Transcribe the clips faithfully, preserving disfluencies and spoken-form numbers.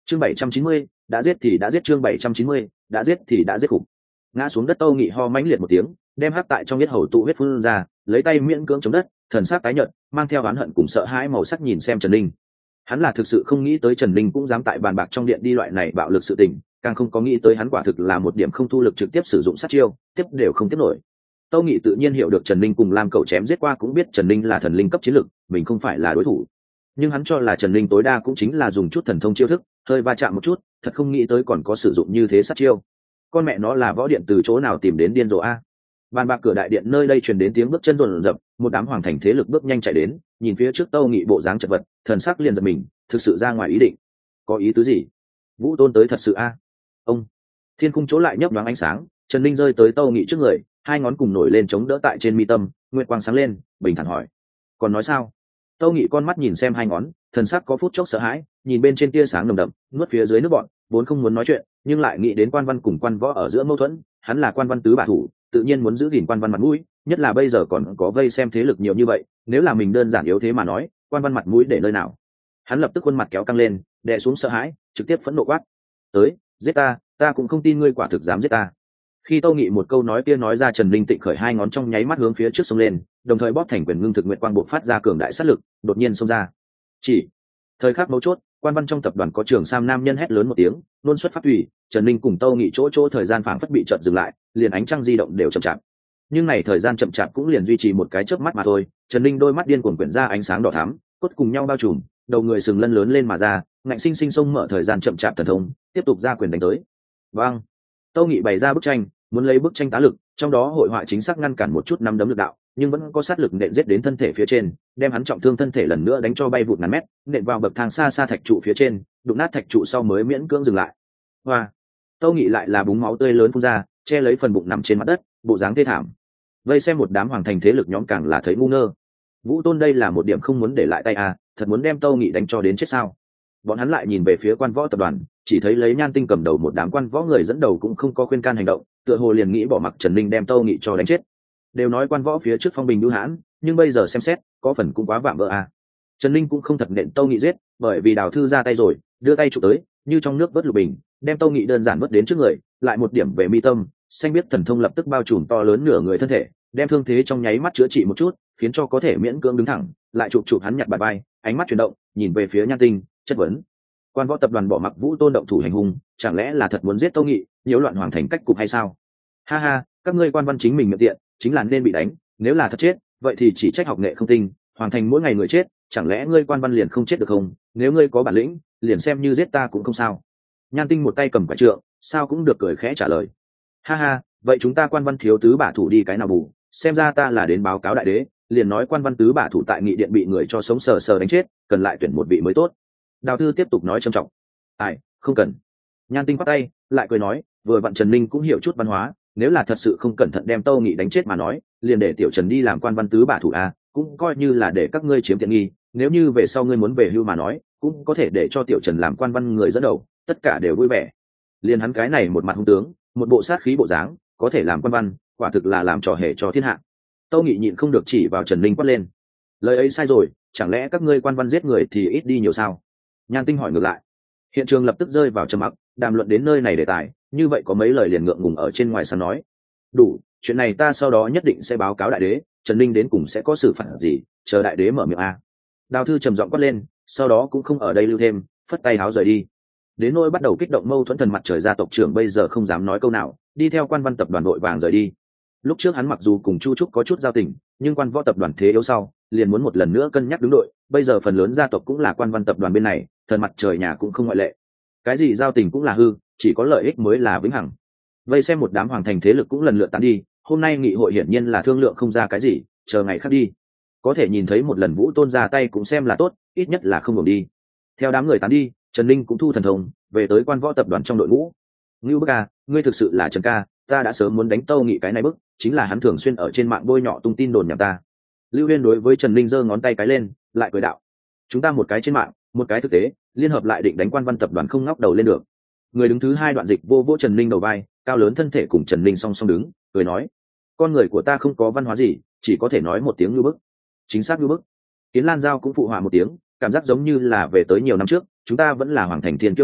chương bảy trăm chín mươi đã giết thì đã giết, chương bảy trăm chín mươi đã giết thì đã giết khủng. Ngã xuống đất Tâu Nghị ho mãnh liệt một tiếng, đem hắc tại trong huyết hầu tụ huyết phun ra, lấy tay miễn cưỡng chống đất, thần sắc tái nhợt, mang theo oán hận cùng sợ hãi màu sắc nhìn xem Trần Linh. Hắn là thực sự không nghĩ tới Trần Linh cũng dám tại bàn bạc trong điện đi loại này bạo lực sự tình, càng không có nghĩ tới hắn quả thực là một điểm không thu lực trực tiếp sử dụng sát chiêu, tiếp đều không tiếp nổi. Tâu Nghị tự nhiên hiểu được Trần Linh cùng Lam Cẩu chém giết qua, cũng biết Trần Linh là thần linh cấp chiến lực, mình không phải là đối thủ. Nhưng hắn cho là Trần Linh tối đa cũng chính là dùng chút thần thông chiêu thức, hơi va chạm một chút, thật không nghĩ tới còn có sử dụng như thế sát chiêu. Con mẹ nó là võ điện từ chỗ nào tìm đến điên rồ a. Bàn bạc cửa đại điện nơi đây truyền đến tiếng bước chân rồn rập, một đám hoàng thành thế lực bước nhanh chạy đến, nhìn phía trước Tâu Nghị bộ dáng chật vật, thần sắc liền giật mình, thực sự ra ngoài ý định. Có ý tứ gì? Vũ Tôn tới thật sự a? Ông. Thiên khung chỗ lại nhấp nhoáng ánh sáng, Trần Linh rơi tới Tâu Nghị trước người, hai ngón cùng nổi lên chống đỡ tại trên mi tâm, nguyệt quang sáng lên, bình thản hỏi: còn nói sao? Tâu Nghị con mắt nhìn xem hai ngón, thần sắc có phút chốc sợ hãi, nhìn bên trên tia sáng nồng đậm, nuốt phía dưới nước bọn, vốn không muốn nói chuyện, nhưng lại nghĩ đến Quan Văn cùng Quan Võ ở giữa mâu thuẫn, hắn là Quan Văn tứ bả thủ, tự nhiên muốn giữ gìn Quan Văn mặt mũi, nhất là bây giờ còn có vây xem thế lực nhiều như vậy, nếu là mình đơn giản yếu thế mà nói, Quan Văn mặt mũi để nơi nào? Hắn lập tức khuôn mặt kéo căng lên, đè xuống sợ hãi, trực tiếp phẫn nộ quát: tới, giết ta, ta cũng không tin ngươi quả thực dám giết ta. Khi Tâu Nghị một câu nói kia nói ra, Trần Linh tịnh khởi hai ngón trong nháy mắt hướng phía trước xông lên, đồng thời bóp thành quyền ngưng thực nguyệt quang bộc phát ra cường đại sát lực, đột nhiên xông ra. Chỉ thời khắc mấu chốt, Quan Văn trong tập đoàn có Trường Sam nam nhân hét lớn một tiếng, nôn xuất pháp thủy, Trần Linh cùng Tâu Nghị chỗ chỗ thời gian phảng phất bị chợt dừng lại, liền ánh trăng di động đều chậm chạp. Nhưng này thời gian chậm chạp cũng liền duy trì một cái chớp mắt mà thôi, Trần Linh đôi mắt điên cuồng quyển ra ánh sáng đỏ thắm, cốt cùng nhau bao trùm, đầu người sừng lân lớn lên mà ra, ngạnh sinh sinh xông mở thời gian chậm chạp thần thông, tiếp tục ra quyền đánh tới. Vâng. Tâu Nghị bày ra bức tranh, muốn lấy bức tranh tá lực, trong đó hội họa chính xác ngăn cản một chút năm đấm lực đạo, nhưng vẫn có sát lực nện giết đến thân thể phía trên, đem hắn trọng thương thân thể lần nữa đánh cho bay vụt ngàn mét, nện vào bậc thang xa xa thạch trụ phía trên, đụng nát thạch trụ sau mới miễn cưỡng dừng lại. Hoa! Tâu Nghị lại là búng máu tươi lớn phun ra, che lấy phần bụng nằm trên mặt đất, bộ dáng thê thảm. Vây xem một đám hoàng thành thế lực nhóm càng là thấy ngu ngơ. Vũ Tôn đây là một điểm không muốn để lại tay à, thật muốn đem Tâu Nghị đánh cho đến chết sao? Bọn hắn lại nhìn về phía Quan Võ tập đoàn, chỉ thấy lấy Nhan Tinh cầm đầu một đám Quan Võ người dẫn đầu cũng không có khuyên can hành động, tựa hồ liền nghĩ bỏ mặc Trần Linh đem Tâu Nghị cho đánh chết. Đều nói Quan Võ phía trước phong bình lưu hãn, nhưng bây giờ xem xét, có phần cũng quá vạm vỡ à. Trần Linh cũng không thật nện Tâu Nghị giết, bởi vì Đào Thư ra tay rồi, đưa tay chụp tới, như trong nước vớt lục bình, đem Tâu Nghị đơn giản vớt đến trước người, lại một điểm về mi tâm, xanh biết thần thông lập tức bao trùm to lớn nửa người thân thể, đem thương thế trong nháy mắt chữa trị một chút, khiến cho có thể miễn cưỡng đứng thẳng, lại chụp chụp hắn nhặt bài bay, ánh mắt chuyển động, nhìn về phía Nhan Tinh, chất vấn: Quan Võ tập đoàn bỏ mặc Vũ Tôn động thủ hành hung, chẳng lẽ là thật muốn giết Tâu Nghị, nhiễu loạn hoàng thành cách cục hay sao? Ha ha, các ngươi Quan Văn chính mình miệng tiện, chính là nên bị đánh, nếu là thật chết, vậy thì chỉ trách học nghệ không tinh, hoàng thành mỗi ngày người chết, chẳng lẽ ngươi Quan Văn liền không chết được không? Nếu ngươi có bản lĩnh, liền xem như giết ta cũng không sao. Nhan Tinh một tay cầm quả trượng, sao cũng được cười khẽ trả lời: ha ha, vậy chúng ta Quan Văn thiếu tứ bả thủ đi cái nào bù? Xem ra ta là đến báo cáo đại đế, liền nói Quan Văn tứ bả thủ tại nghị điện bị người cho sống sờ sờ đánh chết, cần lại tuyển một vị mới tốt. Đào Thư tiếp tục nói trầm trọng: ai, không cần. Nhan Tinh khoát tay, lại cười nói: vừa vặn Trần Linh cũng hiểu chút văn hóa, nếu là thật sự không cẩn thận đem Tâu Nghị đánh chết mà nói, liền để Tiểu Trần đi làm Quan Văn tứ bả thủ a, cũng coi như là để các ngươi chiếm tiện nghi. Nếu như về sau ngươi muốn về hưu mà nói, cũng có thể để cho Tiểu Trần làm Quan Văn người dẫn đầu, tất cả đều vui vẻ. Liền hắn cái này một mặt hung tướng, một bộ sát khí bộ dáng, có thể làm Quan Văn, quả thực là làm trò hề cho thiên hạ. Tâu Nghị nhịn không được chỉ vào Trần Linh quát lên: lời ấy sai rồi, chẳng lẽ các ngươi Quan Văn giết người thì ít đi nhiều sao? Nhan Tinh hỏi ngược lại. Hiện trường lập tức rơi vào trầm mặc, đàm luận đến nơi này đề tài, như vậy có mấy lời liền ngượng ngùng ở trên ngoài sàn nói: đủ, chuyện này ta sau đó nhất định sẽ báo cáo đại đế, Trần Linh đến cùng sẽ có xử phạt gì, chờ đại đế mở miệng a. Đào Thư trầm giọng quát lên, sau đó cũng không ở đây lưu thêm, phất tay háo rời đi. Đến nỗi bắt đầu kích động mâu thuẫn thần mặt trời gia tộc trưởng bây giờ không dám nói câu nào, đi theo Quan Văn tập đoàn đội vàng rời đi. Lúc trước hắn mặc dù cùng Chu Trúc có chút giao tình, nhưng Quan Võ tập đoàn thế yếu sau, liền muốn một lần nữa cân nhắc đứng đội, bây giờ phần lớn gia tộc cũng là Quan Văn tập đoàn bên này, thần mặt trời nhà cũng không ngoại lệ. Cái gì giao tình cũng là hư, chỉ có lợi ích mới là vĩnh hằng. Vây xem một đám hoàng thành thế lực cũng lần lượt tán đi, hôm nay nghị hội hiển nhiên là thương lượng không ra cái gì, chờ ngày khác đi. Có thể nhìn thấy một lần Vũ Tôn ra tay cũng xem là tốt, ít nhất là không buồn đi. Theo đám người tán đi, Trần Linh cũng thu thần thông, về tới Quan Võ tập đoàn trong đội ngũ. Ngưu Bức ca, ngươi thực sự là Trần ca, ta đã sớm muốn đánh Tâu Nghị cái này bức, chính là hắn thường xuyên ở trên mạng bôi nhọ tung tin đồn nhảm ta. Lưu Huyên đối với Trần Linh giơ ngón tay cái lên, lại cười đạo: chúng ta một cái trên mạng, một cái thực tế, liên hợp lại định đánh Quan Văn tập đoàn không ngóc đầu lên được. Người đứng thứ hai Đoạn Dịch vô vỗ Trần Linh đầu vai, cao lớn thân thể cùng Trần Linh song song đứng, cười nói: con người của ta không có văn hóa gì, chỉ có thể nói một tiếng ngưu bức. Chính xác ngưu bức. Kiến Lan Giao cũng phụ họa một tiếng, cảm giác giống như là về tới nhiều năm trước, chúng ta vẫn là hoàng thành thiên kiêu lúc,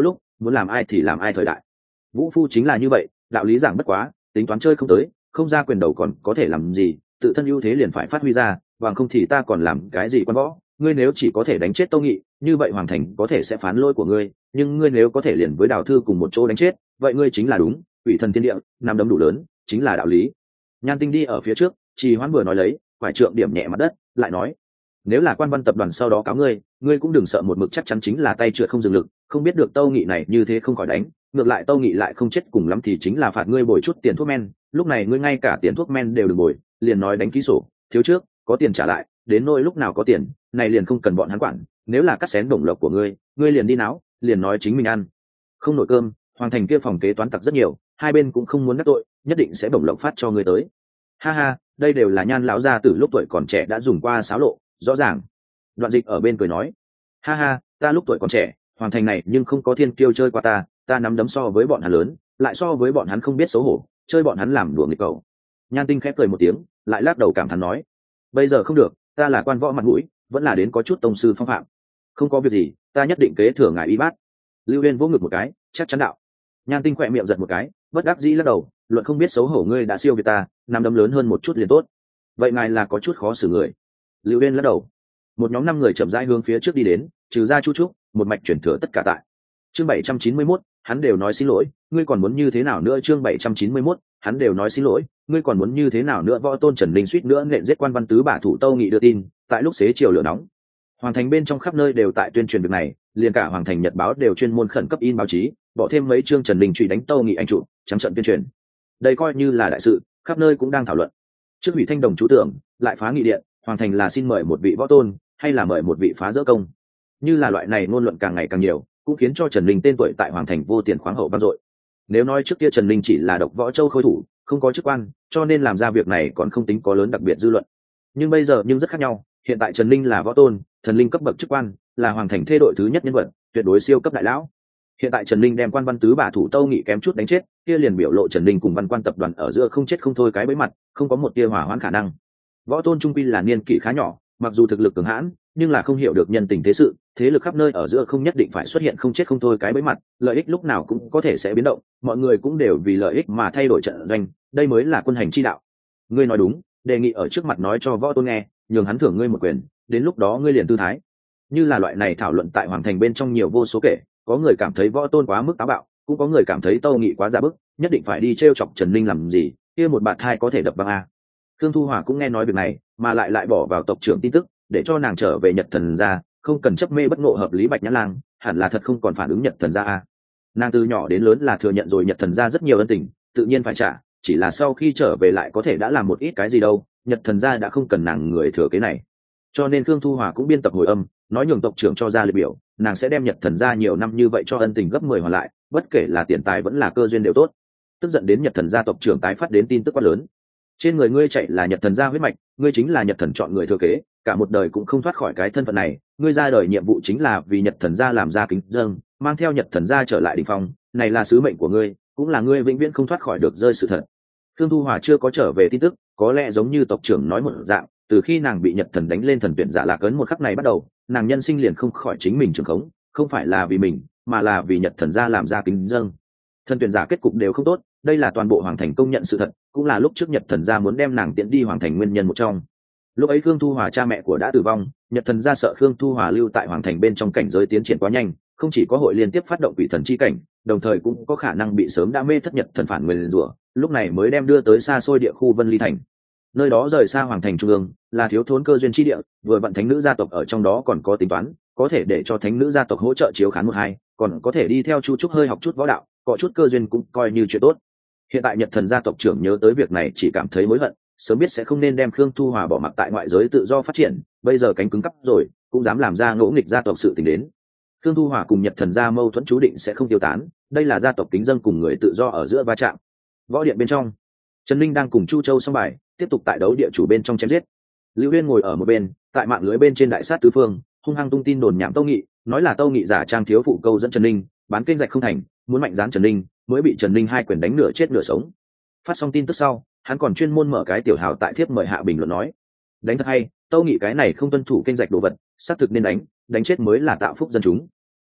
muốn làm ai thì làm ai thời đại. Vũ phu chính là như vậy, đạo lý giảng bất quá, tính toán chơi không tới, không ra quyền đầu còn có thể làm gì, tự thân ưu thế liền phải phát huy ra, bằng không thì ta còn làm cái gì quan võ. Ngươi nếu chỉ có thể đánh chết Tâu Nghị, như vậy hoàng thành có thể sẽ phán lỗi của ngươi, nhưng ngươi nếu có thể liền với Đào Thư cùng một chỗ đánh chết, vậy ngươi chính là đúng, ủy thần thiên địa, nằm đấm đủ lớn, chính là đạo lý. Nhan Tinh đi ở phía trước, Trì Hoãn vừa nói lấy, quải trượng điểm nhẹ mặt đất, lại nói: nếu là Quan Văn tập đoàn sau đó cáo ngươi, ngươi cũng đừng sợ một mực, chắc chắn chính là tay trượt không dừng lực, không biết được Tâu Nghị này như thế không khỏi đánh, ngược lại Tâu Nghị lại không chết, cùng lắm thì chính là phạt ngươi bồi chút tiền thuốc men, lúc này ngươi ngay cả tiền thuốc men đều đừng bồi, liền nói đánh ký sổ, thiếu trước, có tiền trả lại, đến nỗi lúc nào có tiền, này liền không cần bọn hắn quản, nếu là cắt xén đồng lộc của ngươi, ngươi liền đi náo, liền nói chính mình ăn không nổi cơm, hoàng thành kia phòng kế toán tặc rất nhiều, hai bên cũng không muốn đắc tội, nhất định sẽ đồng lộc phát cho ngươi tới. Ha ha, đây đều là Nhan lão gia từ lúc tuổi còn trẻ đã dùng qua xáo lộ, rõ ràng. Đoạn Dịch ở bên cười nói: ha ha, ta lúc tuổi còn trẻ, hoàng thành này nhưng không có thiên kiêu chơi qua ta, ta nắm đấm so với bọn hắn lớn, lại so với bọn hắn không biết xấu hổ, chơi bọn hắn làm đùa nghịch cầu. Nhan Tinh khép cười một tiếng, lại lắc đầu cảm thán nói: bây giờ không được, ta là quan võ mặt mũi, vẫn là đến có chút tông sư phong phạm. Không có việc gì, ta nhất định kế thừa ngài y bát. Lưu Uyên vỗ ngực một cái, chắc chắn đạo. Nhan Tinh khỏe miệng giật một cái, bất đắc dĩ lắc đầu, luận không biết xấu hổ ngươi đã siêu việt ta, nắm đấm lớn hơn một chút liền tốt. Vậy ngài là có chút khó xử người. Lưu Uyên lắc đầu. Một nhóm năm người chậm rãi hướng phía trước đi đến, trừ ra Chu Trúc, một mạch chuyển thừa tất cả tại. Chương bảy trăm chín mươi mốt, hắn đều nói xin lỗi, ngươi còn muốn như thế nào nữa? Chương bảy trăm chín mươi mốt, hắn đều nói xin lỗi, ngươi còn muốn như thế nào nữa? Võ Tôn Trần Linh suýt nữa nện giết Quan Văn tứ bả thủ Tâu Nghị đưa tin, tại lúc xế chiều lửa nóng. Hoàng thành bên trong khắp nơi đều tại tuyên truyền việc này, liền cả Hoàng thành Nhật báo đều chuyên môn khẩn cấp in báo chí, bỏ thêm mấy chương Trần Linh truy đánh Tâu Nghị anh trụ, trắng trận tuyên truyền. Đây coi như là đại sự, khắp nơi cũng đang thảo luận. Trước hủy Thanh Đồng chú tưởng, lại phá nghị điện, Hoàng thành là xin mời một vị võ tôn, hay là mời một vị phá dỡ công. Như là loại này ngôn luận càng ngày càng nhiều, cũng khiến cho Trần Linh tên tuổi tại Hoàng thành vô tiền khoáng hậu vang dội. Nếu nói trước kia Trần Linh chỉ là độc võ châu khôi thủ, không có chức quan, cho nên làm ra việc này còn không tính có lớn đặc biệt dư luận. Nhưng bây giờ nhưng rất khác nhau, hiện tại Trần Linh là võ tôn, thần linh cấp bậc chức quan, là Hoàng thành thê đội thứ nhất nhân vật, tuyệt đối siêu cấp đại lão. Hiện tại Trần Linh đem Quan Văn tứ bả thủ Tâu Nghị kém chút đánh chết, kia liền biểu lộ Trần Linh cùng Văn Quan tập đoàn ở giữa không chết không thôi cái bẫy mặt, không có một tia hỏa hoãn khả năng. Võ tôn trung quy là niên kỷ khá nhỏ, mặc dù thực lực cường hãn, nhưng là không hiểu được nhân tình thế sự, thế lực khắp nơi ở giữa không nhất định phải xuất hiện không chết không thôi cái bẫy mặt, lợi ích lúc nào cũng có thể sẽ biến động, mọi người cũng đều vì lợi ích mà thay đổi trận doanh, đây mới là quân hành chi đạo. Ngươi nói đúng, đề nghị ở trước mặt nói cho võ tôn nghe, nhường hắn thưởng ngươi một quyền, đến lúc đó ngươi liền tư thái. Như là loại này thảo luận tại Hoàng thành bên trong nhiều vô số kể, có người cảm thấy võ tôn quá mức táo bạo, cũng có người cảm thấy Tâu Nghị quá giả bức, nhất định phải đi trêu chọc Trần Linh làm gì, kia một bạt hai có thể đập băng a. Khương Thu Hòa cũng nghe nói việc này, mà lại lại bỏ vào tộc trưởng tin tức, để cho nàng trở về Nhật Thần gia, không cần chấp mê bất ngộ hợp lý Bạch Nhã Lang, hẳn là thật không còn phản ứng Nhật Thần gia a. Nàng từ nhỏ đến lớn là thừa nhận rồi Nhật Thần gia rất nhiều ân tình, tự nhiên phải trả, chỉ là sau khi trở về lại có thể đã làm một ít cái gì đâu, Nhật Thần gia đã không cần nàng người thừa kế này. Cho nên Khương Thu Hòa cũng biên tập hồi âm, nói nhường tộc trưởng cho ra liệt biểu, nàng sẽ đem Nhật Thần gia nhiều năm như vậy cho ân tình gấp mười hoàn lại, bất kể là tiền tài vẫn là cơ duyên đều tốt. Tức giận đến Nhật Thần gia tộc trưởng tái phát đến tin tức quá lớn. Trên người ngươi chạy là Nhật Thần gia huyết mạch, ngươi chính là Nhật Thần chọn người thừa kế, cả một đời cũng không thoát khỏi cái thân phận này, ngươi ra đời nhiệm vụ chính là vì Nhật Thần gia làm ra kính dâng, mang theo Nhật Thần gia trở lại đỉnh phong, này là sứ mệnh của ngươi, cũng là ngươi vĩnh viễn không thoát khỏi được rơi sự thật. Khương Thu Hòa chưa có trở về tin tức, có lẽ giống như tộc trưởng nói một dạng, từ khi nàng bị Nhật Thần đánh lên thần tuyển giả lạc ấn một khắc này bắt đầu, nàng nhân sinh liền không khỏi chính mình trường khống, không phải là vì mình, mà là vì Nhật Thần gia làm ra kính dâng. Thần tuyển giả kết cục đều không tốt, đây là toàn bộ Hoàng thành công nhận sự thật, cũng là lúc trước Nhật Thần gia muốn đem nàng tiễn đi Hoàng thành nguyên nhân một trong. Lúc ấy Khương Thu Hòa cha mẹ của đã tử vong, Nhật Thần gia sợ Khương Thu Hòa lưu tại Hoàng thành bên trong cảnh giới tiến triển quá nhanh, không chỉ có hội liên tiếp phát động quỷ thần chi cảnh, đồng thời cũng có khả năng bị sớm đã mê thất Nhật Thần phản người rủa, lúc này mới đem đưa tới xa xôi địa khu Vân Ly thành. Nơi đó rời xa Hoàng thành trung ương, là thiếu thốn cơ duyên chi địa, vừa vặn thánh nữ gia tộc ở trong đó còn có tính toán, có thể để cho thánh nữ gia tộc hỗ trợ chiếu khán một hai, còn có thể đi theo Chu Trúc hơi học chút võ đạo, có chút cơ duyên cũng coi như chuyện tốt. Hiện tại Nhật Thần gia tộc trưởng nhớ tới việc này chỉ cảm thấy hối hận, sớm biết sẽ không nên đem Khương Thu Hòa bỏ mặc tại ngoại giới tự do phát triển, bây giờ cánh cứng cắp rồi, cũng dám làm ra ngỗ nghịch gia tộc sự tình đến. Khương Thu Hòa cùng Nhật Thần gia mâu thuẫn chú định sẽ không tiêu tán, đây là gia tộc kính dân cùng người tự do ở giữa va chạm. Võ điện bên trong, Trần Linh đang cùng Chu Châu song bài, tiếp tục tại đấu địa chủ bên trong chém giết. Lưu Huyên ngồi ở một bên, tại mạng lưới bên trên đại sát tứ phương, hung hăng tung tin đồn nhảm Tâu Nghị, nói là Tâu Nghị giả trang thiếu phụ câu dẫn Trần Linh, bán kênh rạch không thành, muốn mạnh dán Trần Linh, mới bị Trần Linh hai quyền đánh nửa chết nửa sống. Phát xong tin tức sau, hắn còn chuyên môn mở cái tiểu hào tại thiếp mời hạ bình luận nói: đánh thật hay, Tâu Nghị cái này không tuân thủ kênh rạch đồ vật, xác thực nên đánh, đánh chết mới là tạo phúc dân chúng.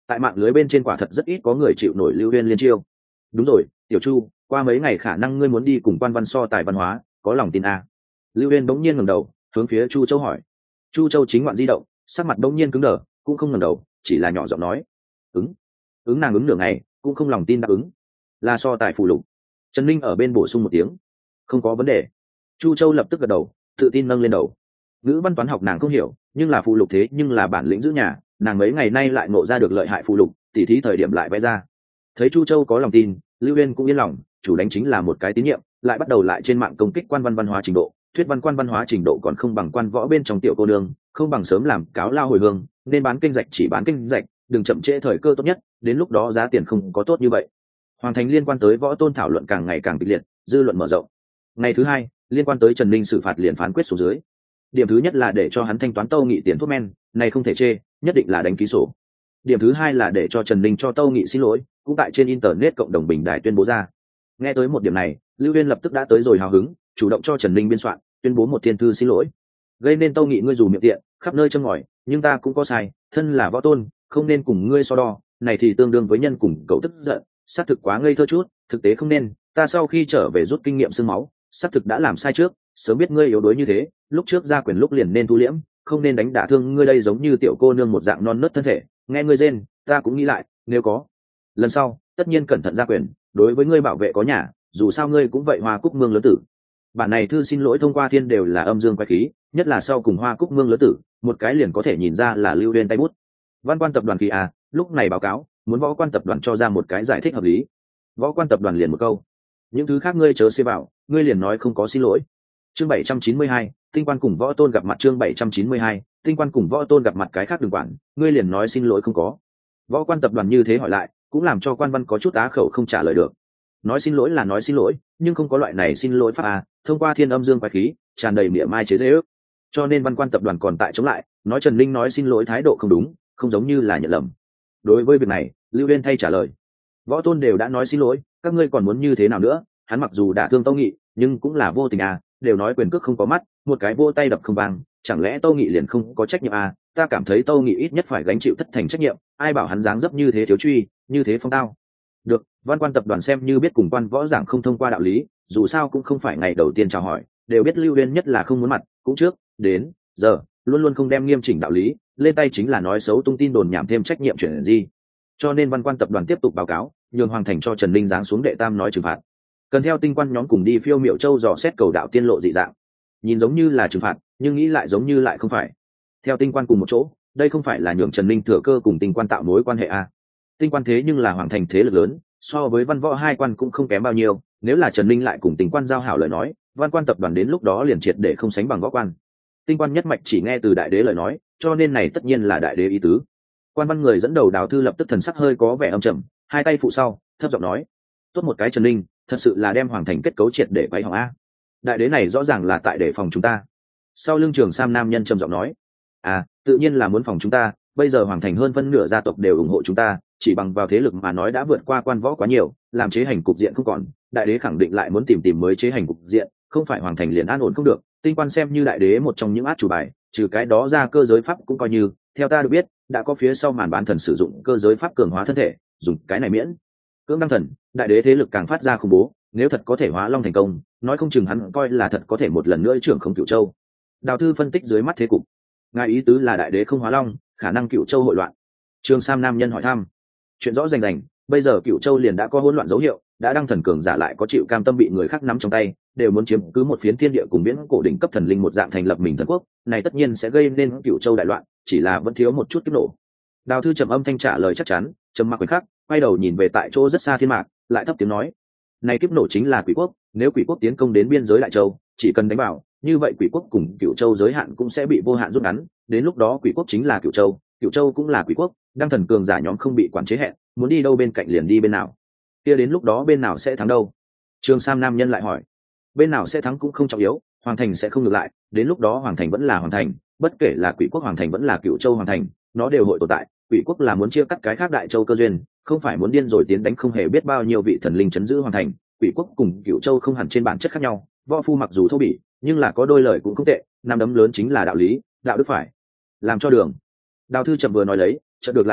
tại mạng lưới bên trên quả thật rất ít có người chịu nổi Lưu Uyên liên chiêu. Đúng rồi, Tiểu Chu, qua mấy ngày khả năng ngươi muốn đi cùng quan văn so tài văn hóa, có lòng tin à? Lưu Uyên bỗng nhiên ngẩng đầu hướng phía Chu Châu hỏi. Chu Châu chính ngoạn di động, sắc mặt bỗng nhiên cứng đờ, cũng không ngẩng đầu, chỉ là nhỏ giọng nói ứng ứng nàng ứng nửa ngày cũng không lòng tin đáp ứng. Là so tài phù lục. Trần Ninh ở bên bổ sung một tiếng. Không có vấn đề. Chu Châu lập tức gật đầu, tự tin nâng lên đầu. Ngữ văn toán học nàng không hiểu, nhưng là phù lục thế nhưng là bản lĩnh giữ nhà, nàng mấy ngày nay lại ngộ ra được lợi hại phù lục, tỉ thí thời điểm lại vẽ ra. Thấy Chu Châu có lòng tin, Lưu Uyên cũng yên lòng, chủ đánh chính là một cái tín nhiệm, lại bắt đầu lại trên mạng công kích quan văn văn hóa trình độ, thuyết văn quan văn hóa trình độ còn không bằng quan võ bên trong tiểu cô nương, không bằng sớm làm cáo lao hồi hương, nên bán kinh rạch chỉ bán kinh rạch, đừng chậm trễ thời cơ tốt nhất, đến lúc đó giá tiền không có tốt như vậy. Hoàng thành liên quan tới võ tôn thảo luận càng ngày càng kịch liệt, dư luận mở rộng. Ngày thứ hai, liên quan tới Trần Ninh xử phạt liền phán quyết xuống dưới. Điểm thứ nhất là để cho hắn thanh toán Tâu Nghị tiền thuốc men, này không thể chê, nhất định là đánh ký sổ. Điểm thứ hai là để cho Trần Ninh cho Tâu Nghị xin lỗi, cũng tại trên internet cộng đồng bình đài tuyên bố ra. Nghe tới một điểm này, Lưu Uyên lập tức đã tới rồi hào hứng, chủ động cho Trần Ninh biên soạn, tuyên bố một thiên thư xin lỗi. Gây nên Tâu Nghị ngươi dù miệng tiện, khắp nơi châm ngòi, nhưng ta cũng có sai, thân là võ tôn, không nên cùng ngươi so đo, này thì tương đương với nhân cùng cậu tức giận, xác thực quá ngây thơ chút, thực tế không nên, ta sau khi trở về rút kinh nghiệm xương máu, xác thực đã làm sai trước, sớm biết ngươi yếu đuối như thế, lúc trước ra quyền lúc liền nên thu liễm, không nên đánh đả thương ngươi đây giống như tiểu cô nương một dạng non nớt thân thể, nghe ngươi rên, ta cũng nghĩ lại, nếu có lần sau, tất nhiên cẩn thận ra quyền, đối với ngươi bảo vệ có nhà, dù sao ngươi cũng vậy Hoa Cúc Mương lớn tử. Bản này thư xin lỗi thông qua thiên đều là âm dương quái khí, nhất là sau cùng Hoa Cúc Mương lớn tử, một cái liền có thể nhìn ra là Lưu Uyên tay bút. Văn quan tập đoàn kỳ à, lúc này báo cáo, muốn võ quan tập đoàn cho ra một cái giải thích hợp lý. Võ quan tập đoàn liền một câu, những thứ khác ngươi chớ xê vào, ngươi liền nói không có xin lỗi. Chương bảy trăm chín mươi hai, tinh quan cùng võ tôn gặp mặt. Chương bảy trăm chín mươi hai, tinh quan cùng võ tôn gặp mặt, cái khác đừng quản, ngươi liền nói xin lỗi không có. Võ quan tập đoàn như thế hỏi lại, cũng làm cho quan văn có chút á khẩu không trả lời được. Nói xin lỗi là nói xin lỗi, nhưng không có loại này xin lỗi pháp à, thông qua thiên âm dương quái khí, tràn đầy miệng mai chế giễu. Cho nên văn quan tập đoàn còn tại chống lại, nói Trần Ninh nói xin lỗi thái độ không đúng, không giống như là nhận lầm. Đối với việc này, Lưu Uyên thay trả lời, võ tôn đều đã nói xin lỗi, các ngươi còn muốn như thế nào nữa? Hắn mặc dù đã thương Tâu Nghị, nhưng cũng là vô tình à, đều nói quyền cước không có mắt, một cái vô tay đập không vang, chẳng lẽ Tâu Nghị liền không có trách nhiệm à? Ta cảm thấy Tâu Nghị ít nhất phải gánh chịu tất thành trách nhiệm, ai bảo hắn dáng dấp như thế thiếu truy, như thế phong tao. Được, văn quan tập đoàn xem như biết cùng quan võ giảng không thông qua đạo lý, dù sao cũng không phải ngày đầu tiên chào hỏi, đều biết Lưu Uyên nhất là không muốn mặt, cũng trước đến giờ luôn luôn không đem nghiêm chỉnh đạo lý, lên tay chính là nói xấu tung tin đồn nhảm thêm trách nhiệm chuyển gì. Cho nên văn quan tập đoàn tiếp tục báo cáo, nhường Hoàng thành cho Trần Ninh giáng xuống đệ tam nói trừng phạt. Cần theo tinh quan nhóm cùng đi phiêu miệu châu dò xét cầu đạo tiên lộ dị dạng. Nhìn giống như là trừng phạt, nhưng nghĩ lại giống như lại không phải. Theo tinh quan cùng một chỗ, đây không phải là nhường Trần Ninh thừa cơ cùng tinh quan tạo mối quan hệ à? Tinh quan thế nhưng là Hoàng thành thế lực lớn, so với văn võ hai quan cũng không kém bao nhiêu, nếu là Trần Ninh lại cùng tinh quan giao hảo lời nói, văn quan tập đoàn đến lúc đó liền triệt để không sánh bằng võ quan. Tinh quan nhất mạch chỉ nghe từ đại đế lời nói, cho nên này tất nhiên là đại đế ý tứ. Quan văn người dẫn đầu Đào Thư lập tức thần sắc hơi có vẻ âm trầm, hai tay phụ sau, thấp giọng nói, tốt một cái Trần Ninh, thật sự là đem Hoàng thành kết cấu triệt để quấy hỏng a. Đại đế này rõ ràng là tại để phòng chúng ta. Sau lưng Trường Sam nam nhân trầm giọng nói, à, tự nhiên là muốn phòng chúng ta, bây giờ Hoàng thành hơn phân nửa gia tộc đều ủng hộ chúng ta, chỉ bằng vào thế lực mà nói đã vượt qua quan võ quá nhiều, làm chế hành cục diện không còn, đại đế khẳng định lại muốn tìm tìm mới chế hành cục diện, không phải Hoàng thành liền an ổn không được. Tinh quan xem như đại đế một trong những át chủ bài, trừ cái đó ra cơ giới pháp cũng coi như, theo ta được biết, đã có phía sau màn bán thần sử dụng cơ giới pháp cường hóa thân thể, dùng cái này miễn cưỡng đăng thần, đại đế thế lực càng phát ra khủng bố, nếu thật có thể hóa long thành công, nói không chừng hắn coi là thật có thể một lần nữa trưởng không Cửu Châu. Đào Thư phân tích dưới mắt thế cục, ngài ý tứ là đại đế không hóa long, khả năng Cửu Châu hội loạn. Trường Sam nam nhân hỏi thăm, chuyện rõ rành rành, bây giờ Cửu Châu liền đã có hỗn loạn dấu hiệu, đã đăng thần cường giả lại có chịu cam tâm bị người khác nắm trong tay, đều muốn chiếm cứ một phiến thiên địa cùng viễn cổ đỉnh cấp thần linh một dạng thành lập mình thần quốc, này tất nhiên sẽ gây nên Cửu Châu đại loạn, chỉ là vẫn thiếu một chút kiếp nổ. Đào Thư trầm âm thanh trả lời chắc chắn, trầm mặc khoảnh khắc, quay đầu nhìn về tại chỗ rất xa thiên mạc, lại thấp tiếng nói, này kiếp nổ chính là Quỷ quốc, nếu Quỷ quốc tiến công đến biên giới Đại Châu, chỉ cần đánh vào, như vậy Quỷ quốc cùng Cửu Châu giới hạn cũng sẽ bị vô hạn rút ngắn, đến lúc đó Quỷ quốc chính là Cửu Châu, Cửu Châu cũng là Quỷ quốc, đăng thần cường giả nhóm không bị quản chế hẹn, muốn đi đâu bên cạnh liền đi bên nào. Kia đến lúc đó bên nào sẽ thắng đâu? Trường Sam nam nhân lại hỏi. Bên nào sẽ thắng cũng không trọng yếu, Hoàng thành sẽ không ngược lại, đến lúc đó Hoàng thành vẫn là Hoàng thành, bất kể là Quỷ quốc Hoàng thành vẫn là Cửu Châu Hoàng thành, nó đều hội tồn tại. Quỷ quốc là muốn chia cắt cái khác Đại Châu cơ duyên, không phải muốn điên rồi tiến đánh không hề biết bao nhiêu vị thần linh chấn giữ Hoàng thành. Quỷ quốc cùng Cửu Châu không hẳn trên bản chất khác nhau, võ phu mặc dù thô bỉ, nhưng là có đôi lời cũng không tệ, năm đấm lớn chính là đạo lý, đạo đức phải làm cho đường. Đào Thư chậm vừa nói lấy, chợt được lại hỏi,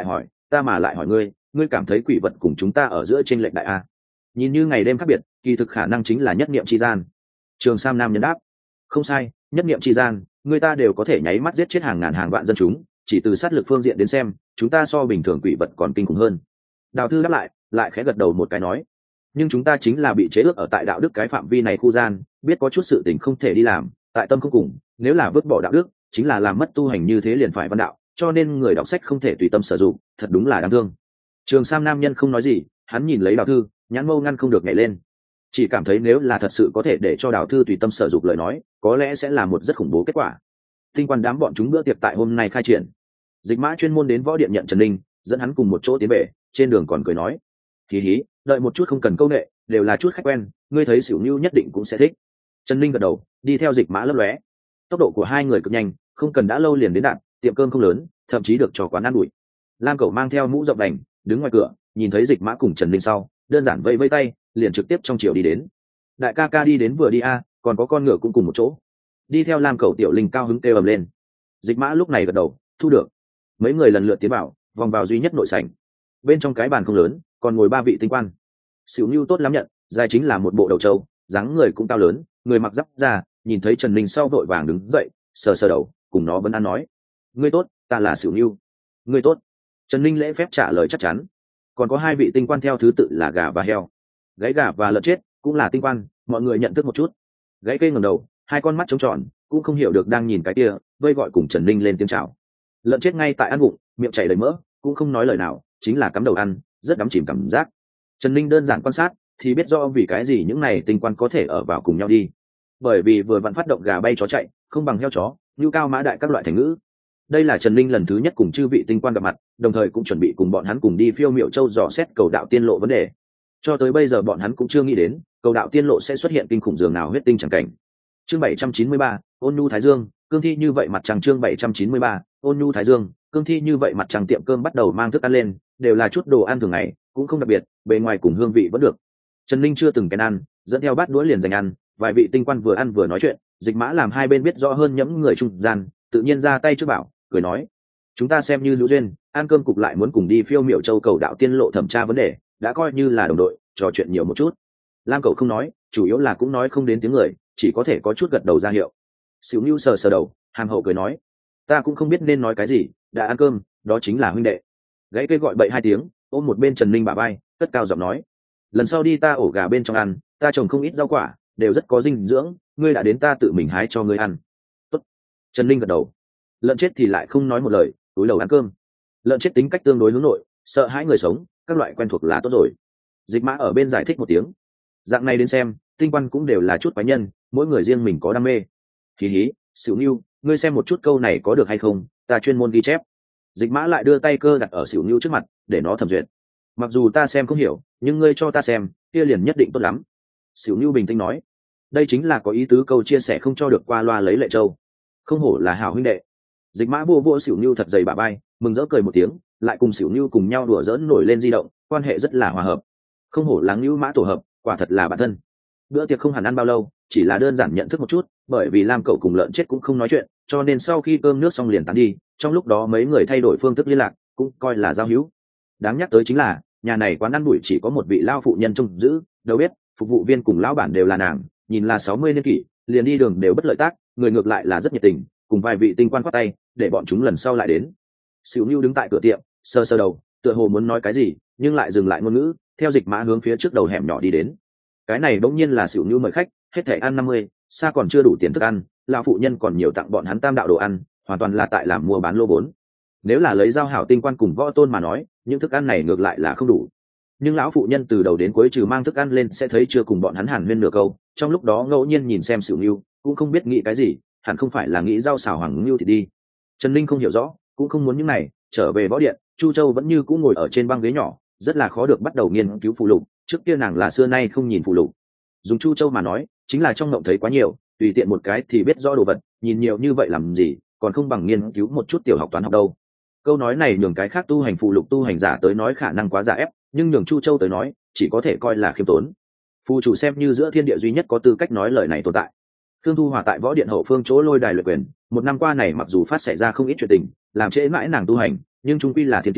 ta mà lại hỏi ngươi ngươi cảm thấy quỷ vật cùng chúng ta ở giữa trên lệnh đại a? Nhìn như ngày đêm khác biệt, kỳ thực khả năng chính là nhất niệm chi gian. Trường Sam Nam nhân đáp, không sai, nhất niệm chi gian, người ta đều có thể nháy mắt giết chết hàng ngàn hàng vạn dân chúng, chỉ từ sát lực phương diện đến xem, chúng ta so bình thường quỷ vật còn kinh khủng hơn. Đào Thư đáp lại, lại khẽ gật đầu một cái nói, nhưng chúng ta chính là bị chế ước ở tại đạo đức cái phạm vi này khu gian, biết có chút sự tình không thể đi làm, tại tâm không cùng, nếu là vứt bỏ đạo đức, chính là làm mất tu hành như thế liền phải văn đạo, cho nên người đọc sách không thể tùy tâm sử dụng, thật đúng là đáng thương. Trường Sam Nam nhân không nói gì, hắn nhìn lấy Đào Thư, nhãn mâu ngăn không được nhảy lên, chỉ cảm thấy nếu là thật sự có thể để cho Đào Thư tùy tâm sử dụng lời nói, có lẽ sẽ là một rất khủng bố kết quả. Tinh quan đám bọn chúng bữa tiệc tại hôm nay khai triển. Dịch Mã chuyên môn đến võ điện nhận Trần Ninh, dẫn hắn cùng một chỗ tiến về, trên đường còn cười nói, hí hí, đợi một chút không cần câu nệ, đều là chút khách quen, ngươi thấy Sửu Nưu nhất định cũng sẽ thích. Trần Ninh gật đầu, đi theo Dịch Mã lấp lóe. Tốc độ của hai người cực nhanh, không cần đã lâu liền đến đạt, tiệm cơm không lớn, thậm chí được cho quán ăn đuổi. Lam Cẩu mang theo mũ rộng đành, đứng ngoài cửa, nhìn thấy Dịch Mã cùng Trần Ninh sau, đơn giản vẫy vẫy tay, liền trực tiếp trong chiều đi đến. Đại ca ca đi đến vừa đi a, còn có con ngựa cũng cùng một chỗ. Đi theo Lam Cẩu tiểu linh cao hứng kêu ầm lên. Dịch Mã lúc này gật đầu, thu được. Mấy người lần lượt tiến vào, vòng vào duy nhất nội sảnh. Bên trong cái bàn không lớn, còn ngồi ba vị tinh quan. Sửu Nưu tốt lắm nhận, dài chính là một bộ đầu trâu, dáng người cũng cao lớn, người mặc giáp da, nhìn thấy Trần Ninh sau vội vàng đứng dậy, sờ sờ đầu, cùng nó vẫn ăn nói, ngươi tốt, ta là Sửu Nưu. Ngươi tốt. Trần Ninh lễ phép trả lời chắc chắn. Còn có hai vị tinh quan theo thứ tự là gà và heo. Gáy gà và lợn chết cũng là tinh quan, mọi người nhận thức một chút. Gáy cây ngẩng đầu, hai con mắt trống tròn, cũng không hiểu được đang nhìn cái kia, vây gọi cùng Trần Ninh lên tiếng chào. Lợn chết ngay tại ăn bụng, miệng chảy đầy mỡ, cũng không nói lời nào, chính là cắm đầu ăn, rất đắm chìm cảm giác. Trần Ninh đơn giản quan sát thì biết rõ vì cái gì những này tinh quan có thể ở vào cùng nhau đi, bởi vì vừa vặn phát động gà bay chó chạy, không bằng heo chó, như cao mã đại các loại thành ngữ. Đây là Trần Ninh lần thứ nhất cùng chư vị tinh quan gặp mặt, đồng thời cũng chuẩn bị cùng bọn hắn cùng đi Phiêu Miểu Châu dò xét cầu đạo tiên lộ vấn đề. Cho tới bây giờ bọn hắn cũng chưa nghĩ đến cầu đạo tiên lộ sẽ xuất hiện kinh khủng dường nào huyết tinh chẳng cảnh. Chương bảy trăm chín mươi ba, Ôn Nhu Thái Dương, cương thi như vậy mặt trăng. Chương bảy trăm chín mươi ba, Ôn Nhu Thái Dương, cương thi như vậy mặt trăng. Tiệm cơm bắt đầu mang thức ăn lên, đều là chút đồ ăn thường ngày, cũng không đặc biệt, bề ngoài cùng hương vị vẫn được. Trần Ninh chưa từng kén ăn, dẫn theo bát đũa liền dành ăn, vài vị tinh quan vừa ăn vừa nói chuyện, Dịch Mã làm hai bên biết rõ hơn nhẫm người trung gian, tự nhiên ra tay trước bảo, cười nói, chúng ta xem như hữu duyên, ăn cơm cục lại muốn cùng đi Phiêu Miểu Châu cầu đạo tiên lộ thẩm tra vấn đề, đã coi như là đồng đội, trò chuyện nhiều một chút. Lam Cẩu không nói, chủ yếu là cũng nói không đến tiếng người, chỉ có thể có chút gật đầu ra hiệu. Sửu Nưu sờ sờ đầu, hàm hậu cười nói, ta cũng không biết nên nói cái gì, đã ăn cơm, đó chính là huynh đệ. Gãy cây gọi bậy hai tiếng, ôm một bên Trần Ninh bả vai, cất cao giọng nói, lần sau đi ta ổ gà bên trong ăn, ta trồng không ít rau quả, đều rất có dinh dưỡng, ngươi đã đến ta tự mình hái cho ngươi ăn. Tốt. Trần Ninh gật đầu. Lợn chết thì lại không nói một lời, túi đầu ăn cơm. Lợn chết tính cách tương đối hướng nội, sợ hãi người sống, các loại quen thuộc là tốt rồi. Dịch Mã ở bên giải thích một tiếng, dạng này đến xem, tinh quan cũng đều là chút quái nhân, mỗi người riêng mình có đam mê. Hí hí, Sửu Nưu, ngươi xem một chút câu này có được hay không, ta chuyên môn ghi chép. Dịch Mã lại đưa tay cơ đặt ở Sửu Nưu trước mặt, để nó thẩm duyệt. Mặc dù ta xem không hiểu, nhưng ngươi cho ta xem, kia liền nhất định tốt lắm. Sửu Nưu bình tĩnh nói, đây chính là có ý tứ câu chia sẻ không cho được qua loa lấy lệ châu. Không hổ là hảo huynh đệ. Dịch Mã vô vô Sửu Nưu thật dày bả vai, mừng rỡ cười một tiếng, lại cùng Sửu Nưu cùng nhau đùa giỡn nổi lên di động, quan hệ rất là hòa hợp. Không hổ là Nưu Mã tổ hợp, quả thật là bạn thân. Bữa tiệc không hẳn ăn bao lâu, chỉ là đơn giản nhận thức một chút, bởi vì Lam Cẩu cùng lợn chết cũng không nói chuyện, cho nên sau khi cơm nước xong liền tán đi, trong lúc đó mấy người thay đổi phương thức liên lạc, cũng coi là giao hữu. Đáng nhắc tới chính là, nhà này quán ăn buổi chỉ có một vị lao phụ nhân trông giữ, đâu biết, phục vụ viên cùng lão bản đều là nàng, nhìn là sáu mươi niên kỷ, liền đi đường đều bất lợi tác, người ngược lại là rất nhiệt tình, cùng vài vị tinh quan quát tay, để bọn chúng lần sau lại đến. Sửu Nưu đứng tại cửa tiệm, sơ sơ đầu, tựa hồ muốn nói cái gì, nhưng lại dừng lại ngôn ngữ, theo Dịch Mã hướng phía trước đầu hẻm nhỏ đi đến. Cái này bỗng nhiên là Sửu Nưu mời khách, hết thảy ăn năm mươi, xa còn chưa đủ tiền thức ăn, lão phụ nhân còn nhiều tặng bọn hắn tam đạo đồ ăn, hoàn toàn là tại làm mua bán lô vốn. Nếu là lấy giao hảo tinh quan cùng võ tôn mà nói, những thức ăn này ngược lại là không đủ. Nhưng lão phụ nhân từ đầu đến cuối trừ mang thức ăn lên sẽ thấy chưa cùng bọn hắn hàn huyên nửa câu, trong lúc đó ngẫu nhiên nhìn xem Sửu Nưu, cũng không biết nghĩ cái gì, hẳn không phải là nghĩ rau xào hoàng nưu thì đi. Trần Ninh không hiểu rõ, cũng không muốn những này, trở về võ điện, Chu Châu vẫn như cũ ngồi ở trên băng ghế nhỏ, rất là khó được bắt đầu nghiên cứu phụ lục, trước kia nàng là xưa nay không nhìn phụ lục. Dùng Chu Châu mà nói, chính là trong ngộng thấy quá nhiều, tùy tiện một cái thì biết rõ đồ vật, nhìn nhiều như vậy làm gì, còn không bằng nghiên cứu một chút tiểu học toán học đâu. Câu nói này nhường cái khác tu hành phụ lục tu hành giả tới nói khả năng quá giả ép, nhưng nhường Chu Châu tới nói, chỉ có thể coi là khiêm tốn. Phù chủ xem như giữa thiên địa duy nhất có tư cách nói lời này tồn tại. Khương Thu Hòa tại võ điện hậu phương chỗ lôi đài luyện quyền, một năm qua này mặc dù phát xảy ra không ít chuyện tình, làm trễ mãi nàng tu hành, nhưng trung quy là thiên tiêu,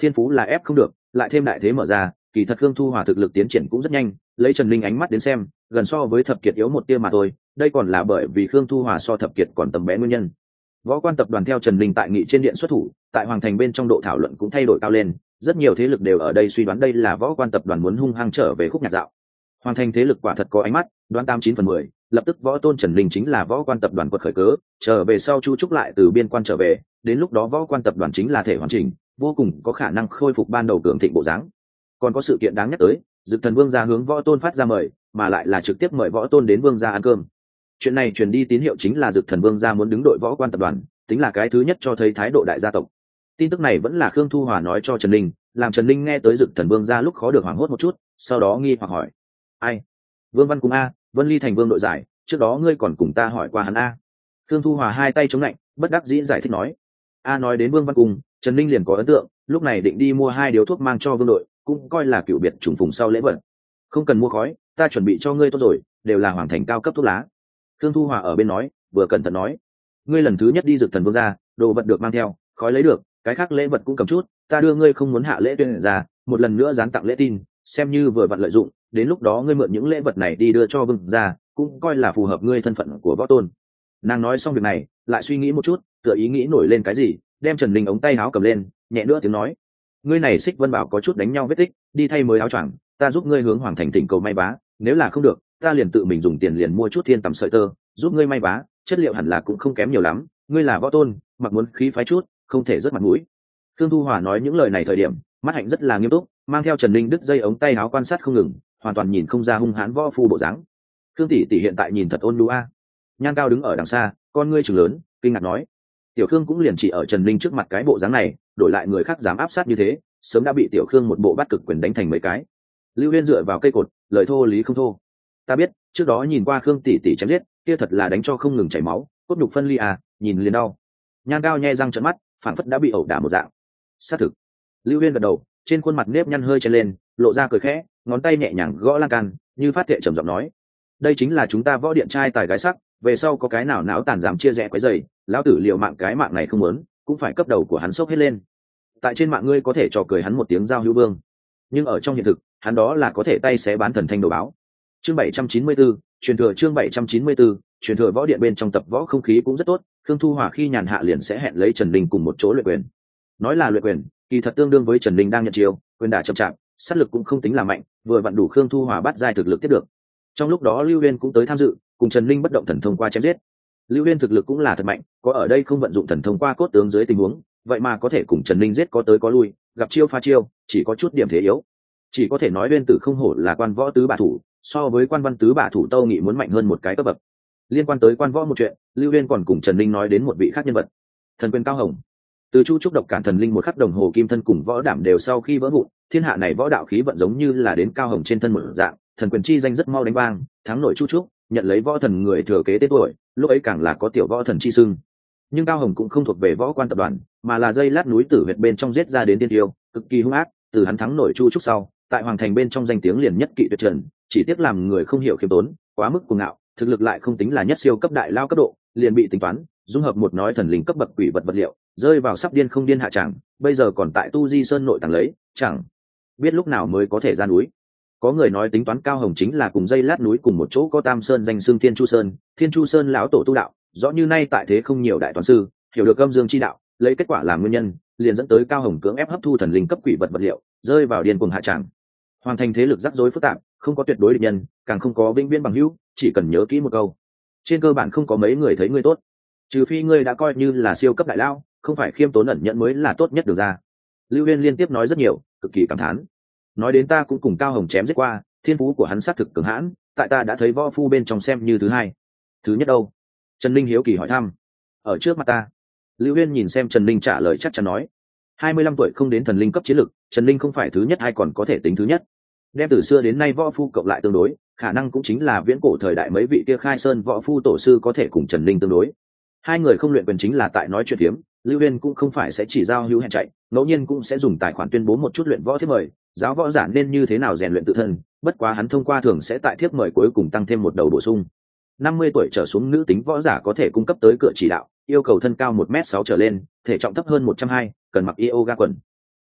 thiên phú là ép không được, lại thêm đại thế mở ra, kỳ thật Khương Thu Hòa thực lực tiến triển cũng rất nhanh, lấy Trần Linh ánh mắt đến xem, gần so với Thập Kiệt yếu một tia mà thôi, đây còn là bởi vì Khương Thu Hòa so Thập Kiệt còn tầm bé nguyên nhân. Võ Quan tập đoàn theo Trần Linh tại nghị trên điện xuất thủ, tại Hoàng Thành bên trong độ thảo luận cũng thay đổi cao lên, rất nhiều thế lực đều ở đây suy đoán đây là Võ Quan tập đoàn muốn hung hăng trở về khúc nhạc dạo. Hoàng Thành thế lực quả thật có ánh mắt, đoán tám chín phần mười, lập tức Võ Tôn Trần Linh chính là Võ Quan tập đoàn quật khởi cớ, trở về sau Chu Trúc lại từ biên quan trở về, đến lúc đó Võ Quan tập đoàn chính là thể hoàn chỉnh, vô cùng có khả năng khôi phục ban đầu cường thịnh bộ dáng. Còn có sự kiện đáng nhắc tới, Dực Thần Vương gia hướng Võ Tôn phát ra mời, mà lại là trực tiếp mời Võ Tôn đến Vương gia ăn cơm. Chuyện này truyền đi tín hiệu chính là Dực Thần Vương gia muốn đứng đội Võ Quan tập đoàn, tính là cái thứ nhất cho thấy thái độ đại gia tộc. Tin tức này vẫn là Khương Thu Hòa nói cho Trần Linh, làm Trần Linh nghe tới Dực Thần Vương gia lúc khó được hoảng hốt một chút, sau đó nghi hoặc hỏi: ai? Vương Văn Cung a, Vân Ly thành vương đội giải, trước đó ngươi còn cùng ta hỏi qua hắn a. Khương Thu Hòa hai tay chống lạnh, bất đắc dĩ giải thích nói: a nói đến Vương Văn Cung, Trần Linh liền có ấn tượng, lúc này định đi mua hai điếu thuốc mang cho vương đội, cũng coi là cựu biệt trùng phùng sau lễ vật. Không cần mua khói, ta chuẩn bị cho ngươi tốt rồi, đều là Hoàng Thành cao cấp thuốc lá. Khương Thu Hòa ở bên nói, vừa cẩn thận nói: ngươi lần thứ nhất đi Dực Thần Vương gia, đồ vật được mang theo, khói lấy được, cái khác lễ vật cũng cầm chút, ta đưa ngươi không muốn hạ lễ tuyên ra, một lần nữa dán tặng lễ tin, xem như vừa vặn lợi dụng, đến lúc đó ngươi mượn những lễ vật này đi đưa cho vương gia, cũng coi là phù hợp ngươi thân phận của Võ Tôn. Nàng nói xong việc này, lại suy nghĩ một chút, tựa ý nghĩ nổi lên cái gì, đem Trần Linh ống tay áo cầm lên, nhẹ nữa tiếng nói: ngươi này Xích Vân Bảo có chút đánh nhau vết tích, đi thay mới áo choàng, ta giúp ngươi hướng Hoàng Thành thỉnh cầu may vá, nếu là không được, ta liền tự mình dùng tiền liền mua chút thiên tầm sợi tơ, giúp ngươi may vá, chất liệu hẳn là cũng không kém nhiều lắm, ngươi là Võ Tôn, mặc muốn khí phái chút, không thể rớt mặt mũi. Khương Thu Hòa nói những lời này thời điểm, mắt hạnh rất là nghiêm túc, mang theo Trần Linh đứt dây ống tay áo quan sát không ngừng, hoàn toàn nhìn không ra hung hãn võ phu bộ dáng. Khương tỷ tỷ hiện tại nhìn thật ôn nhu a. Nhan Cao đứng ở đằng xa, con ngươi trừng lớn, kinh ngạc nói: tiểu Khương cũng liền chỉ ở Trần Linh trước mặt cái bộ dáng này, đổi lại người khác dám áp sát như thế, sớm đã bị tiểu Khương một bộ bắt cực quyền đánh thành mấy cái. Lưu Huyên dựa vào cây cột, lời thô lý không thô. Ta biết, trước đó nhìn qua Khương tỷ tỷ chém giết, kia thật là đánh cho không ngừng chảy máu, cốt nhục phân ly à, nhìn liền đau. Nhan Cao nhe răng trợn mắt, phảng phất đã bị ẩu đả một dạng. Xác thực. Lưu Huyên gật đầu, trên khuôn mặt nếp nhăn hơi chen lên, lộ ra cười khẽ, ngón tay nhẹ nhàng gõ lan can, như phát thệ trầm giọng nói: đây chính là chúng ta Võ Điện trai tài gái sắc, về sau có cái nào não tàn dám chia rẽ quấy rầy, lão tử liều mạng cái mạng này không muốn, cũng phải cấp đầu của hắn sốc hết lên. Tại trên mạng ngươi có thể trò cười hắn một tiếng giao hữu vương, nhưng ở trong hiện thực, hắn đó là có thể tay xé bán thần thanh đồ báo. Chương bảy trăm chín mươi tư, truyền thừa chương bảy trăm chín mươi tư, truyền thừa Võ Điện bên trong tập võ không khí cũng rất tốt, Khương Thu Hòa khi nhàn hạ liền sẽ hẹn lấy Trần Linh cùng một chỗ luyện quyền. Nói là luyện quyền, kỳ thật tương đương với Trần Linh đang nhận chiêu, quyền đả chậm chạp, sát lực cũng không tính là mạnh, vừa vặn đủ Khương Thu Hòa bắt giai thực lực tiếp được. Trong lúc đó Lưu Huyên cũng tới tham dự, cùng Trần Linh bất động thần thông qua chém giết. Lưu Huyên thực lực cũng là thật mạnh, có ở đây không vận dụng thần thông qua cốt tướng dưới tình huống, vậy mà có thể cùng Trần Linh giết có tới có lui, gặp chiêu pha chiêu, chỉ có chút điểm thế yếu. Chỉ có thể nói Huyên Tử không hổ là quan võ tứ bả thủ, so với quan văn tứ bả thủ Tâu Nghị muốn mạnh hơn một cái cấp bậc. Liên quan tới quan võ một chuyện, Lưu Huyên còn cùng Trần Linh nói đến một vị khác nhân vật, thần quyền Cao Hồng. Từ Chu Trúc độc cản thần linh một khắc đồng hồ kim thân cùng võ đảm đều sau khi vỡ vụn, thiên hạ này võ đạo khí vận giống như là đến Cao Hồng trên thân một dạng, thần quyền chi danh rất mau đánh vang, thắng nổi Chu Trúc, nhận lấy võ thần người thừa kế tên tuổi, lúc ấy càng là có tiểu võ thần chi xưng. Nhưng Cao Hồng cũng không thuộc về Võ Quan tập đoàn, mà là dây lát núi Tử Huyệt bên trong giết ra đến tiên tiêu, cực kỳ hung ác, từ hắn thắng nổi Chu Trúc sau, tại Hoàng Thành bên trong danh tiếng liền nhất kỵ tuyệt trần, chỉ tiếc làm người không hiểu khiêm tốn, quá mức cuồng ngạo, thực lực lại không tính là nhất siêu cấp đại lao cấp độ, liền bị tính toán, dung hợp một nói thần linh cấp bậc quỷ vật vật liệu, rơi vào sắp điên không điên hạ chẳng, bây giờ còn tại Tu Di Sơn nội tàng lấy, chẳng biết lúc nào mới có thể ra núi. Có người nói tính toán Cao Hồng chính là cùng dây lát núi cùng một chỗ có Tam Sơn danh xưng Thiên Chu Sơn, Thiên Chu Sơn lão tổ tu đạo, rõ như nay tại thế không nhiều đại toán sư, hiểu được âm dương chi đạo, lấy kết quả làm nguyên nhân, liền dẫn tới Cao Hồng cưỡng ép hấp thu thần linh cấp quỷ vật vật liệu, rơi vào điên cuồng hạ tràng. Hoàn thành thế lực rắc rối phức tạp, không có tuyệt đối địch nhân, càng không có vĩnh viễn bằng hữu, chỉ cần nhớ kỹ một câu, trên cơ bản không có mấy người thấy ngươi tốt, trừ phi ngươi đã coi như là siêu cấp đại lao, không phải khiêm tốn ẩn nhận mới là tốt nhất được ra. Lưu Huyên liên tiếp nói rất nhiều, cực kỳ cảm thán. Nói đến ta cũng cùng Cao Hồng chém giết qua, thiên phú của hắn xác thực cường hãn, tại ta đã thấy võ phu bên trong xem như thứ hai. Thứ nhất đâu? Trần Linh hiếu kỳ hỏi thăm. Ở trước mặt ta. Lưu Huyên nhìn xem Trần Linh trả lời chắc chắn nói. hai mươi lăm tuổi không đến thần linh cấp chiến lực, Trần Linh không phải thứ nhất hay còn có thể tính thứ nhất. Đem từ xưa đến nay võ phu cộng lại tương đối, khả năng cũng chính là viễn cổ thời đại mấy vị kia khai sơn võ phu tổ sư có thể cùng Trần Linh tương đối. Hai người không luyện quyền chính là tại nói chuyện phiếm, Lưu Huyên cũng không phải sẽ chỉ giao hữu hẹn chạy, ngẫu nhiên cũng sẽ dùng tài khoản tuyên bố một chút luyện võ thiết mời, giáo võ giả nên như thế nào rèn luyện tự thân, bất quá hắn thông qua thường sẽ tại thiếp mời cuối cùng tăng thêm một đầu bổ sung. năm mươi tuổi trở xuống nữ tính võ giả có thể cung cấp tới cửa chỉ đạo, yêu cầu thân cao một mét sáu trở lên, thể trọng thấp hơn một trăm hai, cần mặc yoga quần.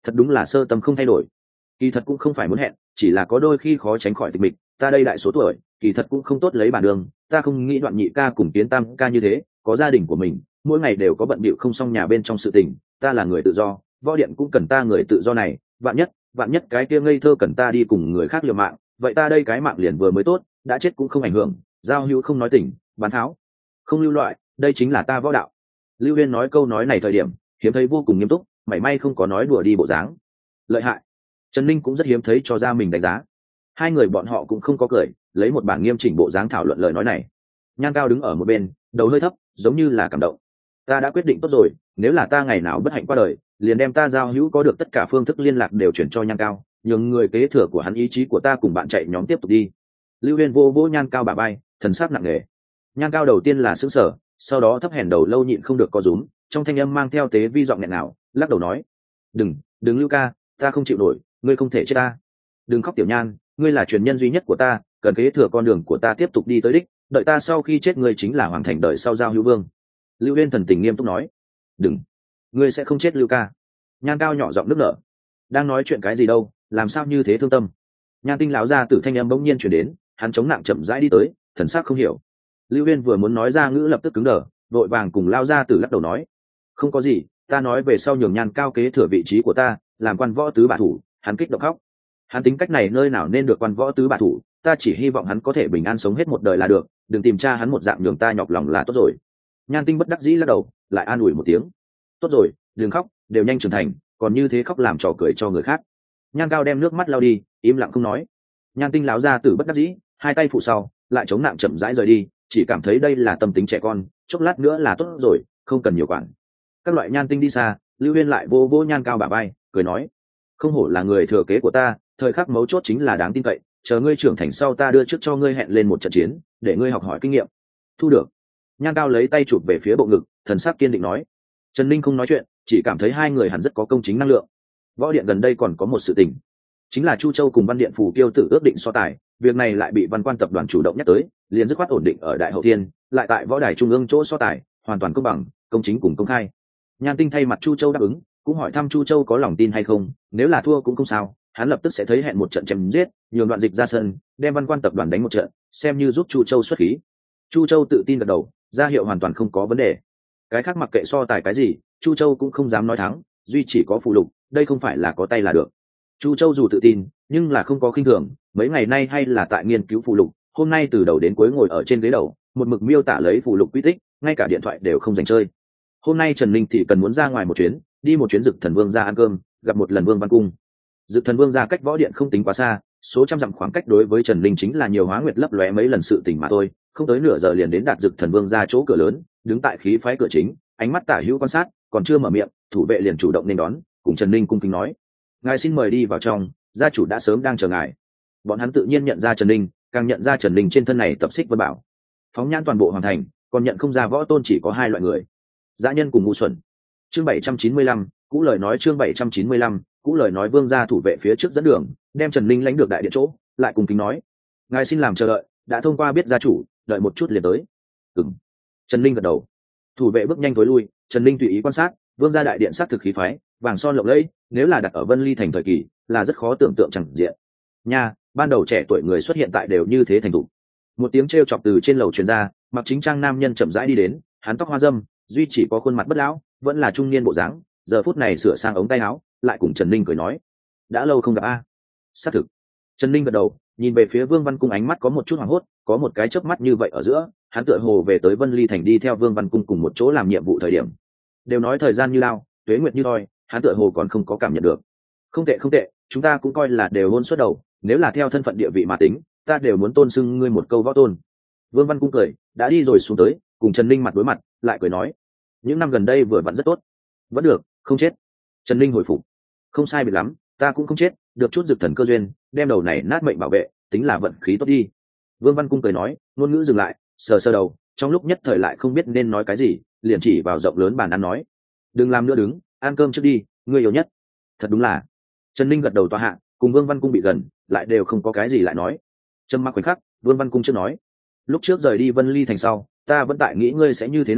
thật đúng là sơ tâm không thay đổi. Kỳ thật cũng không phải muốn hẹn, chỉ là có đôi khi khó tránh khỏi tịch mịch, ta đây đại số tuổi, kỳ thật cũng không tốt lấy bản đường, ta không nghĩ Đoạn nhị ca cùng Tiến tam ca như thế, có gia đình của mình, mỗi ngày đều có bận bịu không xong nhà bên trong sự tình, ta là người tự do, võ điện cũng cần ta người tự do này, vạn nhất vạn nhất cái kia ngây thơ cần ta đi cùng người khác liều mạng, vậy ta đây cái mạng liền vừa mới tốt, đã chết cũng không ảnh hưởng, giao hữu không nói tình, bán tháo không lưu loại, đây chính là ta võ đạo. Lưu Huyên nói câu nói này thời điểm hiếm thấy vô cùng nghiêm túc, mảy may không có nói đùa đi bộ dáng. Lợi hại. Trần Ninh cũng rất hiếm thấy cho ra mình đánh giá. Hai người bọn họ cũng không có cười, lấy một bản nghiêm chỉnh bộ dáng thảo luận lời nói này. Nhan Cao đứng ở một bên, đầu hơi thấp, giống như là cảm động. Ta đã quyết định tốt rồi, nếu là ta ngày nào bất hạnh qua đời, liền đem ta giao hữu có được tất cả phương thức liên lạc đều chuyển cho Nhan Cao, nhường người kế thừa của hắn ý chí của ta cùng bạn chạy nhóm tiếp tục đi. Lưu Huyên vô vô Nhan Cao bả vai, thần sắc nặng nề. Nhan Cao đầu tiên là sững sờ, sau đó thấp hèn đầu lâu nhịn không được co rúm, trong thanh âm mang theo tế vi giọng nghẹn nào, lắc đầu nói: "Đừng, đừng Lưu ca, ta không chịu nổi, ngươi không thể chết ta. Đừng khóc Tiểu Nhan, ngươi là truyền nhân duy nhất của ta, cần kế thừa con đường của ta tiếp tục đi tới đích, đợi ta sau khi chết ngươi chính là hoàng thành đợi sau giao hữu vương." Lưu Huyên thần tình nghiêm túc nói: "Đừng, ngươi sẽ không chết Lưu ca." Nhan Cao nhỏ giọng nức nở. Đang nói chuyện cái gì đâu, làm sao như thế thương tâm. Nhan Tinh lão gia tử thanh âm bỗng nhiên truyền đến, hắn chống nặng chậm rãi đi tới, thần sắc không hiểu. Lưu Huyên vừa muốn nói ra ngữ lập tức cứng đờ, vội vàng cùng lao gia tử lắc đầu nói: "Không có gì, ta nói về sau nhường Nhan Cao kế thừa vị trí của ta, làm quan võ tứ bả thủ." Hắn kích động khóc. Hắn tính cách này nơi nào nên được quan võ tứ bả thủ, ta chỉ hy vọng hắn có thể bình an sống hết một đời là được, đừng tìm tra hắn một dạng nhường ta nhọc lòng là tốt rồi. Nhan Tinh bất đắc dĩ lắc đầu, lại an ủi một tiếng: "Tốt rồi, đừng khóc, đều nhanh trưởng thành, còn như thế khóc làm trò cười cho người khác." Nhan Cao đem nước mắt lau đi, im lặng không nói. Nhan Tinh lão gia tử bất đắc dĩ, hai tay phụ sau, lại chống nặng chậm rãi rời đi, chỉ cảm thấy đây là tâm tính trẻ con, chốc lát nữa là tốt rồi, không cần nhiều quản. Các loại Nhan Tinh đi xa, Lưu Huyên lại vô vô Nhan Cao bả vai, cười nói: "Không hổ là người thừa kế của ta, thời khắc mấu chốt chính là đáng tin cậy, chờ ngươi trưởng thành sau ta đưa trước cho ngươi hẹn lên một trận chiến, để ngươi học hỏi kinh nghiệm." Thu được. Nhan Cao lấy tay chụp về phía bộ ngực, thần sắc kiên định nói. Trần Ninh không nói chuyện, chỉ cảm thấy hai người hẳn rất có công chính năng lượng. Võ điện gần đây còn có một sự tình, chính là Chu Châu cùng Văn điện Phù Kiêu tự ước định so tài, việc này lại bị Văn Quan tập đoàn chủ động nhắc tới, liền dứt khoát ổn định ở Đại Hậu Thiên, lại tại võ đài trung ương chỗ so tài, hoàn toàn công bằng, công chính cùng công khai. Nhan Tinh thay mặt Chu Châu đáp ứng, cũng hỏi thăm Chu Châu có lòng tin hay không, nếu là thua cũng không sao, hắn lập tức sẽ thấy hẹn một trận chém giết, nhường Đoạn Dịch ra sân, đem Văn Quan tập đoàn đánh một trận, xem như giúp Chu Châu xuất khí. Chu Châu tự tin gật đầu, ra hiệu hoàn toàn không có vấn đề. Cái khác mặc kệ so tài cái gì, Chu Châu cũng không dám nói thắng, duy chỉ có phụ lục, đây không phải là có tay là được. Chu Châu dù tự tin, nhưng là không có khinh thường, mấy ngày nay hay là tại nghiên cứu phụ lục, hôm nay từ đầu đến cuối ngồi ở trên ghế đầu, một mực miêu tả lấy phụ lục quy tích, ngay cả điện thoại đều không dành chơi. Hôm nay Trần Ninh thì cần muốn ra ngoài một chuyến, đi một chuyến Dực Thần Vương ra ăn cơm, gặp một lần Vương Văn Cung. Dực Thần Vương ra cách võ điện không tính quá xa, số trăm dặm khoảng cách đối với Trần Ninh chính là nhiều hóa nguyệt lấp lóe mấy lần sự tình mà thôi, không tới nửa giờ liền đến đạt Dực Thần Vương ra chỗ cửa lớn, đứng tại khí phái cửa chính, ánh mắt tả hữu quan sát, còn chưa mở miệng, thủ vệ liền chủ động nên đón, cùng Trần Ninh cung kính nói: "Ngài xin mời đi vào trong, gia chủ đã sớm đang chờ ngài." Bọn hắn tự nhiên nhận ra Trần Ninh, càng nhận ra Trần Ninh trên thân này tập xích vân bảo. Phóng nhãn toàn bộ hoàng thành, còn nhận không ra võ tôn chỉ có hai loại người: dã nhân cùng ngu xuẩn. Chương bảy trăm chín mươi lăm, cũ lời nói chương bảy trăm chín mươi lăm, cũ lời nói. Vương gia thủ vệ phía trước dẫn đường, đem Trần Ninh lãnh được đại điện chỗ, lại cùng kính nói: "Ngài xin làm chờ đợi, đã thông qua biết gia chủ, đợi một chút liền tới." Ừm. Trần Ninh gật đầu. Thủ vệ bước nhanh tối lui, Trần Ninh tùy ý quan sát, Vương gia đại điện sắc thực khí phái, vàng son lộng lẫy, nếu là đặt ở Vân Ly thành thời kỳ, là rất khó tưởng tượng chẳng diện. Nha, ban đầu trẻ tuổi người xuất hiện tại đều như thế thành thủ. Một tiếng trêu chọc từ trên lầu truyền ra, mặc chính trang nam nhân chậm rãi đi đến, hắn tóc hoa râm, duy chỉ có khuôn mặt bất lão, vẫn là trung niên bộ dáng, giờ phút này sửa sang ống tay áo, lại cùng Trần Ninh cười nói: "Đã lâu không gặp a." À? Xác thực. Trần Ninh gật đầu, nhìn về phía Vương Văn Cung ánh mắt có một chút hoảng hốt, có một cái chớp mắt như vậy ở giữa, hắn tựa hồ về tới Vân Ly thành đi theo Vương Văn Cung cùng một chỗ làm nhiệm vụ thời điểm. Đều nói thời gian như lao, tuế nguyệt như thoi, hắn tựa hồ còn không có cảm nhận được. "Không tệ không tệ, chúng ta cũng coi là đều hôn suốt đầu, nếu là theo thân phận địa vị mà tính, ta đều muốn tôn xưng ngươi một câu võ tôn." Vương Văn Cung cười, đã đi rồi xuống tới, cùng Trần Ninh mặt đối mặt, lại cười nói: "Những năm gần đây vừa vặn rất tốt." "Vẫn được, không chết." Trần Ninh hồi phục: "Không sai biệt lắm, ta cũng không chết, được chút dược thần cơ duyên, đem đầu này nát mệnh bảo vệ, tính là vận khí tốt đi." Vương Văn Cung cười nói, ngôn ngữ dừng lại, sờ sờ đầu, trong lúc nhất thời lại không biết nên nói cái gì, liền chỉ vào rộng lớn bàn ăn nói: "Đừng làm nữa đứng, ăn cơm trước đi, ngươi yêu nhất." Thật đúng là. Trần Ninh gật đầu tòa hạ, cùng Vương Văn Cung bị gần, lại đều không có cái gì lại nói. Trầm mặc khoảnh khắc, Vương Văn Cung chưa nói: "Lúc trước rời đi Vân Ly thành sau, ta vẫn tại nghĩ ngươi sẽ như thế nào,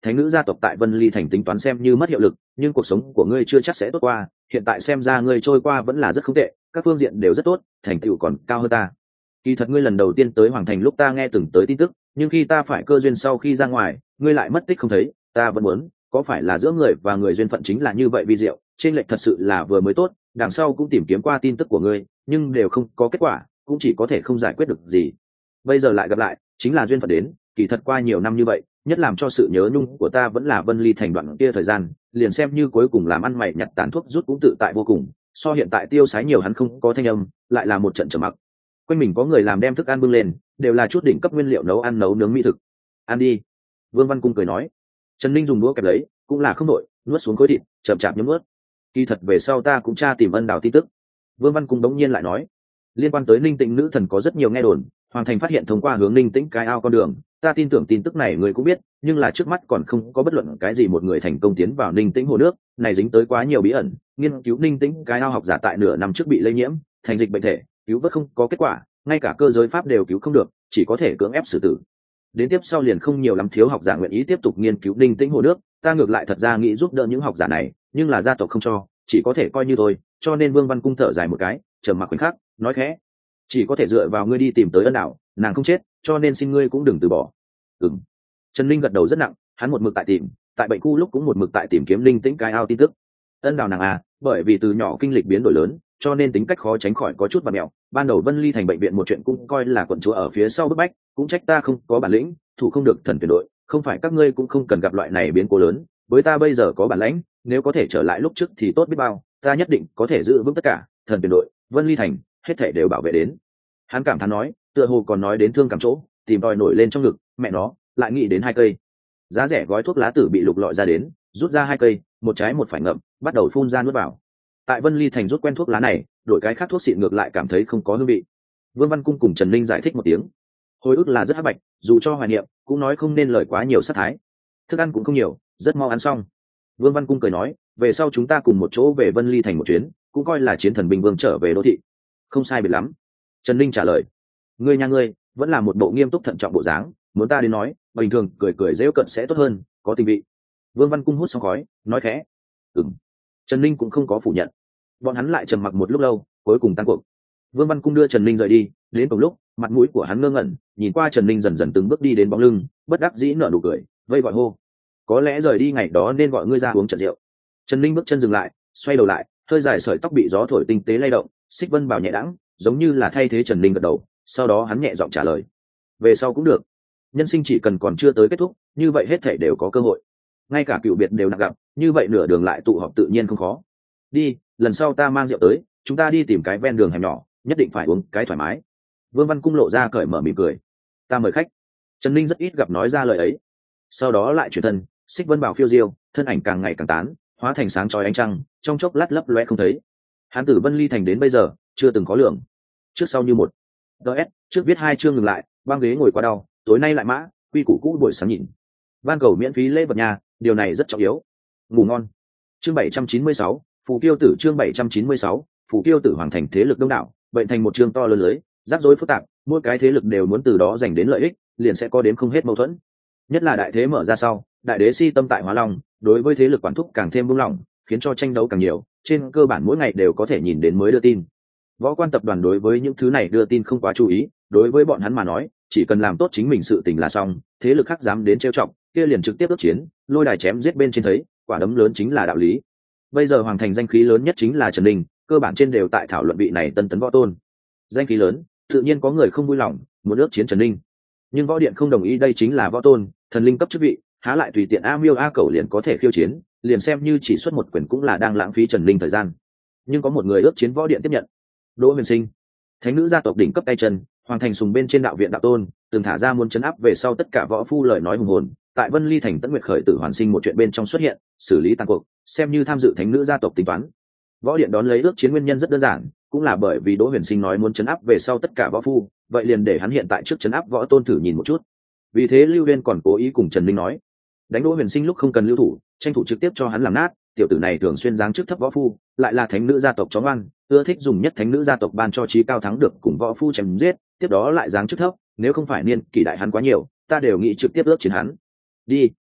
thánh nữ gia tộc tại Vân Ly thành tính toán xem như mất hiệu lực, nhưng cuộc sống của ngươi chưa chắc sẽ tốt qua, hiện tại xem ra ngươi trôi qua vẫn là rất không tệ, các phương diện đều rất tốt, thành tựu còn cao hơn ta. Kỳ thật ngươi lần đầu tiên tới hoàng thành lúc ta nghe từng tới tin tức, nhưng khi ta phải cơ duyên sau khi ra ngoài, ngươi lại mất tích không thấy, ta vẫn muốn, có phải là giữa người và người duyên phận chính là như vậy vi diệu, trên lệch thật sự là vừa mới tốt, đằng sau cũng tìm kiếm qua tin tức của ngươi, nhưng đều không có kết quả, cũng chỉ có thể không giải quyết được gì. Bây giờ lại gặp lại, chính là duyên phận đến, kỳ thật qua nhiều năm như vậy, nhất làm cho sự nhớ nhung của ta vẫn là Vân Ly thành đoạn kia thời gian, liền xem như cuối cùng làm ăn mày nhặt tán thuốc rút cũng tự tại vô cùng, so hiện tại tiêu sái nhiều hắn không có thanh âm, lại là một trận trầm mặc. Quanh mình có người làm đem thức ăn bưng lên, đều là chút đỉnh cấp nguyên liệu nấu ăn nấu nướng mỹ thực. Ăn đi. Vương Văn Cung cười nói. Trần Ninh dùng đũa kẹp lấy, cũng là không đội, nuốt xuống khối thịt, chậm chạp nhấm nuốt. Kỳ thật về sau ta cũng tra tìm Ân Đào tin tức. Vương Văn Cung đống nhiên lại nói, liên quan tới Ninh Tĩnh nữ thần có rất nhiều nghe đồn, Hoàng thành phát hiện thông qua hướng Ninh Tĩnh cái ao con đường, ta tin tưởng tin tức này người cũng biết, nhưng là trước mắt còn không có bất luận cái gì một người thành công tiến vào Ninh Tĩnh hồ nước, này dính tới quá nhiều bí ẩn, nghiên cứu Ninh Tĩnh cái ao học giả tại nửa năm trước bị lây nhiễm, thành dịch bệnh thể, cứu vớt không có kết quả, ngay cả cơ giới pháp đều cứu không được, chỉ có thể cưỡng ép xử tử. Đến tiếp sau liền không nhiều lắm thiếu học giả nguyện ý tiếp tục nghiên cứu Ninh Tĩnh hồ nước, ta ngược lại thật ra nghĩ giúp đỡ những học giả này, nhưng là gia tộc không cho, chỉ có thể coi như thôi, cho nên Vương Văn Cung thở dài một cái, trầm mặc khoảnh khắc, nói khẽ, chỉ có thể dựa vào ngươi đi tìm tới Ân Đảo, nàng không chết, cho nên xin ngươi cũng đừng từ bỏ. Ừm. Trần Linh gật đầu rất nặng, hắn một mực tại tìm, tại bệnh khu lúc cũng một mực tại tìm kiếm Ninh Tĩnh cái ao tin tức. Ân Đảo nàng à, bởi vì từ nhỏ kinh lịch biến đổi lớn, cho nên tính cách khó tránh khỏi có chút bạt mẹo. Ban đầu Vân Ly thành bệnh viện một chuyện cũng coi là quận chúa ở phía sau bức bách, cũng trách ta không có bản lĩnh, thủ không được thần tuyển đội, không phải các ngươi cũng không cần gặp loại này biến cố lớn, với ta bây giờ có bản lĩnh, nếu có thể trở lại lúc trước thì tốt biết bao, ta nhất định có thể giữ vững tất cả, thần tuyển đội, Vân Ly thành, hết thảy đều bảo vệ đến. Hắn cảm thán nói, tựa hồ còn nói đến thương cảm chỗ, tìm tòi nổi lên trong ngực, mẹ nó, lại nghĩ đến hai cây. Giá rẻ gói thuốc lá tử bị lục lọi ra đến, rút ra hai cây, một trái một phải ngậm, bắt đầu phun ra nuốt vào. Tại Vân Ly thành rút quen thuốc lá này, đổi cái khác thuốc xịn ngược lại cảm thấy không có hương vị. Vương Văn Cung cùng Trần Linh giải thích một tiếng. Hồi ức là rất hắc bạch, dù cho hoài niệm, cũng nói không nên lời quá nhiều sát thái. Thức ăn cũng không nhiều, rất mau ăn xong. Vương Văn Cung cười nói, về sau chúng ta cùng một chỗ về Vân Ly thành một chuyến, cũng coi là chiến thần binh vương trở về đô thị. Không sai biệt lắm. Trần Linh trả lời, ngươi nhà ngươi vẫn là một bộ nghiêm túc thận trọng bộ dáng, muốn ta đến nói, bình thường cười cười dễ cận sẽ tốt hơn, có tình vị. Vương Văn Cung hút xong khói, nói khẽ, ừm. Trần Linh cũng không có phủ nhận. Bọn hắn lại trầm mặc một lúc lâu, cuối cùng tan cuộc. Vương Văn Cung đưa Trần Linh rời đi, đến cùng lúc, mặt mũi của hắn ngơ ngẩn, nhìn qua Trần Linh dần dần từng bước đi đến bóng lưng, bất đắc dĩ nở nụ cười, vây gọi hô, có lẽ rời đi ngày đó nên gọi ngươi ra uống trận rượu. Trần Linh bước chân dừng lại, xoay đầu lại, hơi dài sợi tóc bị gió thổi tinh tế lay động, Xích Vân bảo nhẹ đãng, giống như là thay thế Trần Linh gật đầu, sau đó hắn nhẹ giọng trả lời, về sau cũng được, nhân sinh chỉ cần còn chưa tới kết thúc, như vậy hết thảy đều có cơ hội, ngay cả cựu biệt đều nặng gặp, như vậy nửa đường lại tụ họp tự nhiên không khó. Đi, lần sau ta mang rượu tới, chúng ta đi tìm cái ven đường hẻm nhỏ, nhất định phải uống cái thoải mái. Vương Văn Cung lộ ra cởi mở mỉm cười, ta mời khách. Trần Linh rất ít gặp nói ra lời ấy, sau đó lại chuyển thân, Xích Vân bảo phiêu diêu, thân ảnh càng ngày càng tán, hóa thành sáng chói ánh trăng, trong chốc lát lấp loe không thấy. Hắn từ Vân Ly thành đến bây giờ chưa từng có lượng, trước sau như một. ds trước viết hai chương ngừng lại, băng ghế ngồi quá đau, tối nay lại mã, quy củ cũ buổi sáng nhìn. Ban cầu miễn phí lễ vật nhà, điều này rất trọng yếu. Ngủ ngon. Chương bảy trăm chín mươi sáu, phù tiêu tử. Chương bảy trăm chín mươi sáu, phù tiêu tử. Hoàng thành thế lực đông đảo, bệnh thành một chương to lớn lưới, rắc rối phức tạp, mỗi cái thế lực đều muốn từ đó giành đến lợi ích, liền sẽ có đến không hết mâu thuẫn. Nhất là đại thế mở ra sau, đại đế si tâm tại Hóa Long, đối với thế lực quản thúc càng thêm buông lỏng, khiến cho tranh đấu càng nhiều, trên cơ bản mỗi ngày đều có thể nhìn đến mới đưa tin. Võ Quan tập đoàn đối với những thứ này đưa tin không quá chú ý, đối với bọn hắn mà nói, chỉ cần làm tốt chính mình sự tình là xong, thế lực khác dám đến trêu chọc, kia liền trực tiếp ước chiến, lôi đài chém giết bên trên thấy, quả đấm lớn chính là đạo lý. Bây giờ hoàng thành danh khí lớn nhất chính là Trần Ninh, cơ bản trên đều tại thảo luận vị này tân tấn võ tôn. Danh khí lớn, tự nhiên có người không vui lòng, muốn ước chiến Trần Ninh. Nhưng võ điện không đồng ý, đây chính là võ tôn, thần linh cấp chức vị, há lại tùy tiện a miêu a cầu liền có thể khiêu chiến, liền xem như chỉ xuất một quyền cũng là đang lãng phí Trần Ninh thời gian. Nhưng có một người ước chiến võ điện tiếp nhận, Đỗ Huyền Sinh, thánh nữ gia tộc đỉnh cấp tay chân, hoàng thành sùng bên trên đạo viện đạo tôn, từng thả ra muốn chấn áp về sau tất cả võ phu lời nói hùng hồn, tại Vân Ly thành Tấn Nguyệt khởi tử hoàn sinh một chuyện bên trong xuất hiện, xử lý tàn cuộc, xem như tham dự thánh nữ gia tộc tính toán. Võ điện đón lấy ước chiến nguyên nhân rất đơn giản, cũng là bởi vì Đỗ Huyền Sinh nói muốn chấn áp về sau tất cả võ phu, vậy liền để hắn hiện tại trước chấn áp võ tôn thử nhìn một chút. Vì thế Lưu Uyên còn cố ý cùng Trần Linh nói, đánh Đỗ Huyền Sinh lúc không cần lưu thủ, tranh thủ trực tiếp cho hắn làm nát, tiểu tử này thường xuyên giáng chức thấp võ phu, lại là thánh nữ gia tộc chó ngoan, ưa thích dùng nhất thánh nữ gia tộc ban cho trí cao thắng được cùng võ phu chém giết, tiếp đó lại giáng chức thấp, nếu không phải niên kỷ đại hắn quá nhiều, ta đều nghĩ trực tiếp ước chiến hắn. Đi.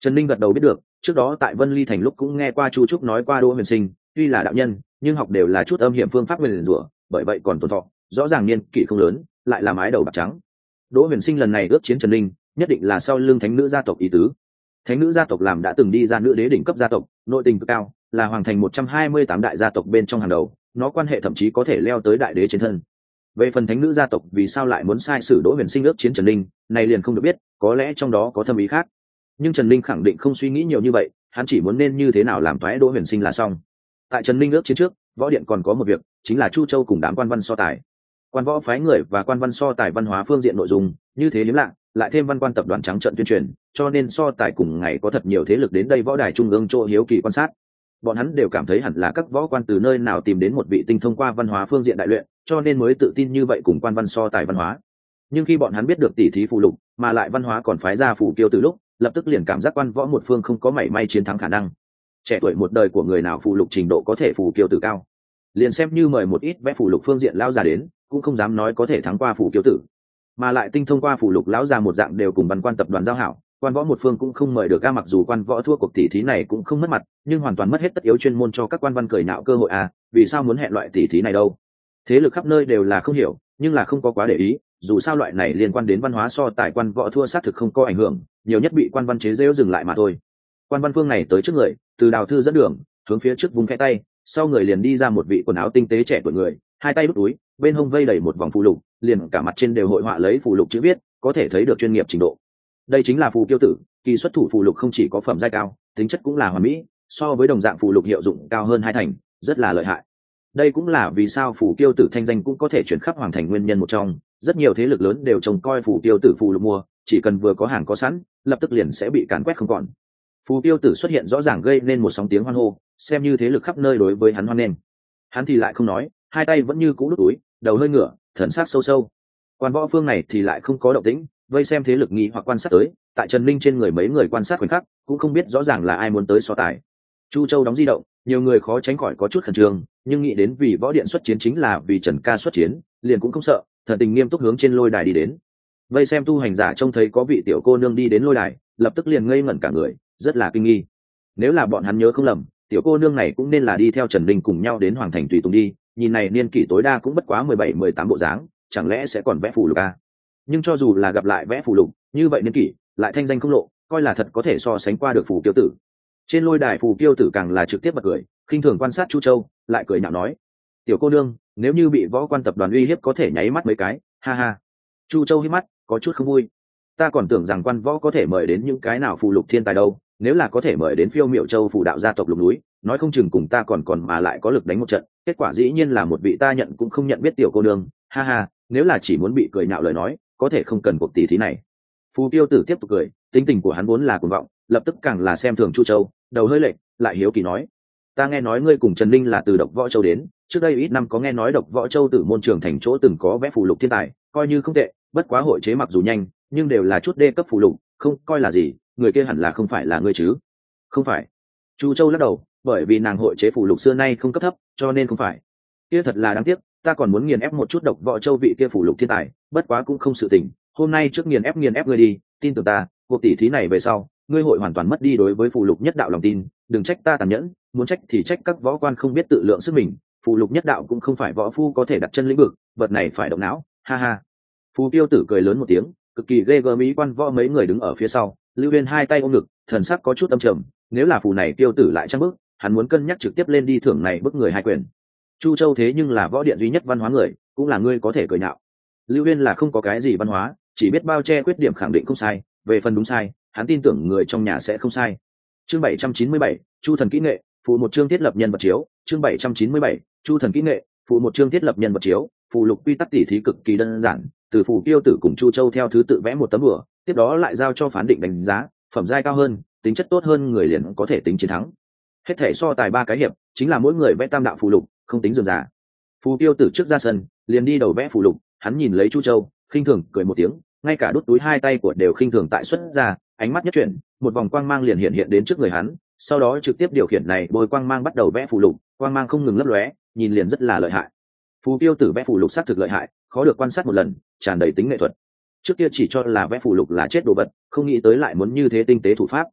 Trần Ninh gật đầu biết được, trước đó tại Vân Ly thành lúc cũng nghe qua Chu Trúc nói qua Đỗ Huyền Sinh, tuy là đạo nhân nhưng học đều là chút âm hiểm phương pháp nguyền rủa, bởi vậy còn tồn thọ, rõ ràng niên kỷ không lớn lại là mái đầu bạc trắng. Đỗ Huyền Sinh lần này ước chiến Trần Ninh nhất định là sau lưng thánh nữ gia tộc ý tứ. Thánh nữ gia tộc làm đã từng đi ra nữ đế đỉnh cấp gia tộc, nội tình cực cao, là hoàng thành một trăm hai mươi tám đại gia tộc bên trong hàng đầu, nó quan hệ thậm chí có thể leo tới đại đế trên thân. Về phần thánh nữ gia tộc vì sao lại muốn sai sử Đỗ Huyền Sinh ước chiến Trần Ninh, này liền không được biết, có lẽ trong đó có thâm ý khác. Nhưng Trần Ninh khẳng định không suy nghĩ nhiều như vậy, hắn chỉ muốn nên như thế nào làm toái Đỗ Huyền Sinh là xong. Tại Trần Ninh ước chiến trước, võ điện còn có một việc, chính là Chu Châu cùng đám quan văn so tài. Quan võ phái người và quan văn so tài văn hóa phương diện nội dung, như thế liếm lạ, lại thêm văn quan tập đoàn trắng trận tuyên truyền, cho nên so tài cùng ngày có thật nhiều thế lực đến đây võ đài trung ương chỗ hiếu kỳ quan sát. Bọn hắn đều cảm thấy hẳn là các võ quan từ nơi nào tìm đến một vị tinh thông qua văn hóa phương diện đại luyện, cho nên mới tự tin như vậy cùng quan văn so tài văn hóa. Nhưng khi bọn hắn biết được tỷ thí phù lục, mà lại văn hóa còn phái ra phù kiêu từ lúc, lập tức liền cảm giác quan võ một phương không có mảy may chiến thắng khả năng. Trẻ tuổi một đời của người nào phù lục trình độ có thể phù kiêu tử cao, liền xem như mời một ít vẽ phù lục phương diện lao già đến, cũng không dám nói có thể thắng qua phù kiêu tử. Mà lại tinh thông qua phù lục lão già một dạng đều cùng văn quan tập đoàn giao hảo, quan võ một phương cũng không mời được a. Mặc dù quan võ thua cuộc tỷ thí này cũng không mất mặt, nhưng hoàn toàn mất hết tất yếu chuyên môn cho các quan văn cười nạo cơ hội a. Vì sao muốn hẹn loại tỷ thí này đâu? Thế lực khắp nơi đều là không hiểu, nhưng là không có quá để ý, dù sao loại này liên quan đến văn hóa so tài quan võ thua xác thực không có ảnh hưởng, nhiều nhất bị quan văn chế giễu dừng lại mà thôi. Quan văn phương này tới trước người, từ Đào Thư dẫn đường, hướng phía trước vùng khẽ tay, sau người liền đi ra một vị quần áo tinh tế trẻ tuổi người, hai tay đút túi, bên hông vây đầy một vòng phù lục, liền cả mặt trên đều hội họa lấy phù lục chữ viết, có thể thấy được chuyên nghiệp trình độ. Đây chính là phù kiêu tử, kỳ xuất thủ phù lục không chỉ có phẩm giai cao, tính chất cũng là hoàn mỹ, so với đồng dạng phù lục hiệu dụng cao hơn hai thành, rất là lợi hại. Đây cũng là vì sao phù kiêu tử thanh danh cũng có thể chuyển khắp hoàng thành nguyên nhân một trong, rất nhiều thế lực lớn đều trông coi phù kiêu tử phù lục mua, chỉ cần vừa có hàng có sẵn, lập tức liền sẽ bị càn quét không còn. Phù kiêu tử xuất hiện rõ ràng gây nên một sóng tiếng hoan hô, xem như thế lực khắp nơi đối với hắn hoan nghênh. Hắn thì lại không nói, hai tay vẫn như cũ đút túi, đầu hơi ngửa, thần sắc sâu sâu. Quan võ phương này thì lại không có động tĩnh, vây xem thế lực nghi hoặc quan sát tới, tại Trần Ninh trên người mấy người quan sát khoảnh khắc, cũng không biết rõ ràng là ai muốn tới so tài. Chu Châu đóng di động, nhiều người khó tránh khỏi có chút khẩn trương, nhưng nghĩ đến vì võ điện xuất chiến chính là vì Trần Ca xuất chiến, liền cũng không sợ, thần tình nghiêm túc hướng trên lôi đài đi đến. Vây xem tu hành giả trông thấy có vị tiểu cô nương đi đến lôi đài, lập tức liền ngây ngẩn cả người, rất là kinh nghi. Nếu là bọn hắn nhớ không lầm, tiểu cô nương này cũng nên là đi theo Trần Ninh cùng nhau đến hoàng thành tùy tùng đi, nhìn này niên kỷ tối đa cũng bất quá mười bảy mười tám bộ dáng, chẳng lẽ sẽ còn vẽ phù lục à? Nhưng cho dù là gặp lại vẽ phù lục, như vậy niên kỷ, lại thanh danh không lộ, coi là thật có thể so sánh qua được phù kiêu tử. Trên lôi đài phù kiêu tử càng là trực tiếp bật cười, khinh thường quan sát Chu Châu, lại cười nhạo nói: "Tiểu cô nương, nếu như bị võ quan tập đoàn uy hiếp có thể nháy mắt mấy cái, ha ha." Chu Châu hí mắt, có chút không vui. Ta còn tưởng rằng quan võ có thể mời đến những cái nào phù lục thiên tài đâu, nếu là có thể mời đến Phiêu Miểu Châu phù đạo gia tộc lục núi, nói không chừng cùng ta còn còn mà lại có lực đánh một trận, kết quả dĩ nhiên là một vị ta nhận cũng không nhận biết tiểu cô nương, ha ha, nếu là chỉ muốn bị cười nhạo lời nói, có thể không cần cuộc tỷ thí này. Phù Tiêu Tử tiếp tục cười, tính tình của hắn vốn là cuồng vọng, lập tức càng là xem thường Chu Châu, đầu hơi lệch, lại hiếu kỳ nói: "Ta nghe nói ngươi cùng Trần Ninh là từ Độc Võ Châu đến, trước đây ít năm có nghe nói Độc Võ Châu Tử môn trường thành chỗ từng có vẽ phù lục thiên tài, coi như không tệ, bất quá hội chế mặc dù nhanh, nhưng đều là chút đê cấp phù lục, không coi là gì, người kia hẳn là không phải là ngươi chứ?" "Không phải." Chu Châu lắc đầu, bởi vì nàng hội chế phù lục xưa nay không cấp thấp, cho nên không phải. Kia thật là đáng tiếc, ta còn muốn nghiền ép một chút Độc Võ Châu vị kia phù lục thiên tài, bất quá cũng không sự tình, hôm nay trước nghiền ép nghiền ép ngươi đi, tin tưởng ta, cuộc tỷ thí này về sau, ngươi hội hoàn toàn mất đi đối với phù lục nhất đạo lòng tin, đừng trách ta tàn nhẫn, muốn trách thì trách các võ quan không biết tự lượng sức mình, phù lục nhất đạo cũng không phải võ phu có thể đặt chân lĩnh vực, vật này phải động não, ha ha. Phù Tiêu Tử cười lớn một tiếng, cực kỳ ghê gớm ý quan võ mấy người đứng ở phía sau, Lưu Uyên hai tay ôm ngực, thần sắc có chút âm trầm, nếu là phù này Tiêu Tử lại trăng bước, hắn muốn cân nhắc trực tiếp lên đi thưởng này bức người hai quyền. Chu Châu thế nhưng là võ điện duy nhất văn hóa người, cũng là ngươi có thể cười nhạo. Lưu Uyên là không có cái gì văn hóa, chỉ biết bao che khuyết điểm khẳng định không sai, về phần đúng sai, hắn tin tưởng người trong nhà sẽ không sai. Chương bảy trăm chín mươi bảy, Chu thần kỹ nghệ, phụ một chương thiết lập nhân vật chiếu, chương bảy trăm chín mươi bảy, Chu thần kỹ nghệ, phụ một chương thiết lập nhân vật chiếu, phù lục quy tắc tỉ thí cực kỳ đơn giản, từ phù Tiêu Tử cùng Chu Châu theo thứ tự vẽ một tấm bùa, tiếp đó lại giao cho phán định đánh giá, phẩm giai cao hơn, tính chất tốt hơn người liền có thể tính chiến thắng. Hết thể so tài ba cái hiệp, chính là mỗi người vẽ tam đạo phù lục, không tính dườm giả. Phù Tiêu Tử trước ra sân, liền đi đầu vẽ phù lục, hắn nhìn lấy Chu Châu, khinh thường cười một tiếng, ngay cả đút túi hai tay của đều khinh thường tại xuất ra, ánh mắt nhất chuyển, một vòng quang mang liền hiện hiện đến trước người hắn, sau đó trực tiếp điều khiển này bôi quang mang bắt đầu vẽ phù lục, quang mang không ngừng lấp lóe, nhìn liền rất là lợi hại. Phù Tiêu Tử vẽ phù lục xác thực lợi hại, khó được quan sát một lần, tràn đầy tính nghệ thuật. Trước kia chỉ cho là vẽ phù lục là chết đồ vật, không nghĩ tới lại muốn như thế tinh tế thủ pháp.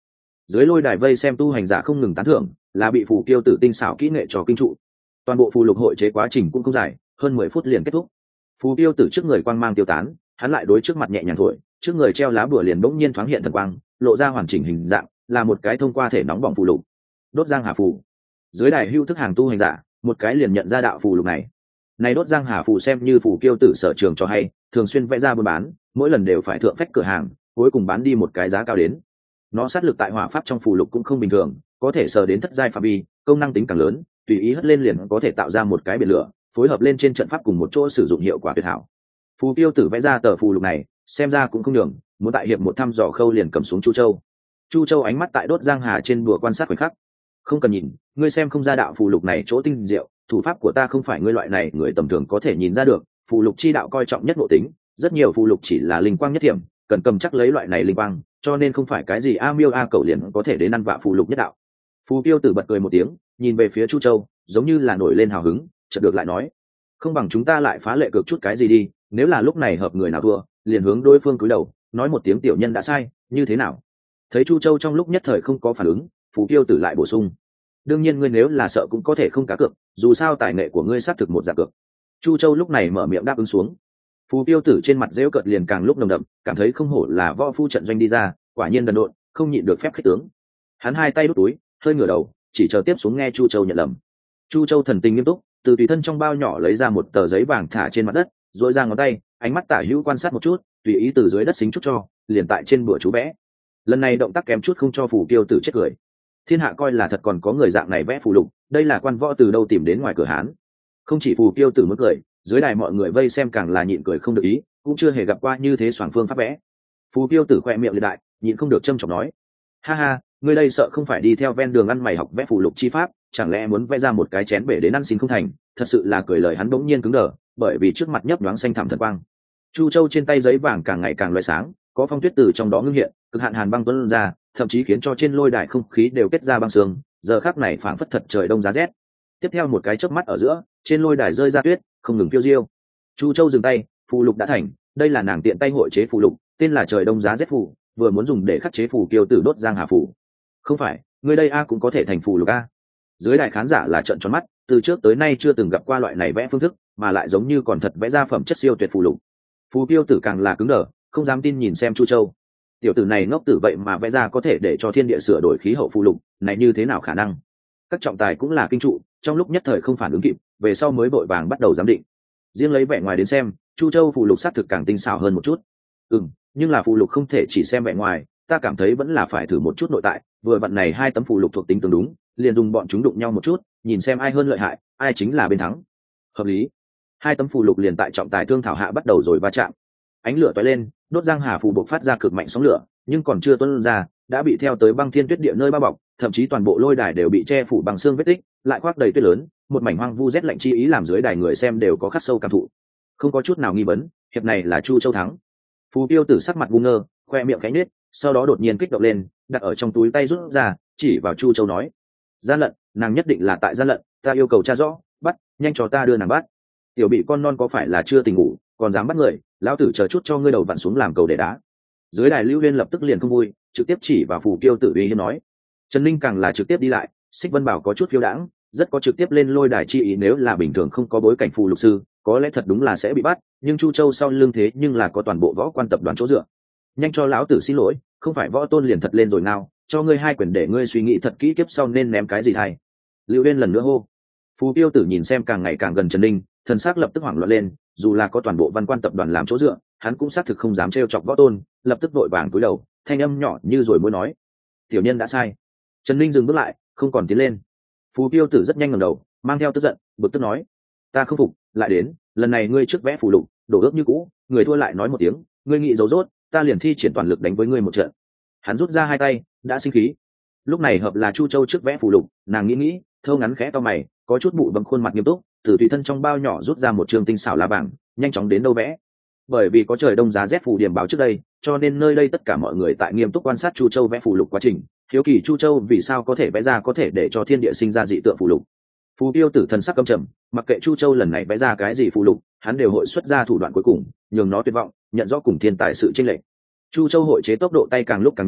Dưới lôi đài vây xem tu hành giả không ngừng tán thưởng, là bị phù kiêu tử tinh xảo kỹ nghệ cho kinh trụ. Toàn bộ phù lục hội chế quá trình cũng không dài, hơn mười phút liền kết thúc. Phù kiêu tử trước người quang mang tiêu tán, hắn lại đối trước mặt nhẹ nhàng thổi, trước người treo lá bùa liền bỗng nhiên thoáng hiện thần quang, lộ ra hoàn chỉnh hình dạng, là một cái thông qua thể nóng bỏng phù lục. Đốt giang hà phù. Dưới đài hưu thức hàng tu hành giả, một cái liền nhận ra đạo phù lục này. Này đốt giang hà phù xem như phù kiêu tử sở trường cho hay, thường xuyên vẽ ra buôn bán, mỗi lần đều phải thượng phách cửa hàng, cuối cùng bán đi một cái giá cao đến. Nó sát lực tại hỏa pháp trong phù lục cũng không bình thường, có thể sờ đến thất giai phạm vi, công năng tính càng lớn, tùy ý hất lên liền có thể tạo ra một cái biển lửa, phối hợp lên trên trận pháp cùng một chỗ sử dụng hiệu quả tuyệt hảo. Phù Tiêu Tử vẽ ra tờ phù lục này, xem ra cũng không nhường, muốn tại hiệp một thăm dò khâu liền cầm xuống Chu Châu. Chu Châu ánh mắt tại đốt giang hà trên bùa quan sát khoảnh khắc. Không cần nhìn, ngươi xem không ra đạo phù lục này chỗ tinh diệu, thủ pháp của ta không phải ngươi loại này người tầm thường có thể nhìn ra được, phù lục chi đạo coi trọng nhất nội tính, rất nhiều phù lục chỉ là linh quang nhất điểm, cần cầm chắc lấy loại này linh quang, cho nên không phải cái gì a miêu a cầu liền có thể đến ăn vạ phù lục nhất đạo. Phù Tiêu Tử bật cười một tiếng, nhìn về phía Chu Châu, giống như là nổi lên hào hứng, chợt được lại nói: "Không bằng chúng ta lại phá lệ cược chút cái gì đi, nếu là lúc này hợp người nào thua, liền hướng đối phương cúi đầu, nói một tiếng tiểu nhân đã sai, như thế nào?" Thấy Chu Châu trong lúc nhất thời không có phản ứng, Phù Tiêu Tử lại bổ sung: "Đương nhiên ngươi nếu là sợ cũng có thể không cá cược, dù sao tài nghệ của ngươi xác thực một dạng cược." Chu Châu lúc này mở miệng đáp ứng xuống. Phù Tiêu Tử trên mặt rêu cợt liền càng lúc nồng đậm, cảm thấy không hổ là võ phu trận doanh đi ra, quả nhiên đần độn, không nhịn được phép khích tướng. Hắn hai tay đút túi, hơi ngửa đầu, chỉ chờ tiếp xuống nghe Chu Châu nhận lầm. Chu Châu thần tình nghiêm túc, từ tùy thân trong bao nhỏ lấy ra một tờ giấy vàng thả trên mặt đất, duỗi ra ngón tay, ánh mắt tả hữu quan sát một chút, tùy ý từ dưới đất xính chút cho, liền tại trên bữa chú vẽ. Lần này động tác kém chút không cho Phù Tiêu Tử chết cười. Thiên hạ coi là thật còn có người dạng này vẽ phù lục, đây là quan võ từ đâu tìm đến ngoài cửa Hán. Không chỉ Phù Tiêu Tử muốn cười, dưới đài mọi người vây xem càng là nhịn cười không được ý, cũng chưa hề gặp qua như thế soảng phương pháp vẽ. Phù Tiêu Tử khoe miệng liệt đại, nhịn không được châm chọc nói: "Ha ha, ngươi đây sợ không phải đi theo ven đường ăn mày học vẽ phù lục chi pháp, chẳng lẽ muốn vẽ ra một cái chén bể đến ăn xin không thành?" Thật sự là cười lời hắn bỗng nhiên cứng đờ, bởi vì trước mặt nhấp nhoáng xanh thẳm thần quang. Chu Châu trên tay giấy vàng càng ngày càng lóe sáng, có phong tuyết từ trong đó ngưng hiện, cực hạn hàn băng tuôn ra, thậm chí khiến cho trên lôi đài không khí đều kết ra băng sương, giờ khắc này phảng phất thật trời đông giá rét. Tiếp theo một cái chớp mắt ở giữa, trên lôi đài rơi ra tuyết, không ngừng phiêu diêu. Chu Châu dừng tay, phù lục đã thành, đây là nàng tiện tay hội chế phù lục, tên là trời đông giá rét phù, vừa muốn dùng để khắc chế phù kiêu tử đốt giang hà phù. Không phải, người đây a cũng có thể thành phù lục a. Dưới đài khán giả là trợn tròn mắt, từ trước tới nay chưa từng gặp qua loại này vẽ phương thức, mà lại giống như còn thật vẽ ra phẩm chất siêu tuyệt phù lục. Phù kiêu tử càng là cứng đờ, không dám tin nhìn xem Chu Châu. Tiểu tử này ngốc tử vậy mà vẽ ra có thể để cho thiên địa sửa đổi khí hậu phù lục, này như thế nào khả năng? Các trọng tài cũng là kinh trụ, trong lúc nhất thời không phản ứng kịp, về sau mới vội vàng bắt đầu giám định. Riêng lấy vẻ ngoài đến xem, Chu Châu phù lục xác thực càng tinh xảo hơn một chút. Ừm, nhưng là phù lục không thể chỉ xem vẻ ngoài, ta cảm thấy vẫn là phải thử một chút nội tại, vừa vặn này hai tấm phù lục thuộc tính tương đúng, liền dùng bọn chúng đụng nhau một chút, nhìn xem ai hơn lợi hại, ai chính là bên thắng. Hợp lý. Hai tấm phù lục liền tại trọng tài thương thảo hạ bắt đầu rồi va chạm. Ánh lửa tóe lên, đốt giang hà phù bộc phát ra cực mạnh sóng lửa, nhưng còn chưa tuôn ra, đã bị theo tới băng thiên tuyết địa nơi bao bọc, thậm chí toàn bộ lôi đài đều bị che phủ bằng xương vết tích, lại khoác đầy tuyết lớn, một mảnh hoang vu rét lạnh chi ý làm dưới đài người xem đều có khắc sâu cảm thụ. Không có chút nào nghi vấn, hiệp này là Chu Châu thắng. Phù Tiêu Tử sắc mặt ngu ngơ, khoe miệng khẽ nhếch, sau đó đột nhiên kích động lên, đặt ở trong túi tay rút ra, chỉ vào Chu Châu nói: "Gian lận, nàng nhất định là tại gian lận, ta yêu cầu tra rõ, bắt, nhanh cho ta đưa nàng bắt. Tiểu bị con non có phải là chưa tỉnh ngủ, còn dám bắt người, lão tử chờ chút cho ngươi đầu vặn xuống làm cầu để đá." Dưới đài Lưu Huyên lập tức liền không vui, trực tiếp chỉ vào Phù Kiêu Tử uy hiếp nói. Trần Ninh càng là trực tiếp đi lại, Xích Vân Bảo có chút phiêu đãng, rất có trực tiếp lên lôi đài chi ý, nếu là bình thường không có bối cảnh phù lục sư, có lẽ thật đúng là sẽ bị bắt, nhưng Chu Châu sau lưng thế nhưng là có toàn bộ võ quan tập đoàn chỗ dựa. Nhanh cho lão tử xin lỗi, không phải võ tôn liền thật lên rồi nào, cho ngươi hai quyền để ngươi suy nghĩ thật kỹ kiếp sau nên ném cái gì thay. Lưu Uyên lần nữa hô. Phù Tiêu Tử nhìn xem càng ngày càng gần Trần Ninh, thần sắc lập tức hoảng loạn lên, dù là có toàn bộ văn quan tập đoàn làm chỗ dựa, hắn cũng xác thực không dám trêu chọc võ tôn, lập tức vội vàng cúi đầu, thanh âm nhỏ như rồi mới nói: "Tiểu nhân đã sai." Trần Ninh dừng bước lại, không còn tiến lên. Phù Tiêu Tử rất nhanh ngẩng đầu, mang theo tức giận, bực tức nói: "Ta không phục, lại đến, lần này ngươi trước vẽ phù lục, đổ ước như cũ, người thua lại nói một tiếng, ngươi nghĩ giấu rốt, ta liền thi triển toàn lực đánh với ngươi một trận." Hắn rút ra hai tay, đã sinh khí. Lúc này hợp là Chu Châu trước vẽ phù lục, nàng nghĩ nghĩ, thâu ngắn khẽ to mày, có chút bụi bặm khuôn mặt nghiêm túc, từ tùy thân trong bao nhỏ rút ra một trường tinh xảo lá vàng, nhanh chóng đến đâu vẽ. Bởi vì có trời đông giá rét phù điểm báo trước đây, cho nên nơi đây tất cả mọi người tại nghiêm túc quan sát Chu Châu vẽ phù lục quá trình, hiếu kỳ Chu Châu vì sao có thể vẽ ra có thể để cho thiên địa sinh ra dị tượng phù lục. Phù Tiêu Tử thần sắc căm trầm, mặc kệ Chu Châu lần này vẽ ra cái gì phù lục, hắn đều hội xuất ra thủ đoạn cuối cùng, nhường nó tuyệt vọng, nhận rõ cùng thiên tài sự chênh lệch. Chu Châu hội chế tốc độ tay càng lúc càng nhanh,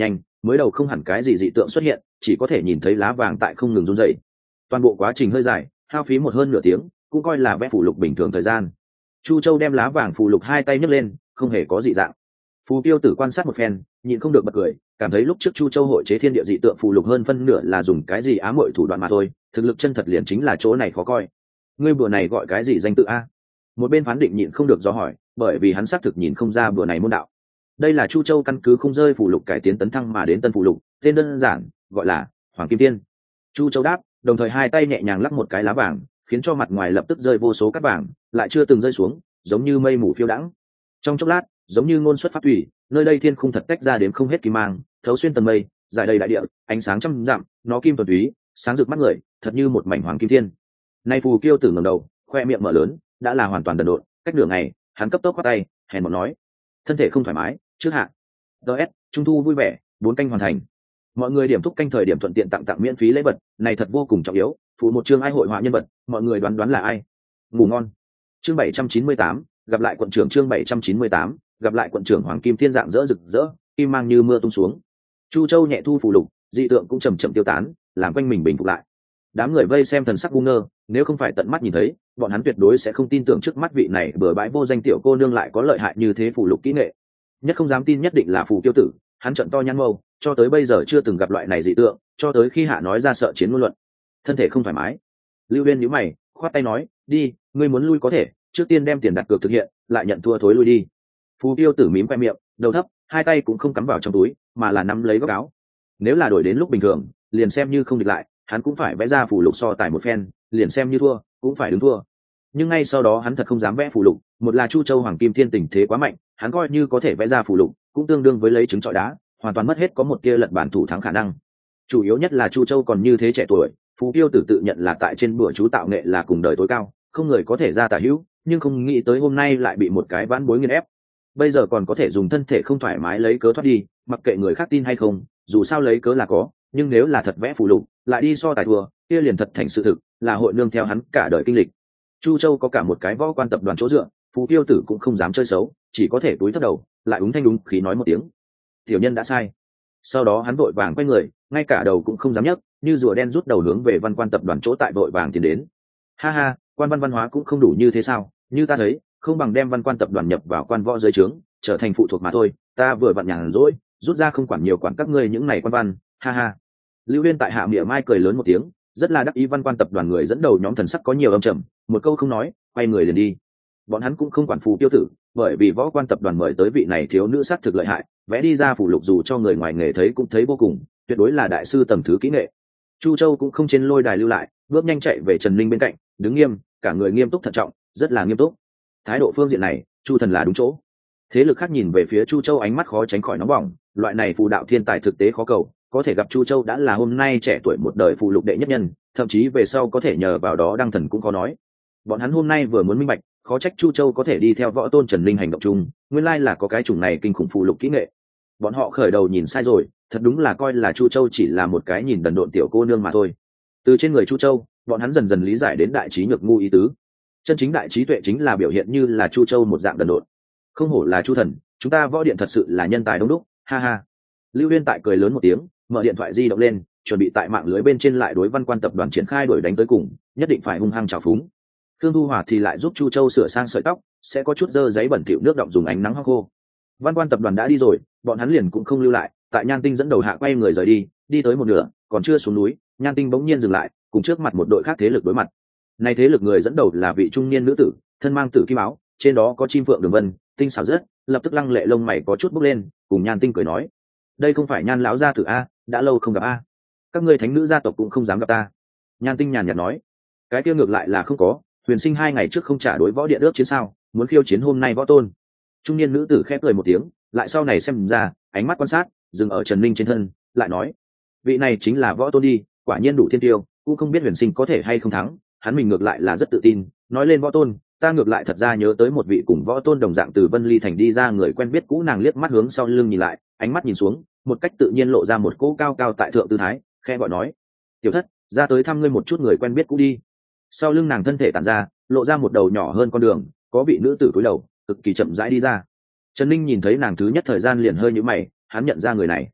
mới đầu không hẳn cái gì dị tượng xuất hiện, chỉ có thể nhìn thấy lá vàng tại không ngừng run rẩy. Toàn bộ quá trình hơi dài, hao phí một hơn nửa tiếng, cũng coi là vẽ phù lục bình thường thời gian. Chu Châu đem lá vàng phù lục hai tay nhấc lên, không hề có dị dạng. Phù Tiêu Tử quan sát một phen, nhịn không được bật cười, cảm thấy lúc trước Chu Châu hội chế thiên địa dị tượng phù lục hơn phân nửa là dùng cái gì ám muội thủ đoạn mà thôi, thực lực chân thật liền chính là chỗ này khó coi. Ngươi bữa này gọi cái gì danh tự a? Một bên phán định nhịn không được do hỏi, bởi vì hắn xác thực nhìn không ra bữa này môn đạo. Đây là Chu Châu căn cứ không rơi phù lục cải tiến tấn thăng mà đến tân phù lục, tên đơn giản, gọi là Hoàng Kim Tiên. Chu Châu đáp, đồng thời hai tay nhẹ nhàng lắc một cái lá vàng, khiến cho mặt ngoài lập tức rơi vô số cát vàng, lại chưa từng rơi xuống, giống như mây mù phiêu đãng. Trong chốc lát, giống như ngôn xuất pháp thủy, nơi đây thiên khung thật tách ra đến không hết kim mang, thấu xuyên tầng mây, giải đầy đại địa, ánh sáng trăm dặm, nó kim tuần túy, sáng rực mắt người, thật như một mảnh hoàng kim thiên. Nay Phù Kiêu Tử ngẩng đầu, khoe miệng mở lớn, đã là hoàn toàn đần độn, cách nửa ngày, hắn cấp tốc quát tay, hèn một nói, thân thể không thoải mái, trước hạ. ds Trung thu vui vẻ, bốn canh hoàn thành. Mọi người điểm thúc canh thời điểm thuận tiện tặng tặng miễn phí lễ vật, này thật vô cùng trọng yếu, phụ một chương ai hội họa nhân vật, mọi người đoán đoán là ai. Ngủ ngon. Chương bảy trăm chín mươi tám, gặp lại quận trưởng. Chương bảy trăm chín mươi tám, gặp lại quận trưởng. Hoàng kim thiên dạng rỡ rực rỡ, kim mang như mưa tung xuống. Chu Châu nhẹ thu phù lục, dị tượng cũng chậm chậm tiêu tán, làm quanh mình bình phục lại. Đám người vây xem thần sắc ngu ngơ, nếu không phải tận mắt nhìn thấy, bọn hắn tuyệt đối sẽ không tin tưởng trước mắt vị này bừa bãi vô danh tiểu cô nương lại có lợi hại như thế phù lục kỹ nghệ. Nhất không dám tin nhất định là Phù Kiêu Tử, hắn trợn to nhăn mâu, cho tới bây giờ chưa từng gặp loại này dị tượng, cho tới khi hạ nói ra sợ chiến ngôn luận. Thân thể không thoải mái. Lưu Uyên nhíu mày, khoát tay nói, đi, ngươi muốn lui có thể, trước tiên đem tiền đặt cược thực hiện, lại nhận thua thối lui đi. Phù Kiêu Tử mím khoe miệng, đầu thấp, hai tay cũng không cắm vào trong túi, mà là nắm lấy góc áo. Nếu là đổi đến lúc bình thường, liền xem như không địch lại, hắn cũng phải vẽ ra phù lục so tài một phen, liền xem như thua, cũng phải đứng thua. Nhưng ngay sau đó hắn thật không dám vẽ phù lục, một là Chu Châu Hoàng Kim Thiên tình thế quá mạnh, hắn coi như có thể vẽ ra phù lục, cũng tương đương với lấy trứng trọi đá, hoàn toàn mất hết có một tia lật bản thủ thắng khả năng. Chủ yếu nhất là Chu Châu còn như thế trẻ tuổi, Phù Kiêu Tử tự nhận là tại trên bữa chú tạo nghệ là cùng đời tối cao, không người có thể ra tả hữu, nhưng không nghĩ tới hôm nay lại bị một cái vãn bối nghiền ép. Bây giờ còn có thể dùng thân thể không thoải mái lấy cớ thoát đi, mặc kệ người khác tin hay không, dù sao lấy cớ là có, nhưng nếu là thật vẽ phù lục, lại đi so tài thua, kia liền thật thành sự thực, là hội nương theo hắn cả đời kinh lịch. Chu Châu có cả một cái võ quan tập đoàn chỗ dựa, Phù Kiêu Tử cũng không dám chơi xấu, chỉ có thể túi thấp đầu, lại úng thanh đúng khí nói một tiếng. Tiểu nhân đã sai. Sau đó hắn vội vàng quay người, ngay cả đầu cũng không dám nhấc, như rùa đen rút đầu hướng về Văn Quan tập đoàn chỗ tại vội vàng tiến đến. Ha ha, quan văn văn hóa cũng không đủ như thế sao? Như ta thấy, không bằng đem Văn Quan tập đoàn nhập vào quan võ dưới trướng, trở thành phụ thuộc mà thôi. Ta vừa vặn nhàn rỗi, rút ra không quản nhiều quản các ngươi những này quan văn. Ha ha. Lưu Uyên tại hạ mỉa mai cười lớn một tiếng, rất là đắc ý. Văn Quan tập đoàn người dẫn đầu nhóm thần sắc có nhiều âm trầm, một câu không nói, quay người liền đi. Bọn hắn cũng không quản Phù Kiêu Tử, bởi vì võ quan tập đoàn mời tới vị này thiếu nữ sắc thực lợi hại, vẽ đi ra phù lục dù cho người ngoài nghề thấy cũng thấy vô cùng, tuyệt đối là đại sư tầm thứ kỹ nghệ. Chu Châu cũng không trên lôi đài lưu lại, bước nhanh chạy về Trần Linh bên cạnh, đứng nghiêm, cả người nghiêm túc thận trọng, rất là nghiêm túc. Thái độ phương diện này, Chu thần là đúng chỗ. Thế lực khác nhìn về phía Chu Châu ánh mắt khó tránh khỏi nóng bỏng, loại này phù đạo thiên tài thực tế khó cầu, có thể gặp Chu Châu đã là hôm nay trẻ tuổi một đời phù lục đệ nhất nhân, thậm chí về sau có thể nhờ vào đó đăng thần cũng có nói. Bọn hắn hôm nay vừa muốn minh bạch, khó trách Chu Châu có thể đi theo võ tôn Trần Linh hành động chung, nguyên lai là có cái chủng này kinh khủng phù lục kỹ nghệ. Bọn họ khởi đầu nhìn sai rồi, thật đúng là coi là Chu Châu chỉ là một cái nhìn đần độn tiểu cô nương mà thôi. Từ trên người Chu Châu, bọn hắn dần dần lý giải đến đại trí nhược ngu ý tứ. Chân chính đại trí tuệ chính là biểu hiện như là Chu Châu một dạng đần độn. Không hổ là Chu thần, chúng ta võ điện thật sự là nhân tài đông đúc, ha ha. Lưu Uyên tại cười lớn một tiếng, mở điện thoại di động lên, chuẩn bị tại mạng lưới bên trên lại đối Văn Quan tập đoàn triển khai đuổi đánh tới cùng, nhất định phải hung hăng trào phúng. Thương Thu Hòa thì lại giúp Chu Châu sửa sang sợi tóc, sẽ có chút dơ giấy bẩn thỉu nước động dùng ánh nắng hong khô. Văn Quan tập đoàn đã đi rồi, bọn hắn liền cũng không lưu lại, tại Nhan Tinh dẫn đầu hạ quay người rời đi, đi tới một nửa, còn chưa xuống núi, Nhan Tinh bỗng nhiên dừng lại, cùng trước mặt một đội khác thế lực đối mặt. Này thế lực người dẫn đầu là vị trung niên nữ tử, thân mang tử kim áo, trên đó có chim phượng đường vân, tinh xảo rất, lập tức lăng lệ lông mày có chút bốc lên, cùng Nhan Tinh cười nói: "Đây không phải Nhan lão gia tử a, đã lâu không gặp a. Các ngươi thánh nữ gia tộc cũng không dám gặp ta." Nhan Tinh nhàn nhạt nói: "Cái kia ngược lại là không có, Huyền Sinh hai ngày trước không trả đối võ điện ước chiến sao, muốn khiêu chiến hôm nay võ tôn." Trung niên nữ tử khẽ cười một tiếng, lại sau này xem ra, ánh mắt quan sát dừng ở Trần Ninh trên thân, lại nói: "Vị này chính là võ tôn đi, quả nhiên đủ thiên tiêu, cũng không biết Huyền Sinh có thể hay không thắng." Hắn mình ngược lại là rất tự tin, nói lên võ tôn, ta ngược lại thật ra nhớ tới một vị cùng võ tôn đồng dạng từ Vân Ly thành đi ra người quen biết cũ. Nàng liếc mắt hướng sau lưng nhìn lại, ánh mắt nhìn xuống, một cách tự nhiên lộ ra một cỗ cao cao tại thượng tư thái, khẽ gọi nói: "Tiểu thất, ra tới thăm ngươi một chút người quen biết cũ đi." Sau lưng nàng thân thể tản ra, lộ ra một đầu nhỏ hơn con đường, có vị nữ tử cúi đầu, cực kỳ chậm rãi đi ra. Trần Ninh nhìn thấy nàng thứ nhất thời gian liền hơi nhíu mày, hắn nhận ra người này.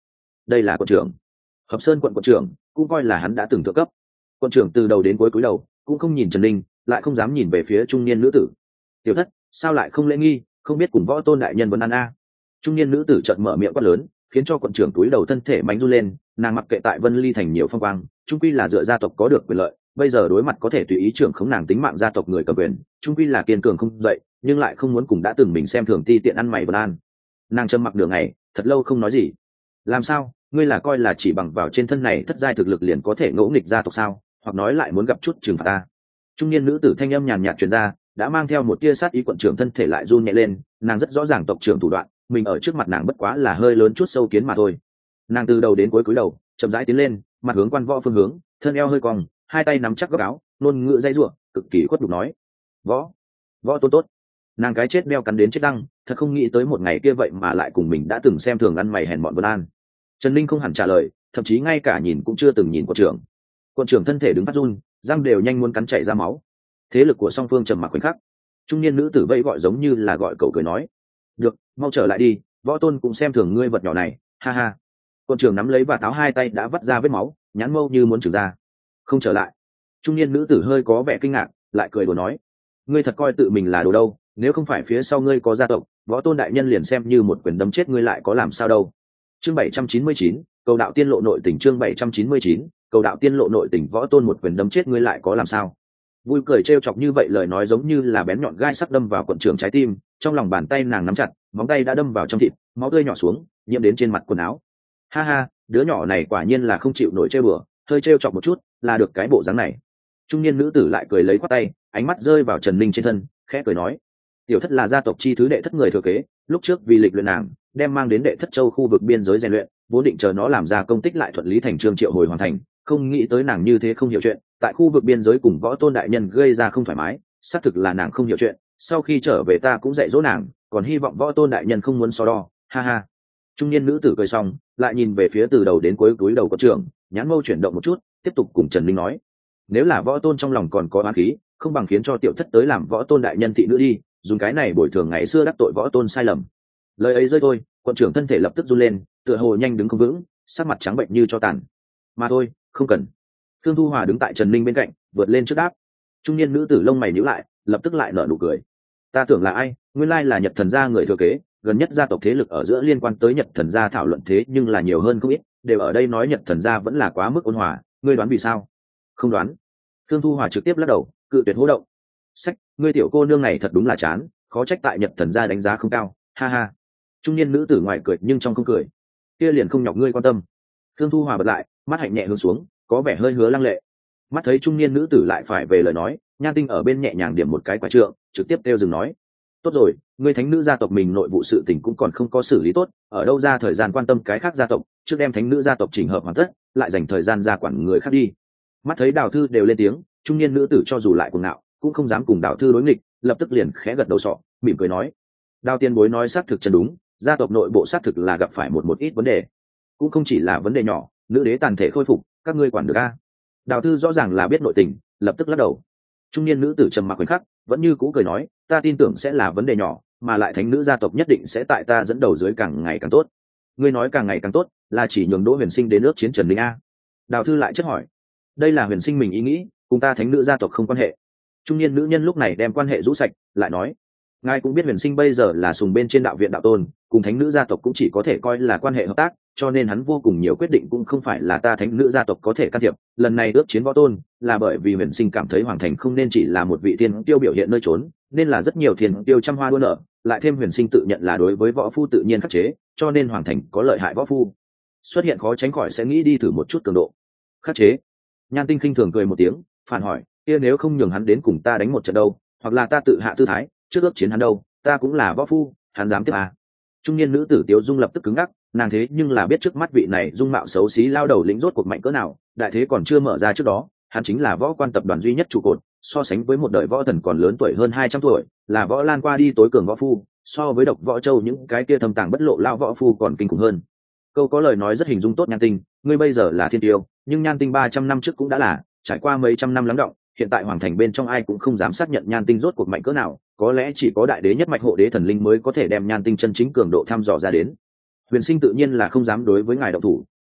đây là quận trưởng Hợp Sơn quận quận trưởng, cũng coi là hắn đã từng thượng cấp. Quận trưởng từ đầu đến cuối cúi đầu, cũng không nhìn Trần Linh, lại không dám nhìn về phía trung niên nữ tử. Tiểu thất, sao lại không lễ nghi, không biết cùng võ tôn đại nhân vấn ăn a? Trung niên nữ tử chợt mở miệng quát lớn, khiến cho quận trưởng túi đầu thân thể mạnh run lên. Nàng mặc kệ tại Vân Ly thành nhiều phong quang, trung quy là dựa gia tộc có được quyền lợi, bây giờ đối mặt có thể tùy ý trưởng khống nàng tính mạng gia tộc người cầm quyền, trung quy là kiên cường không dậy, nhưng lại không muốn cùng đã từng mình xem thường ti tiện ăn mày vân an. Nàng trầm mặc đường ngày, thật lâu không nói gì. Làm sao, ngươi là coi là chỉ bằng vào trên thân này thất giai thực lực liền có thể ngỗ nghịch gia tộc sao, hoặc nói lại muốn gặp chút trừng phạt ta? Trung niên nữ tử thanh âm nhàn nhạt truyền ra, đã mang theo một tia sát ý. Quận trưởng thân thể lại run nhẹ lên, nàng rất rõ ràng tộc trưởng thủ đoạn, mình ở trước mặt nàng bất quá là hơi lớn chút sâu kiến mà thôi. Nàng từ đầu đến cuối cúi đầu, chậm rãi tiến lên, mặt hướng quan võ phương hướng, thân eo hơi cong, hai tay nắm chắc góc áo, nôn ngựa dây rủa, cực kỳ khuất nhục nói: võ võ tôn tốt. Nàng cái chết đeo cắn đến chết răng, thật không nghĩ tới một ngày kia vậy mà lại cùng mình đã từng xem thường ăn mày hèn bọn Vân An. Trần Linh không hẳn trả lời, thậm chí ngay cả nhìn cũng chưa từng nhìn quận trưởng. Quận trưởng thân thể đứng phát run, răng đều nhanh muốn cắn chảy ra máu. Thế lực của song phương trầm mặc khoảnh khắc. Trung niên nữ tử vẫy gọi giống như là gọi cậu cười nói: được, mau trở lại đi, võ tôn cũng xem thường ngươi vật nhỏ này, ha ha. Quận trưởng nắm lấy và táo, hai tay đã vắt ra vết máu, nhãn mâu như muốn trừ ra. Không trở lại. Trung niên nữ tử hơi có vẻ kinh ngạc, lại cười đùa nói: ngươi thật coi tự mình là đồ đâu, nếu không phải phía sau ngươi có gia tộc, võ tôn đại nhân liền xem như một quyền đấm chết ngươi lại có làm sao đâu. Chương bảy trăm chín mươi chín, cầu đạo tiên lộ nội tình. Chương bảy trăm chín mươi chín, cầu đạo tiên lộ nội tình. Võ tôn một quyền đấm chết ngươi lại có làm sao? Vui cười trêu chọc như vậy lời nói giống như là bén nhọn gai sắc đâm vào quận trưởng trái tim, trong lòng bàn tay nàng nắm chặt, móng tay đã đâm vào trong thịt, máu tươi nhỏ xuống, nhiễm đến trên mặt quần áo. Ha ha, đứa nhỏ này quả nhiên là không chịu nổi trêu bừa, hơi trêu chọc một chút, là được cái bộ dáng này. Trung niên nữ tử lại cười lấy quát tay, ánh mắt rơi vào Trần Linh trên thân, khẽ cười nói: tiểu thất là gia tộc chi thứ đệ thất người thừa kế, lúc trước vì lịch luyện nàng, đem mang đến đệ thất châu khu vực biên giới rèn luyện, vốn định chờ nó làm ra công tích lại thuận lý thành trương triệu hồi hoàn thành, không nghĩ tới nàng như thế không hiểu chuyện, tại khu vực biên giới cùng võ tôn đại nhân gây ra không thoải mái, xác thực là nàng không hiểu chuyện, sau khi trở về ta cũng dạy dỗ nàng, còn hy vọng võ tôn đại nhân không muốn so đo, ha ha. Trung niên nữ tử cười xong, lại nhìn về phía từ đầu đến cuối túi đầu quận trưởng, nhãn mâu chuyển động một chút, tiếp tục cùng Trần Linh nói: nếu là võ tôn trong lòng còn có oán khí, không bằng khiến cho tiểu thất tới làm võ tôn đại nhân thị nữ đi, dùng cái này bồi thường ngày xưa đắc tội võ tôn sai lầm. Lời ấy rơi thôi, quận trưởng thân thể lập tức run lên, tựa hồ nhanh đứng không vững, sắc mặt trắng bệnh như cho tàn. Mà thôi, không cần. Thương Thu Hòa đứng tại Trần Linh bên cạnh, vượt lên trước đáp. Trung niên nữ tử lông mày nhíu lại, lập tức lại nở nụ cười. Ta tưởng là ai, nguyên lai là Nhật Thần gia người thừa kế, gần nhất gia tộc thế lực ở giữa liên quan tới Nhật Thần gia thảo luận thế nhưng là nhiều hơn không ít, đều ở đây nói Nhật Thần gia vẫn là quá mức ôn hòa, ngươi đoán vì sao? Không đoán. Thương Thu Hòa trực tiếp lắc đầu, cự tuyệt hô động. Sách, ngươi tiểu cô nương này thật đúng là chán, khó trách tại Nhật Thần gia đánh giá không cao, ha ha. Trung niên nữ tử ngoài cười nhưng trong không cười. Kia liền không nhọc ngươi quan tâm. Thương Thu Hòa bật lại, mắt hạnh nhẹ hướng xuống, có vẻ hơi hứa lăng lệ. Mắt thấy trung niên nữ tử lại phải về lời nói, Nhan Tinh ở bên nhẹ nhàng điểm một cái quả trượng, trực tiếp kêu dừng nói: tốt rồi, ngươi thánh nữ gia tộc mình nội vụ sự tình cũng còn không có xử lý tốt, ở đâu ra thời gian quan tâm cái khác gia tộc, trước đem thánh nữ gia tộc chỉnh hợp hoàn tất, lại dành thời gian ra quản người khác đi. Mắt thấy Đào Thư đều lên tiếng, trung niên nữ tử cho dù lại cuồng ngạo, cũng không dám cùng Đào Thư đối nghịch, lập tức liền khẽ gật đầu sọ, mỉm cười nói: Đào tiên bối nói xác thực chân đúng, gia tộc nội bộ xác thực là gặp phải một một ít vấn đề, cũng không chỉ là vấn đề nhỏ, nữ đế tàn thể khôi phục, các ngươi quản được a? Đào Thư rõ ràng là biết nội tình, lập tức lắc đầu. Trung niên nữ tử trầm mặc khoảnh khắc, vẫn như cũ cười nói: ta tin tưởng sẽ là vấn đề nhỏ, mà lại thánh nữ gia tộc nhất định sẽ tại ta dẫn đầu dưới càng ngày càng tốt. Ngươi nói càng ngày càng tốt, là chỉ nhường Đỗ Huyền Sinh đến nước chiến Trần Linh a? Đào Thư lại chất hỏi. Đây là Huyền Sinh mình ý nghĩ, cùng ta thánh nữ gia tộc không quan hệ. Trung niên nữ nhân lúc này đem quan hệ rũ sạch, lại nói: ngài cũng biết Huyền Sinh bây giờ là sùng bên trên đạo viện đạo tôn, cùng thánh nữ gia tộc cũng chỉ có thể coi là quan hệ hợp tác, cho nên hắn vô cùng nhiều quyết định cũng không phải là ta thánh nữ gia tộc có thể can thiệp. Lần này ước chiến võ tôn là bởi vì Huyền Sinh cảm thấy Hoàng Thành không nên chỉ là một vị thiên tiêu biểu hiện nơi trốn, nên là rất nhiều thiên tiêu trăm hoa đua nở, lại thêm Huyền Sinh tự nhận là đối với võ phu tự nhiên khắc chế, cho nên Hoàng Thành có lợi hại võ phu xuất hiện khó tránh khỏi sẽ nghĩ đi thử một chút cường độ khắc chế. Nhan Tinh khinh thường cười một tiếng, phản hỏi: kia nếu không nhường hắn đến cùng ta đánh một trận đâu, hoặc là ta tự hạ tư thái trước ước chiến hắn đâu, ta cũng là võ phu, hắn dám tiếp à? Trung niên nữ tử Tiếu Dung lập tức cứng ngắc, nàng thế nhưng là biết trước mắt vị này dung mạo xấu xí lao đầu lĩnh rốt cuộc mạnh cỡ nào, đại thế còn chưa mở ra trước đó, hắn chính là võ quan tập đoàn duy nhất trụ cột, so sánh với một đời võ thần còn lớn tuổi hơn hai trăm tuổi, là võ lan qua đi tối cường võ phu, so với độc võ châu những cái kia thâm tàng bất lộ lao võ phu còn kinh khủng hơn. Câu có lời nói rất hình dung tốt Nhan Tinh, ngươi bây giờ là thiên tiêu, nhưng Nhan Tinh ba trăm năm trước cũng đã là, trải qua mấy trăm năm lắng đọng, hiện tại Hoàng Thành bên trong ai cũng không dám xác nhận Nhan Tinh rốt cuộc mạnh cỡ nào, có lẽ chỉ có đại đế nhất mạch hộ đế thần linh mới có thể đem Nhan Tinh chân chính cường độ thăm dò ra đến. Huyền Sinh tự nhiên là không dám đối với ngài động thủ,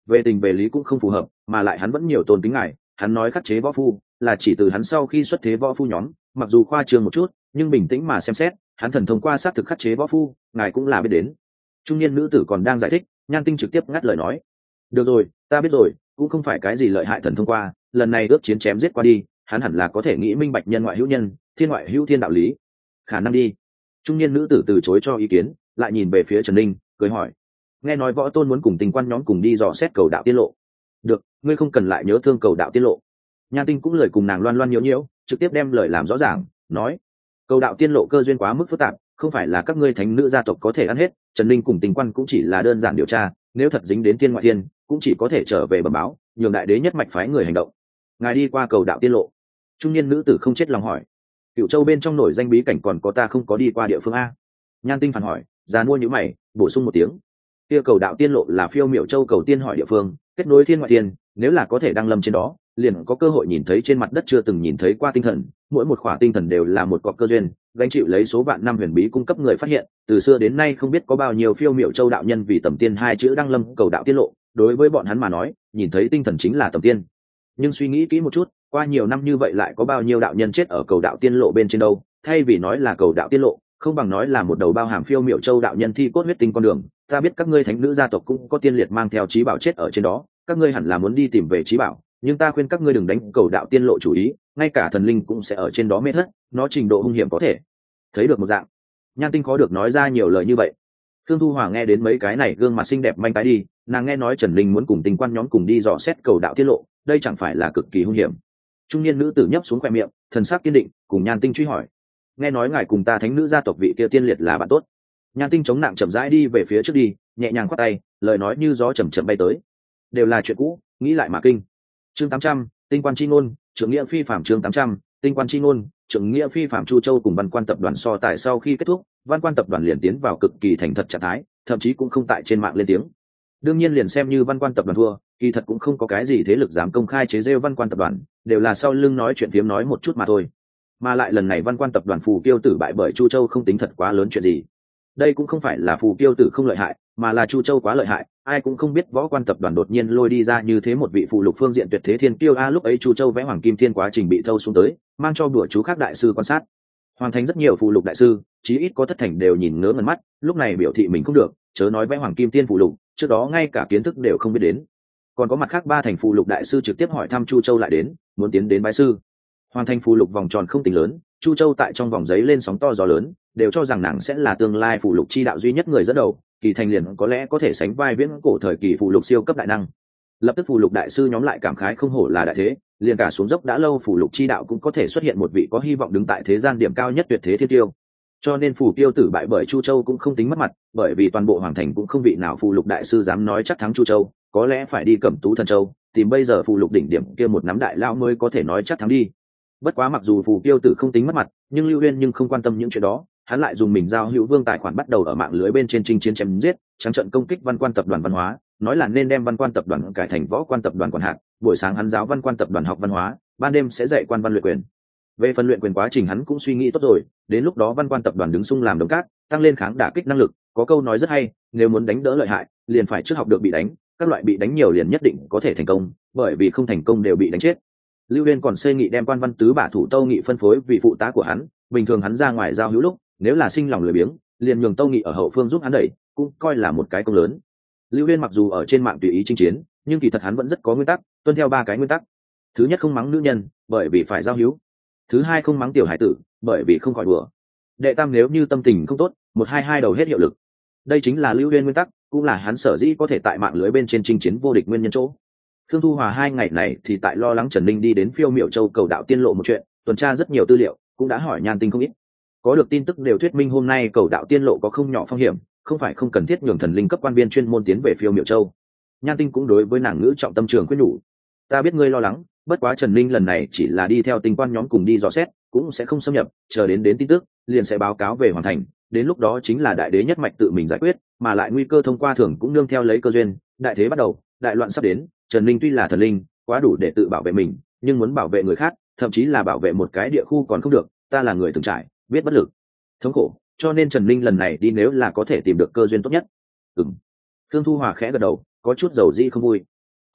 về tình về lý cũng không phù hợp, mà lại hắn vẫn nhiều tôn kính ngài. Hắn nói khắc chế võ phu là chỉ từ hắn sau khi xuất thế võ phu nhóm, mặc dù khoa trương một chút nhưng bình tĩnh mà xem xét, hắn thần thông qua xác thực khắc chế võ phu, ngài cũng là biết đến. Trung niên nữ tử còn đang giải thích, Nhan Tinh trực tiếp ngắt lời nói: được rồi, ta biết rồi, cũng không phải cái gì lợi hại thần thông qua, lần này ước chiến chém giết qua đi, hắn hẳn là có thể nghĩ minh bạch nhân ngoại hữu nhân, thiên ngoại hữu thiên đạo lý. Khả năng đi. Trung niên nữ tử từ chối cho ý kiến, lại nhìn về phía Trần Ninh, cười hỏi: nghe nói võ tôn muốn cùng tình quan nhóm cùng đi dò xét cầu đạo tiết lộ. Được, ngươi không cần lại nhớ thương cầu đạo tiết lộ. Nhan Tinh cũng lời cùng nàng loan loan nhiễu nhiễu, trực tiếp đem lời làm rõ ràng, nói: cầu đạo tiên lộ cơ duyên quá mức phức tạp, không phải là các ngươi thánh nữ gia tộc có thể ăn hết. Trần Ninh cùng tình quan cũng chỉ là đơn giản điều tra, nếu thật dính đến thiên ngoại thiên, cũng chỉ có thể trở về bẩm báo, nhường đại đế nhất mạch phái người hành động. Ngài đi qua cầu đạo tiên lộ. Trung niên nữ tử không chết lòng hỏi: Cửu Châu bên trong nổi danh bí cảnh còn có ta không có đi qua địa phương a? Nhan Tinh phản hỏi, già mua nhíu mày, bổ sung một tiếng: kia cầu đạo tiên lộ là phiêu miểu châu cầu tiên hỏi địa phương, kết nối thiên ngoại thiên, nếu là có thể đăng lâm trên đó, liền có cơ hội nhìn thấy trên mặt đất chưa từng nhìn thấy qua tinh thần, mỗi một khỏa tinh thần đều là một cọc cơ duyên, gánh chịu lấy số vạn năm huyền bí cung cấp người phát hiện, từ xưa đến nay không biết có bao nhiêu phiêu miểu châu đạo nhân vì tầm tiên hai chữ đăng lâm cầu đạo tiên lộ, đối với bọn hắn mà nói, nhìn thấy tinh thần chính là tầm tiên. Nhưng suy nghĩ kỹ một chút, qua nhiều năm như vậy lại có bao nhiêu đạo nhân chết ở cầu đạo tiên lộ bên trên đâu, thay vì nói là cầu đạo tiên lộ, không bằng nói là một đầu bao hàm phiêu miểu châu đạo nhân thi cốt huyết tinh con đường. Ta biết các ngươi thánh nữ gia tộc cũng có tiên liệt mang theo trí bảo chết ở trên đó, các ngươi hẳn là muốn đi tìm về trí bảo, nhưng ta khuyên các ngươi đừng đánh cầu đạo tiên lộ chủ ý, ngay cả thần linh cũng sẽ ở trên đó mê thất, nó trình độ hung hiểm có thể thấy được một dạng. Nhan Tinh khó được nói ra nhiều lời như vậy. Thương Thu Hòa nghe đến mấy cái này gương mặt xinh đẹp manh tái đi, nàng nghe nói Trần Linh muốn cùng tình quan nhóm cùng đi dò xét cầu đạo tiết lộ, đây chẳng phải là cực kỳ hung hiểm. Trung niên nữ tử nhấp xuống khoe miệng, thần sắc kiên định, cùng Nhan Tinh truy hỏi: nghe nói ngài cùng ta thánh nữ gia tộc vị kia tiên liệt là bạn tốt. Nhan Tinh chống nặng chậm rãi đi về phía trước đi, nhẹ nhàng khoát tay, lời nói như gió chậm chậm bay tới: đều là chuyện cũ, nghĩ lại mà kinh. Chương tám trăm, tinh quan chi ngôn, trưởng nghĩa phi phạm. Chương tám trăm, tinh quan chi ngôn, trưởng nghĩa phi phạm. Chu Châu cùng Văn Quan tập đoàn so tài sau khi kết thúc, Văn Quan tập đoàn liền tiến vào cực kỳ thành thật trạng thái, thậm chí cũng không tại trên mạng lên tiếng. Đương nhiên liền xem như Văn Quan tập đoàn thua, kỳ thật cũng không có cái gì thế lực dám công khai chế giễu Văn Quan tập đoàn, đều là sau lưng nói chuyện phiếm nói một chút mà thôi. Mà lại lần này Văn Quan tập đoàn phù kiêu tử bại bởi Chu Châu không tính thật quá lớn chuyện gì. Đây cũng không phải là phù kiêu tử không lợi hại, mà là Chu Châu quá lợi hại, ai cũng không biết Võ Quan tập đoàn đột nhiên lôi đi ra như thế một vị phụ lục phương diện tuyệt thế thiên kiêu a. Lúc ấy Chu Châu vẽ Hoàng Kim Thiên quá trình bị thâu xuống tới, mang cho bữa chú khác đại sư quan sát, hoàn thành rất nhiều phụ lục đại sư, chí ít có thất thành đều nhìn ngớ ngẩn mắt, lúc này biểu thị mình không được, chớ nói vẽ Hoàng Kim Thiên phụ lục, trước đó ngay cả kiến thức đều không biết đến. Còn có mặt khác ba thành phụ lục đại sư trực tiếp hỏi thăm Chu Châu lại đến, muốn tiến đến bái sư. Hoàn thành phụ lục vòng tròn không tính lớn, Chu Châu tại trong vòng giấy lên sóng to gió lớn, đều cho rằng nàng sẽ là tương lai phụ lục chi đạo duy nhất người dẫn đầu, kỳ thành liền có lẽ có thể sánh vai viễn cổ thời kỳ phụ lục siêu cấp đại năng. Lập tức phụ lục đại sư nhóm lại cảm khái không hổ là đại thế, liền cả xuống dốc đã lâu phụ lục chi đạo cũng có thể xuất hiện một vị có hy vọng đứng tại thế gian điểm cao nhất tuyệt thế thiên tiêu. Cho nên phù kiêu tử bại bởi Chu Châu cũng không tính mất mặt, bởi vì toàn bộ hoàng thành cũng không vị nào phụ lục đại sư dám nói chắc thắng Chu Châu, có lẽ phải đi Cẩm Tú Thần Châu tìm bây giờ phụ lục đỉnh điểm kia một nắm đại lao mới có thể nói chắc thắng đi. Bất quá mặc dù phù kiêu tử không tính mất mặt, nhưng Lưu Uyên nhưng không quan tâm những chuyện đó, hắn lại dùng mình giao hữu vương tài khoản bắt đầu ở mạng lưới bên trên chinh chiến chém giết, trắng trận công kích Văn Quan tập đoàn văn hóa, nói là nên đem Văn Quan tập đoàn cải thành Võ Quan tập đoàn quản hạt, buổi sáng hắn giáo Văn Quan tập đoàn học văn hóa, ban đêm sẽ dạy quan văn luyện quyền. Về phần luyện quyền quá trình hắn cũng suy nghĩ tốt rồi, đến lúc đó Văn Quan tập đoàn đứng xung làm đồng cát, tăng lên kháng đả kích năng lực, có câu nói rất hay, nếu muốn đánh đỡ lợi hại, liền phải trước học được bị đánh, các loại bị đánh nhiều liền nhất định có thể thành công, bởi vì không thành công đều bị đánh chết. Lưu Uyên còn xây nghị đem Quan Văn tứ bả thủ Tâu Nghị phân phối vì phụ tá của hắn, bình thường hắn ra ngoài giao hữu lúc, nếu là sinh lòng lười biếng, liền nhường Tâu Nghị ở hậu phương giúp hắn đẩy, cũng coi là một cái công lớn. Lưu Uyên mặc dù ở trên mạng tùy ý chinh chiến, nhưng kỳ thật hắn vẫn rất có nguyên tắc, tuân theo ba cái nguyên tắc. Thứ nhất, không mắng nữ nhân, bởi vì phải giao hữu. Thứ hai, không mắng tiểu hải tử, bởi vì không khỏi đùa. Đệ tam, nếu như tâm tình không tốt, một hai hai đầu hết hiệu lực. Đây chính là Lưu Uyên nguyên tắc, cũng là hắn sở dĩ có thể tại mạng lưới bên trên chinh chiến vô địch nguyên nhân chỗ. Khương Thu Hòa hai ngày này thì tại lo lắng Trần Ninh đi đến Phiêu Miểu Châu cầu đạo tiên lộ một chuyện, tuần tra rất nhiều tư liệu, cũng đã hỏi Nhan Tinh không ít. Có được tin tức đều thuyết minh hôm nay cầu đạo tiên lộ có không nhỏ phong hiểm, không phải không cần thiết nhường thần linh cấp quan viên chuyên môn tiến về Phiêu Miểu Châu. Nhan Tinh cũng đối với nàng ngữ trọng tâm trường khuyên nhủ: ta biết ngươi lo lắng, bất quá Trần Ninh lần này chỉ là đi theo tinh quan nhóm cùng đi dò xét, cũng sẽ không xâm nhập, chờ đến đến tin tức liền sẽ báo cáo về hoàn thành, đến lúc đó chính là đại đế nhất mạch tự mình giải quyết, mà lại nguy cơ thông qua thường cũng nương theo lấy cơ duyên, đại thế bắt đầu, đại loạn sắp đến. Trần Ninh tuy là thần linh, quá đủ để tự bảo vệ mình, nhưng muốn bảo vệ người khác, thậm chí là bảo vệ một cái địa khu còn không được, ta là người từng trải, biết bất lực, thống khổ, cho nên Trần Ninh lần này đi nếu là có thể tìm được cơ duyên tốt nhất. Ừm. Thương Thu Hòa khẽ gật đầu, có chút dầu dĩ không vui.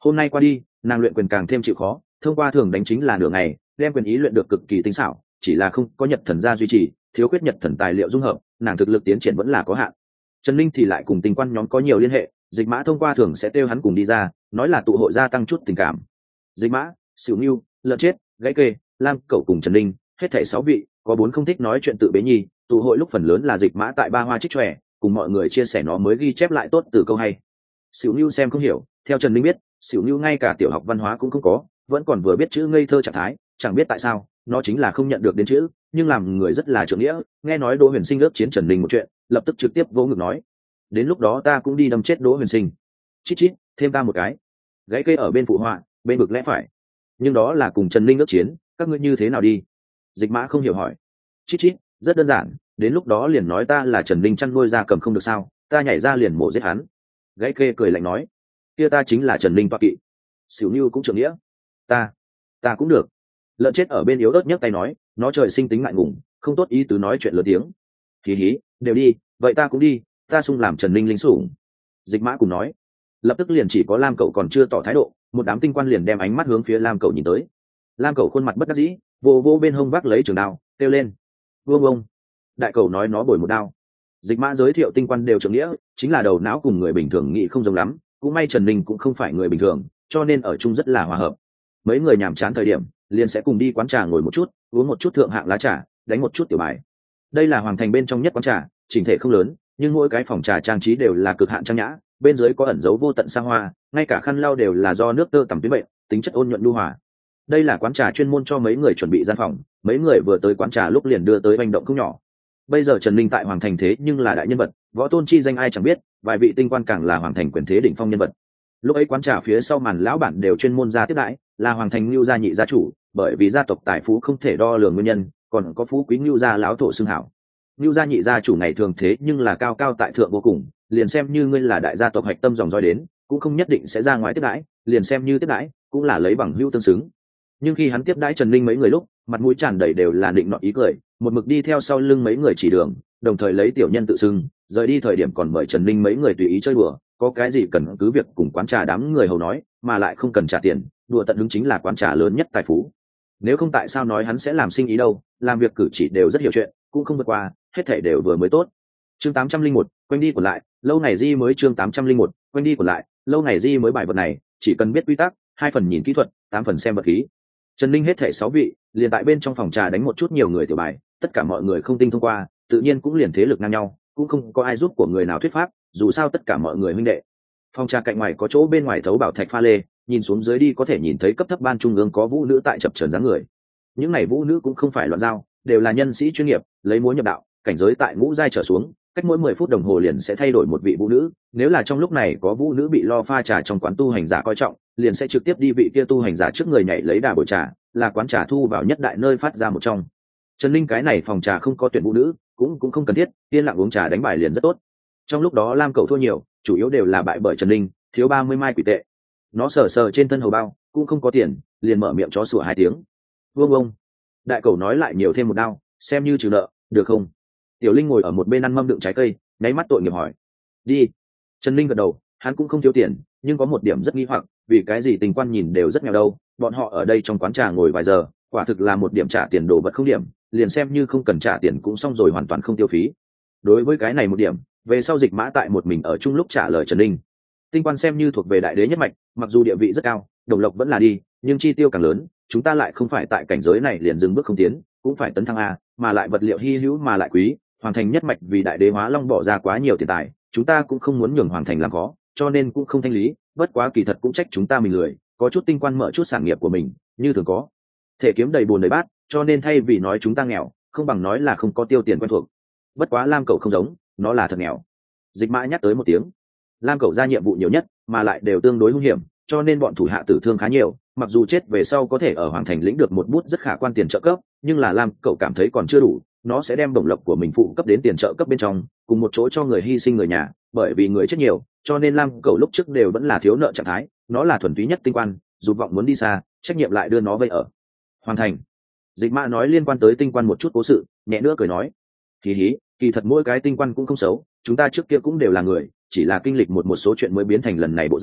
hôm nay qua đi nàng luyện quyền càng thêm chịu khó, thông qua thường đánh chính là nửa ngày đem quyền ý luyện được cực kỳ tinh xảo, chỉ là không có nhật thần gia duy trì, thiếu khuyết nhật thần tài liệu dung hợp, nàng thực lực tiến triển vẫn là có hạn. Trần Linh thì lại cùng Tinh Quan nhóm có nhiều liên hệ, Dịch Mã thông qua thường sẽ kêu hắn cùng đi ra, nói là tụ hội gia tăng chút tình cảm. Dịch Mã, Sửu Nưu, Lợn Chết, Gãy Kê, Lam Cẩu cùng Trần Linh, hết thảy sáu vị, có bốn không thích nói chuyện tự bế nhi, tụ hội lúc phần lớn là Dịch Mã tại ba hoa trích tròe, cùng mọi người chia sẻ nó mới ghi chép lại tốt từ câu hay. Sửu Nưu xem không hiểu, theo Trần Linh biết, Sửu Nưu ngay cả tiểu học văn hóa cũng không có, vẫn còn vừa biết chữ ngây thơ trạng thái, chẳng biết tại sao, nó chính là không nhận được đến chữ, nhưng làm người rất là trưởng nghĩa, nghe nói Đỗ Huyền Sinh ước chiến Trần Linh một chuyện, lập tức trực tiếp vỗ ngực nói: đến lúc đó ta cũng đi đâm chết Đỗ Huyền Sinh. Chít chít, thêm ta một cái. Gãy Cây ở bên phụ họa, bên vực lẽ phải. Nhưng đó là cùng Trần Linh ước chiến, các ngươi như thế nào đi? Dịch Mã không hiểu hỏi. Chít chít, rất đơn giản, đến lúc đó liền nói ta là Trần Linh chăn nuôi ra cầm không được sao, ta nhảy ra liền mổ giết hắn. Gãy Kê cười lạnh nói: kia ta chính là Trần Linh toa kỵ. Sửu Nưu cũng trưởng nghĩa: ta, ta cũng được. Lợn Chết ở bên yếu ớt nhấc tay nói, nó trời sinh tính ngại ngùng, không tốt ý tứ nói chuyện lớn tiếng. Hí hí, đều đi, vậy ta cũng đi, ta sung làm Trần Linh lính sủng. Dịch Mã cùng nói. Lập tức liền chỉ có Lam Cẩu còn chưa tỏ thái độ, một đám tinh quan liền đem ánh mắt hướng phía Lam Cẩu nhìn tới. Lam Cẩu khuôn mặt bất đắc dĩ, vô vô bên hông vác lấy trường đao, kêu lên: vương ông. Đại Cẩu nói nó bồi một đao. Dịch Mã giới thiệu tinh quan đều trưởng nghĩa, chính là đầu não cùng người bình thường nghĩ không giống lắm, cũng may Trần Linh cũng không phải người bình thường, cho nên ở chung rất là hòa hợp. Mấy người nhàm chán thời điểm, liền sẽ cùng đi quán trà ngồi một chút, uống một chút thượng hạng lá trà, đánh một chút tiểu bài. Đây là hoàng thành bên trong nhất quán trà, chỉnh thể không lớn, nhưng mỗi cái phòng trà trang trí đều là cực hạn trang nhã, bên dưới có ẩn dấu vô tận xa hoa, ngay cả khăn lau đều là do nước tơ tằm tuyến bệnh, tính chất ôn nhuận lưu hòa. Đây là quán trà chuyên môn cho mấy người chuẩn bị gian phòng, mấy người vừa tới quán trà lúc liền đưa tới hành động không nhỏ. Bây giờ Trần Linh tại hoàng thành thế nhưng là đại nhân vật, võ tôn chi danh ai chẳng biết, vài vị tinh quan càng là hoàng thành quyền thế đỉnh phong nhân vật. Lúc ấy quán trà phía sau màn lão bản đều chuyên môn ra tiếp đãi, là hoàng thành lưu gia nhị gia chủ, bởi vì gia tộc tài phú không thể đo lường nguyên nhân, còn có phú quý lưu gia lão thổ xưng hảo. Lưu gia nhị gia chủ ngày thường thế nhưng là cao cao tại thượng vô cùng, liền xem như ngươi là đại gia tộc hạch tâm dòng dõi đến, cũng không nhất định sẽ ra ngoài tiếp đãi, liền xem như tiếp đãi, cũng là lấy bằng hữu tương xứng. Nhưng khi hắn tiếp đãi Trần Linh mấy người lúc, mặt mũi tràn đầy đều là định nọ ý cười, một mực đi theo sau lưng mấy người chỉ đường, đồng thời lấy tiểu nhân tự xưng, rời đi thời điểm còn mời Trần Linh mấy người tùy ý chơi đùa, có cái gì cần cứ việc cùng quán trà đám người hầu nói, mà lại không cần trả tiền, đùa tận hứng chính là quán trà lớn nhất tài phú. Nếu không tại sao nói hắn sẽ làm sinh ý đâu, làm việc cử chỉ đều rất hiểu chuyện, cũng không vượt qua, hết thảy đều vừa mới tốt. Chương tám trăm linh một, quanh đi của lại, lâu ngày di mới chương tám trăm linh một, quanh đi của lại, lâu ngày di mới bài vật này, chỉ cần biết quy tắc, hai phần nhìn kỹ thuật, tám phần xem vật khí. Trần Linh hết thảy sáu vị, liền tại bên trong phòng trà đánh một chút nhiều người tiểu bài, tất cả mọi người không tinh thông qua, tự nhiên cũng liền thế lực ngang nhau, cũng không có ai giúp của người nào thuyết pháp, dù sao tất cả mọi người huynh đệ. Phòng trà cạnh ngoài có chỗ bên ngoài thấu bảo thạch pha lê, nhìn xuống dưới đi có thể nhìn thấy cấp thấp ban trung ương có vũ nữ tại chập chờn dáng người. Những này vũ nữ cũng không phải loạn giao, đều là nhân sĩ chuyên nghiệp, lấy múa nhập đạo, cảnh giới tại ngũ giai trở xuống, cách mỗi mười phút đồng hồ liền sẽ thay đổi một vị vũ nữ, nếu là trong lúc này có vũ nữ bị lo pha trà trong quán tu hành giả coi trọng, liền sẽ trực tiếp đi vị kia tu hành giả trước người nhảy lấy đà bồi trà, là quán trà thu vào nhất đại nơi phát ra một trong. Trần Linh cái này phòng trà không có tuyển vũ nữ, cũng cũng không cần thiết, yên lặng uống trà đánh bài liền rất tốt. Trong lúc đó Lam Cẩu thua nhiều, chủ yếu đều là bại bởi Trần Linh, thiếu ba mươi mai quỷ tệ. Nó sờ sờ trên thân hầu bao, cũng không có tiền, liền mở miệng chó sủa hai tiếng. Vương ông. Đại Cẩu nói lại nhiều thêm một đao, xem như trừ nợ, được không? Tiểu Linh ngồi ở một bên ăn mâm đựng trái cây, nháy mắt tội nghiệp hỏi. Đi. Trần Linh gật đầu, hắn cũng không thiếu tiền, nhưng có một điểm rất nghi hoặc, vì cái gì tình quan nhìn đều rất nghèo đâu, bọn họ ở đây trong quán trà ngồi vài giờ, quả thực là một điểm trả tiền đồ vật không điểm, liền xem như không cần trả tiền cũng xong rồi, hoàn toàn không tiêu phí. Đối với cái này một điểm, về sau Dịch Mã tại một mình ở chung lúc trả lời Trần Linh. Tinh quan xem như thuộc về đại đế nhất mạch, mặc dù địa vị rất cao, đồng lộc vẫn là đi, nhưng chi tiêu càng lớn, chúng ta lại không phải tại cảnh giới này liền dừng bước không tiến, cũng phải tấn thăng a, mà lại vật liệu hy hữu mà lại quý, hoàng thành nhất mạch vì đại đế hóa long bỏ ra quá nhiều tiền tài, chúng ta cũng không muốn nhường hoàng thành làm khó, cho nên cũng không thanh lý, bất quá kỳ thật cũng trách chúng ta mình lười, có chút tinh quan mở chút sản nghiệp của mình, như thường có thể kiếm đầy bùn đầy bát, cho nên thay vì nói chúng ta nghèo, không bằng nói là không có tiêu tiền quen thuộc. Bất quá Lam Cẩu không giống, nó là thật nghèo. Dịch Mã nhắc tới một tiếng. Lam Cẩu ra nhiệm vụ nhiều nhất, mà lại đều tương đối hung hiểm, cho nên bọn thủ hạ tử thương khá nhiều, mặc dù chết về sau có thể ở hoàng thành lĩnh được một bút rất khả quan tiền trợ cấp, nhưng là Lam Cẩu cảm thấy còn chưa đủ, nó sẽ đem bổng lộc của mình phụ cấp đến tiền trợ cấp bên trong, cùng một chỗ cho người hy sinh người nhà, bởi vì người chết nhiều, cho nên Lam Cẩu lúc trước đều vẫn là thiếu nợ trạng thái, nó là thuần túy nhất tinh quan, dù vọng muốn đi xa, trách nhiệm lại đưa nó vây ở hoàng thành. Dịch Mã nói liên quan tới tinh quan một chút cố sự, nhẹ nữa cười nói, kỳ hí, kỳ thật mỗi cái tinh quan cũng không xấu, chúng ta trước kia cũng đều là người, chỉ là kinh lịch một một số chuyện mới biến thành lần này bộ dáng,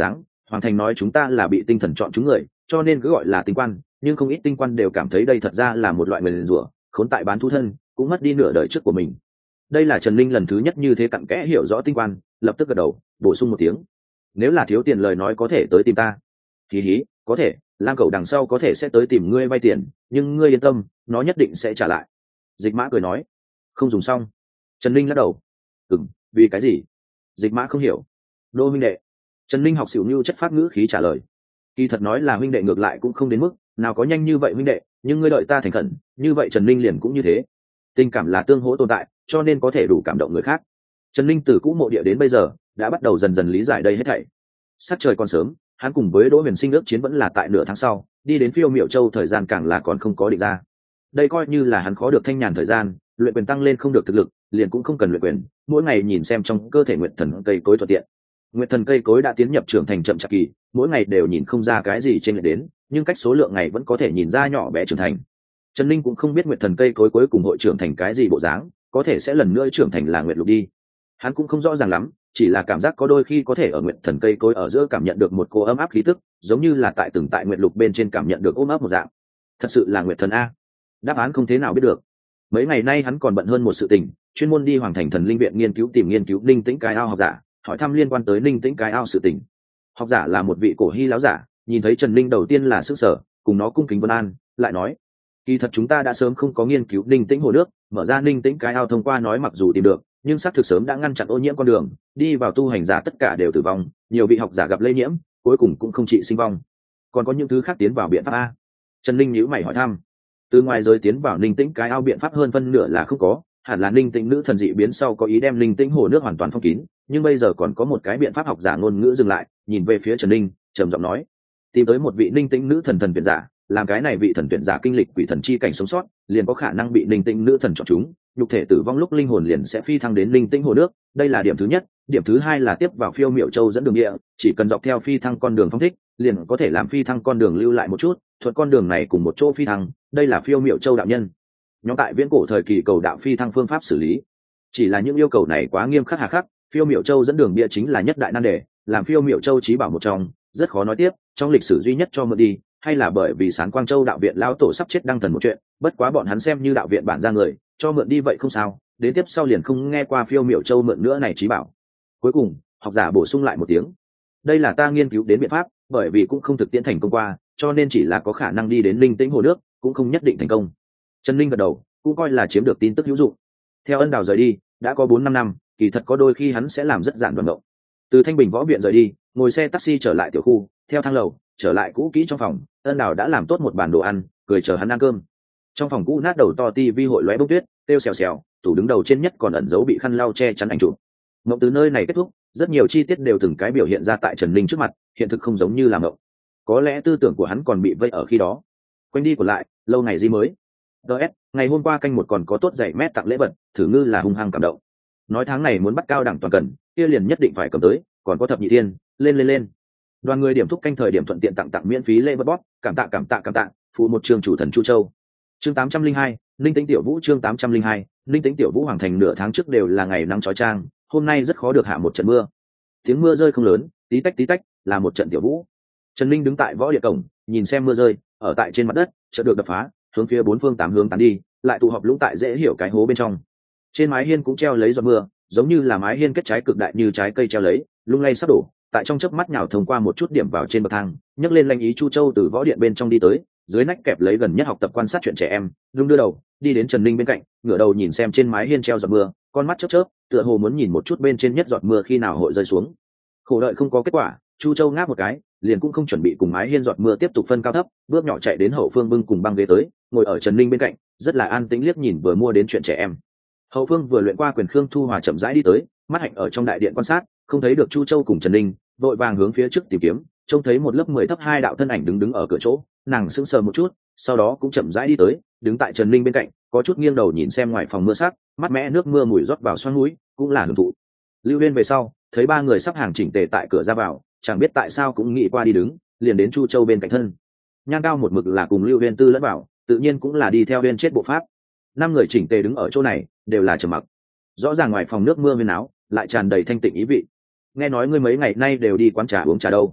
Hoàng Thành nói chúng ta là bị tinh thần chọn chúng người, cho nên cứ gọi là tinh quan, nhưng không ít tinh quan đều cảm thấy đây thật ra là một loại nguyền rủa, khốn tại bán thú thân, cũng mất đi nửa đời trước của mình. Đây là Trần Linh lần thứ nhất như thế cặn kẽ hiểu rõ tinh quan, lập tức gật đầu, bổ sung một tiếng. Nếu là thiếu tiền lời nói có thể tới tìm ta. Hí hí, có thể, Lam Cẩu đằng sau có thể sẽ tới tìm ngươi vay tiền, nhưng ngươi yên tâm, nó nhất định sẽ trả lại. Dịch Mã cười nói. Không dùng xong. Trần Linh lắc đầu. Ừm, vì cái gì? Dịch Mã không hiểu. Đô huynh đệ. Trần Linh học xỉu nhu chất phát ngữ khí trả lời. Kỳ thật nói là huynh đệ ngược lại cũng không đến mức, nào có nhanh như vậy huynh đệ, nhưng ngươi đợi ta thành khẩn, như vậy Trần Linh liền cũng như thế. Tình cảm là tương hỗ tồn tại, cho nên có thể đủ cảm động người khác. Trần Linh từ cũ mộ địa đến bây giờ, đã bắt đầu dần dần lý giải đây hết thảy. Sắc trời còn sớm, hắn cùng với Đỗ Huyền Sinh ước chiến vẫn là tại nửa tháng sau, đi đến Phiêu Miểu Châu thời gian càng là còn không có định ra. Đây coi như là hắn khó được thanh nhàn thời gian, luyện quyền tăng lên không được thực lực, liền cũng không cần luyện quyền, mỗi ngày nhìn xem trong cơ thể Nguyệt Thần cây cối thuận tiện. Nguyệt Thần cây cối đã tiến nhập trưởng thành chậm chạp kỳ, mỗi ngày đều nhìn không ra cái gì trên lệch đến, nhưng cách số lượng ngày vẫn có thể nhìn ra nhỏ bé trưởng thành. Trần Linh cũng không biết Nguyệt Thần cây cối cuối cùng hội trưởng thành cái gì bộ dáng, có thể sẽ lần nữa trưởng thành là Nguyệt Lục đi. Hắn cũng không rõ ràng lắm, chỉ là cảm giác có đôi khi có thể ở Nguyệt Thần cây cối ở giữa cảm nhận được một cô ấm áp khí tức, giống như là tại từng tại Nguyệt Lục bên trên cảm nhận được ôm ấp một dạng. Thật sự là Nguyệt Thần a? Đáp án không thế nào biết được. Mấy ngày nay hắn còn bận hơn một sự tình, chuyên môn đi Hoàng Thành Thần Linh viện nghiên cứu tìm nghiên cứu Linh Tĩnh cái ao học giả, hỏi thăm liên quan tới Linh Tĩnh cái ao sự tình. Học giả là một vị cổ hy láo giả, nhìn thấy Trần Linh đầu tiên là sức sở, cùng nó cung kính vân an, lại nói: kỳ thật chúng ta đã sớm không có nghiên cứu Linh Tĩnh hồ nước, mở ra Linh Tĩnh cái ao thông qua nói mặc dù tìm được, nhưng xác thực sớm đã ngăn chặn ô nhiễm con đường, đi vào tu hành giả tất cả đều tử vong, nhiều vị học giả gặp lây nhiễm, cuối cùng cũng không trị sinh vong. Còn có những thứ khác tiến vào biện pháp a? Trần Linh nhíu mày hỏi thăm. Từ ngoài giới tiến vào Linh Tĩnh cái ao biện pháp hơn phân nửa là không có, hẳn là Linh Tĩnh nữ thần dị biến sau có ý đem Linh Tĩnh hồ nước hoàn toàn phong kín, nhưng bây giờ còn có một cái biện pháp học giả ngôn ngữ dừng lại, nhìn về phía Trần Linh, trầm giọng nói: tìm tới một vị Linh Tĩnh nữ thần thần tuyển giả, làm cái này vị thần tuyển giả kinh lịch quỷ thần chi cảnh sống sót, liền có khả năng bị Linh Tĩnh nữ thần chọn chúng, nhục thể tử vong lúc linh hồn liền sẽ phi thăng đến Linh Tĩnh hồ nước, đây là điểm thứ nhất. Điểm thứ hai là tiếp vào Phiêu Miểu Châu dẫn đường địa, chỉ cần dọc theo phi thăng con đường phong thích, liền có thể làm phi thăng con đường lưu lại một chút, thuận con đường này cùng một chỗ phi thăng, đây là Phiêu Miểu Châu đạo nhân nhóm tại viễn cổ thời kỳ cầu đạo phi thăng phương pháp xử lý. Chỉ là những yêu cầu này quá nghiêm khắc hà khắc, Phiêu Miểu Châu dẫn đường bia chính là nhất đại nan đề, làm Phiêu Miểu Châu chí bảo một trong, rất khó nói tiếp, trong lịch sử duy nhất cho mượn đi, hay là bởi vì Sán Quang Châu đạo viện lão tổ sắp chết đăng thần một chuyện, bất quá bọn hắn xem như đạo viện bản ra người, cho mượn đi vậy không sao, đến tiếp sau liền không nghe qua Phiêu Miểu Châu mượn nữa này chí bảo. Cuối cùng, học giả bổ sung lại một tiếng: đây là ta nghiên cứu đến biện pháp, bởi vì cũng không thực tiễn thành công qua, cho nên chỉ là có khả năng đi đến Linh Tĩnh hồ nước, cũng không nhất định thành công. Trần Linh gật đầu, cũng coi là chiếm được tin tức hữu dụng. Theo Ân Đào rời đi, đã có bốn năm năm, kỳ thật có đôi khi hắn sẽ làm rất giản đoạn động. Từ Thanh Bình võ viện rời đi, ngồi xe taxi trở lại tiểu khu, theo thang lầu trở lại cũ kỹ trong phòng, Ân Đào đã làm tốt một bàn đồ ăn, cười chờ hắn ăn cơm. Trong phòng cũ nát đầu to tivi hội lóe bông tuyết, tiêu xèo xèo, tủ đứng đầu trên nhất còn ẩn giấu bị khăn lau che chắn ảnh chụp. Mộng từ nơi này kết thúc, rất nhiều chi tiết đều từng cái biểu hiện ra tại Trần Linh trước mặt, hiện thực không giống như là mộng. Có lẽ tư tưởng của hắn còn bị vây ở khi đó. Quanh đi còn lại, lâu ngày gì mới. ds ngày hôm qua canh một còn có tốt dạy mét tặng lễ vật, thử ngư là hung hăng cảm động. Nói tháng này muốn bắt cao đẳng toàn cần, kia liền nhất định phải cầm tới, còn có thập nhị thiên, lên lên lên. Đoàn người điểm thúc canh thời điểm thuận tiện tặng tặng miễn phí lễ vật bóp, cảm tạ cảm tạ cảm tạ, phụ một trường chủ thần Chu Châu. Chương tám trăm linh hai, Linh Tĩnh Tiểu Vũ chương tám trăm linh hai, Linh Tĩnh Tiểu Vũ Hoàng Thành nửa tháng trước đều là ngày nắng chói chang, hôm nay rất khó được hạ một trận mưa. Tiếng mưa rơi không lớn, tí tách tí tách, là một trận tiểu vũ. Trần Linh đứng tại võ địa cổng, nhìn xem mưa rơi, ở tại trên mặt đất, chợt được đập phá, hướng phía bốn phương tám hướng tán đi, lại tụ họp lũng tại dễ hiểu cái hố bên trong. Trên mái hiên cũng treo lấy giọt mưa, giống như là mái hiên kết trái cực đại như trái cây treo lấy, lung lay sắp đổ, tại trong chớp mắt nhào thông qua một chút điểm vào trên bậc thang, nhấc lên lanh ý Chu Châu từ võ điện bên trong đi tới, dưới nách kẹp lấy gần nhất học tập quan sát chuyện trẻ em, lung đưa đầu, đi đến Trần Linh bên cạnh, ngửa đầu nhìn xem trên mái hiên treo giọt mưa, con mắt chớp chớp, tựa hồ muốn nhìn một chút bên trên nhất giọt mưa khi nào hội rơi xuống. Khổ đợi không có kết quả, Chu Châu ngáp một cái, liền cũng không chuẩn bị cùng mái hiên giọt mưa tiếp tục phân cao thấp, bước nhỏ chạy đến hậu phương bưng cùng băng ghế tới, ngồi ở Trần Linh bên cạnh, rất là an tĩnh liếc nhìn vừa mua đến chuyện trẻ em. Hậu phương vừa luyện qua quyền Khương Thu Hòa chậm rãi đi tới, mắt hạnh ở trong đại điện quan sát, không thấy được Chu Châu cùng Trần Linh, vội vàng hướng phía trước tìm kiếm, trông thấy một lớp mười thấp hai đạo thân ảnh đứng đứng ở cửa chỗ, nàng sững sờ một chút, sau đó cũng chậm rãi đi tới, đứng tại Trần Linh bên cạnh, có chút nghiêng đầu nhìn xem ngoài phòng mưa sắc, mắt mẽ nước mưa mùi rót vào xoắn mũi, cũng là hưởng thụ. Lưu Huyên về sau, thấy ba người sắp hàng chỉnh tề tại cửa ra vào, chẳng biết tại sao cũng nghĩ qua đi đứng, liền đến Chu Châu bên cạnh thân. Nhan Cao một mực là cùng Lưu Huyên tư lẫn vào, tự nhiên cũng là đi theo Huyên chết bộ pháp. Năm người chỉnh tề đứng ở chỗ này, đều là trầm mặc. Rõ ràng ngoài phòng nước mưa huyên áo, lại tràn đầy thanh tịnh ý vị. Nghe nói ngươi mấy ngày nay đều đi quán trà uống trà đâu?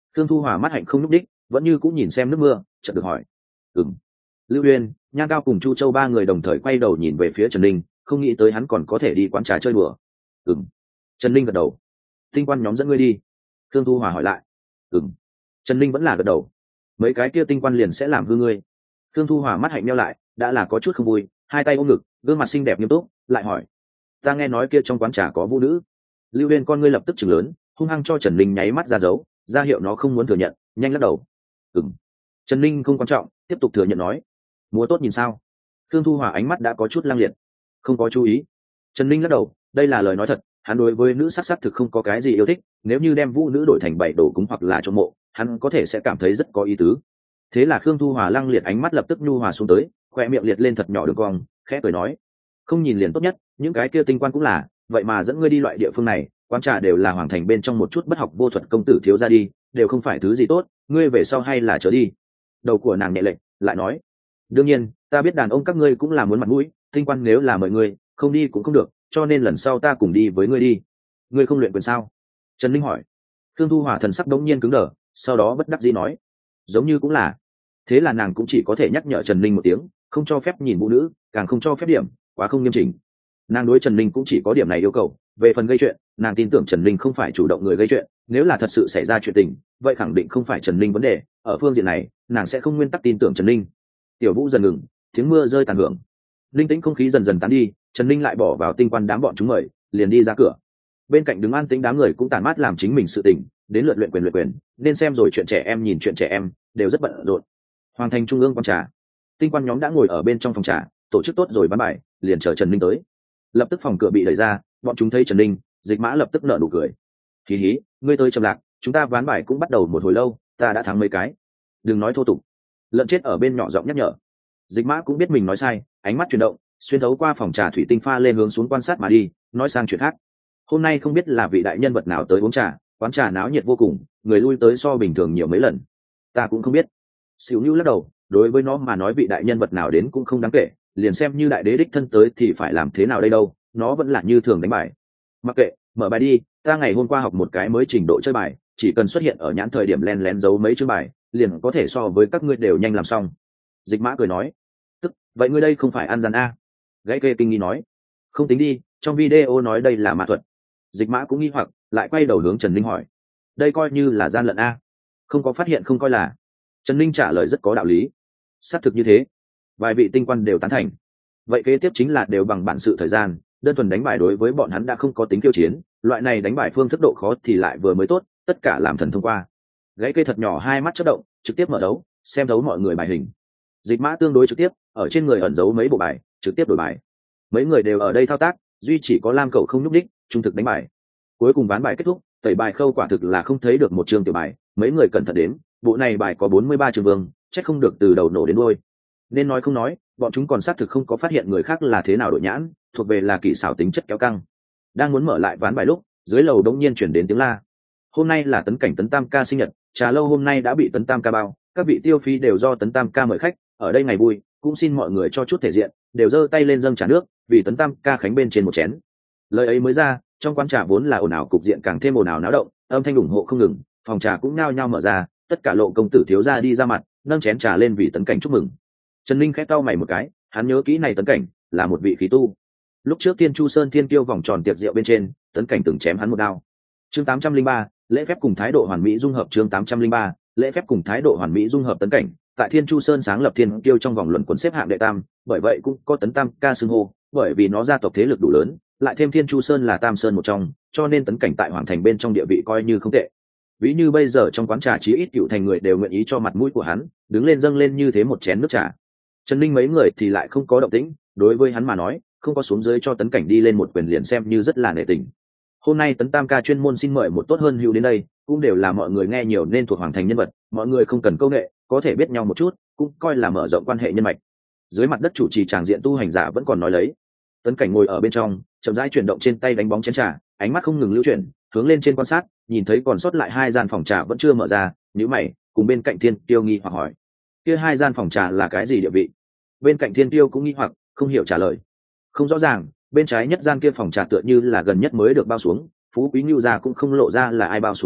Thương Thu Hòa mắt hạnh không nhúc đích, vẫn như cũng nhìn xem nước mưa, chợt được hỏi. Ừm. Lưu Uyên, Nhan Cao cùng Chu Châu ba người đồng thời quay đầu nhìn về phía Trần Linh, không nghĩ tới hắn còn có thể đi quán trà chơi đùa. Ừm. Trần Linh gật đầu. Tinh quan nhóm dẫn ngươi đi. Thương Thu Hòa hỏi lại. Ừm. Trần Linh vẫn là gật đầu. Mấy cái kia tinh quan liền sẽ làm hư ngươi. Thương Thu Hòa mắt hạnh nheo lại, đã là có chút không vui, hai tay ôm ngực, gương mặt xinh đẹp nghiêm túc, lại hỏi. Ta nghe nói kia trong quán trà có vũ nữ. Lưu Uyên con ngươi lập tức chừng lớn, hung hăng cho Trần Linh nháy mắt ra dấu, ra hiệu nó không muốn thừa nhận, nhanh lắc đầu. Ừm. Trần Linh không quan trọng, tiếp tục thừa nhận nói. Múa tốt nhìn sao? Thương Thu Hòa ánh mắt đã có chút lang liệt, không có chú ý. Trần Linh lắc đầu, đây là lời nói thật, hắn đối với nữ sắc sắc thực không có cái gì yêu thích, nếu như đem vũ nữ đổi thành bảy đồ cúng hoặc là trộm mộ, hắn có thể sẽ cảm thấy rất có ý tứ. Thế là Khương Thu Hòa lăng liệt ánh mắt lập tức nhu hòa xuống tới, khoe miệng liệt lên thật nhỏ đường cong, khẽ cười nói. Không nhìn liền tốt nhất, những cái kia tinh quan cũng là, vậy mà dẫn ngươi đi loại địa phương này, quán trà đều là hoàng thành bên trong một chút bất học vô thuật công tử thiếu ra đi, đều không phải thứ gì tốt, ngươi về sau hay là trở đi. Đầu của nàng nhẹ lệnh, lại nói. Đương nhiên, ta biết đàn ông các ngươi cũng là muốn mặt mũi, tinh quan nếu là mời ngươi, không đi cũng không được, cho nên lần sau ta cùng đi với ngươi đi. Ngươi không luyện quyền sao? Trần Linh hỏi. Thương Thu Hòa thần sắc đống nhiên cứng đờ, sau đó bất đắc dĩ nói. Giống như cũng là. Thế là nàng cũng chỉ có thể nhắc nhở Trần Linh một tiếng, không cho phép nhìn vũ nữ, càng không cho phép điểm, quá không nghiêm chỉnh. Nàng đối Trần Linh cũng chỉ có điểm này yêu cầu, về phần gây chuyện, nàng tin tưởng Trần Linh không phải chủ động người gây chuyện, nếu là thật sự xảy ra chuyện tình, vậy khẳng định không phải Trần Linh vấn đề, ở phương diện này, nàng sẽ không nguyên tắc tin tưởng Trần Linh. Tiểu Vũ dần ngừng, tiếng mưa rơi tàn hưởng. Linh tĩnh không khí dần dần tán đi, Trần Linh lại bỏ vào tinh quan đám bọn chúng mời, liền đi ra cửa. Bên cạnh đứng an tĩnh đám người cũng tản mát làm chính mình sự tình, đến lượt luyện quyền luyện quyền, nên xem rồi chuyện trẻ em nhìn chuyện trẻ em, đều rất bận rộn. Hoàng thành trung ương quán trà, tinh quan nhóm đã ngồi ở bên trong phòng trà, tổ chức tốt rồi bán bài, liền chờ Trần Linh tới. Lập tức phòng cửa bị đẩy ra, bọn chúng thấy Trần Linh, Dịch Mã lập tức nở nụ cười. Hí hí, ngươi tới trầm lạc, chúng ta ván bài cũng bắt đầu một hồi lâu, ta đã thắng mấy cái. Đừng nói thô tục. Lợn chết ở bên nhỏ giọng nhắc nhở. Dịch Mã cũng biết mình nói sai, ánh mắt chuyển động, xuyên thấu qua phòng trà thủy tinh pha lên hướng xuống quan sát mà đi, nói sang chuyện khác. Hôm nay không biết là vị đại nhân vật nào tới uống trà, quán trà náo nhiệt vô cùng, người lui tới so bình thường nhiều mấy lần. Ta cũng không biết. Xỉu Nưu lắc đầu, đối với nó mà nói vị đại nhân vật nào đến cũng không đáng kể, liền xem như đại đế đích thân tới thì phải làm thế nào đây đâu, nó vẫn là như thường đánh bài. Mặc kệ, mở bài đi, ta ngày hôm qua học một cái mới trình độ chơi bài, chỉ cần xuất hiện ở nhãn thời điểm len lén giấu mấy chữ bài, liền có thể so với các ngươi đều nhanh làm xong. Dịch Mã cười nói. Tức, vậy ngươi đây không phải ăn gian a? Gãy kê kinh nghi nói. Không tính đi, trong video nói đây là ma thuật. Dịch Mã cũng nghi hoặc, lại quay đầu hướng Trần Linh hỏi. Đây coi như là gian lận a? Không có phát hiện không coi là. Trần Linh trả lời rất có đạo lý. Xác thực như thế. Vài vị tinh quan đều tán thành. Vậy kế tiếp chính là đều bằng bản sự thời gian, đơn thuần đánh bài đối với bọn hắn đã không có tính kiêu chiến, loại này đánh bài phương thức độ khó thì lại vừa mới tốt, tất cả làm thần thông qua. Gãy cây thật nhỏ hai mắt chớp động, trực tiếp mở đấu, xem đấu mọi người bài hình. Dịch Mã tương đối trực tiếp, ở trên người ẩn giấu mấy bộ bài, trực tiếp đổi bài. Mấy người đều ở đây thao tác, duy chỉ có Lam Cẩu không nhúc đích, trung thực đánh bài. Cuối cùng ván bài kết thúc, tẩy bài khâu quả thực là không thấy được một trường tiểu bài, mấy người cẩn thận đếm, bộ này bài có bốn mươi ba trường vương, chắc không được từ đầu nổ đến đuôi. Nên nói không nói, bọn chúng còn xác thực không có phát hiện người khác là thế nào đội nhãn, thuộc về là kỳ xảo tính chất kéo căng. Đang muốn mở lại ván bài lúc, dưới lầu đống nhiên chuyển đến tiếng la. Hôm nay là Tấn Cảnh Tấn Tam ca sinh nhật, trà lâu hôm nay đã bị Tấn Tam ca bao, các vị tiêu phí đều do Tấn Tam ca mời khách, ở đây ngày vui, cũng xin mọi người cho chút thể diện, đều giơ tay lên dâng trà nước, vì Tấn Tam ca khánh bên trên một chén. Lời ấy mới ra, trong quán trà vốn là ồn ào cục diện càng thêm ồn ào náo động, âm thanh ủng hộ không ngừng, phòng trà cũng nhao nhao mở ra, tất cả lộ công tử thiếu gia đi ra mặt, nâng chén trà lên vì Tấn Cảnh chúc mừng. Trần Linh khẽ cau mày một cái, hắn nhớ kỹ này Tấn Cảnh là một vị khí tu. Lúc trước Thiên Chu Sơn Thiên Kiêu vòng tròn tiệc rượu bên trên, Tấn Cảnh từng chém hắn một đao. Chương tám trăm linh ba, lễ phép cùng thái độ hoàn mỹ dung hợp. Chương tám trăm linh ba, lễ phép cùng thái độ hoàn mỹ dung hợp. Tấn Cảnh tại Thiên Chu Sơn sáng lập Thiên Kiêu trong vòng luận quần xếp hạng đệ tam, bởi vậy cũng có Tấn Tam ca xưng hô, bởi vì nó gia tộc thế lực đủ lớn, lại thêm Thiên Chu Sơn là Tam Sơn một trong, cho nên Tấn Cảnh tại hoàng thành bên trong địa vị coi như không tệ. Ví như bây giờ trong quán trà chí ít cựu thành người đều nguyện ý cho mặt mũi của hắn, đứng lên dâng lên như thế một chén nước trà. Trần Linh mấy người thì lại không có động tĩnh, đối với hắn mà nói, không có xuống dưới cho Tấn Cảnh đi lên một quyền liền xem như rất là nể tình. Hôm nay Tấn Tam ca chuyên môn xin mời một tốt hơn hữu đến đây, cũng đều là mọi người nghe nhiều nên thuộc hoàng thành nhân vật, mọi người không cần câu nghệ, có thể biết nhau một chút, cũng coi là mở rộng quan hệ nhân mạch. Dưới mặt đất chủ trì tràng diện tu hành giả vẫn còn nói lấy. Tấn Cảnh ngồi ở bên trong, chậm rãi chuyển động trên tay đánh bóng chén trà, ánh mắt không ngừng lưu chuyển, hướng lên trên quan sát, nhìn thấy còn sót lại hai gian phòng trà vẫn chưa mở ra, nhíu mày, cùng bên cạnh Thiên Tiêu nghi hoặc hỏi: kia hai gian phòng trà là cái gì địa vị? Bên cạnh Thiên Tiêu cũng nghi hoặc, không hiểu trả lời. Không rõ ràng, bên trái nhất gian kia phòng trà tựa như là gần nhất mới được bao xuống, phú quý Nưu gia cũng không lộ ra là ai bao xuống đến,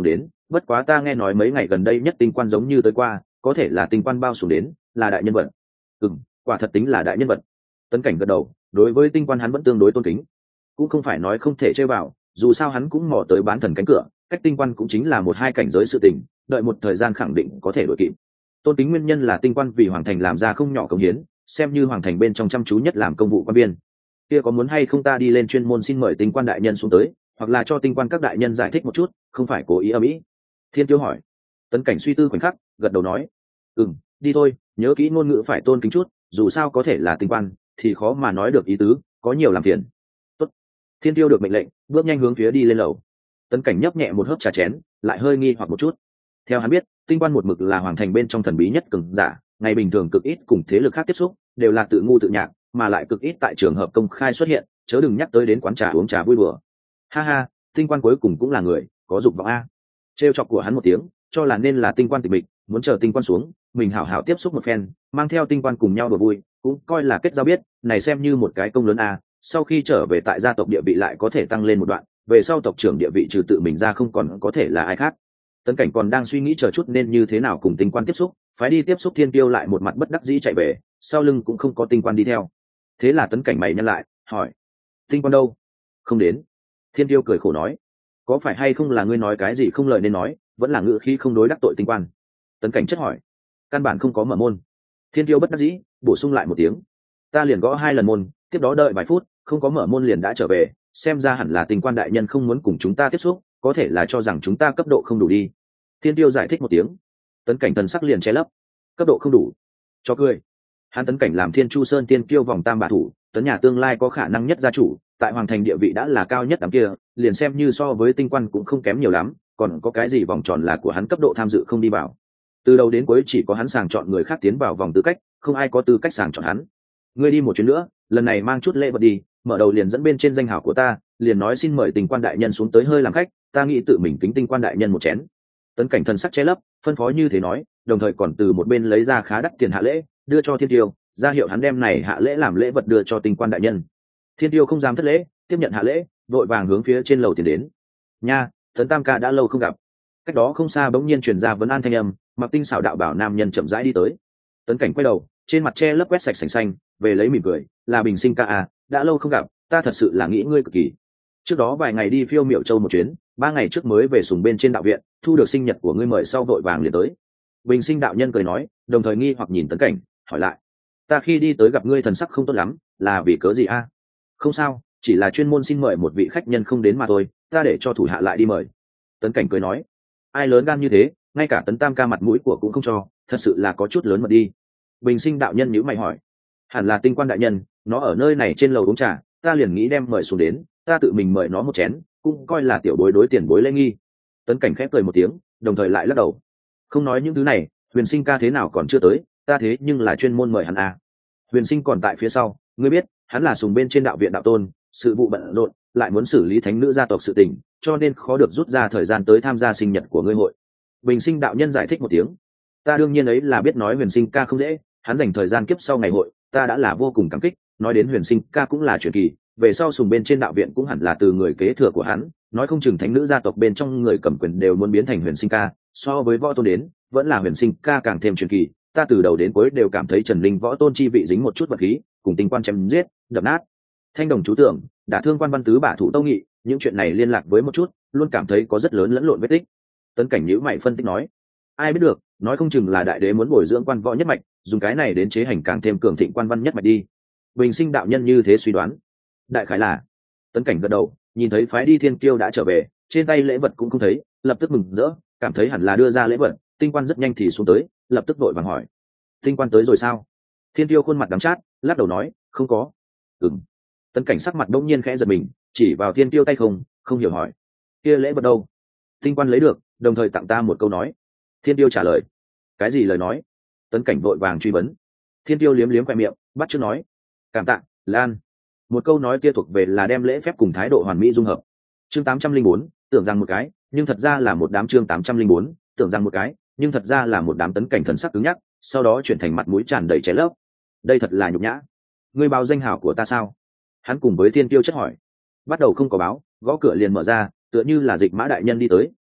bất quá ta nghe nói mấy ngày gần đây nhất tinh quan giống như tới qua, có thể là tinh quan bao xuống đến, là đại nhân vật. Ừ, quả thật tính là đại nhân vật. Tấn Cảnh gật đầu, đối với tinh quan hắn vẫn tương đối tôn kính, cũng không phải nói không thể chơi vào, dù sao hắn cũng mò tới bán thần cánh cửa, cách tinh quan cũng chính là một hai cảnh giới sự tình, đợi một thời gian khẳng định có thể đuổi kịp. Tôn kính nguyên nhân là tinh quan vì hoàng thành làm ra không nhỏ công hiến, xem như hoàng thành bên trong chăm chú nhất làm công vụ quan biên. Kia có muốn hay không ta đi lên chuyên môn xin mời tinh quan đại nhân xuống tới, hoặc là cho tinh quan các đại nhân giải thích một chút, không phải cố ý âm ý. Thiên Tiêu hỏi. Tấn Cảnh suy tư khoảnh khắc, gật đầu nói, ừm, đi thôi, nhớ kỹ ngôn ngữ phải tôn kính chút, dù sao có thể là tinh quan thì khó mà nói được ý tứ, có nhiều làm phiền. Tốt. Thiên Tiêu được mệnh lệnh, bước nhanh hướng phía đi lên lầu. Tấn Cảnh nhấp nhẹ một hớp trà chén, lại hơi nghi hoặc một chút. Theo hắn biết, tinh quan một mực là hoàng thành bên trong thần bí nhất cường giả, ngày bình thường cực ít cùng thế lực khác tiếp xúc, đều là tự ngu tự nhạc, mà lại cực ít tại trường hợp công khai xuất hiện, chớ đừng nhắc tới đến quán trà uống trà vui đùa. Ha ha, tinh quan cuối cùng cũng là người, có dục vọng a. Trêu chọc của hắn một tiếng, cho là nên là tinh quan tịch mịch, muốn chờ tinh quan xuống, mình hảo hảo tiếp xúc một phen, mang theo tinh quan cùng nhau đùa vui, cũng coi là kết giao biết, này xem như một cái công lớn a. Sau khi trở về tại gia tộc địa vị lại có thể tăng lên một đoạn, về sau tộc trưởng địa vị trừ tự mình ra không còn có thể là ai khác. Tấn Cảnh còn đang suy nghĩ chờ chút nên như thế nào cùng tinh quan tiếp xúc, phái đi tiếp xúc Thiên Tiêu lại một mặt bất đắc dĩ chạy về, sau lưng cũng không có tinh quan đi theo. Thế là Tấn Cảnh mày nhăn lại, hỏi: tinh quan đâu? Không đến. Thiên Tiêu cười khổ nói: có phải hay không là ngươi nói cái gì không lời nên nói, vẫn là ngữ khí không đối đắc tội tinh quan? Tấn Cảnh chất hỏi: căn bản không có mở môn. Thiên Tiêu bất đắc dĩ bổ sung lại một tiếng: ta liền gõ hai lần môn, tiếp đó đợi vài phút, không có mở môn liền đã trở về, xem ra hẳn là tinh quan đại nhân không muốn cùng chúng ta tiếp xúc, có thể là cho rằng chúng ta cấp độ không đủ đi. Thiên Tiêu giải thích một tiếng. Tấn Cảnh thần sắc liền che lấp: cấp độ không đủ? Cho cười. Hắn Tấn Cảnh làm Thiên Chu Sơn tiên kiêu vòng tam bả thủ, tấn nhà tương lai có khả năng nhất gia chủ, tại hoàng thành địa vị đã là cao nhất đám kia, liền xem như so với tinh quan cũng không kém nhiều lắm, còn có cái gì vòng tròn là của hắn cấp độ tham dự không đi vào. Từ đầu đến cuối chỉ có hắn sàng chọn người khác tiến vào vòng tư cách, không ai có tư cách sàng chọn hắn. Ngươi đi một chuyến nữa, lần này mang chút lễ vật đi, mở đầu liền dẫn bên trên danh hào của ta, liền nói xin mời tinh quan đại nhân xuống tới hơi làm khách, ta nghĩ tự mình kính tinh quan đại nhân một chén. Tấn Cảnh thần sắc che lấp, phân phó như thế nói, đồng thời còn từ một bên lấy ra khá đắt tiền hạ lễ, đưa cho Thiên Tiêu, ra hiệu hắn đem này hạ lễ làm lễ vật đưa cho tinh quan đại nhân. Thiên Tiêu không dám thất lễ, tiếp nhận hạ lễ, vội vàng hướng phía trên lầu tiến đến. Nha, Tấn Tam ca đã lâu không gặp. Cách đó không xa bỗng nhiên truyền ra vấn an thanh âm, mặc tinh xảo đạo bảo nam nhân chậm rãi đi tới. Tấn Cảnh quay đầu, trên mặt che lấp quét sạch sành xanh, về lấy mỉm cười, là Bình Sinh ca à, đã lâu không gặp, ta thật sự là nghĩ ngươi cực kỳ. Trước đó vài ngày đi Phiêu Miểu Châu một chuyến, ba ngày trước mới về sùng bên trên đạo viện, thu được sinh nhật của ngươi mời sau vội vàng liền tới. Bình Sinh đạo nhân cười nói, đồng thời nghi hoặc nhìn Tấn Cảnh, hỏi lại: ta khi đi tới gặp ngươi thần sắc không tốt lắm, là vì cớ gì a? Không sao, chỉ là chuyên môn xin mời một vị khách nhân không đến mà thôi, ta để cho thủ hạ lại đi mời. Tấn Cảnh cười nói: ai lớn gan như thế, ngay cả Tấn Tam ca mặt mũi của cũng không cho, thật sự là có chút lớn mật đi. Bình Sinh đạo nhân nhíu mày hỏi: hẳn là tinh quan đại nhân, nó ở nơi này trên lầu uống trà, ta liền nghĩ đem mời xuống đến, ta tự mình mời nó một chén, cũng coi là tiểu bối đối tiền bối lễ nghi. Tấn Cảnh khép cười một tiếng, đồng thời lại lắc đầu: không nói những thứ này, Huyền Sinh ca thế nào còn chưa tới, ta thế nhưng là chuyên môn mời hắn à. Huyền Sinh còn tại phía sau, ngươi biết, hắn là sùng bên trên đạo viện đạo tôn, sự vụ bận rộn, lại muốn xử lý thánh nữ gia tộc sự tình, cho nên khó được rút ra thời gian tới tham gia sinh nhật của ngươi hội. Bình Sinh đạo nhân giải thích một tiếng: ta đương nhiên ấy là biết nói Huyền Sinh ca không dễ, hắn dành thời gian kiếp sau ngày hội, ta đã là vô cùng cảm kích, nói đến Huyền Sinh ca cũng là truyền kỳ, về sau sùng bên trên đạo viện cũng hẳn là từ người kế thừa của hắn, nói không chừng thánh nữ gia tộc bên trong người cầm quyền đều muốn biến thành Huyền Sinh ca, so với võ tôn đến, vẫn là Huyền Sinh ca càng thêm truyền kỳ. Ta từ đầu đến cuối đều cảm thấy Trần Linh võ tôn chi vị dính một chút vật khí, cùng tinh quan chém giết, đập nát thanh đồng chú tưởng, đả thương quan văn tứ bả thủ Tâu Nghị, những chuyện này liên lạc với một chút, luôn cảm thấy có rất lớn lẫn lộn vết tích. Tấn Cảnh nhíu mày phân tích nói: ai biết được, nói không chừng là đại đế muốn bồi dưỡng quan võ nhất mạch, dùng cái này đến chế hành càng thêm cường thịnh quan văn nhất mạch đi. Bình Sinh đạo nhân như thế suy đoán. Đại khái là. Tấn Cảnh gật đầu, nhìn thấy phái đi Thiên Kiêu đã trở về, trên tay lễ vật cũng không thấy, lập tức mừng rỡ, cảm thấy hẳn là đưa ra lễ vật. Tinh quan rất nhanh thì xuống tới, lập tức vội vàng hỏi: tinh quan tới rồi sao? Thiên Tiêu khuôn mặt đắng chát, lắc đầu nói: không có. Ừm. Tấn Cảnh sắc mặt đông nhiên khẽ giật mình, chỉ vào Thiên Tiêu tay không, không hiểu hỏi: kia lễ vật đâu? Tinh quan lấy được, đồng thời tặng ta một câu nói. Thiên Tiêu trả lời: cái gì lời nói? Tấn Cảnh vội vàng truy vấn. Thiên Tiêu liếm liếm khoe miệng, bắt chước nói: cảm tạ, Lan. Một câu nói kia thuộc về là đem lễ phép cùng thái độ hoàn mỹ dung hợp. Chương tám trăm linh bốn, tưởng rằng một cái, nhưng thật ra là một đám chương tám trăm linh bốn, tưởng rằng một cái, nhưng thật ra là một đám Tấn Cảnh thần sắc cứng nhắc, sau đó chuyển thành mặt mũi tràn đầy cháy lấp. Đây thật là nhục nhã. Ngươi báo danh hảo của ta sao? Hắn cùng với Thiên Tiêu chất hỏi. Bắt đầu không có báo, gõ cửa liền mở ra, tựa như là Dịch Mã đại nhân đi tới,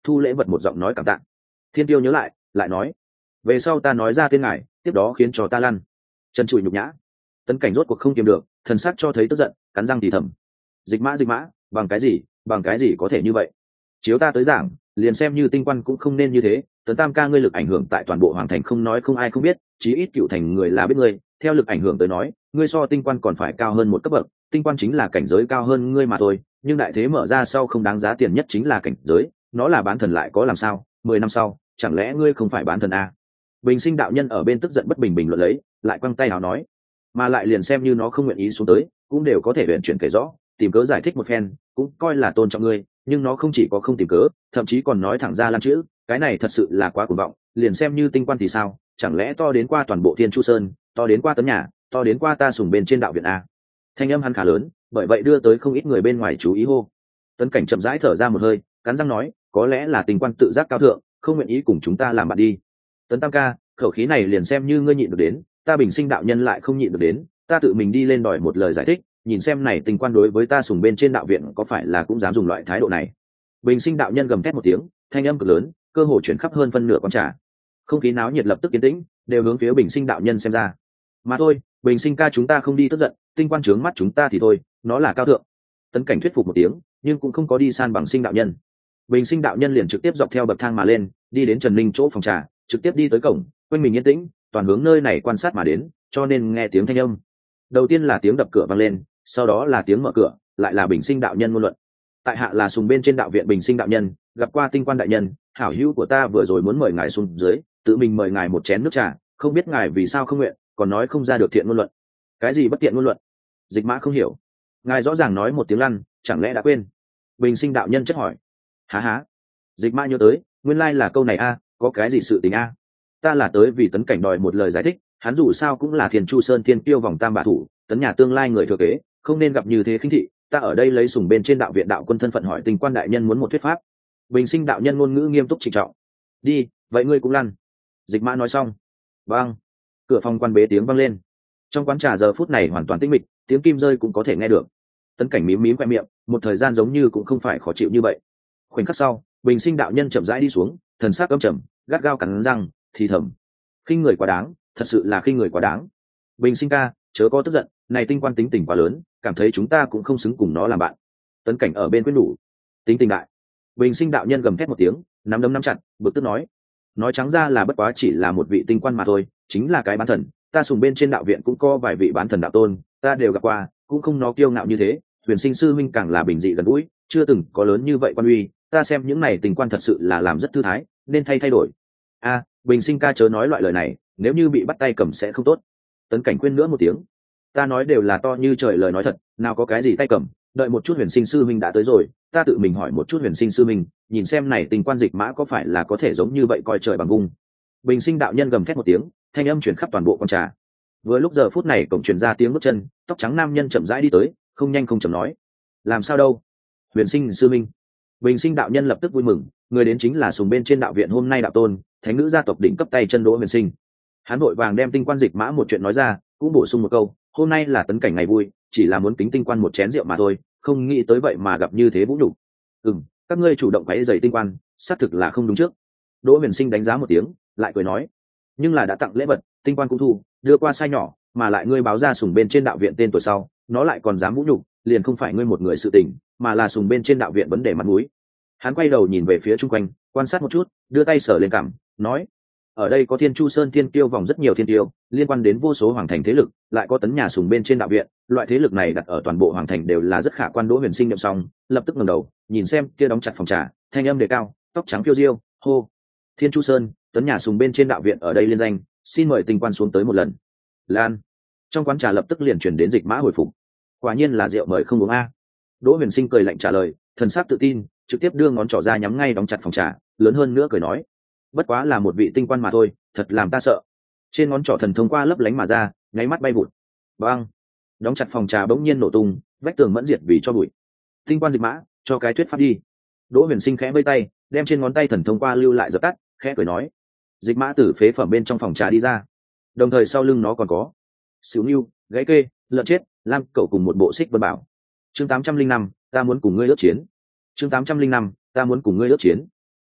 thu lễ vật một giọng nói cảm tạ. Thiên tiêu nhớ lại lại nói, về sau ta nói ra tên ngài, tiếp đó khiến cho ta lăn. Trần trụi nhục nhã. Tấn Cảnh rốt cuộc không kiềm được, thần sắc cho thấy tức giận, cắn răng thì thầm, dịch mã dịch mã, bằng cái gì bằng cái gì có thể như vậy? Chiếu ta tới giảng, liền xem như tinh quan cũng không nên như thế. Tấn Tam ca ngươi lực ảnh hưởng tại toàn bộ hoàng thành không nói không ai không biết, chí ít cựu thành người là biết ngươi. Theo lực ảnh hưởng tới nói, ngươi so tinh quan còn phải cao hơn một cấp bậc. Tinh quan chính là cảnh giới cao hơn ngươi mà thôi, nhưng đại thế mở ra sau không đáng giá tiền nhất chính là cảnh giới, nó là bán thần lại có làm sao? Mười năm sau chẳng lẽ ngươi không phải bán thần à? Bình Sinh đạo nhân ở bên tức giận bất bình bình luận lấy, lại quăng tay nào nói, mà lại liền xem như nó không nguyện ý xuống tới cũng đều có thể luyện chuyển kể rõ, tìm cớ giải thích một phen, cũng coi là tôn trọng ngươi. Nhưng nó không chỉ có không tìm cớ, thậm chí còn nói thẳng ra lan chữ, cái này thật sự là quá cuồng vọng. Liền xem như tinh quan thì sao, chẳng lẽ to đến qua toàn bộ Thiên Chu Sơn, to đến qua tấn nhà, to đến qua ta sùng bên trên đạo viện a? Thanh âm hắn khá lớn, bởi vậy đưa tới không ít người bên ngoài chú ý hô. Tấn Cảnh chậm rãi thở ra một hơi, cắn răng nói, có lẽ là tinh quan tự giác cao thượng, không nguyện ý cùng chúng ta làm bạn đi. Tấn Tam ca, khẩu khí này liền xem như ngươi nhịn được đến, ta Bình Sinh đạo nhân lại không nhịn được đến, ta tự mình đi lên đòi một lời giải thích, nhìn xem này tinh quan đối với ta sùng bên trên đạo viện có phải là cũng dám dùng loại thái độ này. Bình Sinh đạo nhân gầm thét một tiếng, thanh âm cực lớn, cơ hồ chuyển khắp hơn phân nửa quán trà. Không khí náo nhiệt lập tức yên tĩnh, đều hướng phía Bình Sinh đạo nhân xem ra. Mà thôi, Bình Sinh ca chúng ta không đi tức giận, tinh quan trướng mắt chúng ta thì thôi, nó là cao thượng. Tấn Cảnh thuyết phục một tiếng, nhưng cũng không có đi san bằng Sinh đạo nhân. Bình Sinh đạo nhân liền trực tiếp dọc theo bậc thang mà lên, đi đến Trần Ninh chỗ phòng trà, trực tiếp đi tới cổng, quanh mình yên tĩnh, toàn hướng nơi này quan sát mà đến, cho nên nghe tiếng thanh âm. Đầu tiên là tiếng đập cửa vang lên, sau đó là tiếng mở cửa, lại là Bình Sinh đạo nhân ngôn luận. Tại hạ là sùng bên trên đạo viện Bình Sinh đạo nhân, gặp qua tinh quan đại nhân, hảo hữu của ta vừa rồi muốn mời ngài xuống dưới, tự mình mời ngài một chén nước trà, không biết ngài vì sao không nguyện, còn nói không ra được thiện ngôn luận. Cái gì bất tiện ngôn luận? Dịch mã không hiểu. Ngài rõ ràng nói một tiếng lăn, chẳng lẽ đã quên? Bình Sinh đạo nhân chất hỏi. Há há. Dịch mã nhớ tới, nguyên lai là câu này a, có cái gì sự tình a? Ta là tới vì Tấn Cảnh đòi một lời giải thích, hắn dù sao cũng là Thiên Chu Sơn thiên kiêu vòng tam bạ thủ, tấn nhà tương lai người thừa kế, không nên gặp như thế khinh thị. Ta ở đây lấy sùng bên trên đạo viện đạo quân thân phận hỏi Tinh quan đại nhân muốn một thuyết pháp. Bình Sinh đạo nhân ngôn ngữ nghiêm túc trịnh trọng. Đi, vậy ngươi cũng lăn. Dịch mã nói xong, vang, cửa phòng quan bế tiếng vang lên. Trong quán trà giờ phút này hoàn toàn tĩnh mịch, tiếng kim rơi cũng có thể nghe được. Tấn Cảnh mím mím khoe miệng, một thời gian giống như cũng không phải khó chịu như vậy. Khoảnh khắc sau, Bình Sinh đạo nhân chậm rãi đi xuống, thần sắc âm trầm, gắt gao cắn răng, thì thầm: khinh người quá đáng, thật sự là khinh người quá đáng. Bình Sinh ca, chớ có tức giận, này tinh quan tính tình quá lớn, cảm thấy chúng ta cũng không xứng cùng nó làm bạn. Tấn Cảnh ở bên khuyên nhủ. Tính tình đại. Bình Sinh đạo nhân gầm thét một tiếng, nắm đấm nắm chặt, bực tức nói: nói trắng ra là bất quá chỉ là một vị tinh quan mà thôi, chính là cái bán thần. Ta sùng bên trên đạo viện cũng có vài vị bán thần đạo tôn, ta đều gặp qua, cũng không nó kiêu ngạo như thế. Huyền Sinh sư minh càng là bình dị gần gũi, chưa từng có lớn như vậy quan uy. Ta xem những này tình quan thật sự là làm rất thư thái, nên thay thay đổi. A, Bình Sinh ca chớ nói loại lời này, nếu như bị bắt tay cầm sẽ không tốt. Tấn Cảnh khuyên nữa một tiếng. Ta nói đều là to như trời lời nói thật, nào có cái gì tay cầm. Đợi một chút Huyền Sinh sư minh đã tới rồi, ta tự mình hỏi một chút Huyền Sinh sư minh, nhìn xem này tình quan dịch mã có phải là có thể giống như vậy coi trời bằng vung. Bình Sinh đạo nhân gầm thét một tiếng, thanh âm truyền khắp toàn bộ con trà. Vừa lúc giờ phút này cổng truyền ra tiếng bước chân, tóc trắng nam nhân chậm rãi đi tới, không nhanh không chậm nói: làm sao đâu? Huyền Sinh sư minh. Bình Sinh đạo nhân lập tức vui mừng, người đến chính là sùng bên trên đạo viện hôm nay đạo tôn, thánh nữ gia tộc đỉnh cấp tay chân Đỗ Huyền Sinh. Hắn vội vàng đem tinh quan dịch mã một chuyện nói ra, cũng bổ sung một câu: hôm nay là Tấn Cảnh ngày vui, chỉ là muốn kính tinh quan một chén rượu mà thôi, không nghĩ tới vậy mà gặp như thế vũ nhục. Ừm, các ngươi chủ động quấy rầy tinh quan, xác thực là không đúng trước. Đỗ Huyền Sinh đánh giá một tiếng, lại cười nói: nhưng là đã tặng lễ vật, tinh quan cũng thu, đưa qua sai nhỏ, mà lại ngươi báo ra sùng bên trên đạo viện tên tuổi sau, nó lại còn dám vũ nhục, liền không phải ngươi một người sự tình, mà là sùng bên trên đạo viện vấn đề mặt mũi. Hắn quay đầu nhìn về phía chung quanh, quan sát một chút, đưa tay sờ lên cằm, nói: ở đây có Thiên Chu Sơn thiên kiêu vòng rất nhiều thiên kiêu, liên quan đến vô số hoàng thành thế lực, lại có tấn nhà sùng bên trên đạo viện, loại thế lực này đặt ở toàn bộ hoàng thành đều là rất khả quan. Đỗ Huyền Sinh nhậm xong, lập tức ngẩng đầu, nhìn xem kia đóng chặt phòng trà, thanh âm đề cao, tóc trắng phiêu diêu, hô: Thiên Chu Sơn, tấn nhà sùng bên trên đạo viện ở đây liên danh, xin mời tinh quan xuống tới một lần. Lan. Trong quán trà lập tức liền truyền đến dịch mã hồi phục. Quả nhiên là rượu mời không uống a. Đỗ Huyền Sinh cười lạnh trả lời, thần sắc tự tin, trực tiếp đưa ngón trỏ ra nhắm ngay đóng chặt phòng trà, lớn hơn nữa cười nói: bất quá là một vị tinh quan mà thôi, thật làm ta sợ. Trên ngón trỏ thần thông qua lấp lánh mà ra, nháy mắt bay vụt. Bang! Đóng chặt phòng trà bỗng nhiên nổ tung, vách tường mẫn diệt vì cho bụi. Tinh quan dịch mã, cho cái thuyết pháp đi. Đỗ Huyền Sinh khẽ vây tay, đem trên ngón tay thần thông qua lưu lại dập tắt, khẽ cười nói: dịch mã từ phế phẩm bên trong phòng trà đi ra, đồng thời sau lưng nó còn có xỉu nưu, gãy kê, lợn chết, lam cẩu cùng một bộ xích vân bảo. Chương tám trăm linh năm, ta muốn cùng ngươi ước chiến. Chương tám trăm linh năm, ta muốn cùng ngươi ước chiến.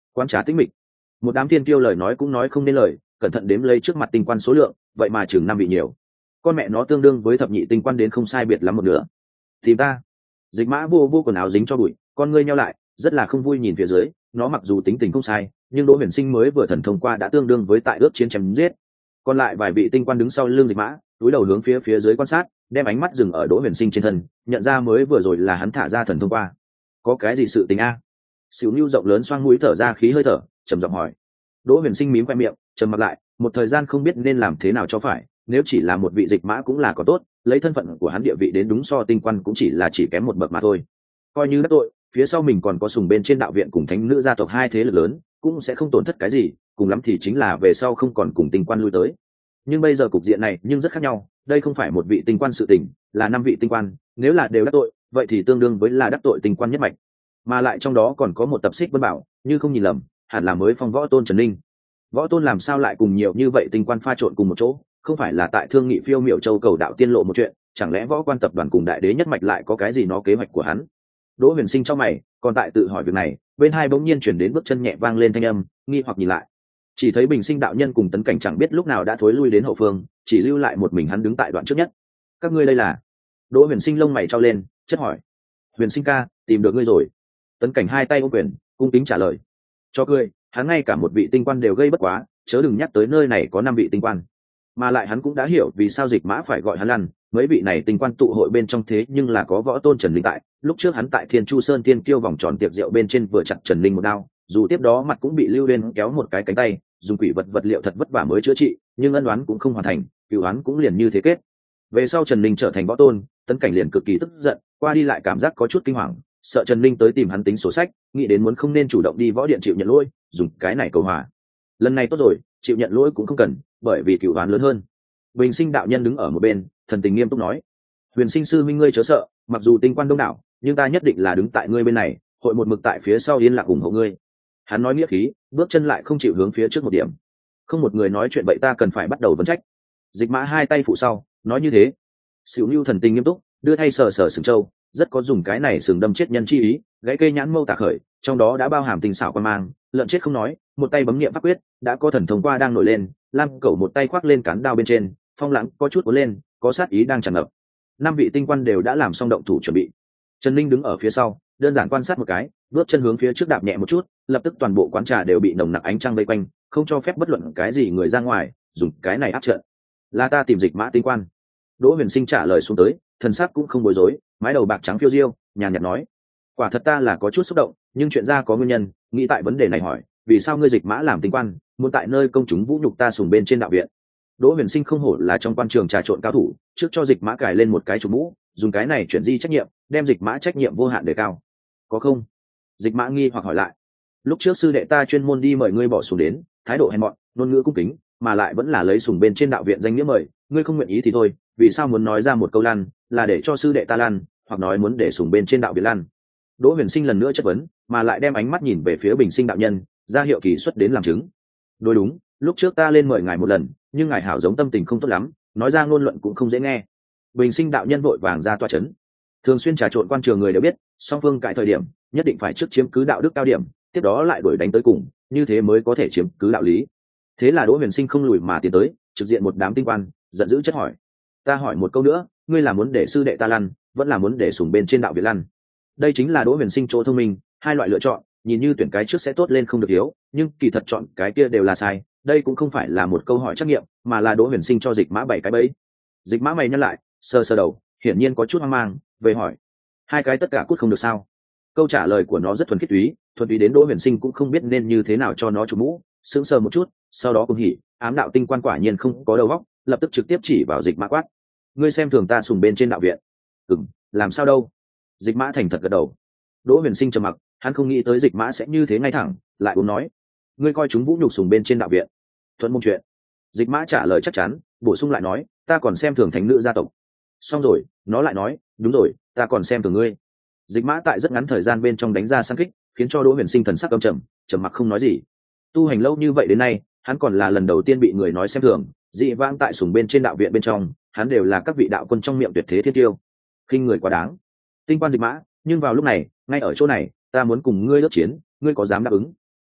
Quán trà tĩnh mịch, một đám thiên kiêu lời nói cũng nói không nên lời, cẩn thận đếm lấy trước mặt tinh quan số lượng, vậy mà chừng năm vị nhiều. Con mẹ nó tương đương với thập nhị tinh quan đến không sai biệt lắm một nửa. Tìm ta. Dịch Mã vô vô quần áo dính cho bụi, con ngươi nheo lại, rất là không vui nhìn phía dưới. Nó mặc dù tính tình không sai, nhưng Đỗ Huyền Sinh mới vừa thần thông qua đã tương đương với tại ước chiến chém giết. Còn lại vài vị tinh quan đứng sau lưng Dịch Mã, túi đầu hướng phía phía dưới quan sát, đem ánh mắt dừng ở Đỗ Huyền Sinh trên thân, nhận ra mới vừa rồi là hắn thả ra thần thông qua. Có cái gì sự tình a? Sửu Nưu rộng lớn xoang mũi thở ra khí hơi thở, trầm giọng hỏi. Đỗ Huyền Sinh mím khoe miệng, trầm mặt lại, một thời gian không biết nên làm thế nào cho phải, nếu chỉ là một vị Dịch Mã cũng là có tốt, lấy thân phận của hắn địa vị đến đúng so tinh quan cũng chỉ là chỉ kém một bậc mà thôi. Coi như đắc tội, phía sau mình còn có sùng bên trên đạo viện cùng thánh nữ gia tộc hai thế lực lớn, cũng sẽ không tổn thất cái gì, cùng lắm thì chính là về sau không còn cùng tinh quan lui tới. Nhưng bây giờ cục diện này nhưng rất khác nhau, đây không phải một vị tinh quan sự tình, là năm vị tinh quan, nếu là đều đắc tội, vậy thì tương đương với là đắc tội tinh quan nhất mạch. Mà lại trong đó còn có một tập xích Vân Bảo, như không nhìn lầm, hẳn là mới phong võ tôn Trần Ninh. Võ tôn làm sao lại cùng nhiều như vậy tinh quan pha trộn cùng một chỗ, không phải là tại thương nghị phiêu miểu châu cầu đạo tiên lộ một chuyện, chẳng lẽ võ quan tập đoàn cùng đại đế nhất mạch lại có cái gì nó kế hoạch của hắn? Đỗ Huyền Sinh trong mày, còn tại tự hỏi việc này, bên hai bỗng nhiên chuyển đến bước chân nhẹ vang lên thanh âm, nghi hoặc nhìn lại, chỉ thấy Bình Sinh đạo nhân cùng Tấn Cảnh chẳng biết lúc nào đã thối lui đến hậu phương, chỉ lưu lại một mình hắn đứng tại đoạn trước nhất. Các ngươi đây là? Đỗ Huyền Sinh lông mày trao lên, chất hỏi. Huyền Sinh ca, tìm được ngươi rồi. Tấn Cảnh hai tay ôm quyền, cung kính trả lời. Cho cười, hắn ngay cả một vị tinh quan đều gây bất quá, chớ đừng nhắc tới nơi này có năm vị tinh quan. Mà lại hắn cũng đã hiểu vì sao Dịch Mã phải gọi hắn lăn, mấy vị này tinh quan tụ hội bên trong thế nhưng là có võ tôn Trần Linh tại, lúc trước hắn tại Thiên Chu Sơn Tiên Kiêu vòng tròn tiệc rượu bên trên vừa chặt Trần Linh một đao, dù tiếp đó mặt cũng bị Lưu Uyên kéo một cái cánh tay, dùng quỷ vật vật liệu thật vất vả mới chữa trị, nhưng ân oán cũng không hoàn thành, cửu oán cũng liền như thế kết. Về sau Trần Linh trở thành võ tôn, Tấn Cảnh liền cực kỳ tức giận, qua đi lại cảm giác có chút kinh hoàng, sợ Trần Linh tới tìm hắn tính sổ sách, nghĩ đến muốn không nên chủ động đi võ điện chịu nhận lỗi, dùng cái này cầu hòa. Lần này tốt rồi, chịu nhận lỗi cũng không cần, bởi vì cửu oán lớn hơn. Bình Sinh đạo nhân đứng ở một bên, thần tình nghiêm túc nói: Huyền Sinh sư minh ngươi chớ sợ, mặc dù tinh quan đông đảo, nhưng ta nhất định là đứng tại ngươi bên này, hội một mực tại phía sau yên lặng ủng hộ ngươi. Hắn nói nghĩa khí, bước chân lại không chịu hướng phía trước một điểm. Không một người nói chuyện vậy ta cần phải bắt đầu vấn trách. Dịch Mã hai tay phụ sau, nói như thế. Sửu Nưu thần tình nghiêm túc, đưa thay sờ sờ sừng châu, rất có dùng cái này sừng đâm chết nhân chi ý, gãy cây nhãn mâu tả khởi, trong đó đã bao hàm tình xảo quan mang, lợn chết không nói, một tay bấm niệm pháp quyết, đã có thần thông qua đang nổi lên, lam cẩu một tay khoác lên cán đao bên trên, phong lãng có chút cuốn lên, có sát ý đang tràn ngập. Năm vị tinh quan đều đã làm xong động thủ chuẩn bị. Trần Ninh đứng ở phía sau, đơn giản quan sát một cái, bước chân hướng phía trước đạp nhẹ một chút, lập tức toàn bộ quán trà đều bị nồng nặc ánh trăng vây quanh, không cho phép bất luận cái gì người ra ngoài, dùng cái này áp trận. Là ta tìm Dịch Mã tinh quan. Đỗ Huyền Sinh trả lời xuống tới, thần sắc cũng không bối rối, mái đầu bạc trắng phiêu diêu, nhàn nhạt nói: quả thật ta là có chút xúc động, nhưng chuyện ra có nguyên nhân, nghĩ tại vấn đề này hỏi, vì sao ngươi Dịch Mã làm tinh quan, muốn tại nơi công chúng vũ nhục ta sùng bên trên đạo viện? Đỗ Huyền Sinh không hổ là trong quan trường trà trộn cao thủ, trước cho Dịch Mã cài lên một cái chủ mũ, dùng cái này chuyển di trách nhiệm, đem Dịch Mã trách nhiệm vô hạn đề cao. Có không? Dịch Mã nghi hoặc hỏi lại. Lúc trước sư đệ ta chuyên môn đi mời ngươi bỏ sùng đến, thái độ hèn mọn, ngôn ngữ cung kính, mà lại vẫn là lấy sùng bên trên đạo viện danh nghĩa mời, ngươi không nguyện ý thì thôi, vì sao muốn nói ra một câu lăn, là để cho sư đệ ta lăn, hoặc nói muốn để sùng bên trên đạo viện lăn? Đỗ Huyền Sinh lần nữa chất vấn, mà lại đem ánh mắt nhìn về phía Bình Sinh đạo nhân, ra hiệu kỳ xuất đến làm chứng. Đối đúng, lúc trước ta lên mời ngài một lần, nhưng ngài hảo giống tâm tình không tốt lắm, nói ra ngôn luận cũng không dễ nghe. Bình Sinh đạo nhân vội vàng ra toa chấn. Thường xuyên trà trộn quan trường người đều biết, song phương cãi thời điểm, nhất định phải trước chiếm cứ đạo đức cao điểm, tiếp đó lại đuổi đánh tới cùng, như thế mới có thể chiếm cứ đạo lý. Thế là Đỗ Huyền Sinh không lùi mà tiến tới, trực diện một đám tinh quan, giận dữ chất hỏi: ta hỏi một câu nữa, ngươi là muốn để sư đệ ta lăn, vẫn là muốn để sùng bên trên đạo viện lăn? Đây chính là Đỗ Huyền Sinh chỗ thông minh, hai loại lựa chọn, nhìn như tuyển cái trước sẽ tốt lên không được yếu, nhưng kỳ thật chọn cái kia đều là sai. Đây cũng không phải là một câu hỏi trắc nghiệm, mà là Đỗ Huyền Sinh cho Dịch Mã bảy cái bẫy. Dịch Mã mày nhăn lại, sờ sờ đầu, hiển nhiên có chút hoang mang, về hỏi: hai cái tất cả cút không được sao? Câu trả lời của nó rất thuần khiết túy, thuần túy đến Đỗ Huyền Sinh cũng không biết nên như thế nào cho nó chủ mũ, sững sờ một chút, sau đó cũng hỉ, ám đạo tinh quan quả nhiên không có đầu óc, lập tức trực tiếp chỉ vào Dịch Mã quát: ngươi xem thường ta sùng bên trên đạo viện? Ừm, làm sao đâu? Dịch Mã thành thật gật đầu. Đỗ Huyền Sinh trầm mặc, hắn không nghĩ tới Dịch Mã sẽ như thế ngay thẳng, lại uống nói: ngươi coi chúng vũ nhục sùng bên trên đạo viện? Thuận môn chuyện. Dịch Mã trả lời chắc chắn, bổ sung lại nói: ta còn xem thường thánh nữ gia tộc. Xong rồi, nó lại nói: đúng rồi, ta còn xem thường ngươi. Dịch Mã tại rất ngắn thời gian bên trong đánh ra sang kích, khiến cho Đỗ Huyền Sinh thần sắc âm trầm, trầm mặc không nói gì. Tu hành lâu như vậy đến nay, hắn còn là lần đầu tiên bị người nói xem thường, dị vãng tại sùng bên trên đạo viện bên trong, hắn đều là các vị đạo quân trong miệng tuyệt thế thiên tiêu. Khinh người quá đáng. Tinh quan Dịch Mã, nhưng vào lúc này, ngay ở chỗ này, ta muốn cùng ngươi lớp chiến, ngươi có dám đáp ứng?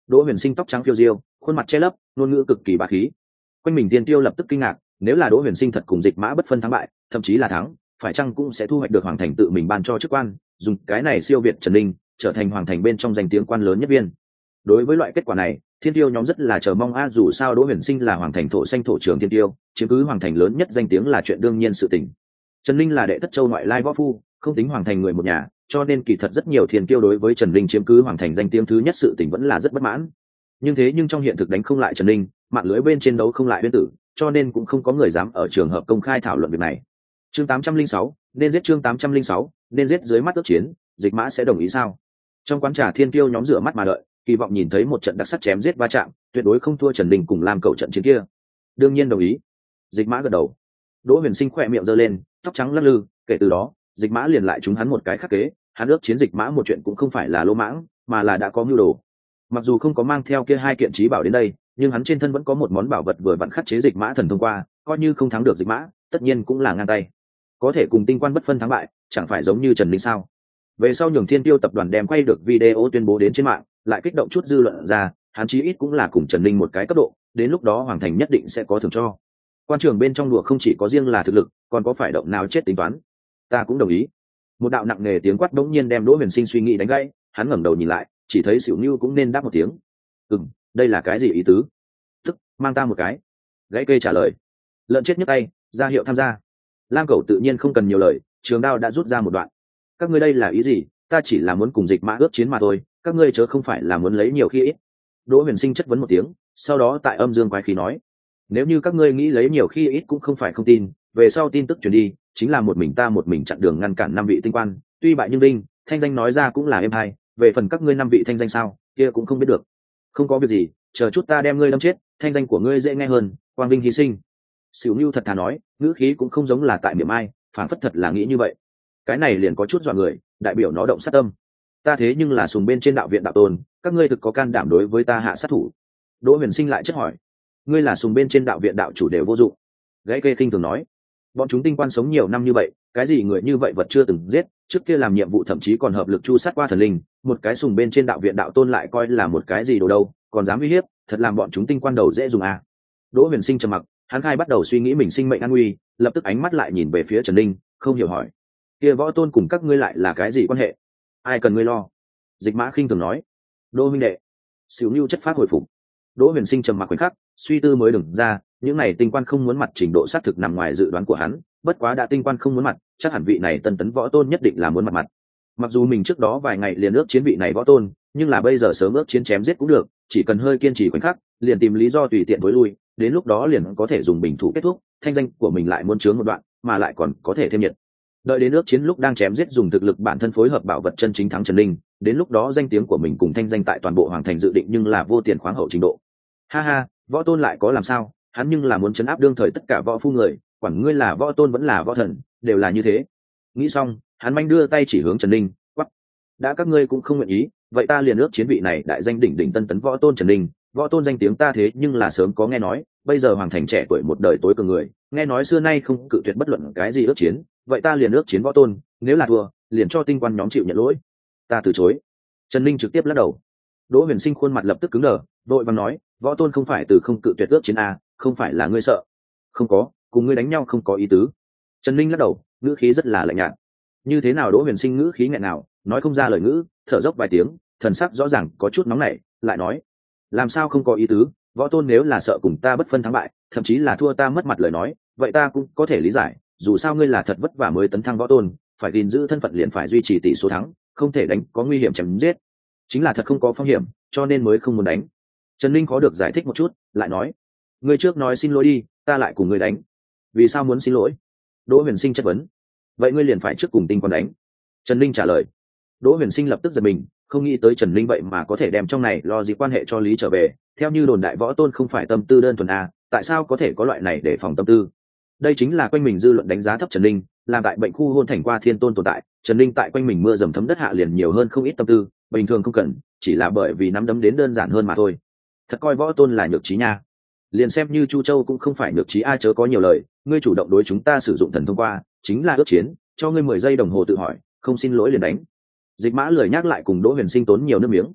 Đỗ Huyền Sinh tóc trắng phiêu diêu, khuôn mặt che lấp, ngôn ngữ cực kỳ bá khí. Quanh mình tiên tiêu lập tức kinh ngạc, nếu là Đỗ Huyền Sinh thật cùng Dịch Mã bất phân thắng bại, thậm chí là thắng, phải chăng cũng sẽ thu hoạch được hoàng thành tự mình ban cho chức quan, dùng cái này siêu việt Trần Linh, trở thành hoàng thành bên trong danh tiếng quan lớn nhất viên. Đối với loại kết quả này, thiên tiêu nhóm rất là chờ mong a, dù sao Đỗ Huyền Sinh là hoàng thành thổ xanh thổ trường thiên tiêu, chiếm cứ hoàng thành lớn nhất danh tiếng là chuyện đương nhiên sự tình. Trần Linh là đệ thất châu ngoại lai võ phu, không tính hoàng thành người một nhà, cho nên kỳ thật rất nhiều thiên tiêu đối với Trần Linh chiếm cứ hoàng thành danh tiếng thứ nhất sự tình vẫn là rất bất mãn. Nhưng thế nhưng trong hiện thực đánh không lại Trần Linh, mạng lưới bên trên đấu không lại bên tử, cho nên cũng không có người dám ở trường hợp công khai thảo luận việc này. Chương tám trăm linh sáu, nên giết chương tám trăm linh sáu, nên giết dưới mắt ước chiến, Dịch Mã sẽ đồng ý sao? Trong quán trà thiên tiêu nhóm rửa mắt mà đợi, kỳ vọng nhìn thấy một trận đặc sắc chém giết va chạm, tuyệt đối không thua Trần Linh cùng làm cầu trận chiến kia. Đương nhiên đồng ý. Dịch Mã gật đầu. Đỗ Huyền Sinh khỏe miệng giơ lên, tóc trắng lắc lư, kể từ đó, Dịch Mã liền lại trúng hắn một cái khắc kế, hắn ước chiến Dịch Mã một chuyện cũng không phải là lỗ mãng, mà là đã có mưu đồ. Mặc dù không có mang theo kia hai kiện trí bảo đến đây, nhưng hắn trên thân vẫn có một món bảo vật vừa vặn khắc chế Dịch Mã thần thông qua, coi như không thắng được Dịch Mã, tất nhiên cũng là ngang tay. Có thể cùng tinh quan bất phân thắng bại, chẳng phải giống như Trần Linh sao? Về sau nhường Thiên Tiêu tập đoàn đem quay được video tuyên bố đến trên mạng, lại kích động chút dư luận ra, hắn chí ít cũng là cùng Trần Linh một cái cấp độ, đến lúc đó hoàng thành nhất định sẽ có thưởng cho. Quan trường bên trong đùa không chỉ có riêng là thực lực, còn có phải động nào chết tính toán. Ta cũng đồng ý. Một đạo nặng nề tiếng quát đống nhiên đem Đỗ Huyền Sinh suy nghĩ đánh gãy, hắn ngẩng đầu nhìn lại, chỉ thấy Sửu Nưu cũng nên đáp một tiếng. "Ừm, đây là cái gì ý tứ?" "Tức, mang ta một cái." Gãy kê trả lời. Lợn chết nhấc tay, ra hiệu tham gia. Lam Cẩu tự nhiên không cần nhiều lời, trường đao đã rút ra một đoạn. "Các ngươi đây là ý gì? Ta chỉ là muốn cùng Dịch Mã ước chiến mà thôi, các ngươi chớ không phải là muốn lấy nhiều khi ít." Đỗ Huyền Sinh chất vấn một tiếng, sau đó tại âm dương quái khí nói: "Nếu như các ngươi nghĩ lấy nhiều khi ít cũng không phải không tin, về sau tin tức truyền đi, chính là một mình ta một mình chặn đường ngăn cản năm vị tinh quan, tuy bại nhưng đinh, thanh danh nói ra cũng là êm hay, về phần các ngươi năm vị thanh danh sao, kia cũng không biết được. Không có việc gì, chờ chút ta đem ngươi đâm chết, thanh danh của ngươi dễ nghe hơn, quang vinh hy sinh." Sửu Nưu thật thà nói, ngữ khí cũng không giống là tại miệng ai, phản phất thật là nghĩ như vậy. Cái này liền có chút dọa người, đại biểu nó động sát tâm. Ta thế nhưng là sùng bên trên đạo viện đạo tôn, các ngươi thực có can đảm đối với ta hạ sát thủ. Đỗ Huyền Sinh lại chất hỏi: "Ngươi là sùng bên trên đạo viện đạo chủ đều vô dụng." Gãy kê khinh thường nói: "Bọn chúng tinh quan sống nhiều năm như vậy, cái gì người như vậy vật chưa từng giết, trước kia làm nhiệm vụ thậm chí còn hợp lực chu sát qua thần linh, một cái sùng bên trên đạo viện đạo tôn lại coi là một cái gì đồ đâu, còn dám uy hiếp, thật làm bọn chúng tinh quan đầu dễ dùng à?" Đỗ Huyền Sinh trầm mặc, hắn khai bắt đầu suy nghĩ mình sinh mệnh an nguy, lập tức ánh mắt lại nhìn về phía Trần Linh, không hiểu hỏi: "Kia võ tôn cùng các ngươi lại là cái gì quan hệ? Ai cần ngươi lo?" Dịch Mã khinh thường nói: "Đỗ huynh đệ." Sửu Nưu chất phát hồi phục. Đỗ Huyền Sinh trầm mặc khoảnh khắc, suy tư mới đừng ra, những này tinh quan không muốn mặt trình độ xác thực nằm ngoài dự đoán của hắn, bất quá đã tinh quan không muốn mặt, chắc hẳn vị này tân tấn võ tôn nhất định là muốn mặt mặt. Mặc dù mình trước đó vài ngày liền ước chiến vị này võ tôn, nhưng là bây giờ sớm ước chiến chém giết cũng được, chỉ cần hơi kiên trì khoảnh khắc, liền tìm lý do tùy tiện tối lui, đến lúc đó liền có thể dùng bình thủ kết thúc, thanh danh của mình lại muốn chướng một đoạn, mà lại còn có thể thêm nhiệt. Đợi đến ước chiến lúc đang chém giết dùng thực lực bản thân phối hợp bảo vật chân chính thắng Trần Linh, đến lúc đó danh tiếng của mình cùng thanh danh tại toàn bộ hoàng thành dự định nhưng là vô tiền khoáng hậu trình độ. Ha ha, võ tôn lại có làm sao, hắn nhưng là muốn chấn áp đương thời tất cả võ phu người, quản ngươi là võ tôn vẫn là võ thần, đều là như thế. Nghĩ xong, hắn manh đưa tay chỉ hướng Trần Linh, quắc: "Đã các ngươi cũng không nguyện ý, vậy ta liền ước chiến vị này đại danh đỉnh đỉnh tân tấn võ tôn Trần Linh, võ tôn danh tiếng ta thế nhưng là sớm có nghe nói, bây giờ hoàng thành trẻ tuổi một đời tối cường người, nghe nói xưa nay không cự tuyệt bất luận cái gì ước chiến, vậy ta liền ước chiến võ tôn, nếu là thua, liền cho tinh quan nhóm chịu nhận lỗi." "Ta từ chối." Trần Linh trực tiếp lắc đầu. Đỗ Huyền Sinh khuôn mặt lập tức cứng đờ, vội vàng nói: "Võ tôn không phải từ không cự tuyệt ước chiến a, không phải là ngươi sợ?" "Không có, cùng ngươi đánh nhau không có ý tứ." Trần Linh lắc đầu, ngữ khí rất là lạnh nhạt. Như thế nào Đỗ Huyền Sinh ngữ khí nghẹn nào, nói không ra lời ngữ, thở dốc vài tiếng, thần sắc rõ ràng có chút nóng nảy, lại nói: "Làm sao không có ý tứ, võ tôn nếu là sợ cùng ta bất phân thắng bại, thậm chí là thua ta mất mặt lời nói, vậy ta cũng có thể lý giải, dù sao ngươi là thật vất vả mới tấn thăng võ tôn, phải gìn giữ thân phận liền phải duy trì tỷ số thắng, không thể đánh có nguy hiểm chém giết, chính là thật không có phong hiểm, cho nên mới không muốn đánh." Trần Linh khó được giải thích một chút, lại nói: "Ngươi trước nói xin lỗi đi, ta lại cùng ngươi đánh." "Vì sao muốn xin lỗi?" Đỗ Huyền Sinh chất vấn. "Vậy ngươi liền phải trước cùng tinh quan đánh." Trần Linh trả lời. Đỗ Huyền Sinh lập tức giật mình, không nghĩ tới Trần Linh vậy mà có thể đem trong này lo gì quan hệ cho lý trở về, theo như đồn đại võ tôn không phải tâm tư đơn thuần a, tại sao có thể có loại này để phòng tâm tư? Đây chính là quanh mình dư luận đánh giá thấp Trần Linh, làm tại bệnh khu hôn thành qua thiên tôn tồn tại, Trần Linh tại quanh mình mưa dầm thấm đất hạ liền nhiều hơn không ít tâm tư, bình thường không cần, chỉ là bởi vì nắm đấm đến đơn giản hơn mà thôi. Thật coi võ tôn là nhược trí nha. Liền xem như Chu Châu cũng không phải nhược trí a, chớ có nhiều lời, ngươi chủ động đối chúng ta sử dụng thần thông qua, chính là ước chiến, cho ngươi mười giây đồng hồ tự hỏi, không xin lỗi liền đánh. Dịch Mã lười nhắc lại cùng Đỗ Huyền Sinh tốn nhiều nước miếng.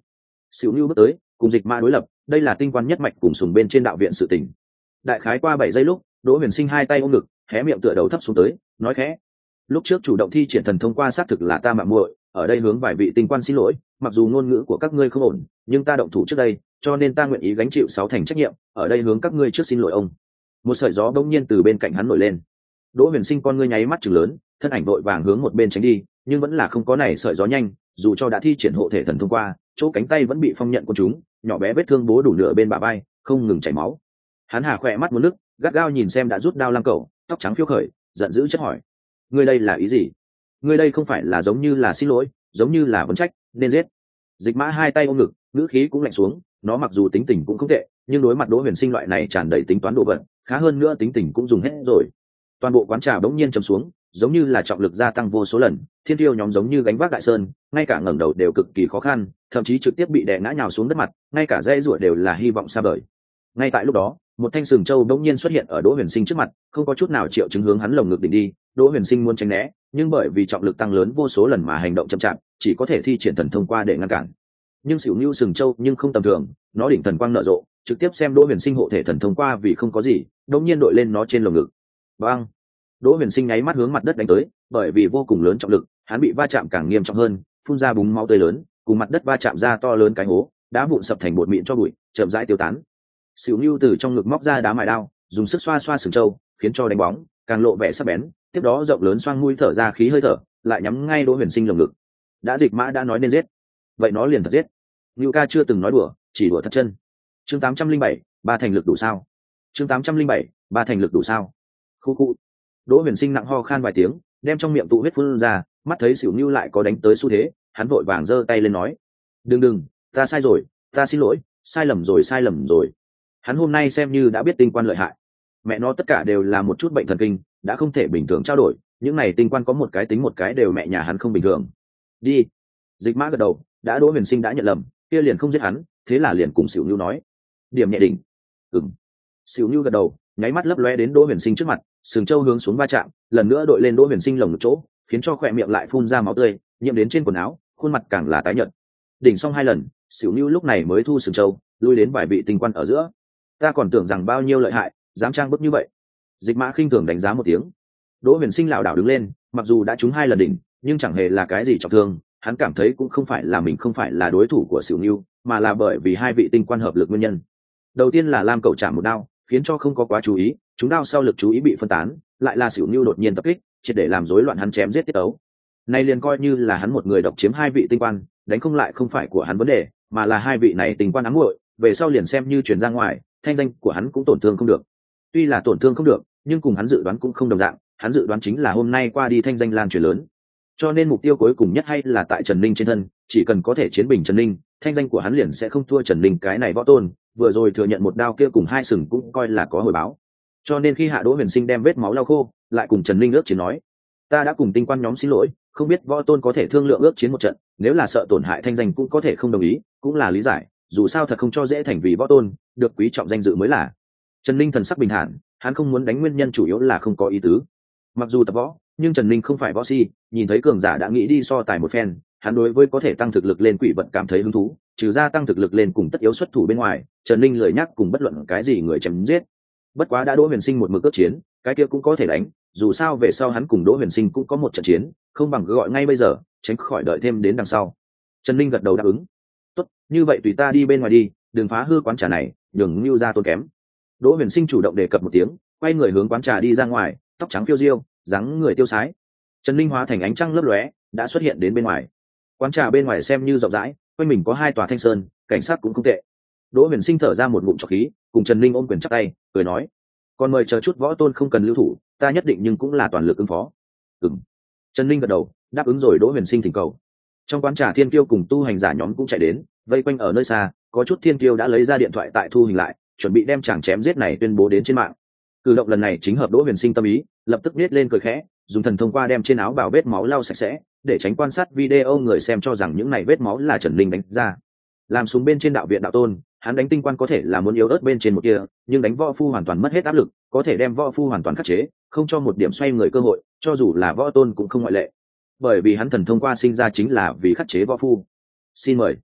Xỉu Nưu bước tới cùng Dịch Mã đối lập, đây là tinh quan nhất mạch cùng sùng bên trên đạo viện sự tình. Đại khái qua bảy giây lúc, Đỗ Huyền Sinh hai tay ôm ngực, hé miệng tựa đầu thấp xuống tới, nói khẽ: lúc trước chủ động thi triển thần thông qua xác thực là ta mạo muội, ở đây hướng vài vị tinh quan xin lỗi, mặc dù ngôn ngữ của các ngươi không ổn, nhưng ta động thủ trước đây, cho nên ta nguyện ý gánh chịu sáu thành trách nhiệm, ở đây hướng các ngươi trước xin lỗi ông. Một sợi gió bỗng nhiên từ bên cạnh hắn nổi lên. Đỗ Huyền Sinh con ngươi nháy mắt trừng lớn, thân ảnh vội vàng hướng một bên tránh đi, nhưng vẫn là không có này sợi gió nhanh, dù cho đã thi triển hộ thể thần thông qua, chỗ cánh tay vẫn bị phong nhận của chúng, nhỏ bé vết thương bố đủ nửa bên bả vai, không ngừng chảy máu. Hắn hà khỏe mắt muốn nước, gắt gao nhìn xem đã rút đao Lăng Cẩu, tóc trắng phiêu khởi, giận dữ chất hỏi: ngươi đây là ý gì? Ngươi đây không phải là giống như là xin lỗi, giống như là vấn trách, nên giết. Dịch Mã hai tay ôm ngực, ngữ khí cũng lạnh xuống, nó mặc dù tính tình cũng không tệ, nhưng đối mặt Đỗ Huyền Sinh loại này tràn đầy tính toán độ vận, khá hơn nữa tính tình cũng dùng hết rồi. Toàn bộ quán trà bỗng nhiên trầm xuống, giống như là trọng lực gia tăng vô số lần, thiên tiêu nhóm giống như gánh vác đại sơn, ngay cả ngẩng đầu đều cực kỳ khó khăn, thậm chí trực tiếp bị đè ngã nhào xuống đất mặt, ngay cả dây rủa đều là hy vọng xa vời. Ngay tại lúc đó, một thanh sừng châu bỗng nhiên xuất hiện ở Đỗ Huyền Sinh trước mặt, không có chút nào triệu chứng hướng hắn lồng ngực đỉnh đi. Đỗ Huyền Sinh muốn tránh né, nhưng bởi vì trọng lực tăng lớn vô số lần mà hành động chậm chạp, chỉ có thể thi triển thần thông qua để ngăn cản. Nhưng Sửu Nưu sừng châu nhưng không tầm thường, nó đỉnh thần quang nở rộ, trực tiếp xem Đỗ Huyền Sinh hộ thể thần thông qua vì không có gì, đột nhiên đội lên nó trên lồng ngực. Bang! Đỗ Huyền Sinh nháy mắt hướng mặt đất đánh tới, bởi vì vô cùng lớn trọng lực, hắn bị va chạm càng nghiêm trọng hơn, phun ra búng máu tươi lớn, cùng mặt đất va chạm ra to lớn cái hố, đá vụn sập thành bột mịn cho bụi, chậm rãi tiêu tán. Sửu Nưu từ trong ngực móc ra đá mài đao, dùng sức xoa xoa sừng châu, khiến cho đánh bóng càng lộ vẻ sắc bén. Tiếp đó rộng lớn xoang mũi thở ra khí hơi thở, lại nhắm ngay Đỗ Huyền Sinh lồng ngực. Đã Dịch Mã đã nói nên giết, vậy nó liền thật giết. Nưu ca chưa từng nói đùa, chỉ đùa thật chân. Chương tám trăm linh bảy, ba thành lực đủ sao? Chương tám trăm linh bảy, ba thành lực đủ sao? Khu khu. Đỗ Huyền Sinh nặng ho khan vài tiếng, đem trong miệng tụ huyết phun ra, mắt thấy Sửu Nưu lại có đánh tới xu thế, hắn vội vàng giơ tay lên nói: đừng đừng, ta sai rồi, ta xin lỗi, sai lầm rồi sai lầm rồi. Hắn hôm nay xem như đã biết tinh quan lợi hại, mẹ nó tất cả đều là một chút bệnh thần kinh, đã không thể bình thường trao đổi, những này tinh quan có một cái tính một cái đều mẹ nhà hắn không bình thường. Đi. Dịch Mã gật đầu, đã Đỗ Huyền Sinh đã nhận lầm, kia liền không giết hắn, thế là liền cùng Sửu Nưu nói: điểm nhẹ đỉnh. Ừm. Sửu Nưu gật đầu, nháy mắt lấp lóe đến Đỗ Huyền Sinh trước mặt, sừng châu hướng xuống va chạm, lần nữa đội lên Đỗ Huyền Sinh lồng ngực chỗ, khiến cho khỏe miệng lại phun ra máu tươi, nhiễm đến trên quần áo, khuôn mặt càng là tái nhợt. Đỉnh xong hai lần, Sửu Nưu lúc này mới thu sừng châu, lui đến vài vị tinh quan ở giữa. Ta còn tưởng rằng bao nhiêu lợi hại, dám trang bức như vậy. Dịch Mã khinh thường đánh giá một tiếng. Đỗ Huyền Sinh lảo đảo đứng lên, mặc dù đã trúng hai lần đỉnh, nhưng chẳng hề là cái gì trọng thương, hắn cảm thấy cũng không phải là mình không phải là đối thủ của Sửu Nưu, mà là bởi vì hai vị tinh quan hợp lực nguyên nhân. Đầu tiên là Lam Cẩu chạm một đao, khiến cho không có quá chú ý, chúng đao sau lực chú ý bị phân tán, lại là Sửu Nưu đột nhiên tập kích, triệt để làm rối loạn hắn chém giết tiết tấu. Nay liền coi như là hắn một người độc chiếm hai vị tinh quan, đánh không lại không phải của hắn vấn đề, mà là hai vị này tinh quan ám muội, về sau liền xem như truyền ra ngoài, thanh danh của hắn cũng tổn thương không được. Tuy là tổn thương không được, nhưng cùng hắn dự đoán cũng không đồng dạng, hắn dự đoán chính là hôm nay qua đi thanh danh lan truyền lớn. Cho nên mục tiêu cuối cùng nhất hay là tại Trần Ninh trên thân, chỉ cần có thể chiến bình Trần Ninh, thanh danh của hắn liền sẽ không thua Trần Ninh cái này võ tôn, vừa rồi thừa nhận một đao kia cùng hai sừng cũng coi là có hồi báo. Cho nên khi Hạ Đỗ Huyền Sinh đem vết máu lau khô, lại cùng Trần Ninh ước chiến nói: ta đã cùng tinh quan nhóm xin lỗi, không biết võ tôn có thể thương lượng ước chiến một trận, nếu là sợ tổn hại thanh danh cũng có thể không đồng ý, cũng là lý giải, dù sao thật không cho dễ thành vì võ tôn, được quý trọng danh dự mới là. Trần Ninh thần sắc bình thản, hắn không muốn đánh nguyên nhân chủ yếu là không có ý tứ. Mặc dù tập võ, nhưng Trần Ninh không phải võ si, nhìn thấy cường giả đã nghĩ đi so tài một phen, hắn đối với có thể tăng thực lực lên quỷ vật cảm thấy hứng thú, trừ ra tăng thực lực lên cùng tất yếu xuất thủ bên ngoài, Trần Ninh lười nhắc cùng bất luận cái gì người chém giết. Bất quá đã Đỗ Huyền Sinh một mực ước chiến, cái kia cũng có thể đánh, dù sao về sau hắn cùng Đỗ Huyền Sinh cũng có một trận chiến, không bằng cứ gọi ngay bây giờ, tránh khỏi đợi thêm đến đằng sau. Trần Ninh gật đầu đáp ứng. Tốt, như vậy tùy ta đi bên ngoài đi, đừng phá hư quán trà này, nhường Nưu ra tốn kém. Đỗ Huyền Sinh chủ động đề cập một tiếng, quay người hướng quán trà đi ra ngoài, tóc trắng phiêu diêu, dáng người tiêu sái. Trần Ninh hóa thành ánh trăng lấp lóe, đã xuất hiện đến bên ngoài. Quán trà bên ngoài xem như rộng rãi, quanh mình có hai tòa thanh sơn, cảnh sát cũng không tệ. Đỗ Huyền Sinh thở ra một ngụm trọc khí, cùng Trần Ninh ôm quyền chắp tay, cười nói: còn mời chờ chút võ tôn không cần lưu thủ, ta nhất định nhưng cũng là toàn lực ứng phó. Ừm. Trần Ninh gật đầu, đáp ứng rồi Đỗ Huyền Sinh thỉnh cầu. Trong quán trà thiên kiêu cùng tu hành giả nhóm cũng chạy đến, vây quanh ở nơi xa, có chút thiên kiêu đã lấy ra điện thoại tại thu hình lại, chuẩn bị đem chàng chém giết này tuyên bố đến trên mạng. Cử động lần này chính hợp Đỗ Huyền Sinh tâm ý, lập tức nết lên cười khẽ, dùng thần thông qua đem trên áo bào vết máu lau sạch sẽ, để tránh quan sát video người xem cho rằng những này vết máu là Trần Ninh đánh ra. Làm súng bên trên đạo viện đạo tôn, hắn đánh tinh quan có thể là muốn yếu ớt bên trên một kia, nhưng đánh võ phu hoàn toàn mất hết áp lực, có thể đem võ phu hoàn toàn khắc chế, không cho một điểm xoay người cơ hội, cho dù là võ tôn cũng không ngoại lệ. Bởi vì hắn thần thông qua sinh ra chính là vì khắc chế võ phu. Xin mời.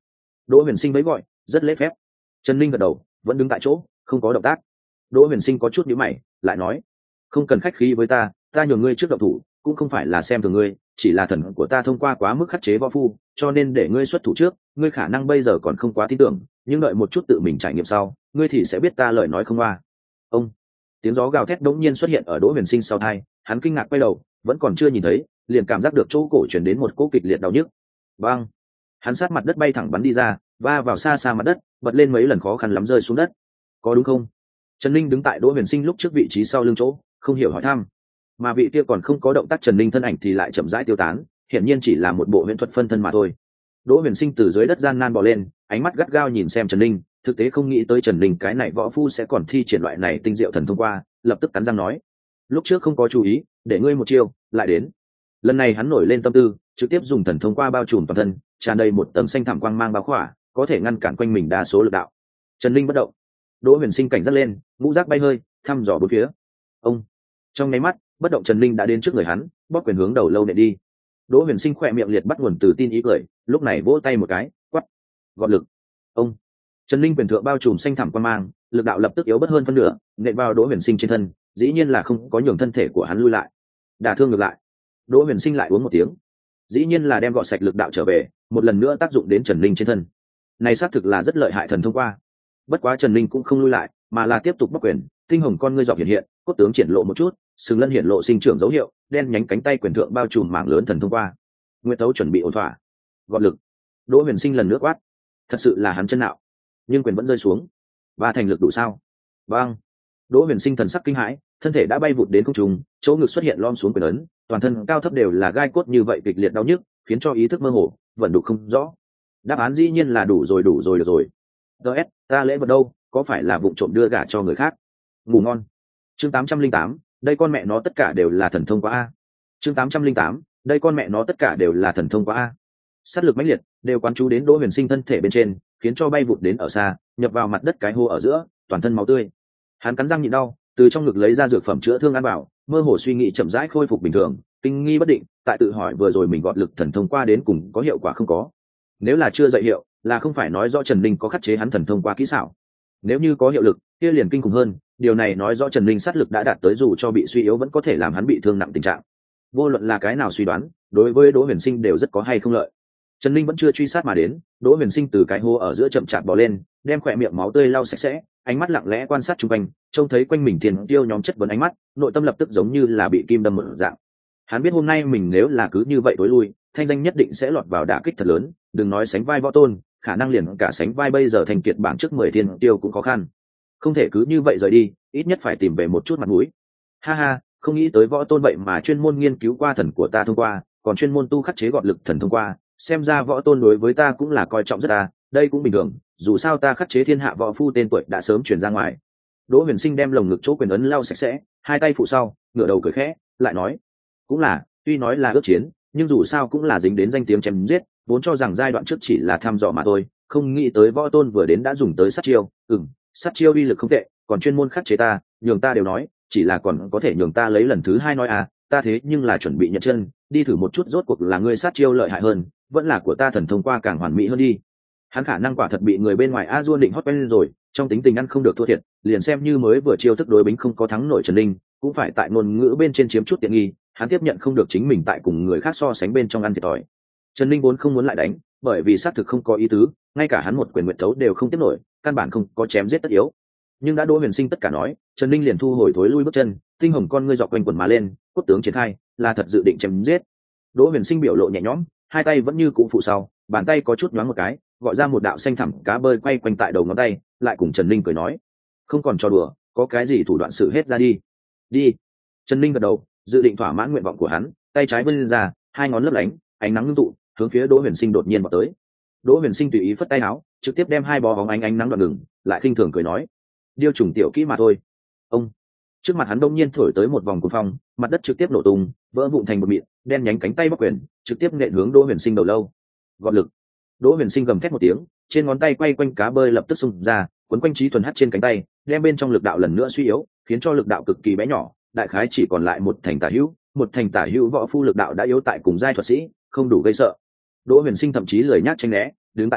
Đỗ Huyền Sinh mới gọi, rất lễ phép. Trần Linh gật đầu, vẫn đứng tại chỗ, không có động tác. Đỗ Huyền Sinh có chút nhíu mày, lại nói: "Không cần khách khí với ta, ta nhường ngươi trước động thủ, cũng không phải là xem thường ngươi, chỉ là thần của ta thông qua quá mức khắc chế võ phu, cho nên để ngươi xuất thủ trước, ngươi khả năng bây giờ còn không quá tin tưởng, nhưng đợi một chút tự mình trải nghiệm sau, ngươi thì sẽ biết ta lời nói không qua." Ông tiếng gió gào thét đống nhiên xuất hiện ở Đỗ Huyền Sinh sau tai, hắn kinh ngạc quay đầu, vẫn còn chưa nhìn thấy, liền cảm giác được chỗ cổ truyền đến một cỗ kịch liệt đau nhức. Bang! Hắn sát mặt đất bay thẳng bắn đi ra, va vào xa xa mặt đất, bật lên mấy lần khó khăn lắm rơi xuống đất. Có đúng không? Trần Linh đứng tại Đỗ Huyền Sinh lúc trước vị trí sau lưng chỗ, không hiểu hỏi thăm. Mà vị kia còn không có động tác Trần Linh thân ảnh thì lại chậm rãi tiêu tán, hiển nhiên chỉ là một bộ huyền thuật phân thân mà thôi. Đỗ Huyền Sinh từ dưới đất gian nan bò lên, ánh mắt gắt gao nhìn xem Trần Linh, thực tế không nghĩ tới Trần Linh cái này võ phu sẽ còn thi triển loại này tinh diệu thần thông qua, lập tức cắn răng nói: "Lúc trước không có chú ý, để ngươi một chiêu, lại đến." Lần này hắn nổi lên tâm tư, trực tiếp dùng thần thông qua bao trùm toàn thân, tràn đầy một tầng xanh thẳm quang mang bao khỏa, có thể ngăn cản quanh mình đa số lực đạo. Trần Linh bất động. Đỗ Huyền Sinh cảnh giác lên, ngũ giác bay hơi, thăm dò bốn phía. Ông trong nháy mắt, bất động Trần Linh đã đến trước người hắn, bóp quyền hướng đầu lâu nện đi. Đỗ Huyền Sinh khỏe miệng liệt bắt nguồn từ tin ý cười, lúc này vỗ tay một cái, quát: "Gọt lực!" Ông Trần Linh quyền thượng bao trùm xanh thẳm quang mang, lực đạo lập tức yếu bất hơn phân nửa, nện vào Đỗ Huyền Sinh trên thân, dĩ nhiên là không có nhường thân thể của hắn lui lại, đả thương ngược lại. Đỗ Huyền Sinh lại uống một tiếng, dĩ nhiên là đem gọt sạch lực đạo trở về, một lần nữa tác dụng đến Trần Linh trên thân. Này xác thực là rất lợi hại thần thông qua. Bất quá Trần Linh cũng không lui lại, mà là tiếp tục bắc quyền, tinh hồng con ngươi dọc hiện hiện, cốt tướng triển lộ một chút, sừng lân hiện lộ sinh trưởng dấu hiệu, đen nhánh cánh tay quyền thượng bao trùm mảng lớn thần thông qua. Nguyệt Tấu chuẩn bị ổn thỏa, gọt lực. Đỗ Huyền Sinh lần nữa quát, thật sự là hắn chân nạo, nhưng quyền vẫn rơi xuống. Ba thành lực đủ sao? Bang! Đỗ Huyền Sinh thần sắc kinh hãi, thân thể đã bay vụt đến không trung, chỗ ngực xuất hiện lom xuống quyền ấn, toàn thân cao thấp đều là gai cốt như vậy kịch liệt đau nhức, khiến cho ý thức mơ hồ, vận đục không rõ. Đáp án dĩ nhiên là đủ rồi, đủ rồi được rồi. ds ta lễ vật đâu, có phải là vụ trộm đưa gả cho người khác? Ngủ ngon. Chương tám trăm linh tám, đây con mẹ nó tất cả đều là thần thông quá a. Chương tám trăm linh tám, đây con mẹ nó tất cả đều là thần thông quá a. Sát lực mãnh liệt, đều quán chú đến Đỗ Huyền Sinh thân thể bên trên, khiến cho bay vụt đến ở xa, nhập vào mặt đất cái hô ở giữa, toàn thân máu tươi. Hắn cắn răng nhịn đau, từ trong ngực lấy ra dược phẩm chữa thương ăn vào, mơ hồ suy nghĩ chậm rãi khôi phục bình thường, kinh nghi bất định, tại tự hỏi vừa rồi mình gọt lực thần thông qua đến cùng có hiệu quả không có. Nếu là chưa dạy hiệu, là không phải nói rõ Trần Linh có khắc chế hắn thần thông qua kỹ xảo. Nếu như có hiệu lực, kia liền kinh khủng hơn, điều này nói rõ Trần Linh sát lực đã đạt tới dù cho bị suy yếu vẫn có thể làm hắn bị thương nặng tình trạng. Vô luận là cái nào suy đoán, đối với Đỗ Huyền Sinh đều rất có hay không lợi. Trần Linh vẫn chưa truy sát mà đến, Đỗ Huyền Sinh từ cái hố ở giữa chậm chạp bò lên, đem khỏe miệng máu tươi lau sạch sẽ, ánh mắt lặng lẽ quan sát xung quanh, trông thấy quanh mình tiền tiêu nhóm chất vấn ánh mắt, nội tâm lập tức giống như là bị kim đâm một dạng. Hắn biết hôm nay mình nếu là cứ như vậy tối lui, thanh danh nhất định sẽ lọt vào đả kích thật lớn, đừng nói sánh vai võ tôn, khả năng liền cả sánh vai bây giờ thành kiệt bảng trước mười thiên tiêu cũng khó khăn. Không thể cứ như vậy rời đi, ít nhất phải tìm về một chút mặt mũi. Ha ha, không nghĩ tới võ tôn vậy mà chuyên môn nghiên cứu qua thần của ta thông qua, còn chuyên môn tu khắc chế gọt lực thần thông qua, xem ra võ tôn đối với ta cũng là coi trọng rất ta, đây cũng bình thường, dù sao ta khắc chế thiên hạ võ phu tên tuổi đã sớm truyền ra ngoài. Đỗ Huyền Sinh đem lồng ngực chỗ quyền ấn lau sạch sẽ, hai tay phụ sau, ngửa đầu cười khẽ, lại nói: cũng là, tuy nói là ước chiến, nhưng dù sao cũng là dính đến danh tiếng chém giết, vốn cho rằng giai đoạn trước chỉ là thăm dò mà thôi, không nghĩ tới võ tôn vừa đến đã dùng tới sát chiêu. Ừm, sát chiêu uy lực không tệ, còn chuyên môn khắc chế ta, nhường ta đều nói, chỉ là còn có thể nhường ta lấy lần thứ hai nói à, ta thế nhưng là chuẩn bị nhận chân, đi thử một chút rốt cuộc là ngươi sát chiêu lợi hại hơn, vẫn là của ta thần thông qua càng hoàn mỹ hơn đi. Hắn khả năng quả thật bị người bên ngoài a duôn định hót quen rồi, trong tính tình ăn không được thua thiệt, liền xem như mới vừa chiêu thức đối bính không có thắng nổi Trần Linh, cũng phải tại ngôn ngữ bên trên chiếm chút tiện nghi, hắn tiếp nhận không được chính mình tại cùng người khác so sánh bên trong ăn thiệt thòi. Trần Linh vốn không muốn lại đánh, bởi vì xác thực không có ý tứ, ngay cả hắn một quyền nguyệt thấu đều không tiếp nổi, căn bản không có chém giết tất yếu. Nhưng đã Đỗ Huyền Sinh tất cả nói, Trần Linh liền thu hồi thối lui bước chân, tinh hồng con ngươi dọc quanh quần mà lên, cốt tướng triển khai, là thật dự định chém giết. Đỗ Huyền Sinh biểu lộ nhẹ nhõm, hai tay vẫn như cũ phụ sau, bàn tay có chút nhoáng một cái, gọi ra một đạo xanh thẳm cá bơi quay quanh tại đầu ngón tay, lại cùng Trần Linh cười nói: không còn trò đùa, có cái gì thủ đoạn xử hết ra đi. Đi. Trần Linh gật đầu, dự định thỏa mãn nguyện vọng của hắn, tay trái vươn ra, hai ngón lấp lánh, ánh nắng ngưng tụ, hướng phía Đỗ Huyền Sinh đột nhiên vọt tới. Đỗ Huyền Sinh tùy ý phất tay áo, trực tiếp đem hai bó bóng ánh ánh nắng đoạn ngừng, lại khinh thường cười nói: điêu trùng tiểu kỹ mà thôi. Ông trước mặt hắn đông nhiên thổi tới một vòng cuồng phong, mặt đất trực tiếp nổ tung, vỡ vụn thành một mịn, đen nhánh cánh tay bắc quyền trực tiếp nện hướng Đỗ Huyền Sinh đầu lâu. Gọt lực. Đỗ Huyền Sinh gầm thét một tiếng, trên ngón tay quay quanh cá bơi lập tức xung ra, quấn quanh trí thuần hắt trên cánh tay, đem bên trong lực đạo lần nữa suy yếu, khiến cho lực đạo cực kỳ bé nhỏ, đại khái chỉ còn lại một thành tả hữu, một thành tả hữu võ phu lực đạo đã yếu tại cùng giai thuật sĩ, không đủ gây sợ. Đỗ Huyền Sinh thậm chí lười nhác tranh né, đứng tại chỗ,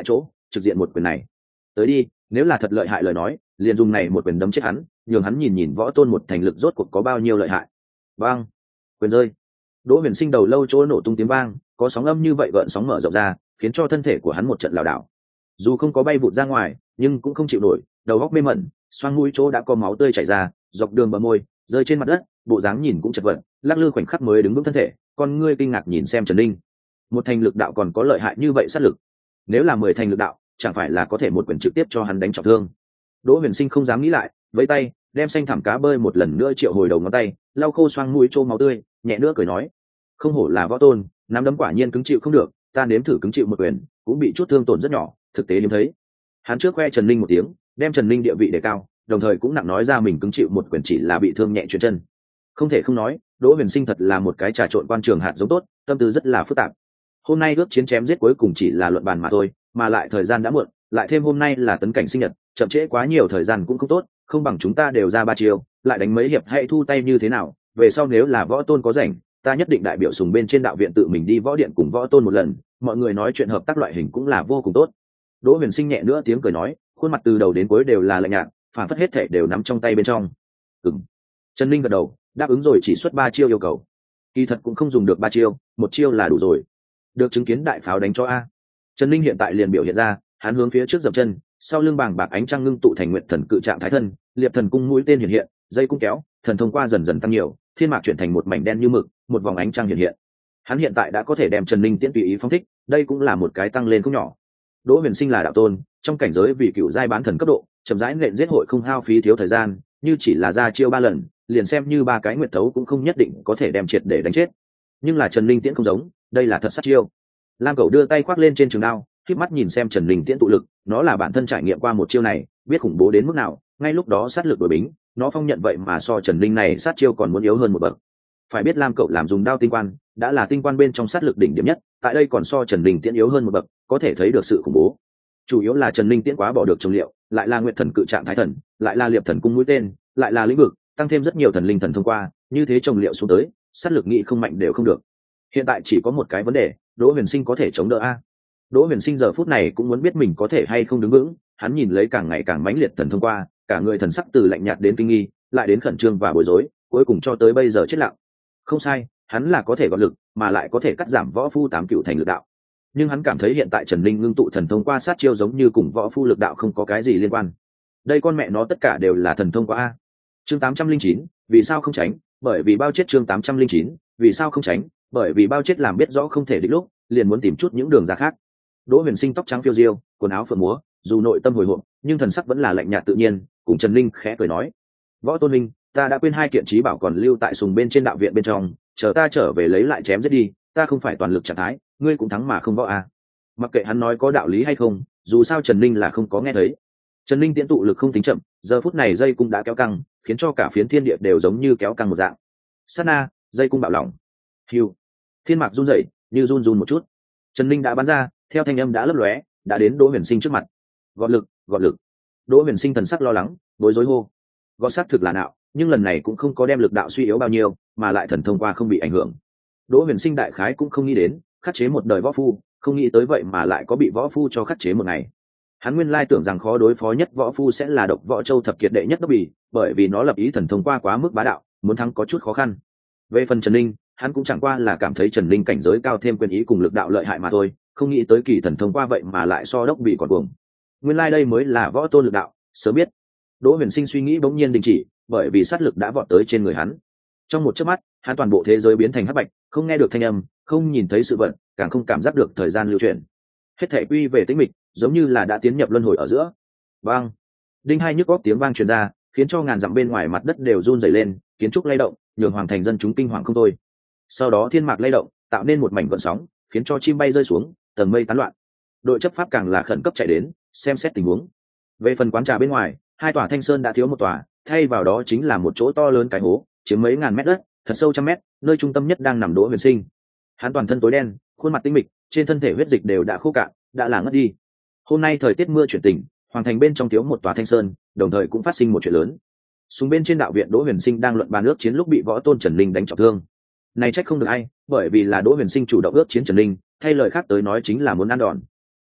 trực diện một quyền này. Tới đi, nếu là thật lợi hại lời nói, liền dùng này một quyền đấm chết hắn, nhường hắn nhìn nhìn võ tôn một thành lực rốt cuộc có bao nhiêu lợi hại. Bang! Quyền rơi. Đỗ Huyền Sinh đầu lâu chỗ nổ tung tiếng vang, có sóng âm như vậy gợn sóng mở rộng ra, khiến cho thân thể của hắn một trận lảo đảo. Dù không có bay vụt ra ngoài, nhưng cũng không chịu nổi, đầu óc mê mẩn, xoang mũi chỗ đã có máu tươi chảy ra, dọc đường bờ môi, rơi trên mặt đất, bộ dáng nhìn cũng chật vật, lắc lư khoảnh khắc mới đứng vững thân thể, con ngươi kinh ngạc nhìn xem Trần Linh. Một thành lực đạo còn có lợi hại như vậy sát lực. Nếu là mười thành lực đạo, chẳng phải là có thể một quyền trực tiếp cho hắn đánh trọng thương. Đỗ Huyền Sinh không dám nghĩ lại, với tay đem xanh thảm cá bơi một lần nữa triệu hồi đầu ngón tay, lau khô xoang mũi trô máu tươi, nhẹ nữa cười nói: không hổ là võ tôn, nắm đấm quả nhiên cứng chịu không được, ta nếm thử cứng chịu một quyền cũng bị chút thương tổn rất nhỏ, thực tế hiếm thấy. Hắn trước khoe Trần Linh một tiếng, đem Trần Linh địa vị đề cao, đồng thời cũng nặng nói ra mình cứng chịu một quyền chỉ là bị thương nhẹ chuyền chân. Không thể không nói, Đỗ Huyền Sinh thật là một cái trà trộn quan trường hạt giống tốt, tâm tư rất là phức tạp. Hôm nay ước chiến chém giết cuối cùng chỉ là luận bàn mà thôi, mà lại thời gian đã muộn, lại thêm hôm nay là tấn cảnh sinh nhật, chậm trễ quá nhiều thời gian cũng không tốt, không bằng chúng ta đều ra ba chiều, lại đánh mấy hiệp hay thu tay như thế nào, về sau nếu là võ tôn có rảnh, ta nhất định đại biểu sùng bên trên đạo viện tự mình đi võ điện cùng võ tôn một lần, mọi người nói chuyện hợp tác loại hình cũng là vô cùng tốt. Đỗ Huyền Sinh nhẹ nữa tiếng cười nói, khuôn mặt từ đầu đến cuối đều là lạnh nhạt, phản phất hết thể đều nắm trong tay bên trong. Ừm. Trần Linh gật đầu, đáp ứng rồi chỉ xuất ba chiêu yêu cầu. Kỳ thật cũng không dùng được ba chiêu, một chiêu là đủ rồi. Được chứng kiến đại pháo đánh cho a. Trần Linh hiện tại liền biểu hiện ra, hắn hướng phía trước dậm chân, sau lưng bàng bạc ánh trăng ngưng tụ thành nguyện thần cự trạng thái thân, liệp thần cung mũi tên hiện hiện, dây cung kéo, thần thông qua dần dần tăng nhiều, thiên mạc chuyển thành một mảnh đen như mực, một vòng ánh trăng hiện hiện. Hắn hiện tại đã có thể đem Trần Linh tiễn tùy ý phóng thích, đây cũng là một cái tăng lên không nhỏ. Đỗ Huyền Sinh là đạo tôn, trong cảnh giới vì cựu giai bán thần cấp độ, chậm rãi nện giết hội không hao phí thiếu thời gian, như chỉ là ra chiêu ba lần, liền xem như ba cái nguyệt thấu cũng không nhất định có thể đem triệt để đánh chết. Nhưng là Trần Linh tiễn không giống, đây là thật sát chiêu. Lam Cẩu đưa tay khoác lên trên trường đao, khép mắt nhìn xem Trần Linh tiễn tụ lực, nó là bản thân trải nghiệm qua một chiêu này, biết khủng bố đến mức nào, ngay lúc đó sát lực đổi bính, nó phong nhận vậy mà so Trần Linh này sát chiêu còn muốn yếu hơn một bậc. Phải biết Lam Cẩu làm dùng đao tinh quan, đã là tinh quan bên trong sát lực đỉnh điểm nhất, tại đây còn so Trần Linh tiễn yếu hơn một bậc, có thể thấy được sự khủng bố. Chủ yếu là Trần Linh tiễn quá bỏ được trồng liệu, lại là nguyệt thần cự trạng thái thần, lại là liệp thần cung mũi tên, lại là lĩnh vực, tăng thêm rất nhiều thần linh thần thông qua, như thế trồng liệu xuống tới, sát lực nghị không mạnh đều không được. Hiện tại chỉ có một cái vấn đề, Đỗ Huyền Sinh có thể chống đỡ a? Đỗ Huyền Sinh giờ phút này cũng muốn biết mình có thể hay không đứng vững, hắn nhìn lấy càng ngày càng mãnh liệt thần thông qua, cả người thần sắc từ lạnh nhạt đến kinh nghi, lại đến khẩn trương và bối rối, cuối cùng cho tới bây giờ chết lặng. Không sai, hắn là có thể gọn lực, mà lại có thể cắt giảm võ phu tám cựu thành lực đạo. Nhưng hắn cảm thấy hiện tại Trần Linh ngưng tụ thần thông qua sát chiêu giống như cùng võ phu lực đạo không có cái gì liên quan. Đây con mẹ nó tất cả đều là thần thông qua a. Chương tám trăm linh chín, vì sao không tránh? Bởi vì bao chết chương tám trăm linh chín, vì sao không tránh? Bởi vì bao chết làm biết rõ không thể đích lúc, liền muốn tìm chút những đường ra khác. Đỗ Huyền Sinh tóc trắng phiêu diêu, quần áo phượng múa, dù nội tâm hồi hộp, nhưng thần sắc vẫn là lạnh nhạt tự nhiên, cùng Trần Linh khẽ cười nói: "Võ Tôn Minh, ta đã quên hai kiện trí bảo còn lưu tại sùng bên trên đạo viện bên trong, chờ ta trở về lấy lại chém giết đi, ta không phải toàn lực trạng thái, ngươi cũng thắng mà không võ à?" Mặc kệ hắn nói có đạo lý hay không, dù sao Trần Linh là không có nghe thấy. Trần Linh tiễn tụ lực không tính chậm, giờ phút này dây cung đã kéo căng, khiến cho cả phiến thiên địa đều giống như kéo căng một dạng. Sát na, dây cung bạo lỏng. Hưu. Thiên mạc run rẩy, như run run một chút. Trần Linh đã bắn ra, theo thanh âm đã lấp lóe, đã đến Đỗ Huyền Sinh trước mặt. Gọn lực, gọn lực. Đỗ Huyền Sinh thần sắc lo lắng, bối rối hô. Gọn sát thực là nạo, nhưng lần này cũng không có đem lực đạo suy yếu bao nhiêu, mà lại thần thông qua không bị ảnh hưởng. Đỗ Huyền Sinh đại khái cũng không nghĩ đến, khắc chế một đời võ phu, không nghĩ tới vậy mà lại có bị võ phu cho khắc chế một ngày. Hắn nguyên lai tưởng rằng khó đối phó nhất võ phu sẽ là độc võ châu thập kiệt đệ nhất đốc bì, bởi vì nó lập ý thần thông qua quá mức bá đạo, muốn thắng có chút khó khăn. Về phần Trần Linh, hắn cũng chẳng qua là cảm thấy Trần Linh cảnh giới cao thêm quyền ý cùng lực đạo lợi hại mà thôi, không nghĩ tới kỳ thần thông qua vậy mà lại so đốc bì còn cuồng. Nguyên lai đây mới là võ tôn lực đạo, sớm biết. Đỗ Huyền Sinh suy nghĩ bỗng nhiên đình chỉ, bởi vì sát lực đã vọt tới trên người hắn. Trong một chớp mắt, hắn toàn bộ thế giới biến thành hắc bạch, không nghe được thanh âm, không nhìn thấy sự vật, càng không cảm giác được thời gian lưu chuyển. Hết thảy quy về tĩnh mịch, giống như là đã tiến nhập luân hồi ở giữa. Bang! Đinh hai nhức óc tiếng vang truyền ra, khiến cho ngàn dặm bên ngoài mặt đất đều run rẩy lên, kiến trúc lay động, nhường hoàng thành dân chúng kinh hoàng không thôi. Sau đó thiên mạc lay động, tạo nên một mảnh gợn sóng, khiến cho chim bay rơi xuống, tầng mây tán loạn. Đội chấp pháp càng là khẩn cấp chạy đến, xem xét tình huống. Về phần quán trà bên ngoài, hai tòa thanh sơn đã thiếu một tòa, thay vào đó chính là một chỗ to lớn cái hố, chiếm mấy ngàn mét đất, thật sâu trăm mét, nơi trung tâm nhất đang nằm Đỗ Huyền Sinh. Hắn toàn thân tối đen, khuôn mặt tinh mịch, trên thân thể huyết dịch đều đã khô cạn, đã là ngất đi. Hôm nay thời tiết mưa chuyển tình, hoàng thành bên trong thiếu một tòa thanh sơn, đồng thời cũng phát sinh một chuyện lớn. Xuống bên trên đạo viện Đỗ Huyền Sinh đang luận bàn ước chiến lúc bị võ tôn Trần Linh đánh trọng thương. Này trách không được ai, bởi vì là Đỗ Huyền Sinh chủ động ước chiến Trần Linh, thay lời khác tới nói chính là muốn ăn đòn.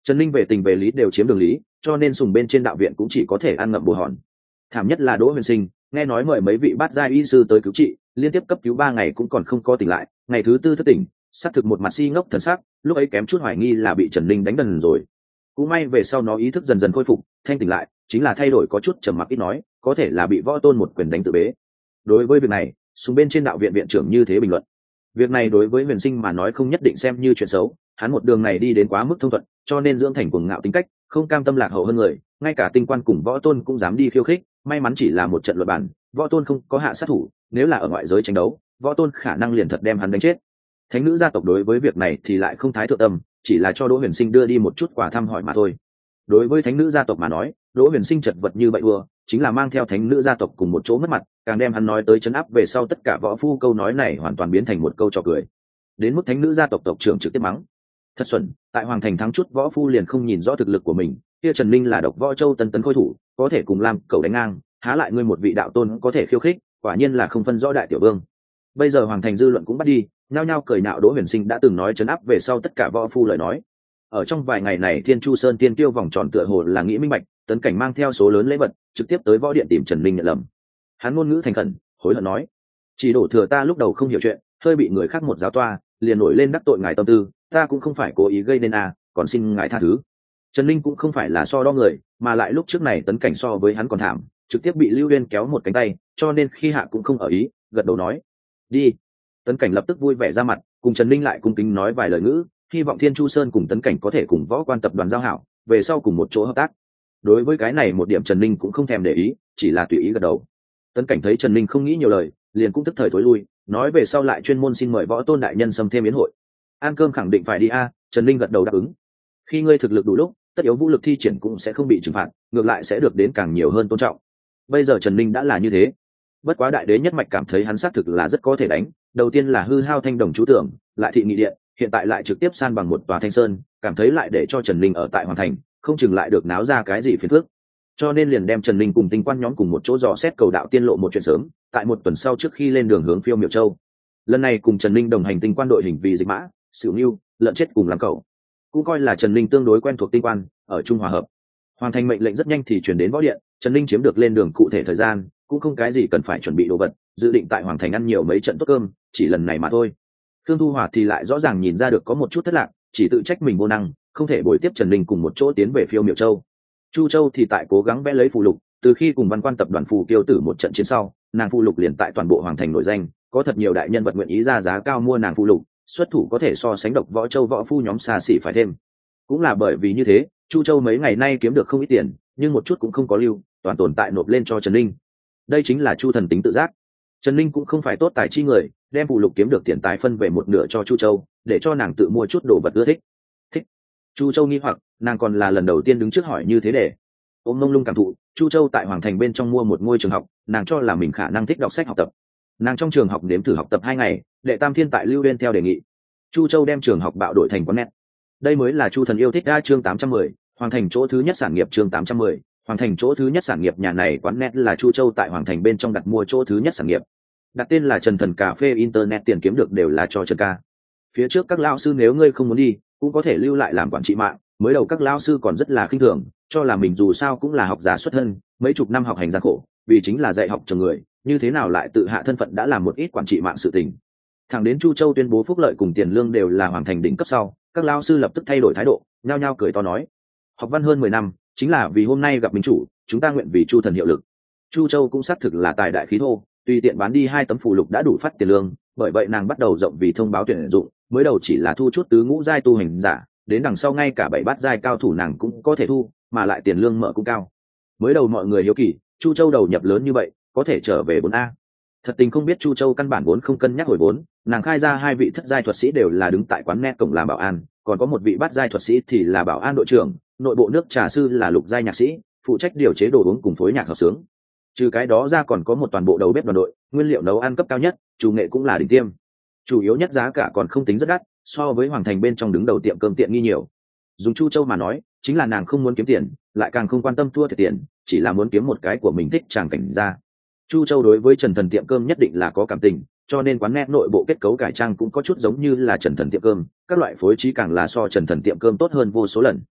Trần Ninh về tình về lý đều chiếm đường lý, cho nên sùng bên trên đạo viện cũng chỉ có thể ăn ngậm bồ hòn. Thảm nhất là Đỗ Huyền Sinh, nghe nói mời mấy vị bát giai y sư tới cứu trị, liên tiếp cấp cứu ba ngày cũng còn không có tỉnh lại, ngày thứ tư thức tỉnh, xác thực một mặt si ngốc thần sắc, lúc ấy kém chút hoài nghi là bị Trần Ninh đánh đần rồi. Cũng may về sau nó ý thức dần dần khôi phục, thanh tỉnh lại, chính là thay đổi có chút trầm mặc ít nói, có thể là bị Võ Tôn một quyền đánh tự bế. Đối với việc này, sùng bên trên đạo viện viện trưởng như thế bình luận. Việc này đối với Huyền Sinh mà nói không nhất định xem như chuyện xấu, hắn một đường này đi đến quá mức thông thuận, cho nên dưỡng thành cuồng ngạo tính cách, không cam tâm lạc hậu hơn người, ngay cả tinh quan cùng Võ Tôn cũng dám đi khiêu khích, may mắn chỉ là một trận luận bản, Võ Tôn không có hạ sát thủ, nếu là ở ngoại giới tranh đấu, Võ Tôn khả năng liền thật đem hắn đánh chết. Thánh nữ gia tộc đối với việc này thì lại không thái thượng tâm, chỉ là cho Đỗ Huyền Sinh đưa đi một chút quà thăm hỏi mà thôi. Đối với thánh nữ gia tộc mà nói, Đỗ Huyền Sinh chật vật như vậy vừa, chính là mang theo thánh nữ gia tộc cùng một chỗ mất mặt, càng đem hắn nói tới chấn áp về sau tất cả võ phu câu nói này hoàn toàn biến thành một câu trò cười. Đến mức thánh nữ gia tộc tộc trưởng trực tiếp mắng: "Thật xuẩn, tại hoàng thành thắng chút võ phu liền không nhìn rõ thực lực của mình, kia Trần Ninh là độc võ châu tân tấn khôi thủ, có thể cùng Lam Cẩu đánh ngang, há lại ngươi một vị đạo tôn có thể khiêu khích, quả nhiên là không phân rõ đại tiểu vương." Bây giờ hoàng thành dư luận cũng bắt đi, nhao nhao cười nhạo Đỗ Huyền Sinh đã từng nói chấn áp về sau tất cả võ phu lời nói. Ở trong vài ngày này Thiên Chu Sơn tiên tiêu vòng tròn tựa hồ là nghĩ minh bạch, Tấn Cảnh mang theo số lớn lễ vật, trực tiếp tới võ điện tìm Trần Ninh nhận lầm. Hắn ngôn ngữ thành khẩn, hối hận nói: "Chỉ đổ thừa ta lúc đầu không hiểu chuyện, hơi bị người khác một giáo toa, liền nổi lên đắc tội ngài tâm tư, ta cũng không phải cố ý gây nên à, còn xin ngài tha thứ." Trần Ninh cũng không phải là so đo người, mà lại lúc trước này Tấn Cảnh so với hắn còn thảm, trực tiếp bị Lưu Uyên kéo một cánh tay, cho nên khi hạ cũng không ở ý, gật đầu nói: "Đi." Tấn Cảnh lập tức vui vẻ ra mặt, cùng Trần Ninh lại cung kính nói vài lời ngữ, hy vọng Thiên Chu Sơn cùng Tấn Cảnh có thể cùng võ quan tập đoàn giao hảo, về sau cùng một chỗ hợp tác. Đối với cái này một điểm Trần Ninh cũng không thèm để ý, chỉ là tùy ý gật đầu. Tấn Cảnh thấy Trần Ninh không nghĩ nhiều lời, liền cũng tức thời thối lui, nói về sau lại chuyên môn xin mời Võ Tôn đại nhân xâm thêm yến hội. Ăn cơm khẳng định phải đi a, Trần Ninh gật đầu đáp ứng. Khi ngươi thực lực đủ lúc, tất yếu vũ lực thi triển cũng sẽ không bị trừng phạt, ngược lại sẽ được đến càng nhiều hơn tôn trọng. Bây giờ Trần Ninh đã là như thế. Bất quá đại đế nhất mạch cảm thấy hắn xác thực là rất có thể đánh, đầu tiên là hư hao thanh đồng chú tưởng, lại thị nghị điện, hiện tại lại trực tiếp san bằng một tòa thanh sơn, cảm thấy lại để cho Trần Ninh ở tại hoàn thành, không chừng lại được náo ra cái gì phiền phức. Cho nên liền đem Trần Ninh cùng tinh quan nhóm cùng một chỗ dò xét cầu đạo tiên lộ một chuyện sớm, tại một tuần sau trước khi lên đường hướng Phiêu Miểu Châu. Lần này cùng Trần Ninh đồng hành tinh quan đội hình vì dịch mã, Sửu Nưu, lợn chết cùng làm cậu. Cũng coi là Trần Ninh tương đối quen thuộc tinh quan, ở Trung Hòa hợp. Hoàn thành mệnh lệnh rất nhanh thì truyền đến võ điện, Trần Ninh chiếm được lên đường cụ thể thời gian, cũng không cái gì cần phải chuẩn bị đồ vật, dự định tại Hoàng thành ăn nhiều mấy trận tốt cơm, chỉ lần này mà thôi. Thương Thu Hòa thì lại rõ ràng nhìn ra được có một chút thất lạc, chỉ tự trách mình vô năng, không thể bồi tiếp Trần Ninh cùng một chỗ tiến về Phiêu Miểu Châu. Chu Châu thì tại cố gắng vẽ lấy phù lục, từ khi cùng Văn Quan tập đoàn phù kiêu tử một trận chiến sau, nàng phù lục liền tại toàn bộ Hoàng thành nổi danh, có thật nhiều đại nhân vật nguyện ý ra giá cao mua nàng phù lục, xuất thủ có thể so sánh độc võ châu võ phu nhóm xa xỉ phải thêm. Cũng là bởi vì như thế, Chu Châu mấy ngày nay kiếm được không ít tiền, nhưng một chút cũng không có lưu, toàn tồn tại nộp lên cho Trần Ninh. Đây chính là Chu thần tính tự giác. Trần Ninh cũng không phải tốt tài chi người, đem phù lục kiếm được tiền tài phân về một nửa cho Chu Châu, để cho nàng tự mua chút đồ vật ưa thích. Thích? Chu Châu nghi hoặc, nàng còn là lần đầu tiên đứng trước hỏi như thế để. Ôm mông lung cảm thụ, Chu Châu tại Hoàng thành bên trong mua một ngôi trường học, nàng cho là mình khả năng thích đọc sách học tập. Nàng trong trường học nếm thử học tập hai ngày, đệ tam thiên tại Lưu Uyên theo đề nghị. Chu Châu đem trường học bạo đổi thành quán net. Đây mới là Chu thần yêu thích đa chương tám trăm mười, Hoàng thành chỗ thứ nhất sản nghiệp chương tám trăm mười, Hoàng thành chỗ thứ nhất sản nghiệp nhà này quán net là Chu Châu tại Hoàng thành bên trong đặt mua chỗ thứ nhất sản nghiệp. Đặt tên là Trần Thần Cà phê internet, tiền kiếm được đều là cho Trần ca. Phía trước các lão sư nếu ngươi không muốn đi, cũng có thể lưu lại làm quản trị mạng, mới đầu các lão sư còn rất là khinh thường, cho là mình dù sao cũng là học giả xuất thân, mấy chục năm học hành gian khổ, vì chính là dạy học cho người, như thế nào lại tự hạ thân phận đã làm một ít quản trị mạng sự tình. Thẳng đến Chu Châu tuyên bố phúc lợi cùng tiền lương đều là Hoàng thành đỉnh cấp sau, các lão sư lập tức thay đổi thái độ, nhao nhao cười to nói: học văn hơn mười năm, chính là vì hôm nay gặp minh chủ, chúng ta nguyện vì Chu thần hiệu lực. Chu Châu cũng xác thực là tài đại khí thô, tùy tiện bán đi hai tấm phù lục đã đủ phát tiền lương, bởi vậy nàng bắt đầu rộng vì thông báo tuyển dụng, mới đầu chỉ là thu chút tứ ngũ giai tu hành giả, đến đằng sau ngay cả bảy bát giai cao thủ nàng cũng có thể thu, mà lại tiền lương mở cũng cao. Mới đầu mọi người hiếu kỳ, Chu Châu đầu nhập lớn như vậy, có thể trở về bốn a. Thật tình không biết Chu Châu căn bản vốn không cân nhắc hồi vốn, nàng khai ra hai vị thất giai thuật sĩ đều là đứng tại quán net cổng làm bảo an, còn có một vị bát giai thuật sĩ thì là bảo an đội trưởng, nội bộ nước trà sư là lục giai nhạc sĩ, phụ trách điều chế đồ uống cùng phối nhạc hợp xướng. Trừ cái đó ra còn có một toàn bộ đầu bếp đoàn đội, nguyên liệu nấu ăn cấp cao nhất, chủ nghệ cũng là đỉnh tiêm. Chủ yếu nhất giá cả còn không tính rất đắt, so với Hoàng thành bên trong đứng đầu tiệm cơm tiện nghi nhiều. Dùng Chu Châu mà nói, chính là nàng không muốn kiếm tiền, lại càng không quan tâm thua thiệt tiền, chỉ là muốn kiếm một cái của mình thích tràng cảnh ra. Chu Châu đối với Trần Thần tiệm cơm nhất định là có cảm tình, cho nên quán net nội bộ kết cấu cải trang cũng có chút giống như là Trần Thần tiệm cơm, các loại phối trí càng là so Trần Thần tiệm cơm tốt hơn vô số lần.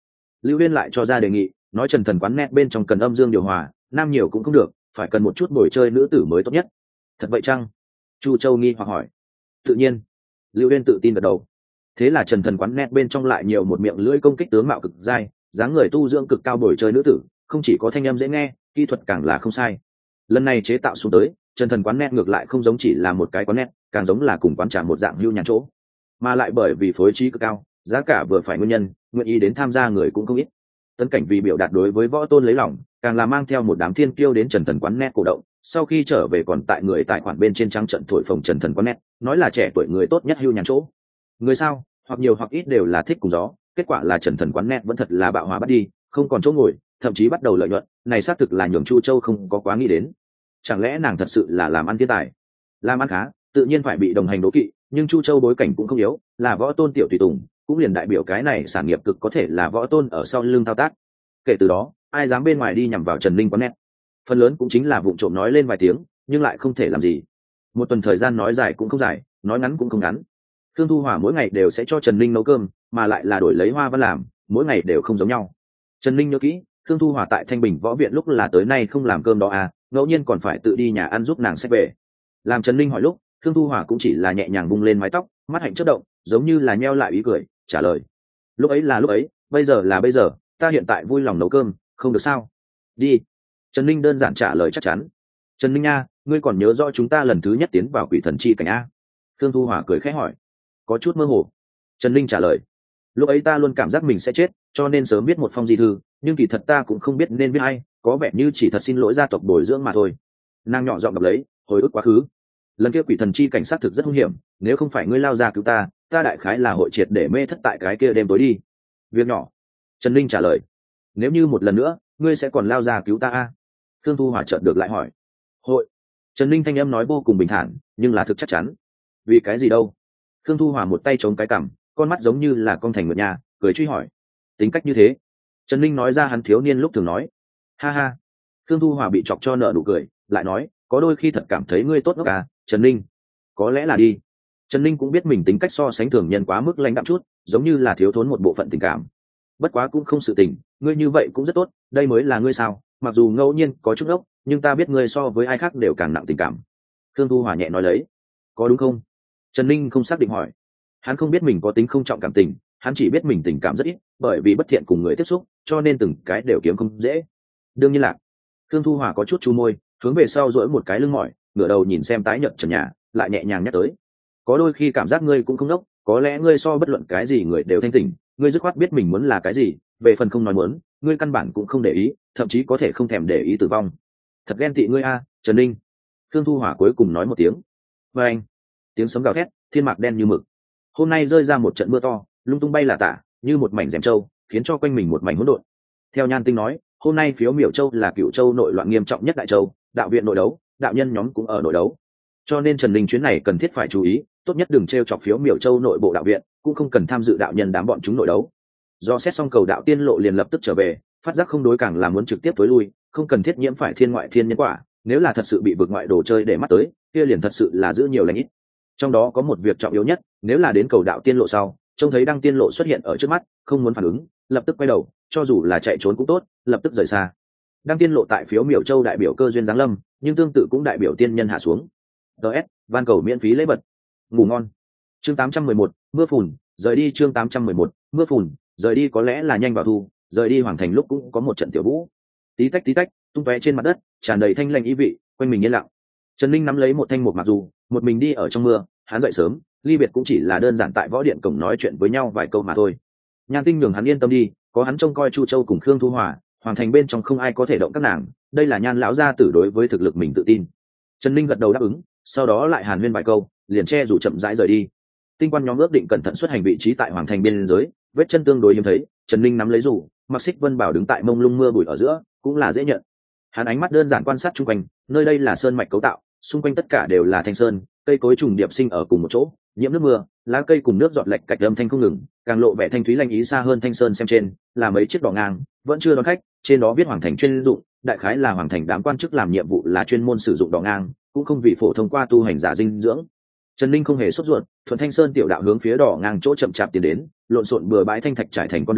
Lưu Huyên lại cho ra đề nghị, nói Trần Thần quán net bên trong cần âm dương điều hòa, nam nhiều cũng không được, phải cần một chút bồi chơi nữ tử mới tốt nhất. Thật vậy chăng? Chu Châu nghi hoặc hỏi. Tự nhiên. Lưu Huyên tự tin gật đầu. Thế là Trần Thần quán net bên trong lại nhiều một miệng lưỡi công kích tướng mạo cực dai, dáng người tu dưỡng cực cao bồi chơi nữ tử, không chỉ có thanh âm dễ nghe, kỹ thuật càng là không sai. Lần này chế tạo xuống tới, Trần Thần quán net ngược lại không giống chỉ là một cái quán net, càng giống là cùng quán trà một dạng lưu nhàn chỗ, mà lại bởi vì phối trí cực cao, giá cả vừa phải nguyên nhân, nguyện ý đến tham gia người cũng không ít. Tấn Cảnh vì biểu đạt đối với Võ Tôn lấy lòng, càng là mang theo một đám thiên kiêu đến Trần Thần quán net cổ động, sau khi trở về còn tại người tài khoản bên trên trang trận thổi phồng Trần Thần quán net, nói là trẻ tuổi người tốt nhất hưu nhàn chỗ. Người sao, hoặc nhiều hoặc ít đều là thích cùng gió, kết quả là Trần Thần quán net vẫn thật là bạo hóa bắt đi, không còn chỗ ngồi, thậm chí bắt đầu lợi nhuận, này xác thực là nhường Chu Châu không có quá nghĩ đến. Chẳng lẽ nàng thật sự là làm ăn thiên tài? Làm ăn khá, tự nhiên phải bị đồng hành đố kỵ, nhưng Chu Châu bối cảnh cũng không yếu, là Võ Tôn tiểu tùy tùng, cũng liền đại biểu cái này sản nghiệp cực có thể là Võ Tôn ở sau lưng thao tác. Kể từ đó, ai dám bên ngoài đi nhằm vào Trần Linh quán net, phần lớn cũng chính là vụng trộm nói lên vài tiếng, nhưng lại không thể làm gì. Một tuần thời gian nói dài cũng không dài, nói ngắn cũng không ngắn. Thương Thu Hỏa mỗi ngày đều sẽ cho Trần Linh nấu cơm, mà lại là đổi lấy Hoa Văn làm, mỗi ngày đều không giống nhau. Trần Linh nhớ kỹ, Thương Thu Hỏa tại Thanh Bình Võ Viện lúc là tới nay không làm cơm đó à, ngẫu nhiên còn phải tự đi nhà ăn giúp nàng xách về. Làm Trần Linh hỏi lúc, Thương Thu Hỏa cũng chỉ là nhẹ nhàng bung lên mái tóc, mắt hạnh chớp động, giống như là nheo lại ý cười, trả lời: lúc ấy là lúc ấy, bây giờ là bây giờ, ta hiện tại vui lòng nấu cơm, không được sao? Đi. Trần Linh đơn giản trả lời chắc chắn. Trần Linh nha, ngươi còn nhớ rõ chúng ta lần thứ nhất tiến vào Quỷ Thần Chi cảnh a? Thương Thu Hỏa cười khẽ hỏi. Có chút mơ hồ. Trần Linh trả lời: lúc ấy ta luôn cảm giác mình sẽ chết, cho nên sớm viết một phong di thư, nhưng kỳ thật ta cũng không biết nên viết ai, có vẻ như chỉ thật xin lỗi gia tộc bồi dưỡng mà thôi. Nàng nhỏ giọng đọc lấy, hồi ức quá khứ. Lần kia Quỷ Thần Chi cảnh sát thực rất hung hiểm, nếu không phải ngươi lao ra cứu ta, ta đại khái là hội triệt để mê thất tại cái kia đêm tối đi. Việc nhỏ. Trần Linh trả lời: nếu như một lần nữa, ngươi sẽ còn lao ra cứu ta a? Thương Thu Hỏa chợt được lại hỏi. Hội. Trần Linh thanh âm nói vô cùng bình thản, nhưng là thực chắc chắn. Vì cái gì đâu? Thương Thu Hỏa một tay chống cái cằm, con mắt giống như là con thành ngựa nhà, cười truy hỏi. Tính cách như thế. Trần Linh nói ra hắn thiếu niên lúc thường nói. Ha ha. Thương Thu Hỏa bị chọc cho nợ nụ cười, lại nói, có đôi khi thật cảm thấy ngươi tốt ngốc à, Trần Linh. Có lẽ là đi. Trần Linh cũng biết mình tính cách so sánh thường nhân quá mức lãnh đạm chút, giống như là thiếu thốn một bộ phận tình cảm. Bất quá cũng không sự tình, ngươi như vậy cũng rất tốt, đây mới là ngươi sao? Mặc dù ngẫu nhiên có chút ốc, nhưng ta biết ngươi so với ai khác đều càng nặng tình cảm. Thương Thu Hỏa nhẹ nói lấy. Có đúng không? Trần Linh không xác định hỏi. Hắn không biết mình có tính không trọng cảm tình, hắn chỉ biết mình tình cảm rất ít, bởi vì bất thiện cùng người tiếp xúc, cho nên từng cái đều kiếm không dễ. Đương nhiên là. Thương Thu Hỏa có chút chu môi, hướng về sau duỗi một cái lưng mỏi, ngửa đầu nhìn xem tái nhợt trần nhà, lại nhẹ nhàng nhắc tới. Có đôi khi cảm giác ngươi cũng không đốc, có lẽ ngươi so bất luận cái gì người đều thanh tỉnh, ngươi dứt khoát biết mình muốn là cái gì, về phần không nói muốn, ngươi căn bản cũng không để ý, thậm chí có thể không thèm để ý tử vong. Thật ghen tị ngươi a, Trần Linh. Thương Thu Hỏa cuối cùng nói một tiếng. Và anh. Tiếng sấm gào thét, thiên mạc đen như mực. Hôm nay rơi ra một trận mưa to, lung tung bay là tả, như một mảnh rèm châu, khiến cho quanh mình một mảnh hỗn độn. Theo Nhan Tinh nói, hôm nay phiếu miểu châu là Cựu Châu nội loạn nghiêm trọng nhất đại châu, đạo viện nội đấu, đạo nhân nhóm cũng ở nội đấu. Cho nên Trần Linh chuyến này cần thiết phải chú ý, tốt nhất đừng trêu chọc phiếu miểu châu nội bộ đạo viện, cũng không cần tham dự đạo nhân đám bọn chúng nội đấu. Do xét xong cầu đạo tiên lộ liền lập tức trở về, phát giác không đối càng là muốn trực tiếp tối lui, không cần thiết nhiễm phải thiên ngoại thiên nhân quả, nếu là thật sự bị vực ngoại đồ chơi để mắt tới, kia liền thật sự là giữ nhiều lành ít. Trong đó có một việc trọng yếu nhất, nếu là đến cầu đạo tiên lộ sau, trông thấy đăng tiên lộ xuất hiện ở trước mắt, không muốn phản ứng, lập tức quay đầu, cho dù là chạy trốn cũng tốt, lập tức rời xa. Đăng tiên lộ tại phiếu miểu châu đại biểu cơ duyên giáng lâm, nhưng tương tự cũng đại biểu tiên nhân hạ xuống. ds van cầu miễn phí lấy bật. Ngủ ngon. Chương tám trăm mười một, mưa phùn, rời đi. Chương tám trăm mười một, mưa phùn, rời đi. Có lẽ là nhanh vào thu, rời đi hoàng thành lúc cũng có một trận tiểu vũ. Tí tách tí tách, tung tóe trên mặt đất, tràn đầy thanh lành ý vị, quanh mình yên lặng. Trần Linh nắm lấy một thanh một mặc dù, một mình đi ở trong mưa, hắn dậy sớm, ly biệt cũng chỉ là đơn giản tại võ điện cổng nói chuyện với nhau vài câu mà thôi. Nhan Tinh nhường hắn yên tâm đi, có hắn trông coi Chu Châu cùng Khương Thu Hỏa, hoàng thành bên trong không ai có thể động các nàng, đây là Nhan lão gia tử đối với thực lực mình tự tin. Trần Linh gật đầu đáp ứng, sau đó lại hàn huyên vài câu, liền che rủ chậm rãi rời đi. Tinh quan nhóm ước định cẩn thận xuất hành vị trí tại hoàng thành biên giới, vết chân tương đối hiếm thấy, Trần Linh nắm lấy rủ, mặc Xích Vân Bảo đứng tại mông lung mưa bụi ở giữa, cũng là dễ nhận. Hắn ánh mắt đơn giản quan sát chung quanh, nơi đây là sơn mạch cấu tạo, xung quanh tất cả đều là thanh sơn, cây cối trùng điệp sinh ở cùng một chỗ, nhiễm nước mưa, lá cây cùng nước giọt lệch cạch âm thanh không ngừng, càng lộ vẻ thanh thúy lanh ý xa hơn thanh sơn xem trên, là mấy chiếc đò ngang, vẫn chưa đón khách, trên đó viết hoàng thành chuyên dụng, đại khái là hoàng thành đám quan chức làm nhiệm vụ là chuyên môn sử dụng đò ngang, cũng không vì phổ thông qua tu hành giả dinh dưỡng. Trần Linh không hề sốt ruột, thuận thanh sơn tiểu đạo hướng phía đỏ ngang chỗ chậm chạp tiến đến, lộn xộn bừa bãi thanh thạch trải thành con đường,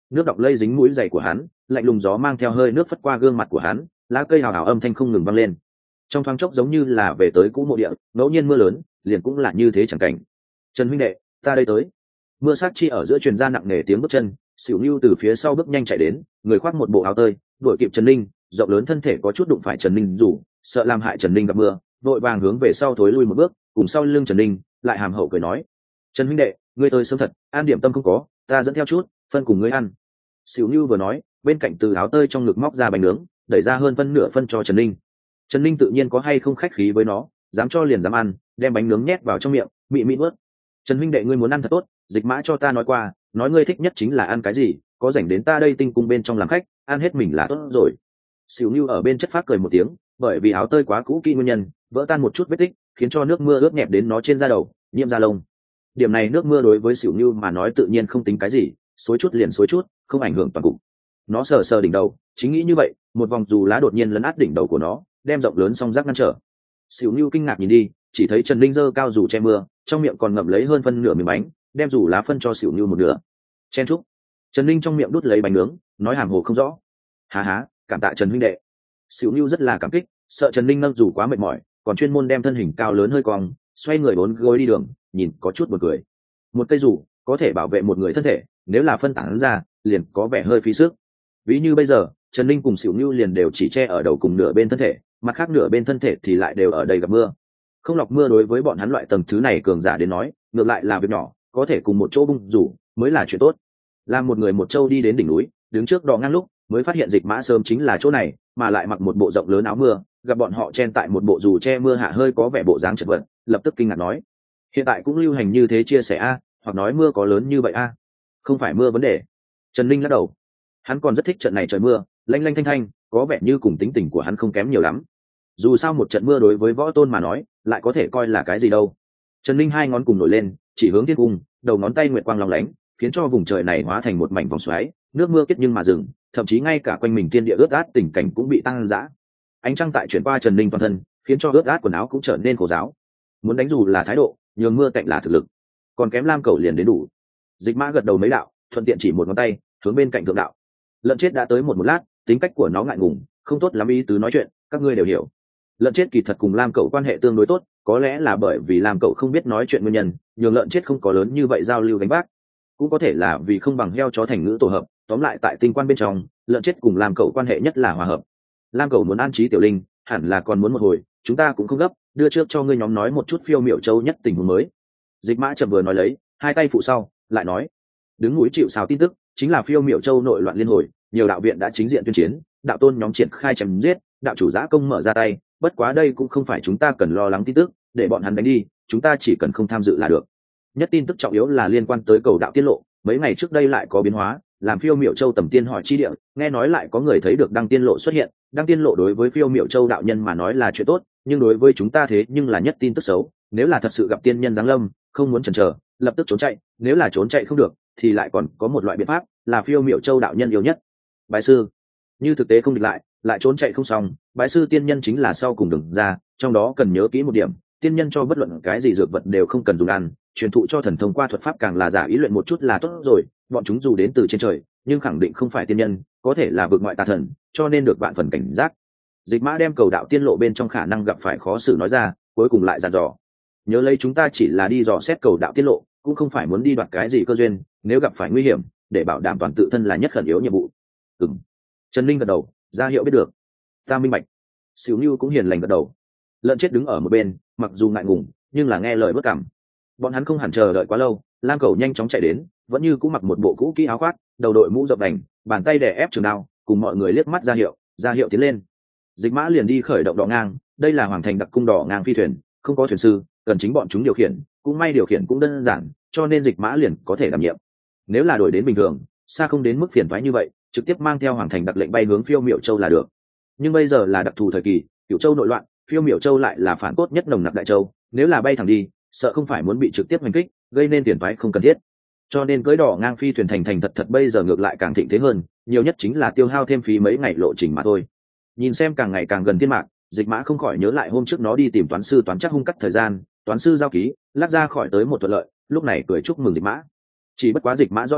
nước đọng lây dính mũi giày của hắn, lạnh lùng gió mang theo hơi nước phất qua gương mặt của hắn, lá cây hào hào âm thanh không ngừng vang lên. Trong thoáng chốc giống như là về tới cũ mộ địa, ngẫu nhiên mưa lớn liền cũng là như thế chẳng cảnh. Trần huynh đệ, ta đây tới. Mưa sát chi ở giữa truyền ra nặng nề tiếng bước chân, Sửu Nưu từ phía sau bước nhanh chạy đến, người khoác một bộ áo tơi, đuổi kịp Trần Ninh, rộng lớn thân thể có chút đụng phải Trần Ninh dù sợ làm hại Trần Ninh gặp mưa, vội vàng hướng về sau thối lui một bước, cùng sau lưng Trần Ninh, lại hàm hậu cười nói: "Trần huynh đệ, ngươi tới sớm thật, an điểm tâm không có, ta dẫn theo chút, phân cùng ngươi ăn." Sửu Nưu vừa nói, bên cạnh từ áo tơi trong ngực móc ra bánh nướng, đẩy ra hơn phân nửa phân cho Trần Ninh. Trần Ninh tự nhiên có hay không khách khí với nó, dám cho liền dám ăn, đem bánh nướng nhét vào trong miệng, mị mị nuốt. "Trần huynh đệ ngươi muốn ăn thật tốt, Dịch Mã cho ta nói qua, nói ngươi thích nhất chính là ăn cái gì, có rảnh đến ta đây Tinh Cung bên trong làm khách, ăn hết mình là tốt rồi." Sửu Nưu ở bên chất phác cười một tiếng, bởi vì áo tơi quá cũ kỹ nguyên nhân, vỡ tan một chút vết tích, khiến cho nước mưa ướt nhẹp đến nó trên da đầu, nhiễm da lông. Điểm này nước mưa đối với Sửu Nưu mà nói tự nhiên không tính cái gì, xối chút liền xối chút, không ảnh hưởng toàn cục. Nó sờ sờ đỉnh đầu, chính nghĩ như vậy, một vòng dù lá đột nhiên lấn át đỉnh đầu của nó, đem rộng lớn song rác ngăn trở. Sửu Nưu kinh ngạc nhìn đi, chỉ thấy Trần Linh giơ cao dù che mưa, trong miệng còn ngậm lấy hơn phân nửa miếng bánh, đem dù lá phân cho Sửu Nưu một nửa. Chen chúc. Trần Linh trong miệng đút lấy bánh nướng, nói hàm hồ không rõ. "Há há, cảm tạ Trần huynh đệ." Sửu Nưu rất là cảm kích, sợ Trần Linh nâng dù quá mệt mỏi, còn chuyên môn đem thân hình cao lớn hơi cong, xoay người bốn gối đi đường, nhìn có chút buồn cười. Một cây dù có thể bảo vệ một người thân thể, nếu là phân tán ra, liền có vẻ hơi phí sức. Ví như bây giờ, Trần Linh cùng Sửu Nưu liền đều chỉ che ở đầu cùng nửa bên thân thể, mặt khác nửa bên thân thể thì lại đều ở đây gặp mưa. Không lọc mưa đối với bọn hắn loại tầng thứ này cường giả đến nói, ngược lại là việc nhỏ, có thể cùng một chỗ bung rủ mới là chuyện tốt. Làm một người một châu đi đến đỉnh núi, đứng trước đò ngang lúc, mới phát hiện Dịch Mã sớm chính là chỗ này, mà lại mặc một bộ rộng lớn áo mưa, gặp bọn họ chen tại một bộ dù che mưa hạ hơi có vẻ bộ dáng chật vật, lập tức kinh ngạc nói: "Hiện tại cũng lưu hành như thế chia sẻ a, hoặc nói mưa có lớn như vậy a?" "Không phải mưa vấn đề." Trần Linh lắc đầu. Hắn còn rất thích trận này trời mưa, lanh lanh thanh thanh, có vẻ như cùng tính tình của hắn không kém nhiều lắm. Dù sao một trận mưa đối với võ tôn mà nói, lại có thể coi là cái gì đâu. Trần Linh hai ngón cùng nổi lên, chỉ hướng thiên cung, đầu ngón tay nguyệt quang long lánh, khiến cho vùng trời này hóa thành một mảnh vòng xoáy, nước mưa kết nhưng mà dừng, thậm chí ngay cả quanh mình thiên địa ướt át tình cảnh cũng bị tăng dã. Ánh trăng tại chuyển qua Trần Linh toàn thân, khiến cho ướt át quần áo cũng trở nên khô ráo. Muốn đánh dù là thái độ, nhường mưa cạnh là thực lực, còn kém lam cầu liền đến đủ. Dịch Mã gật đầu mấy đạo, thuận tiện chỉ một ngón tay hướng bên cạnh thượng đạo. Lợn chết đã tới một một lát, tính cách của nó ngại ngùng, không tốt lắm ý tứ nói chuyện, các ngươi đều hiểu. Lợn chết kỳ thật cùng lam cậu quan hệ tương đối tốt, có lẽ là bởi vì lam cậu không biết nói chuyện nguyên nhân, nhường lợn chết không có lớn như vậy giao lưu gánh vác, cũng có thể là vì không bằng heo chó thành ngữ tổ hợp. Tóm lại tại tinh quan bên trong, lợn chết cùng lam cậu quan hệ nhất là hòa hợp. Lam cậu muốn an trí tiểu linh, hẳn là còn muốn một hồi, chúng ta cũng không gấp, đưa trước cho ngươi nhóm nói một chút phiêu miểu châu nhất tình huống mới. Dịch Mã chậm vừa nói lấy, hai tay phụ sau, lại nói: đứng núi chịu sào tin tức, chính là phiêu miểu châu nội loạn liên hồi, nhiều đạo viện đã chính diện tuyên chiến, đạo tôn nhóm triển khai chém giết, đạo chủ giã công mở ra tay, bất quá đây cũng không phải chúng ta cần lo lắng tin tức, để bọn hắn đánh đi, chúng ta chỉ cần không tham dự là được. Nhất tin tức trọng yếu là liên quan tới cầu đạo tiết lộ, mấy ngày trước đây lại có biến hóa, làm phiêu miểu châu tầm tiên hỏi chi địa, nghe nói lại có người thấy được đăng tiên lộ xuất hiện. Đăng tiên lộ đối với phiêu miểu châu đạo nhân mà nói là chuyện tốt, nhưng đối với chúng ta thế nhưng là nhất tin tức xấu. Nếu là thật sự gặp tiên nhân giáng lâm, không muốn chần chờ, lập tức trốn chạy, nếu là trốn chạy không được thì lại còn có một loại biện pháp, là phiêu miểu châu đạo nhân yêu nhất, bái sư. Như thực tế không địch lại, lại trốn chạy không xong, bái sư tiên nhân chính là sau cùng đường ra. Trong đó cần nhớ kỹ một điểm, tiên nhân cho bất luận cái gì dược vật đều không cần dùng ăn, truyền thụ cho thần thông qua thuật pháp càng là giả ý luyện một chút là tốt rồi. Bọn chúng dù đến từ trên trời, nhưng khẳng định không phải tiên nhân, có thể là vượt ngoại tà thần, cho nên được vạn phần cảnh giác. Dịch Mã đem cầu đạo tiên lộ bên trong khả năng gặp phải khó xử nói ra, cuối cùng lại dặn dò: nhớ lấy chúng ta chỉ là đi dò xét cầu đạo tiết lộ, cũng không phải muốn đi đoạt cái gì cơ duyên, nếu gặp phải nguy hiểm, để bảo đảm toàn tự thân là nhất khẩn yếu nhiệm vụ. Ừm. Trần Linh gật đầu, ra hiệu biết được. Ta minh bạch. Sửu Nưu cũng hiền lành gật đầu. Lợn chết đứng ở một bên, mặc dù ngại ngùng, nhưng là nghe lời bất cảm. Bọn hắn không hẳn chờ đợi quá lâu, Lam Cầu nhanh chóng chạy đến, vẫn như cũng mặc một bộ cũ kỹ áo khoác, đầu đội mũ rộng đành, bàn tay đè ép trường đao, cùng mọi người liếc mắt ra hiệu, ra hiệu tiến lên. Dịch Mã liền đi khởi động đỏ ngang, đây là hoàng thành đặc cung đỏ ngang phi thuyền, không có thuyền sư, cần chính bọn chúng điều khiển, cũng may điều khiển cũng đơn giản, cho nên Dịch Mã liền có thể đảm nhiệm. Nếu là đổi đến bình thường, xa không đến mức phiền toái như vậy, trực tiếp mang theo hoàng thành đặc lệnh bay hướng phiêu miểu châu là được. Nhưng bây giờ là đặc thù thời kỳ, Cửu Châu nội loạn, phiêu miểu châu lại là phản cốt nhất nồng nặc đại châu, nếu là bay thẳng đi, sợ không phải muốn bị trực tiếp hành kích, gây nên phiền toái không cần thiết. Cho nên cưỡi đỏ ngang phi thuyền thành thành thật thật bây giờ ngược lại càng thịnh thế hơn, nhiều nhất chính là tiêu hao thêm phí mấy ngày lộ trình mà thôi. Nhìn xem càng ngày càng gần thiên mạc, Dịch Mã không khỏi nhớ lại hôm trước nó đi tìm toán sư toán chắc hung cắt thời gian, toán sư giao ký, lắc ra khỏi tới một thuận lợi, lúc này cười chúc mừng Dịch Mã. Chỉ bất quá Dịch Mã rõ ràng,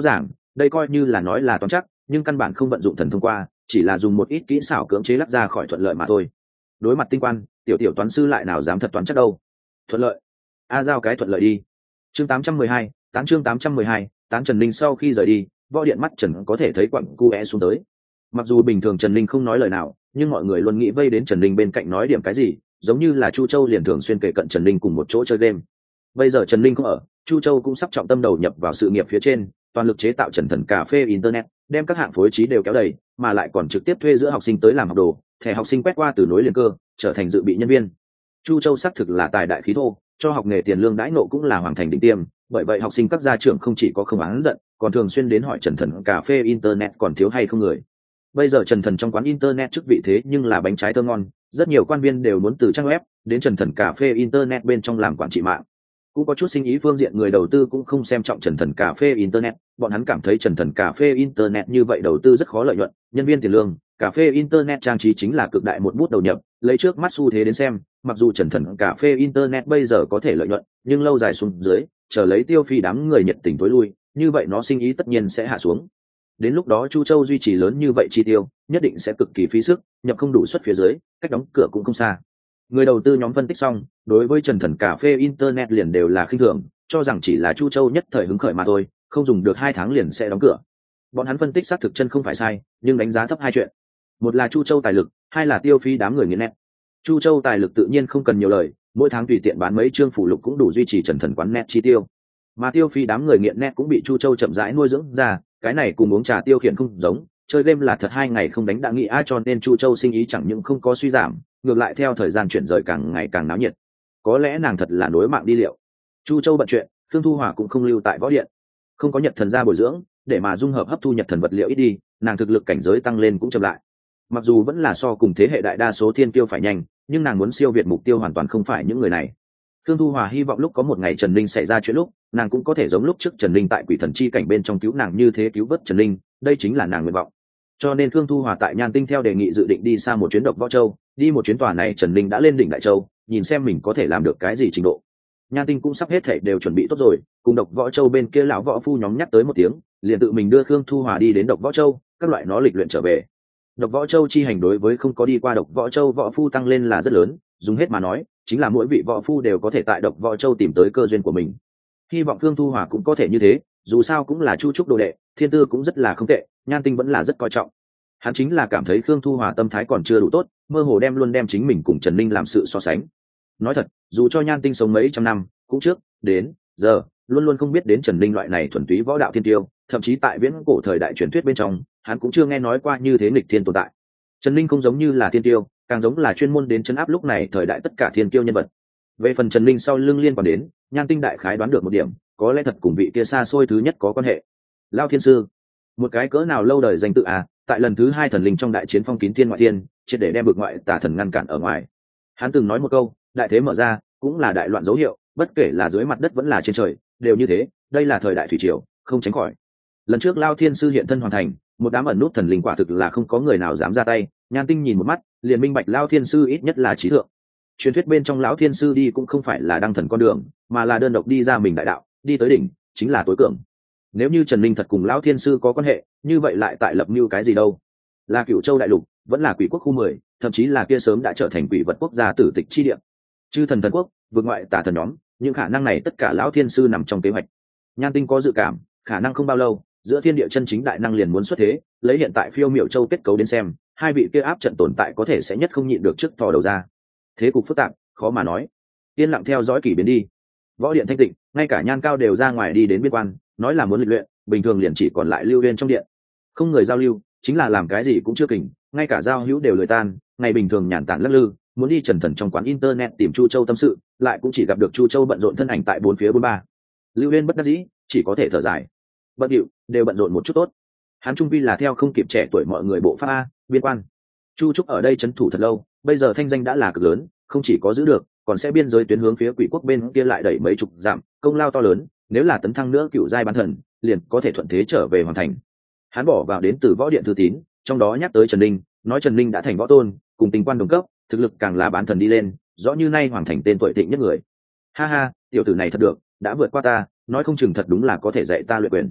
đây coi như là nói là toán chắc, nhưng căn bản không vận dụng thần thông qua, chỉ là dùng một ít kỹ xảo cưỡng chế lắc ra khỏi thuận lợi mà thôi. Đối mặt tinh quan, tiểu tiểu toán sư lại nào dám thật toán chắc đâu. Thuận lợi, a giao cái thuận lợi đi. Chương tám trăm mười hai, tán chương tám trăm mười hai, tán. Trần Linh sau khi rời đi, võ điện mắt Trần có thể thấy quặng cu é xuống tới. Mặc dù bình thường Trần Linh không nói lời nào, nhưng mọi người luôn nghĩ vây đến Trần Linh bên cạnh nói điểm cái gì, giống như là Chu Châu liền thường xuyên kể cận Trần Linh cùng một chỗ chơi game. Bây giờ Trần Linh không ở, Chu Châu cũng sắp trọng tâm đầu nhập vào sự nghiệp phía trên, toàn lực chế tạo Trần Thần cà phê internet, đem các hạng phối trí đều kéo đầy, mà lại còn trực tiếp thuê giữa học sinh tới làm học đồ, thẻ học sinh quét qua từ nối liền cơ, trở thành dự bị nhân viên. Chu Châu xác thực là tài đại khí thô, cho học nghề tiền lương đãi nộ cũng là hoàn thành đỉnh tiêm, bởi vậy học sinh các gia trưởng không chỉ có không oán giận, còn thường xuyên đến hỏi Trần Thần cà phê internet còn thiếu hay không người. Bây giờ Trần Thần trong quán internet chức vị thế nhưng là bánh trái thơm ngon, rất nhiều quan viên đều muốn từ trang web đến Trần Thần cà phê internet bên trong làm quản trị mạng. Cũng có chút sinh ý phương diện người đầu tư cũng không xem trọng Trần Thần cà phê internet, bọn hắn cảm thấy Trần Thần cà phê internet như vậy đầu tư rất khó lợi nhuận, nhân viên tiền lương, cà phê internet trang trí chính là cực đại một bút đầu nhập, lấy trước mắt xu thế đến xem, mặc dù Trần Thần cà phê internet bây giờ có thể lợi nhuận, nhưng lâu dài xuống dưới, chờ lấy tiêu phi đám người nhiệt tình tối lui, như vậy nó sinh ý tất nhiên sẽ hạ xuống. Đến lúc đó Chu Châu duy trì lớn như vậy chi tiêu, nhất định sẽ cực kỳ phí sức, nhập không đủ suất phía dưới, cách đóng cửa cũng không xa. Người đầu tư nhóm phân tích xong, đối với Trần Thần cà phê internet liền đều là khinh thường, cho rằng chỉ là Chu Châu nhất thời hứng khởi mà thôi, không dùng được hai tháng liền sẽ đóng cửa. Bọn hắn phân tích xác thực chân không phải sai, nhưng đánh giá thấp hai chuyện. Một là Chu Châu tài lực, hai là tiêu phí đám người nghiện net. Chu Châu tài lực tự nhiên không cần nhiều lời, mỗi tháng tùy tiện bán mấy chương phụ lục cũng đủ duy trì Trần Thần quán net chi tiêu. Mà tiêu phí đám người nghiện net cũng bị Chu Châu chậm rãi nuôi dưỡng ra, cái này cùng uống trà tiêu khiển không giống, chơi game là thật hai ngày không đánh đã nghĩ a, cho nên Chu Châu sinh ý chẳng những không có suy giảm, ngược lại theo thời gian chuyển rời càng ngày càng náo nhiệt. Có lẽ nàng thật là nối mạng đi liệu. Chu Châu bận chuyện, Thương Thu Hòa cũng không lưu tại võ điện, không có Nhật Thần gia bồi dưỡng, để mà dung hợp hấp thu Nhật Thần vật liệu ít đi, nàng thực lực cảnh giới tăng lên cũng chậm lại. Mặc dù vẫn là so cùng thế hệ đại đa số thiên kiêu phải nhanh, nhưng nàng muốn siêu việt mục tiêu hoàn toàn không phải những người này. Thương Thu Hòa hy vọng lúc có một ngày Trần Linh xảy ra chuyện lúc, nàng cũng có thể giống lúc trước Trần Linh tại Quỷ Thần chi cảnh bên trong cứu nàng như thế cứu vớt Trần Linh, đây chính là nàng nguyện vọng. Cho nên Thương Thu Hòa tại Nhan Tinh theo đề nghị dự định đi xa một chuyến Độc Võ Châu, đi một chuyến tòa này Trần Linh đã lên đỉnh Đại Châu, nhìn xem mình có thể làm được cái gì trình độ. Nhan Tinh cũng sắp hết thảy đều chuẩn bị tốt rồi, cùng Độc Võ Châu bên kia lão võ phu nhóm nhắc tới một tiếng, liền tự mình đưa Thương Thu Hòa đi đến Độc Võ Châu, các loại nó lịch luyện trở về. Độc Võ Châu chi hành đối với không có đi qua Độc Võ Châu võ phu tăng lên là rất lớn, dùng hết mà nói, chính là mỗi vị võ phu đều có thể tại Độc Võ Châu tìm tới cơ duyên của mình. Hy vọng Thương Thu Hòa cũng có thể như thế, dù sao cũng là Chu Trúc đồ đệ, thiên tư cũng rất là không tệ, Nhan Tinh vẫn là rất coi trọng. Hắn chính là cảm thấy Khương Thu Hòa tâm thái còn chưa đủ tốt, mơ hồ đem luôn đem chính mình cùng Trần Ninh làm sự so sánh. Nói thật, dù cho Nhan Tinh sống mấy trăm năm, cũng trước, đến, giờ, luôn luôn không biết đến Trần Ninh loại này thuần túy võ đạo thiên tiêu, thậm chí tại viễn cổ thời đại truyền thuyết bên trong, hắn cũng chưa nghe nói qua như thế nghịch thiên tồn tại. Trần Ninh không giống như là thiên tiêu, càng giống là chuyên môn đến trấn áp lúc này thời đại tất cả thiên tiêu nhân vật. Về phần Trần Ninh sau lưng liên quan đến, Nhan Tinh đại khái đoán được một điểm, có lẽ thật cùng vị kia xa xôi thứ nhất có quan hệ. Lao Thiên Sư, một cái cỡ nào lâu đời danh tự à, tại lần thứ hai thần linh trong đại chiến phong kín thiên ngoại thiên, triệt để đem vực ngoại tà thần ngăn cản ở ngoài. Hắn từng nói một câu, đại thế mở ra, cũng là đại loạn dấu hiệu, bất kể là dưới mặt đất vẫn là trên trời, đều như thế, đây là thời đại thủy triều, không tránh khỏi. Lần trước Lao Thiên Sư hiện thân hoàn thành, một đám ẩn nút thần linh quả thực là không có người nào dám ra tay, Nhan Tinh nhìn một mắt, liền minh bạch Lao Thiên Sư ít nhất là trí thượng. Truyền thuyết bên trong lão Thiên Sư đi cũng không phải là đăng thần con đường, mà là đơn độc đi ra mình đại đạo, đi tới đỉnh, chính là tối cường. Nếu như Trần Linh thật cùng lão Thiên Sư có quan hệ, như vậy lại tại lập mưu cái gì đâu? Là Cửu Châu đại lục, vẫn là Quỷ quốc khu mười, thậm chí là kia sớm đã trở thành quỷ vật quốc gia tử tịch chi địa. Chư thần thần quốc, vượt ngoại tà thần nhóm, những khả năng này tất cả lão Thiên Sư nằm trong kế hoạch. Nhan Tinh có dự cảm, khả năng không bao lâu, giữa thiên địa chân chính đại năng liền muốn xuất thế, lấy hiện tại Phiêu Miểu Châu kết cấu đến xem, hai vị kia áp trận tồn tại có thể sẽ nhất không nhịn được trước thò đầu ra. Thế cục phức tạp, khó mà nói. Yên lặng theo dõi kỳ biến đi. Võ điện thanh tịnh, ngay cả Nhan Cao đều ra ngoài đi đến biên quan, nói là muốn lịch luyện, bình thường liền chỉ còn lại lưu viên trong điện, không người giao lưu, chính là làm cái gì cũng chưa kỉnh, ngay cả giao hữu đều lười tan, ngày bình thường nhàn tản lắc lư, muốn đi Trần Thần trong quán internet tìm Chu Châu tâm sự, lại cũng chỉ gặp được Chu Châu bận rộn thân ảnh tại bốn phía bốn ba. Lưu viên bất đắc dĩ, chỉ có thể thở dài. Bận điệu, đều bận rộn một chút tốt. Hắn trung vi là theo không kịp trẻ tuổi mọi người bộ pháp a, biên quan. Chu Trúc ở đây trấn thủ thật lâu, bây giờ thanh danh đã là cực lớn, không chỉ có giữ được, còn sẽ biên giới tuyến hướng phía Quỷ quốc bên kia lại đẩy mấy chục dặm, công lao to lớn, nếu là tấn thăng nữa cựu giai bán thần, liền có thể thuận thế trở về hoàn thành. Hắn bỏ vào đến từ võ điện thư tín, trong đó nhắc tới Trần Linh, nói Trần Linh đã thành võ tôn, cùng tình quan đồng cấp, thực lực càng là bán thần đi lên, rõ như nay hoàng thành tên tuổi thịnh nhất người. Ha ha, tiểu tử này thật được, đã vượt qua ta, nói không chừng thật đúng là có thể dạy ta luyện quyền.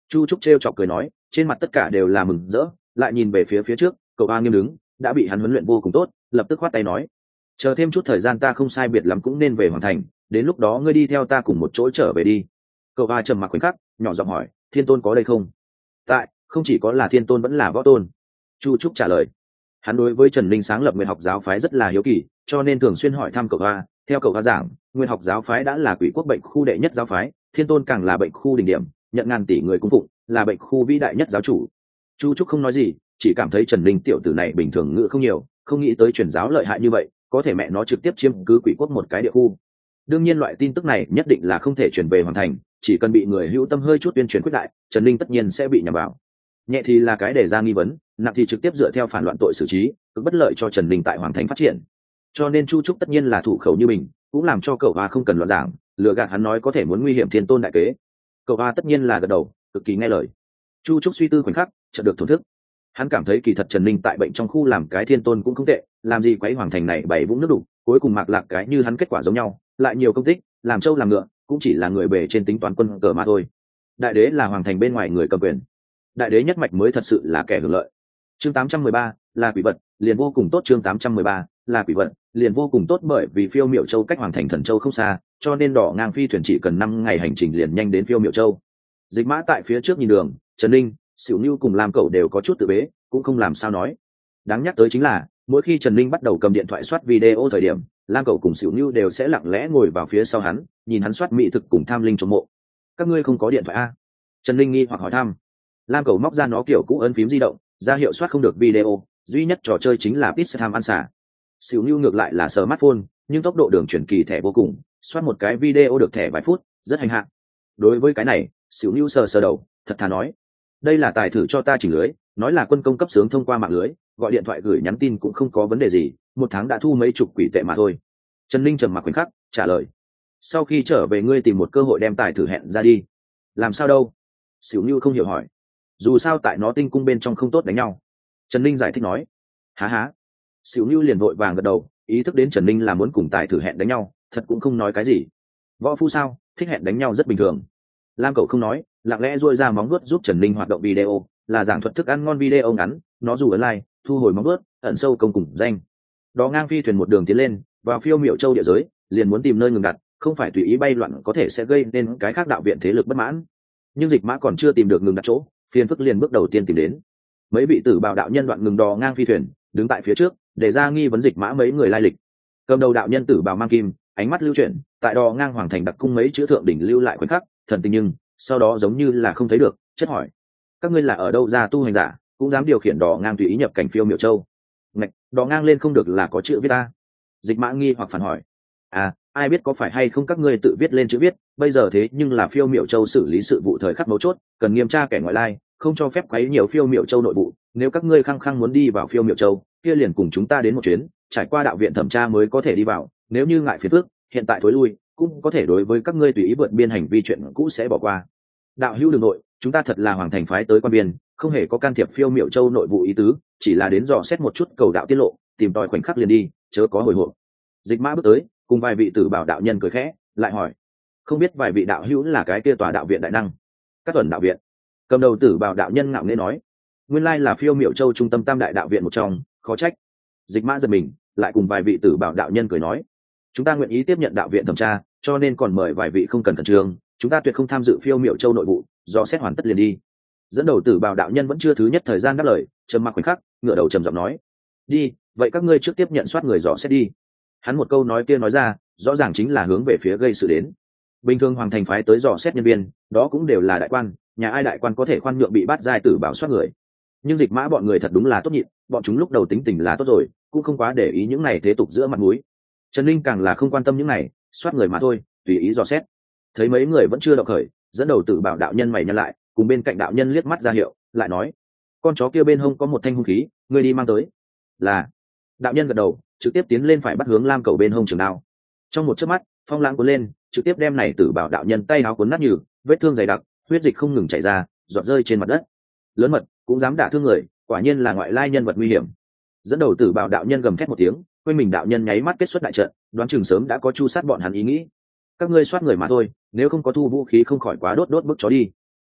Chu trúc trêu chọc cười nói, trên mặt tất cả đều là mừng rỡ, lại nhìn về phía phía trước, cậu a nghiêm đứng đã bị hắn huấn luyện vô cùng tốt, lập tức khoát tay nói, chờ thêm chút thời gian ta không sai biệt lắm cũng nên về hoàn thành, đến lúc đó ngươi đi theo ta cùng một chỗ trở về đi. Cậu a trầm mặc khoảnh khắc, nhỏ giọng hỏi, thiên tôn có đây không? Tại, không chỉ có là thiên tôn vẫn là võ tôn. Chu trúc trả lời. Hắn đối với Trần Linh sáng lập Nguyên học giáo phái rất là hiếu kỳ, cho nên thường xuyên hỏi thăm cậu a. Theo cậu a giảng, Nguyên học giáo phái đã là quỷ quốc bệnh khu đệ nhất giáo phái, thiên tôn càng là bệnh khu đỉnh điểm, nhận ngàn tỷ người cung phụng, là bệnh khu vĩ đại nhất giáo chủ. Chu trúc không nói gì, chỉ cảm thấy Trần Linh tiểu tử này bình thường ngữ không nhiều, không nghĩ tới truyền giáo lợi hại như vậy, có thể mẹ nó trực tiếp chiếm cứ quỷ quốc một cái địa khu. Đương nhiên loại tin tức này nhất định là không thể truyền về hoàn thành, chỉ cần bị người hữu tâm hơi chút tuyên truyền quyết đại, Trần Linh tất nhiên sẽ bị nhằm vào. Nhẹ thì là cái đề ra nghi vấn, nặng thì trực tiếp dựa theo phản loạn tội xử trí, cực bất lợi cho Trần Linh tại hoàng thành phát triển. Cho nên Chu trúc tất nhiên là thủ khẩu như mình, cũng làm cho cậu a không cần loạn giảng, lừa gạt hắn nói có thể muốn nguy hiểm thiên tôn đại kế. Cậu a tất nhiên là gật đầu, cực kỳ nghe lời. Chu trúc suy tư khoảnh khắc, chợt được thổn thức. Hắn cảm thấy kỳ thật Trần Linh tại bệnh trong khu làm cái thiên tôn cũng không tệ, làm gì quấy hoàng thành này bảy vũng nước đủ, cuối cùng mạc lạc cái như hắn kết quả giống nhau, lại nhiều công tích, làm trâu làm ngựa, cũng chỉ là người bề trên tính toán quân cờ mà thôi. Đại đế là hoàng thành bên ngoài người cầm quyền, đại đế nhất mạch mới thật sự là kẻ hưởng lợi. Chương tám trăm mười ba là quỷ vật, liền vô cùng tốt. Chương tám trăm mười ba là quỷ vật, liền vô cùng tốt, bởi vì Phiêu Miểu Châu cách hoàng thành Thần Châu không xa, cho nên đỏ ngang phi thuyền chỉ cần năm ngày hành trình liền nhanh đến Phiêu Miểu Châu. Dịch Mã tại phía trước nhìn đường, Trần Ninh, Sửu Nưu cùng Lam Cẩu đều có chút tự bế, cũng không làm sao nói. Đáng nhắc tới chính là, mỗi khi Trần Ninh bắt đầu cầm điện thoại soát video thời điểm, Lam Cẩu cùng Sửu Nưu đều sẽ lặng lẽ ngồi vào phía sau hắn, nhìn hắn soát mỹ thực cùng tham linh chống mộ. Các ngươi không có điện thoại a? Trần Ninh nghi hoặc hỏi thăm. Lam Cẩu móc ra nó kiểu cũ ấn phím di động, ra hiệu soát không được video, duy nhất trò chơi chính là Pizza tham ăn xả. Sửu Nưu ngược lại là smartphone, nhưng tốc độ đường chuyển kỳ thẻ vô cùng, soát một cái video được thẻ vài phút, rất hành hạ. Đối với cái này, Sửu Nưu sờ sờ đầu, thật thà nói, đây là tài thử cho ta chỉnh lưới, nói là quân công cấp sướng thông qua mạng lưới, gọi điện thoại gửi nhắn tin cũng không có vấn đề gì, một tháng đã thu mấy chục quỷ tệ mà thôi. Trần Ninh trầm mặc khoảnh khắc, trả lời, sau khi trở về ngươi tìm một cơ hội đem tài thử hẹn ra đi. Làm sao đâu? Sửu Nưu không hiểu hỏi. Dù sao tại nó tinh cung bên trong không tốt đánh nhau. Trần Ninh giải thích nói. Há há. Sửu Nưu liền vội vàng gật đầu, ý thức đến Trần Ninh là muốn cùng tài thử hẹn đánh nhau, thật cũng không nói cái gì. Võ phu sao, thích hẹn đánh nhau rất bình thường. Lam Cẩu không nói, lặng lẽ duỗi ra móng vuốt giúp Trần Ninh hoạt động video, là giảng thuật thức ăn ngon video ngắn, nó dù ấn like, thu hồi móng vuốt, ẩn sâu công cùng danh. Đó ngang phi thuyền một đường tiến lên, vào Phiêu Miểu Châu địa giới, liền muốn tìm nơi ngừng đặt, không phải tùy ý bay loạn có thể sẽ gây nên cái khác đạo viện thế lực bất mãn. Nhưng Dịch Mã còn chưa tìm được ngừng đặt chỗ, phiền phức liền bước đầu tiên tìm đến. Mấy vị tử bào đạo nhân đoạn ngừng đò ngang phi thuyền, đứng tại phía trước, để ra nghi vấn Dịch Mã mấy người lai lịch. Cầm đầu đạo nhân tử bào mang kim, ánh mắt lưu chuyển, tại đò ngang hoàng thành đặc cung mấy chữ thượng đỉnh lưu lại khoảnh khắc, thần tình nhưng sau đó giống như là không thấy được, chất hỏi, các ngươi là ở đâu ra tu hành giả, cũng dám điều khiển đò ngang tùy ý nhập cảnh Phiêu Miểu Châu? Ngạch, đò ngang lên không được là có chữ viết ta. Dịch Mã nghi hoặc phản hỏi, à, ai biết có phải hay không các ngươi tự viết lên chữ viết, bây giờ thế nhưng là Phiêu Miểu Châu xử lý sự vụ thời khắc mấu chốt, cần nghiêm tra kẻ ngoại lai, không cho phép quấy nhiều Phiêu Miểu Châu nội vụ, nếu các ngươi khăng khăng muốn đi vào Phiêu Miểu Châu, kia liền cùng chúng ta đến một chuyến, trải qua đạo viện thẩm tra mới có thể đi vào, nếu như ngại phiền phức, hiện tại thối lui, cũng có thể đối với các ngươi tùy ý vượt biên hành vi chuyện cũ sẽ bỏ qua. Đạo hữu đường nội, chúng ta thật là hoàng thành phái tới quan biên, không hề có can thiệp Phiêu Miểu Châu nội vụ ý tứ, chỉ là đến dò xét một chút cầu đạo tiết lộ, tìm tòi khoảnh khắc liền đi, chớ có hồi hộp. Dịch Mã bước tới, cùng vài vị tử bảo đạo nhân cười khẽ, lại hỏi, không biết vài vị đạo hữu là cái kia tòa đạo viện đại năng? Các tuần đạo viện. Cầm đầu tử bảo đạo nhân ngạo nghễ nói, nguyên lai là Phiêu Miểu Châu trung tâm tam đại đạo viện một trong, khó trách. Dịch Mã giật mình, lại cùng vài vị tử bảo đạo nhân cười nói, chúng ta nguyện ý tiếp nhận đạo viện thẩm tra, cho nên còn mời vài vị không cần khẩn trương, chúng ta tuyệt không tham dự Phiêu Miểu Châu nội vụ, do xét hoàn tất liền đi. Dẫn đầu tử bảo đạo nhân vẫn chưa thứ nhất thời gian đáp lời, trầm mặc khoảnh khắc, ngửa đầu trầm giọng nói, đi, vậy các ngươi trước tiếp nhận soát người dò xét đi. Hắn một câu nói kia nói ra, rõ ràng chính là hướng về phía gây sự đến. Bình thường hoàng thành phái tới dò xét nhân viên, đó cũng đều là đại quan, nhà ai đại quan có thể khoan nhượng bị bắt giai tử bảo soát người. Nhưng Dịch Mã bọn người thật đúng là tốt nhịn, bọn chúng lúc đầu tính tình là tốt rồi, cũng không quá để ý những này thế tục giữa mặt mũi. Trần Linh càng là không quan tâm những này, soát người mà thôi, tùy ý dò xét. Thấy mấy người vẫn chưa động khởi, dẫn đầu tử bảo đạo nhân mày nhăn lại, cùng bên cạnh đạo nhân liếc mắt ra hiệu, lại nói, con chó kia bên hông có một thanh hung khí, ngươi đi mang tới. Là. Đạo nhân gật đầu, trực tiếp tiến lên phải bắt hướng Lam Cẩu bên hông trường đao. Trong một chớp mắt, phong lãng cuốn lên, trực tiếp đem này tử bảo đạo nhân tay áo cuốn nát nhừ, vết thương dày đặc, huyết dịch không ngừng chảy ra, giọt rơi trên mặt đất. Lớn mật, cũng dám đả thương người, quả nhiên là ngoại lai nhân vật nguy hiểm. Dẫn đầu tử bảo đạo nhân gầm thét một tiếng, quanh mình đạo nhân nháy mắt kết xuất đại trận, đoán chừng sớm đã có chu sát bọn hắn ý nghĩ. Các ngươi soát người mà thôi, nếu không có thu vũ khí không khỏi quá đốt đốt bức chó đi.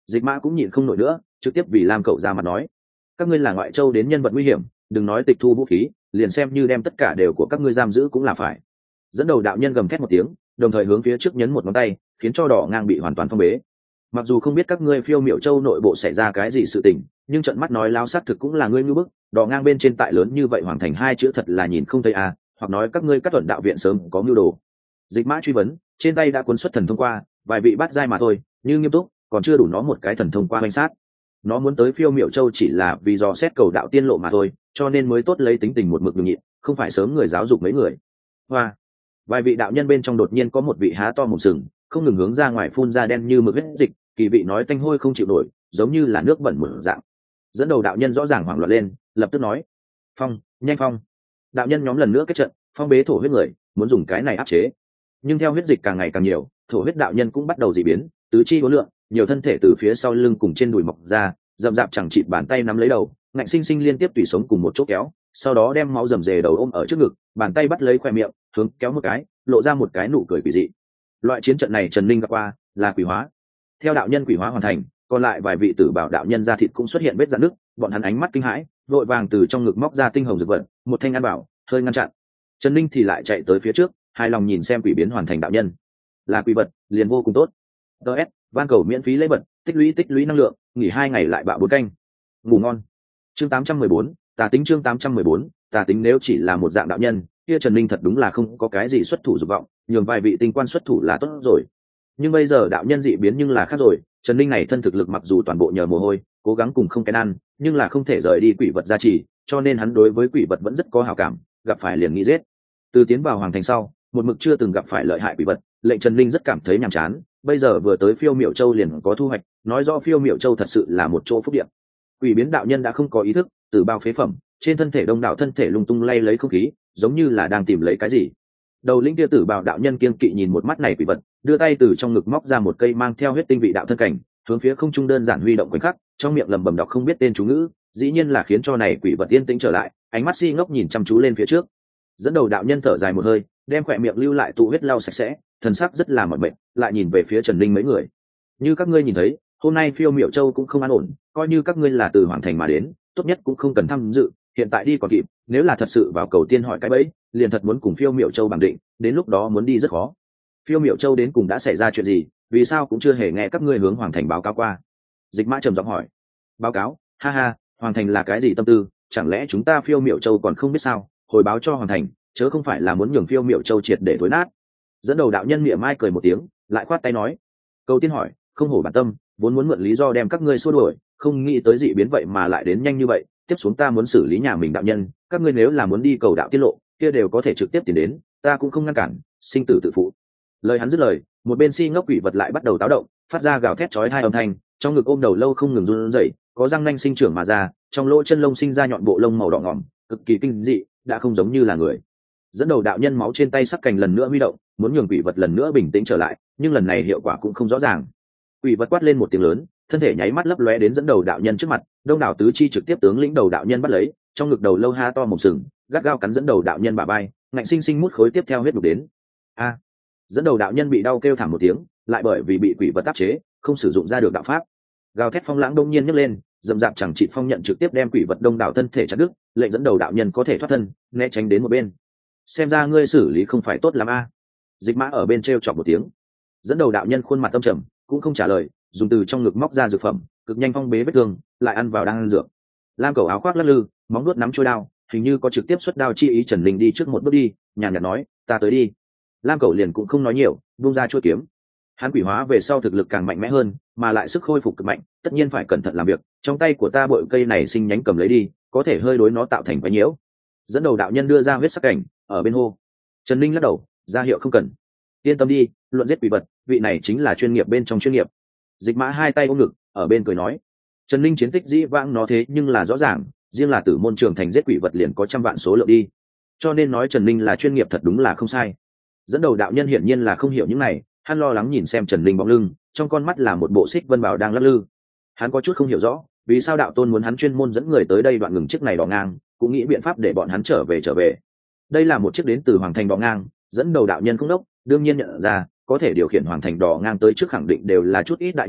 Dịch Mã cũng nhịn không nổi nữa, trực tiếp vì Lam Cẩu ra mặt nói: các ngươi là ngoại châu đến nhân vật nguy hiểm, đừng nói tịch thu vũ khí, liền xem như đem tất cả đều của các ngươi giam giữ cũng là phải. Dẫn đầu đạo nhân gầm thét một tiếng, đồng thời hướng phía trước nhấn một ngón tay, khiến cho đỏ ngang bị hoàn toàn phong bế. Mặc dù không biết các ngươi Phiêu Miểu Châu nội bộ xảy ra cái gì sự tình, nhưng trận mắt nói lao xác thực cũng là ngươi ngư bức, đỏ ngang bên trên tại lớn như vậy hoàng thành hai chữ thật là nhìn không thấy à, hoặc nói các ngươi các tuần đạo viện sớm có mưu đồ. Dịch Mã truy vấn, trên tay đã cuốn xuất thần thông qua, vài vị bắt giai mà thôi, như nghiêm túc, còn chưa đủ nó một cái thần thông qua danh sát. Nó muốn tới Phiêu Miểu Châu chỉ là vì do xét cầu đạo tiên lộ mà thôi, cho nên mới tốt lấy tính tình một mực nhường nhịn, không phải sớm người giáo dục mấy người. Hoa, vài vị đạo nhân bên trong đột nhiên có một vị há to mồm sừng, không ngừng hướng ra ngoài phun ra đen như mực huyết dịch, kỳ vị nói tanh hôi không chịu nổi, giống như là nước bẩn mở dạng. Dẫn đầu đạo nhân rõ ràng hoảng loạn lên, lập tức nói: phong, nhanh phong. Đạo nhân nhóm lần nữa kết trận, phong bế thổ huyết người, muốn dùng cái này áp chế. Nhưng theo huyết dịch càng ngày càng nhiều, thổ huyết đạo nhân cũng bắt đầu dị biến, tứ chi uốn lượn, nhiều thân thể từ phía sau lưng cùng trên đùi mọc ra, rậm rạp chẳng chịt bàn tay nắm lấy đầu, ngạnh sinh sinh liên tiếp tùy sống cùng một chỗ kéo, sau đó đem máu rầm rề đầu ôm ở trước ngực, bàn tay bắt lấy khoe miệng, hướng kéo một cái, lộ ra một cái nụ cười quỷ dị. Loại chiến trận này Trần Linh gặp qua, là quỷ hóa. Theo đạo nhân quỷ hóa hoàn thành, còn lại vài vị tử bảo đạo nhân da thịt cũng xuất hiện vết rạn nứt, bọn hắn ánh mắt kinh hãi, vội vàng từ trong ngực móc ra tinh hồng dược vật, một thanh an bảo, hơi ngăn chặn. Trần Linh thì lại chạy tới phía trước, hài lòng nhìn xem quỷ biến hoàn thành đạo nhân, là quỷ vật, liền vô cùng tốt. ds van cầu miễn phí lấy vật, tích lũy tích lũy năng lượng, nghỉ hai ngày lại bạo bốn canh, ngủ ngon. Chương tám trăm mười bốn, tà tính. Chương tám trăm mười bốn, tà tính. Nếu chỉ là một dạng đạo nhân, kia Trần Linh thật đúng là không có cái gì xuất thủ dục vọng, nhường vài vị tinh quan xuất thủ là tốt rồi. Nhưng bây giờ đạo nhân dị biến nhưng là khác rồi, Trần Linh này thân thực lực mặc dù toàn bộ nhờ mồ hôi, cố gắng cùng không cái ăn, nhưng là không thể rời đi quỷ vật gia trì, cho nên hắn đối với quỷ vật vẫn rất có hảo cảm, gặp phải liền nghĩ giết. Từ tiến vào hoàng thành sau, một mực chưa từng gặp phải lợi hại quỷ vật, lệnh Trần Linh rất cảm thấy nhàm chán, bây giờ vừa tới Phiêu Miểu Châu liền có thu hoạch, nói rõ Phiêu Miểu Châu thật sự là một chỗ phúc địa. Quỷ biến đạo nhân đã không có ý thức, từ bao phế phẩm, trên thân thể đông đảo thân thể lung tung lay lấy không khí, giống như là đang tìm lấy cái gì. Đầu lĩnh kia tử bào đạo nhân kiên kỵ nhìn một mắt này quỷ vật, đưa tay từ trong ngực móc ra một cây mang theo huyết tinh vị đạo thân cảnh, hướng phía không trung đơn giản huy động khoảnh khắc, trong miệng lẩm bẩm đọc không biết tên chú ngữ, dĩ nhiên là khiến cho này quỷ vật yên tĩnh trở lại, ánh mắt si ngốc nhìn chăm chú lên phía trước. Dẫn đầu đạo nhân thở dài một hơi, đem khỏe miệng lưu lại tụ huyết lau sạch sẽ, thần sắc rất là mỏi mệt, lại nhìn về phía Trần Linh mấy người. Như các ngươi nhìn thấy, hôm nay Phiêu Miểu Châu cũng không an ổn, coi như các ngươi là từ hoàng thành mà đến, tốt nhất cũng không cần tham dự, hiện tại đi còn kịp, nếu là thật sự vào cầu tiên hỏi cái bẫy, liền thật muốn cùng Phiêu Miểu Châu bằng định, đến lúc đó muốn đi rất khó. Phiêu Miểu Châu đến cùng đã xảy ra chuyện gì, vì sao cũng chưa hề nghe các ngươi hướng hoàng thành báo cáo qua? Dịch Mã trầm giọng hỏi. Báo cáo? Ha ha, hoàng thành là cái gì tâm tư, chẳng lẽ chúng ta Phiêu Miểu Châu còn không biết sao? Hồi báo cho hoàng thành, chớ không phải là muốn nhường Phiêu Miểu Châu triệt để thối nát. Dẫn đầu đạo nhân miệng mai cười một tiếng, lại khoát tay nói: cầu tiên hỏi, không hổ bản tâm, vốn muốn mượn lý do đem các ngươi xua đuổi, không nghĩ tới dị biến vậy mà lại đến nhanh như vậy. Tiếp xuống ta muốn xử lý nhà mình đạo nhân, các ngươi nếu là muốn đi cầu đạo tiết lộ, kia đều có thể trực tiếp tìm đến, ta cũng không ngăn cản, sinh tử tự phụ. Lời hắn dứt lời, một bên si ngốc quỷ vật lại bắt đầu táo động, phát ra gào thét chói hai âm thanh, trong ngực ôm đầu lâu không ngừng run rẩy, có răng nanh sinh trưởng mà ra, trong lỗ chân lông sinh ra nhọn bộ lông màu đỏ ngỏm, cực kỳ kinh dị, đã không giống như là người. Dẫn đầu đạo nhân máu trên tay sắc cành lần nữa huy động, muốn nhường quỷ vật lần nữa bình tĩnh trở lại, nhưng lần này hiệu quả cũng không rõ ràng. Quỷ vật quát lên một tiếng lớn, thân thể nháy mắt lấp lóe đến dẫn đầu đạo nhân trước mặt, đông đảo tứ chi trực tiếp tướng lĩnh đầu đạo nhân bắt lấy, trong ngực đầu lâu ha to một sừng, gắt gao cắn dẫn đầu đạo nhân bả vai, ngạnh sinh sinh mút khối tiếp theo huyết đục đến. A! Dẫn đầu đạo nhân bị đau kêu thảm một tiếng, lại bởi vì bị quỷ vật áp chế, không sử dụng ra được đạo pháp. Gào thét phong lãng đông nhiên nhấc lên, dầm dạp chẳng trị phong nhận trực tiếp đem quỷ vật đông đảo thân thể chặt đứt, lệnh dẫn đầu đạo nhân có thể thoát thân, né tránh đến một bên. Xem ra ngươi xử lý không phải tốt lắm a. Dịch Mã ở bên trêu chọc một tiếng. Dẫn đầu đạo nhân khuôn mặt tâm trầm, cũng không trả lời, dùng từ trong ngực móc ra dược phẩm, cực nhanh phong bế vết thương, lại ăn vào đang ăn dược. Lam Cẩu áo khoác lắc lư, móng nuốt nắm trôi đao, hình như có trực tiếp xuất đao chi ý. Trần Linh đi trước một bước đi, nhàn nhạt nói: ta tới đi. Lam Cẩu liền cũng không nói nhiều, buông ra chuôi kiếm. Hắn quỷ hóa về sau thực lực càng mạnh mẽ hơn, mà lại sức khôi phục cực mạnh, tất nhiên phải cẩn thận làm việc. Trong tay của ta bội cây này sinh nhánh cầm lấy đi, có thể hơi đối nó tạo thành quái nhiễu. Dẫn đầu đạo nhân đưa ra huyết sắc cảnh, ở bên hô. Trần Linh lắc đầu, ra hiệu không cần. Yên tâm đi, luận giết quỷ vật, vị này chính là chuyên nghiệp bên trong chuyên nghiệp. Dịch Mã hai tay ôm ngực, ở bên cười nói. Trần Linh chiến tích dĩ vãng nó thế nhưng là rõ ràng, riêng là tử môn trường thành giết quỷ vật liền có trăm vạn số lượng đi, cho nên nói Trần Linh là chuyên nghiệp thật đúng là không sai. Dẫn đầu đạo nhân hiển nhiên là không hiểu những này, hắn lo lắng nhìn xem Trần Linh bóng lưng, trong con mắt là một bộ xích vân bảo đang lắc lư. Hắn có chút không hiểu rõ, vì sao đạo tôn muốn hắn chuyên môn dẫn người tới đây đoạn ngừng chiếc này đỏ ngang, cũng nghĩ biện pháp để bọn hắn trở về trở về. Đây là một chiếc đến từ hoàng thành đỏ ngang, dẫn đầu đạo nhân không đốc, đương nhiên nhận ra, có thể điều khiển hoàng thành đỏ ngang tới trước khẳng định đều là chút ít đại nhân vật,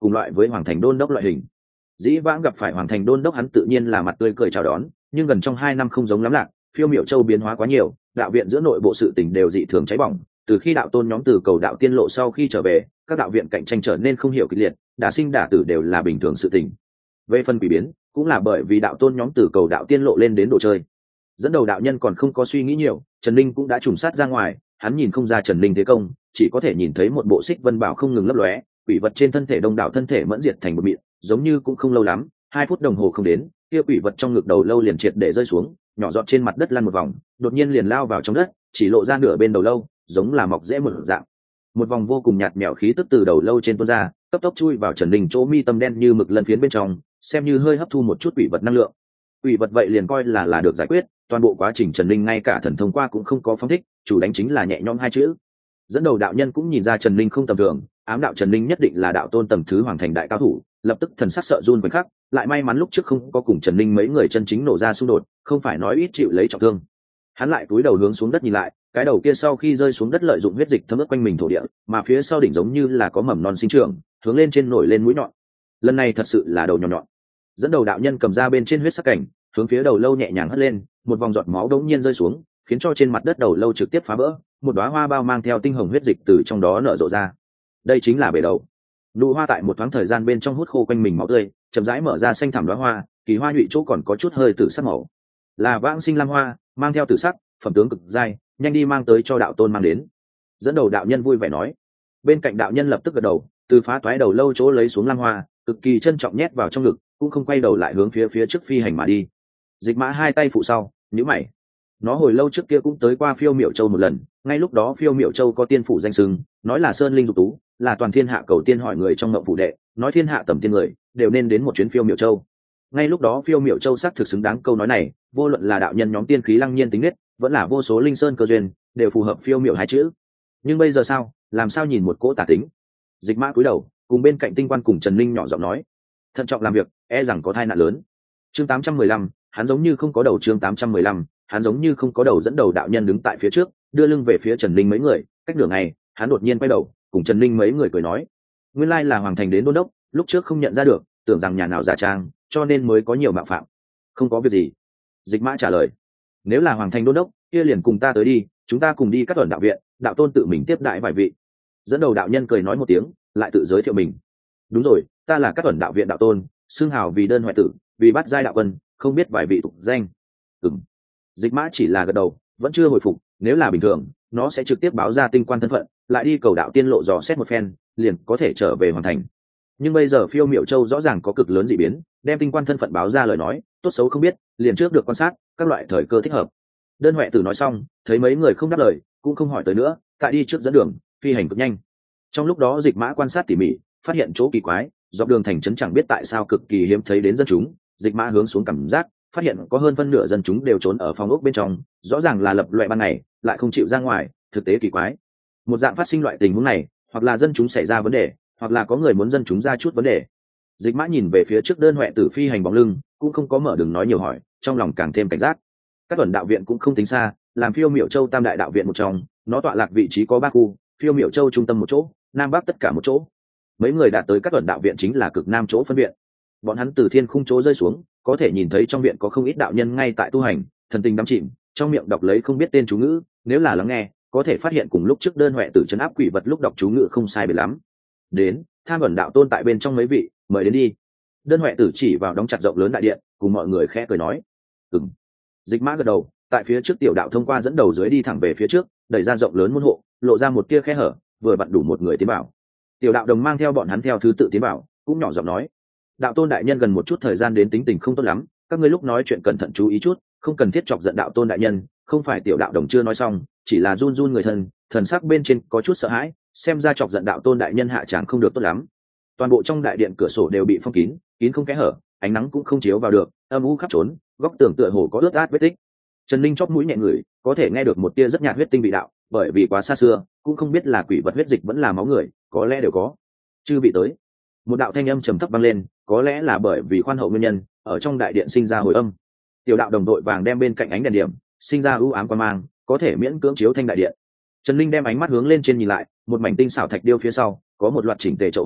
cùng loại với hoàng thành đôn đốc loại hình. Dĩ vãng gặp phải hoàng thành đôn đốc hắn tự nhiên là mặt tươi cười chào đón, nhưng gần trong hai năm không giống lắm lạc, phiêu miểu châu biến hóa quá nhiều, đạo viện giữa nội bộ sự tình đều dị thường cháy bỏng. Từ khi đạo tôn nhóm từ cầu đạo tiên lộ sau khi trở về, các đạo viện cạnh tranh trở nên không hiểu kịch liệt, đả sinh đả tử đều là bình thường sự tình. Về phần quỷ biến, cũng là bởi vì đạo tôn nhóm từ cầu đạo tiên lộ lên đến đồ chơi. Dẫn đầu đạo nhân còn không có suy nghĩ nhiều, Trần Linh cũng đã trùng sát ra ngoài, hắn nhìn không ra Trần Linh thế công, chỉ có thể nhìn thấy một bộ xích vân bảo không ngừng lấp lóe, quỷ vật trên thân thể đông đảo thân thể mẫn diệt thành một mịn, giống như cũng không lâu lắm, hai phút đồng hồ không đến, kia quỷ vật trong ngực đầu lâu liền triệt để rơi xuống, nhỏ giọt trên mặt đất lăn một vòng, đột nhiên liền lao vào trong đất, chỉ lộ ra nửa bên đầu lâu, giống là mọc rễ một dạng. Một vòng vô cùng nhạt mèo khí tức từ đầu lâu trên tuôn ra, cấp tốc chui vào Trần Linh chỗ mi tâm đen như mực lân phiến bên trong, xem như hơi hấp thu một chút quỷ vật năng lượng. Quỷ vật vậy liền coi là là được giải quyết, toàn bộ quá trình Trần Linh ngay cả thần thông qua cũng không có phóng thích, chủ đánh chính là nhẹ nhõm hai chữ. Dẫn đầu đạo nhân cũng nhìn ra Trần Linh không tầm thường, ám đạo Trần Linh nhất định là đạo tôn tầm thứ hoàng thành đại cao thủ, lập tức thần sắc sợ run khoảnh khắc, lại may mắn lúc trước không có cùng Trần Linh mấy người chân chính nổ ra xung đột, không phải nói ít chịu lấy trọng thương. Hắn lại cúi đầu hướng xuống đất nhìn lại, cái đầu kia sau khi rơi xuống đất lợi dụng huyết dịch thấm ướt quanh mình thổ địa, mà phía sau đỉnh giống như là có mầm non sinh trưởng, hướng lên trên nổi lên mũi nhọn. Lần này thật sự là đầu nhọn nhọn. Dẫn đầu đạo nhân cầm ra bên trên huyết sắc cảnh, hướng phía đầu lâu nhẹ nhàng hất lên, một vòng giọt máu đống nhiên rơi xuống, khiến cho trên mặt đất đầu lâu trực tiếp phá vỡ, một đóa hoa bao mang theo tinh hồng huyết dịch từ trong đó nở rộ ra. Đây chính là bể đầu. Nụ hoa tại một thoáng thời gian bên trong hút khô quanh mình máu tươi, chậm rãi mở ra xanh thẳm đóa hoa, kỳ hoa nhụy chỗ còn có chút hơi tử sắc màu. Là vãng sinh lam hoa, mang theo tử sắc, phẩm tướng cực dai, nhanh đi mang tới cho đạo tôn mang đến. Dẫn đầu đạo nhân vui vẻ nói. Bên cạnh đạo nhân lập tức gật đầu, từ phá toái đầu lâu chỗ lấy xuống lam hoa, cực kỳ trân trọng nhét vào trong ngực, cũng không quay đầu lại hướng phía phía trước phi hành mà đi. Dịch Mã hai tay phụ sau, nhíu mày. Nó hồi lâu trước kia cũng tới qua Phiêu Miểu Châu một lần, ngay lúc đó Phiêu Miểu Châu có tiên phủ danh xưng, nói là sơn linh dục tú, là toàn thiên hạ cầu tiên hỏi người trong ngộng phủ đệ, nói thiên hạ tầm tiên người đều nên đến một chuyến Phiêu Miểu Châu. Ngay lúc đó Phiêu Miểu Châu xác thực xứng đáng câu nói này, vô luận là đạo nhân nhóm tiên khí lăng nhiên tính nết, vẫn là vô số linh sơn cơ duyên, đều phù hợp phiêu miểu hai chữ. Nhưng bây giờ sao, làm sao nhìn một cỗ tả tính? Dịch Mã cúi đầu, cùng bên cạnh Tinh Quan cùng Trần Linh nhỏ giọng nói, thận trọng làm việc, e rằng có tai nạn lớn. Chương tám trăm mười lăm, hắn giống như không có đầu. Chương tám trăm mười lăm, hắn giống như không có đầu. Dẫn đầu đạo nhân đứng tại phía trước, đưa lưng về phía Trần Linh mấy người, cách đường này, hắn đột nhiên quay đầu, cùng Trần Linh mấy người cười nói, nguyên lai là hoàng thành đến đôn đốc, lúc trước không nhận ra được, tưởng rằng nhà nào giả trang, cho nên mới có nhiều mạo phạm. Không có việc gì. Dịch Mã trả lời, nếu là hoàng thành đôn đốc, kia liền cùng ta tới đi, chúng ta cùng đi các tuần đạo viện, đạo tôn tự mình tiếp đãi vài vị. Dẫn đầu đạo nhân cười nói một tiếng, lại tự giới thiệu mình. Đúng rồi, ta là các tuần đạo viện đạo tôn, xưng hào vì đơn hoại tử, vì bắt giai đạo quân, không biết vài vị tục danh. Ừm. Dịch Mã chỉ là gật đầu, vẫn chưa hồi phục, nếu là bình thường, nó sẽ trực tiếp báo ra Tinh Quan thân phận, lại đi cầu đạo tiên lộ dò xét một phen, liền có thể trở về hoàn thành. Nhưng bây giờ Phiêu Miểu Châu rõ ràng có cực lớn dị biến, đem Tinh Quan thân phận báo ra lời nói, tốt xấu không biết, liền trước được quan sát các loại thời cơ thích hợp. Đơn Huệ Tử nói xong, thấy mấy người không đáp lời, cũng không hỏi tới nữa, tại đi trước dẫn đường, phi hành cực nhanh. Trong lúc đó Dịch Mã quan sát tỉ mỉ, phát hiện chỗ kỳ quái, dọc đường thành trấn chẳng biết tại sao cực kỳ hiếm thấy đến dân chúng. Dịch Mã hướng xuống cảm giác, phát hiện có hơn phân nửa dân chúng đều trốn ở phòng ốc bên trong, rõ ràng là lập loại ban ngày, lại không chịu ra ngoài, thực tế kỳ quái. Một dạng phát sinh loại tình huống này, hoặc là dân chúng xảy ra vấn đề, hoặc là có người muốn dân chúng ra chút vấn đề. Dịch Mã nhìn về phía trước Đơn Huệ Tử phi hành bóng lưng, cũng không có mở đường nói nhiều hỏi, trong lòng càng thêm cảnh giác. Các tuần đạo viện cũng không tính xa, làm Phiêu Miểu Châu tam đại đạo viện một trong, nó tọa lạc vị trí có ba khu, Phiêu Miểu Châu trung tâm một chỗ, nam bắc tất cả một chỗ. Mấy người đạt tới các tuần đạo viện chính là cực nam chỗ phân viện. Bọn hắn từ thiên khung chỗ rơi xuống, có thể nhìn thấy trong viện có không ít đạo nhân ngay tại tu hành, thần tình đắm chìm, trong miệng đọc lấy không biết tên chú ngữ, nếu là lắng nghe, có thể phát hiện cùng lúc trước Đơn Huệ Tử trấn áp quỷ vật lúc đọc chú ngữ không sai biệt lắm. Đến, Tham Ẩn đạo tôn tại bên trong mấy vị, mời đến đi. Đơn Huệ Tử chỉ vào đóng chặt rộng lớn đại điện, cùng mọi người khẽ cười nói, ừm. Dịch Mã gật đầu, tại phía trước tiểu đạo thông qua dẫn đầu dưới đi thẳng về phía trước, đẩy ra rộng lớn môn hộ, lộ ra một tia khe hở, vừa vặn đủ một người tiến vào. Tiểu đạo đồng mang theo bọn hắn theo thứ tự tiến vào, cũng nhỏ giọng nói, đạo tôn đại nhân gần một chút thời gian đến tính tình không tốt lắm, các ngươi lúc nói chuyện cẩn thận chú ý chút, không cần thiết chọc giận đạo tôn đại nhân. Không phải tiểu đạo đồng chưa nói xong, chỉ là run run người thân, thần sắc bên trên có chút sợ hãi, xem ra chọc giận đạo tôn đại nhân hạ tràng không được tốt lắm. Toàn bộ trong đại điện cửa sổ đều bị phong kín, kín không kẽ hở, ánh nắng cũng không chiếu vào được, âm u khắp trốn, góc tường tựa hồ có ướt át vết tích. Trần Linh chóp mũi nhẹ ngửi, có thể nghe được một tia rất nhạt huyết tinh vị đạo, bởi vì quá xa xưa, cũng không biết là quỷ vật huyết dịch vẫn là máu người, có lẽ đều có. Chư vị tới. Một đạo thanh âm trầm thấp vang lên, có lẽ là bởi vì khoan hậu nguyên nhân, ở trong đại điện sinh ra hồi âm. Tiểu đạo đồng đội vàng đem bên cạnh ánh đèn điểm, sinh ra u ám quang mang, có thể miễn cưỡng chiếu thanh đại điện. Trần Linh đem ánh mắt hướng lên trên nhìn lại, một mảnh tinh xảo thạch điêu phía sau, có một loạt chỉnh tề chậu hoa,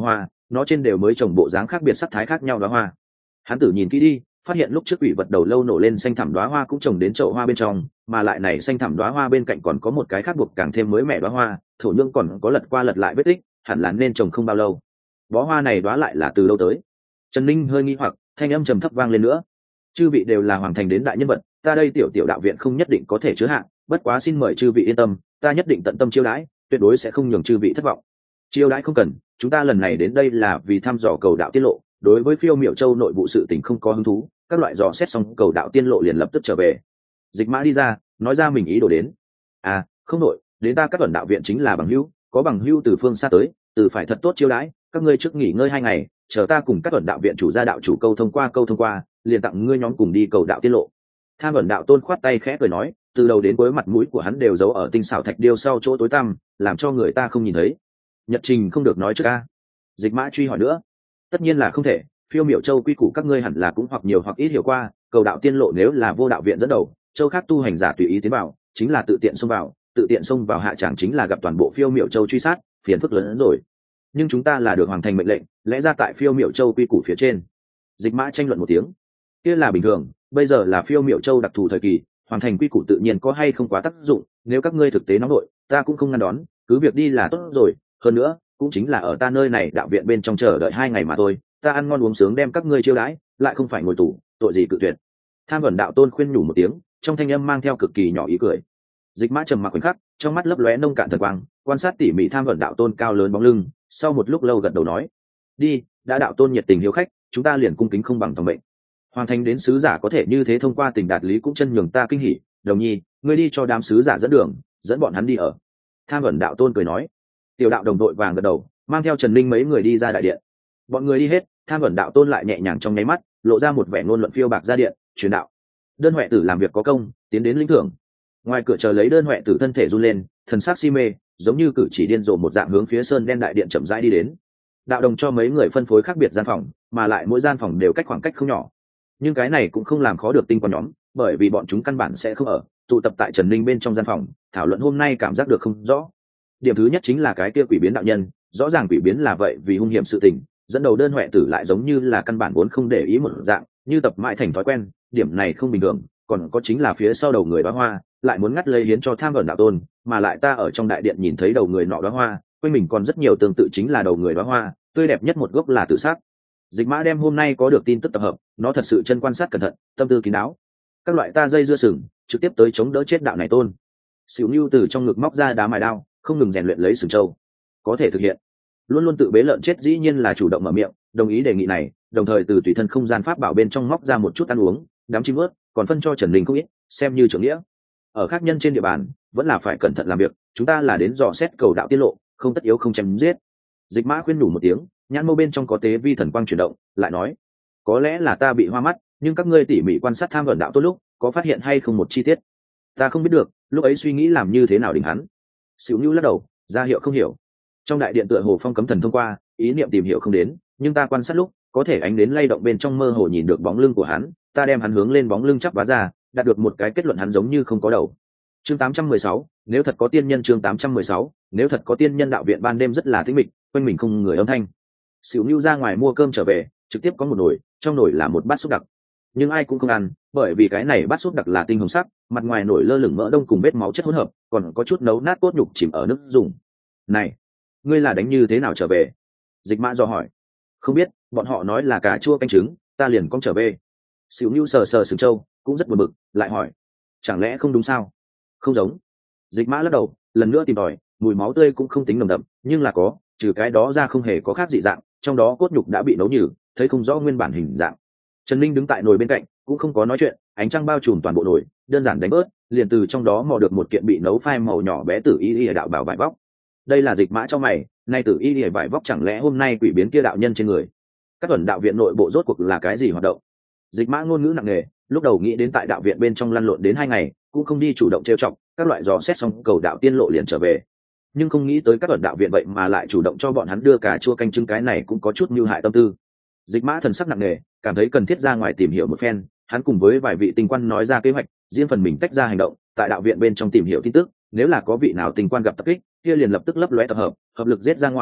nó trên đều mới trồng bộ dáng khác biệt sắc thái khác nhau đóa hoa. Hắn tử nhìn kỹ đi, phát hiện lúc trước quỷ vật đầu lâu nổ lên xanh thẳm đóa hoa cũng trồng đến chậu hoa bên trong, mà lại này xanh thẳm đóa hoa bên cạnh còn có một cái khác buộc càng thêm mới mẻ đóa hoa, thổ nhưỡng còn có lật qua lật lại vết tích, hẳn là nên trồng không bao lâu. Bó hoa này đóa lại là từ đâu tới? Trần Ninh hơi nghi hoặc, thanh âm trầm thấp vang lên nữa. Chư vị đều là hoàng thành đến đại nhân vật, ta đây tiểu tiểu đạo viện không nhất định có thể chứa hạ, bất quá xin mời chư vị yên tâm, ta nhất định tận tâm chiêu đãi, tuyệt đối sẽ không nhường chư vị thất vọng. Chiêu đãi không cần, chúng ta lần này đến đây là vì thăm dò cầu đạo tiết lộ, đối với Phiêu Miểu Châu nội vụ sự tình không có hứng thú, các loại dò xét xong cầu đạo tiên lộ liền lập tức trở về. Dịch Mã đi ra, nói ra mình ý đồ đến. À, không nội, đến ta các tuần đạo viện chính là bằng hữu, có bằng hữu từ phương xa tới, từ phải thật tốt chiêu đãi, các ngươi trước nghỉ ngơi hai ngày, chờ ta cùng các tuần đạo viện chủ gia đạo chủ câu thông qua câu thông qua, liền tặng ngươi nhóm cùng đi cầu đạo tiết lộ. Tham ẩn đạo tôn khoát tay khẽ cười nói, từ đầu đến cuối mặt mũi của hắn đều giấu ở tinh xảo thạch điêu sau chỗ tối tăm, làm cho người ta không nhìn thấy. Nhật trình không được nói trước a. Dịch Mã truy hỏi nữa. Tất nhiên là không thể, Phiêu Miểu Châu quy củ các ngươi hẳn là cũng hoặc nhiều hoặc ít hiểu qua, cầu đạo tiên lộ nếu là vô đạo viện dẫn đầu, châu khác tu hành giả tùy ý tiến vào, chính là tự tiện xông vào, tự tiện xông vào hạ chẳng chính là gặp toàn bộ Phiêu Miểu Châu truy sát, phiền phức lớn hơn rồi. Nhưng chúng ta là được hoàng thành mệnh lệnh, lẽ ra tại Phiêu Miểu Châu quy củ phía trên. Dịch Mã tranh luận một tiếng. Kia là bình thường, bây giờ là Phiêu Miểu Châu đặc thù thời kỳ, hoàng thành quy củ tự nhiên có hay không quá tác dụng, nếu các ngươi thực tế nóng nội, ta cũng không ngăn đón, cứ việc đi là tốt rồi, hơn nữa, cũng chính là ở ta nơi này đạo viện bên trong chờ đợi hai ngày mà thôi, ta ăn ngon uống sướng đem các ngươi chiêu đãi, lại không phải ngồi tù, tội gì cự tuyệt. Tham ẩn đạo tôn khuyên nhủ một tiếng, trong thanh âm mang theo cực kỳ nhỏ ý cười. Dịch Mã trầm mặc khoảnh khắc, trong mắt lấp lóe nông cạn thần quang, quan sát tỉ mỉ tham ẩn đạo tôn cao lớn bóng lưng, sau một lúc lâu gật đầu nói: "Đi, đã đạo tôn nhiệt tình hiếu khách, chúng ta liền cung kính không bằng tòng mệnh. Hoàng thành đến sứ giả có thể như thế thông qua tình đạt lý cũng chân nhường ta kinh hỉ, Đồng Nhi, ngươi đi cho đám sứ giả dẫn đường, dẫn bọn hắn đi ở." Tham ẩn đạo tôn cười nói. Tiểu đạo đồng đội vàng gật đầu, mang theo Trần Linh mấy người đi ra đại điện. Bọn người đi hết, Tham ẩn đạo tôn lại nhẹ nhàng trong nháy mắt, lộ ra một vẻ ngôn luận phiêu bạc ra điện, truyền đạo. Đơn Huệ tử làm việc có công, tiến đến lĩnh thưởng. Ngoài cửa chờ lấy Đơn Huệ tử thân thể run lên, thần sắc si mê, giống như cử chỉ điên rồ một dạng hướng phía sơn đen đại điện chậm rãi đi đến. Đạo đồng cho mấy người phân phối khác biệt gian phòng, mà lại mỗi gian phòng đều cách khoảng cách không nhỏ. Nhưng cái này cũng không làm khó được tinh quan nhóm, bởi vì bọn chúng căn bản sẽ không ở, tụ tập tại Trần Linh bên trong gian phòng, thảo luận hôm nay cảm giác được không rõ. Điểm thứ nhất chính là cái kia quỷ biến đạo nhân, rõ ràng quỷ biến là vậy vì hung hiểm sự tình, dẫn đầu Đơn Huệ tử lại giống như là căn bản vốn không để ý một dạng, như tập mãi thành thói quen, điểm này không bình thường. Còn có chính là phía sau đầu người đóa hoa, lại muốn ngắt lấy hiến cho Tham ẩn đạo tôn, mà lại ta ở trong đại điện nhìn thấy đầu người nọ đóa hoa, quanh mình còn rất nhiều tương tự chính là đầu người đóa hoa, tươi đẹp nhất một gốc là tự sát. Dịch Mã đem hôm nay có được tin tức tập hợp, nó thật sự chân quan sát cẩn thận, tâm tư kín đáo. Các loại ta dây dưa sừng, trực tiếp tới chống đỡ chết đạo này tôn. Sửu Nưu từ trong ngực móc ra đá mài đao, không ngừng rèn luyện lấy sừng châu. Có thể thực hiện. Luôn luôn tự bế lợn chết dĩ nhiên là chủ động mở miệng, đồng ý đề nghị này, đồng thời từ tùy thân không gian pháp bảo bên trong móc ra một chút ăn uống, đám chim ướt, còn phân cho Trần Linh không ít, xem như trưởng nghĩa. Ở khác nhân trên địa bàn, vẫn là phải cẩn thận làm việc, chúng ta là đến dò xét cầu đạo tiết lộ, không tất yếu không chém giết. Dịch Mã khuyên nhủ một tiếng, nhãn mâu bên trong có tế vi thần quang chuyển động, lại nói: "Có lẽ là ta bị hoa mắt, nhưng các ngươi tỉ mỉ quan sát Tham ẩn đạo tốt lúc, có phát hiện hay không một chi tiết? Ta không biết được, lúc ấy suy nghĩ làm như thế nào đỉnh hắn." Sửu Nưu lắc đầu, ra hiệu không hiểu. Trong đại điện tựa hồ phong cấm thần thông qua, ý niệm tìm hiểu không đến, nhưng ta quan sát lúc, có thể ánh đến lay động bên trong mơ hồ nhìn được bóng lưng của hắn, ta đem hắn hướng lên bóng lưng chắp vá ra, đạt được một cái kết luận hắn giống như không có đầu. Chương tám trăm mười sáu, nếu thật có tiên nhân. Chương tám trăm mười sáu, nếu thật có tiên nhân. Đạo viện ban đêm rất là tĩnh mịch, quanh mình không người âm thanh. Sửu Nưu ra ngoài mua cơm trở về, trực tiếp có một nồi, trong nồi là một bát súp đặc. Nhưng ai cũng không ăn, bởi vì cái này bát súp đặc là tinh hồng sắc, mặt ngoài nổi lơ lửng mỡ đông cùng vết máu chất hỗn hợp, còn có chút nấu nát cốt nhục chìm ở nước dùng. "Này, ngươi là đánh như thế nào trở về?" Dịch Mã dò hỏi. "Không biết, bọn họ nói là cà chua canh trứng, ta liền cong trở về." Sửu Nưu sờ sờ sừng trâu, cũng rất buồn bực, lại hỏi: "Chẳng lẽ không đúng sao?" "Không giống." Dịch Mã lắc đầu, lần nữa tìm tòi, mùi máu tươi cũng không tính nồng đậm, nhưng là có, trừ cái đó ra không hề có khác dị dạng, trong đó cốt nhục đã bị nấu nhừ, thấy không rõ nguyên bản hình dạng. Trần Linh đứng tại nồi bên cạnh, cũng không có nói chuyện, ánh trăng bao trùm toàn bộ nồi, đơn giản đánh bớt, liền từ trong đó mò được một kiện bị nấu phai màu nhỏ bé tử y y đạo bảo vải vóc. Đây là Dịch Mã cho mày, nay tử y y vải vóc chẳng lẽ hôm nay quỷ biến kia đạo nhân trên người? Các tuần đạo viện nội bộ rốt cuộc là cái gì hoạt động? Dịch Mã ngôn ngữ nặng nề, lúc đầu nghĩ đến tại đạo viện bên trong lăn lộn đến hai ngày, cũng không đi chủ động trêu chọc, các loại dò xét xong cầu đạo tiên lộ liền trở về. Nhưng không nghĩ tới các tuần đạo viện vậy mà lại chủ động cho bọn hắn đưa cà chua canh trứng, cái này cũng có chút mưu hại tâm tư. Dịch Mã thần sắc nặng nề, cảm thấy cần thiết ra ngoài tìm hiểu một phen, hắn cùng với vài vị tinh quan nói ra kế hoạch, riêng phần mình tách ra hành động, tại đạo viện bên trong tìm hiểu tin tức, nếu là có vị nào tinh quan gặp tập kích, kia liền lập tức lấp lóe tập hợp, hợp lực giết ra ngoài,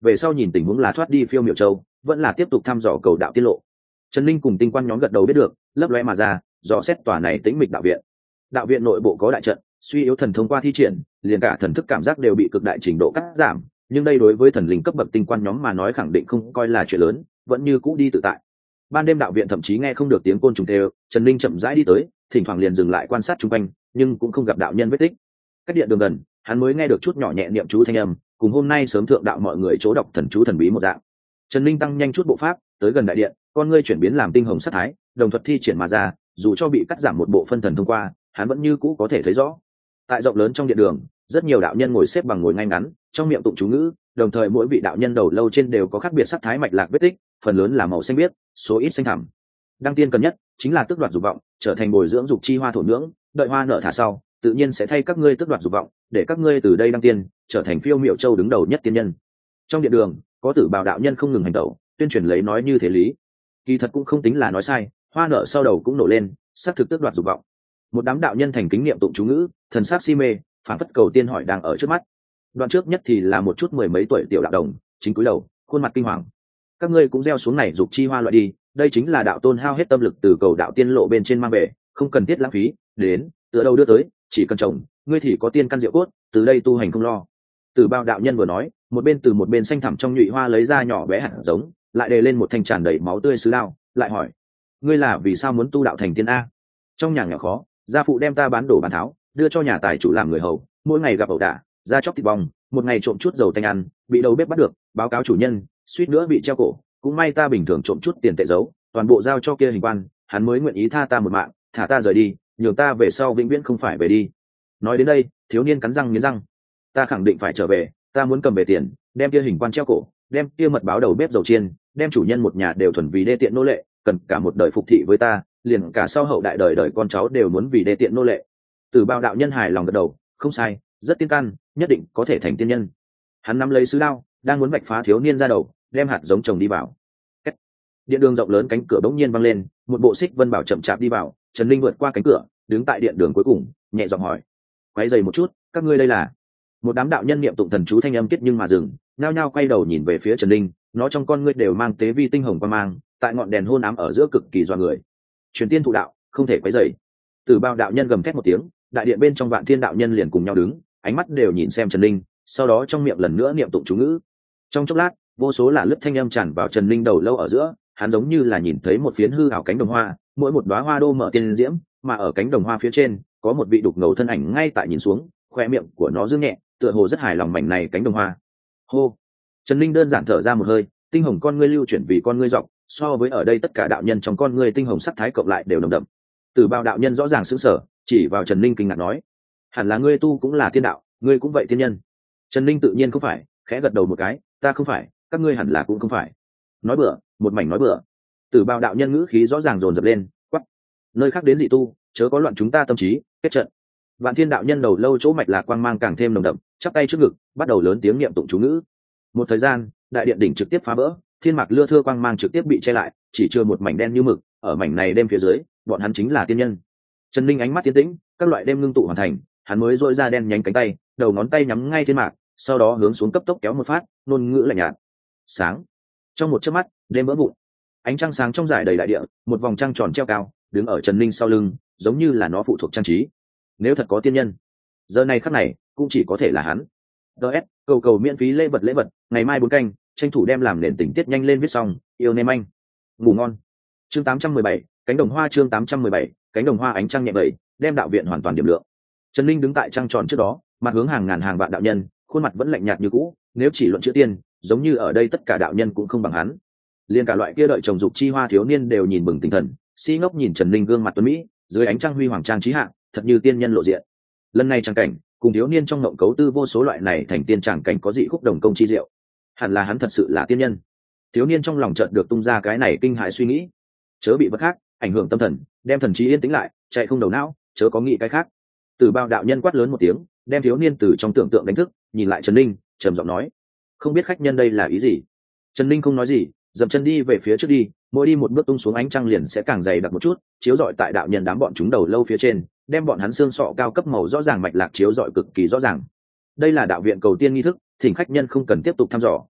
về sau nhìn tình huống là thoát đi phiêu miểu châu vẫn là tiếp tục thăm dò cầu đạo tiết lộ. Trần Linh cùng tinh quan nhóm gật đầu biết được, lấp lóe mà ra dò xét tòa này tĩnh mịch đạo viện. Đạo viện nội bộ có đại trận, suy yếu thần thông qua thi triển, liền cả thần thức cảm giác đều bị cực đại trình độ cắt giảm, nhưng đây đối với thần linh cấp bậc tinh quan nhóm mà nói khẳng định không coi là chuyện lớn, vẫn như cũ đi tự tại. Ban đêm đạo viện thậm chí nghe không được tiếng côn trùng kêu, Trần Linh chậm rãi đi tới, thỉnh thoảng liền dừng lại quan sát xung quanh, nhưng cũng không gặp đạo nhân vết tích. Cách điện đường gần, hắn mới nghe được chút nhỏ nhẹ niệm chú thanh âm, cùng hôm nay sớm thượng đạo mọi người chỗ đọc thần chú thần bí một dạng. Trần Linh tăng nhanh chút bộ pháp, tới gần đại điện, con ngươi chuyển biến làm tinh hồng sắc thái, đồng thuật thi triển mà ra, dù cho bị cắt giảm một bộ phân thần thông qua, hắn vẫn như cũ có thể thấy rõ. Tại rộng lớn trong điện đường, rất nhiều đạo nhân ngồi xếp bằng ngồi ngay ngắn, trong miệng tụng chú ngữ, đồng thời mỗi vị đạo nhân đầu lâu trên đều có khác biệt sắc thái mạch lạc vết tích, phần lớn là màu xanh biếc, số ít xanh thẳm. Đăng tiên cần nhất chính là tước đoạt dục vọng, trở thành bồi dưỡng dục chi hoa thổ nhưỡng, đợi hoa nở thả sau, tự nhiên sẽ thay các ngươi tước đoạt dục vọng, để các ngươi từ đây đăng tiên, trở thành phiêu miểu châu đứng đầu nhất tiên nhân. Trong điện đường, có tử bào đạo nhân không ngừng hành động, tuyên truyền lấy nói như thế lý. Kỳ thật cũng không tính là nói sai, hoa nở sau đầu cũng nổ lên, xác thực tước đoạt dục vọng. Một đám đạo nhân thành kính niệm tụng chú ngữ, thần sắc si mê, phản phất cầu tiên hỏi đang ở trước mắt. Đoạn trước nhất thì là một chút mười mấy tuổi tiểu đạo đồng, chính cúi đầu, khuôn mặt kinh hoàng. Các ngươi cũng gieo xuống này dục chi hoa loại đi, đây chính là đạo tôn hao hết tâm lực từ cầu đạo tiên lộ bên trên mang về, không cần thiết lãng phí, đến, tựa đâu đưa tới, chỉ cần trồng, ngươi thì có tiên căn diệu cốt, từ đây tu hành không lo. Từ bao đạo nhân vừa nói, một bên từ một bên xanh thẳm trong nhụy hoa lấy ra nhỏ bé hạt giống, lại đề lên một thanh tràn đầy máu tươi sứ đao, lại hỏi: ngươi là vì sao muốn tu đạo thành tiên a? Trong nhà nghèo khó, gia phụ đem ta bán đổ bán tháo, đưa cho nhà tài chủ làm người hầu, mỗi ngày gặp ẩu đả, ra chóc thịt bong, một ngày trộm chút dầu tanh ăn, bị đầu bếp bắt được, báo cáo chủ nhân, suýt nữa bị treo cổ, cũng may ta bình thường trộm chút tiền tệ giấu, toàn bộ giao cho kia hình quan, hắn mới nguyện ý tha ta một mạng, thả ta rời đi, nhường ta về sau vĩnh viễn không phải về đi. Nói đến đây, thiếu niên cắn răng nghiến răng, ta khẳng định phải trở về, ta muốn cầm về tiền, đem kia hình quan treo cổ, đem kia mật báo đầu bếp dầu chiên, đem chủ nhân một nhà đều thuần vì đê tiện nô lệ, cần cả một đời phục thị với ta, liền cả sau hậu đại đời đời con cháu đều muốn vì đê tiện nô lệ. Từ bao đạo nhân hài lòng gật đầu, không sai, rất tiên căn, nhất định có thể thành tiên nhân. Hắn nắm lấy sứ đao, đang muốn vạch phá thiếu niên ra đầu, đem hạt giống trồng đi vào. Kết. Điện đường rộng lớn, cánh cửa bỗng nhiên văng lên, một bộ xích vân bảo chậm chạp đi vào. Trần Linh vượt qua cánh cửa, đứng tại điện đường cuối cùng, nhẹ giọng hỏi: quấy dày một chút, các ngươi đây là? Một đám đạo nhân niệm tụng thần chú thanh âm kết nhưng mà dừng, nhao nhao quay đầu nhìn về phía Trần Linh, nó trong con ngươi đều mang tế vi tinh hồng qua mang, tại ngọn đèn hôn ám ở giữa cực kỳ doa người. Truyền tiên thụ đạo, không thể quấy dày. Từ bao đạo nhân gầm thét một tiếng, đại điện bên trong vạn thiên đạo nhân liền cùng nhau đứng, ánh mắt đều nhìn xem Trần Linh, sau đó trong miệng lần nữa niệm tụng chú ngữ. Trong chốc lát, vô số là lướt thanh âm tràn vào Trần Linh đầu lâu ở giữa, hắn giống như là nhìn thấy một phiến hư ảo cánh đồng hoa, mỗi một đóa hoa đô mở tiên diễm, mà ở cánh đồng hoa phía trên có một vị đục ngầu thân ảnh ngay tại nhìn xuống, khoe miệng của nó dương nhẹ, tựa hồ rất hài lòng mảnh này cánh đồng hoa. Hô. Trần Linh đơn giản thở ra một hơi, tinh hồng con ngươi lưu chuyển vì con ngươi dọc, so với ở đây tất cả đạo nhân trong con ngươi tinh hồng sắc thái cộng lại đều nồng đậm. Từ bao đạo nhân rõ ràng sững sờ, chỉ vào Trần Linh kinh ngạc nói: hẳn là ngươi tu cũng là tiên đạo, ngươi cũng vậy tiên nhân. Trần Linh tự nhiên không phải, khẽ gật đầu một cái, ta không phải, các ngươi hẳn là cũng không phải. Nói bừa, một mảnh nói bừa. Từ bao đạo nhân ngữ khí rõ ràng dồn dập lên, quắc: nơi khác đến dị tu, chớ có loạn chúng ta tâm trí, kết trận. Vạn thiên đạo nhân đầu lâu chỗ mạch lạc quang mang càng thêm nồng đậm, chắp tay trước ngực, bắt đầu lớn tiếng niệm tụng chú ngữ. Một thời gian, đại điện đỉnh trực tiếp phá vỡ, thiên mạc lưa thưa quang mang trực tiếp bị che lại, chỉ chưa một mảnh đen như mực, ở mảnh này đêm phía dưới, bọn hắn chính là tiên nhân. Trần Linh ánh mắt tiến tĩnh, các loại đêm ngưng tụ hoàn thành, hắn mới duỗi ra đen nhánh cánh tay, đầu ngón tay nhắm ngay thiên mạc, sau đó hướng xuống cấp tốc kéo một phát, ngôn ngữ lạnh nhạt. Sáng. Trong một chớp mắt, đêm vỡ vụn. Ánh trăng sáng trong dải đầy đại địa, một vòng trăng tròn treo cao, đứng ở Trần Linh sau lưng, giống như là nó phụ thuộc trang trí. Nếu thật có tiên nhân, giờ này khắc này cũng chỉ có thể là hắn. ds cầu cầu miễn phí lễ vật lễ vật, ngày mai bốn canh, tranh thủ đem làm nền tình tiết nhanh lên viết xong, yêu nem anh. Ngủ ngon. Chương tám trăm mười bảy, cánh đồng hoa. Chương tám trăm mười bảy, cánh đồng hoa. Ánh trăng nhẹ bẩy, đem đạo viện hoàn toàn điểm lượng. Trần Linh đứng tại trăng tròn trước đó, mặt hướng hàng ngàn hàng vạn đạo nhân, khuôn mặt vẫn lạnh nhạt như cũ. Nếu chỉ luận chữ tiên, giống như ở đây tất cả đạo nhân cũng không bằng hắn. Liên cả loại kia đợi trồng dục chi hoa thiếu niên đều nhìn bừng tinh thần, si ngốc nhìn Trần Linh gương mặt tuấn mỹ, dưới ánh trăng huy hoàng trang trí hạng, thật như tiên nhân lộ diện. Lần này trang cảnh cùng thiếu niên trong ngộng cấu tư vô số loại này thành tiên tràng cảnh có dị khúc đồng công chi diệu, hẳn là hắn thật sự là tiên nhân. Thiếu niên trong lòng chợt được tung ra cái này kinh hãi suy nghĩ, chớ bị vật khác ảnh hưởng tâm thần, đem thần trí yên tĩnh lại, chạy không đầu não, chớ có nghĩ cái khác. Từ bao đạo nhân quát lớn một tiếng, đem thiếu niên từ trong tưởng tượng đánh thức, nhìn lại Trần Linh, trầm giọng nói: không biết khách nhân đây là ý gì? Trần Linh không nói gì, dậm chân đi về phía trước đi, mỗi đi một bước tung xuống ánh trăng liền sẽ càng dày đặc một chút, chiếu rọi tại đạo nhân đám bọn chúng đầu lâu phía trên, đem bọn hắn xương sọ cao cấp màu rõ ràng mạch lạc chiếu rọi cực kỳ rõ ràng. Đây là đạo viện cầu tiên nghi thức, thỉnh khách nhân không cần tiếp tục thăm dò,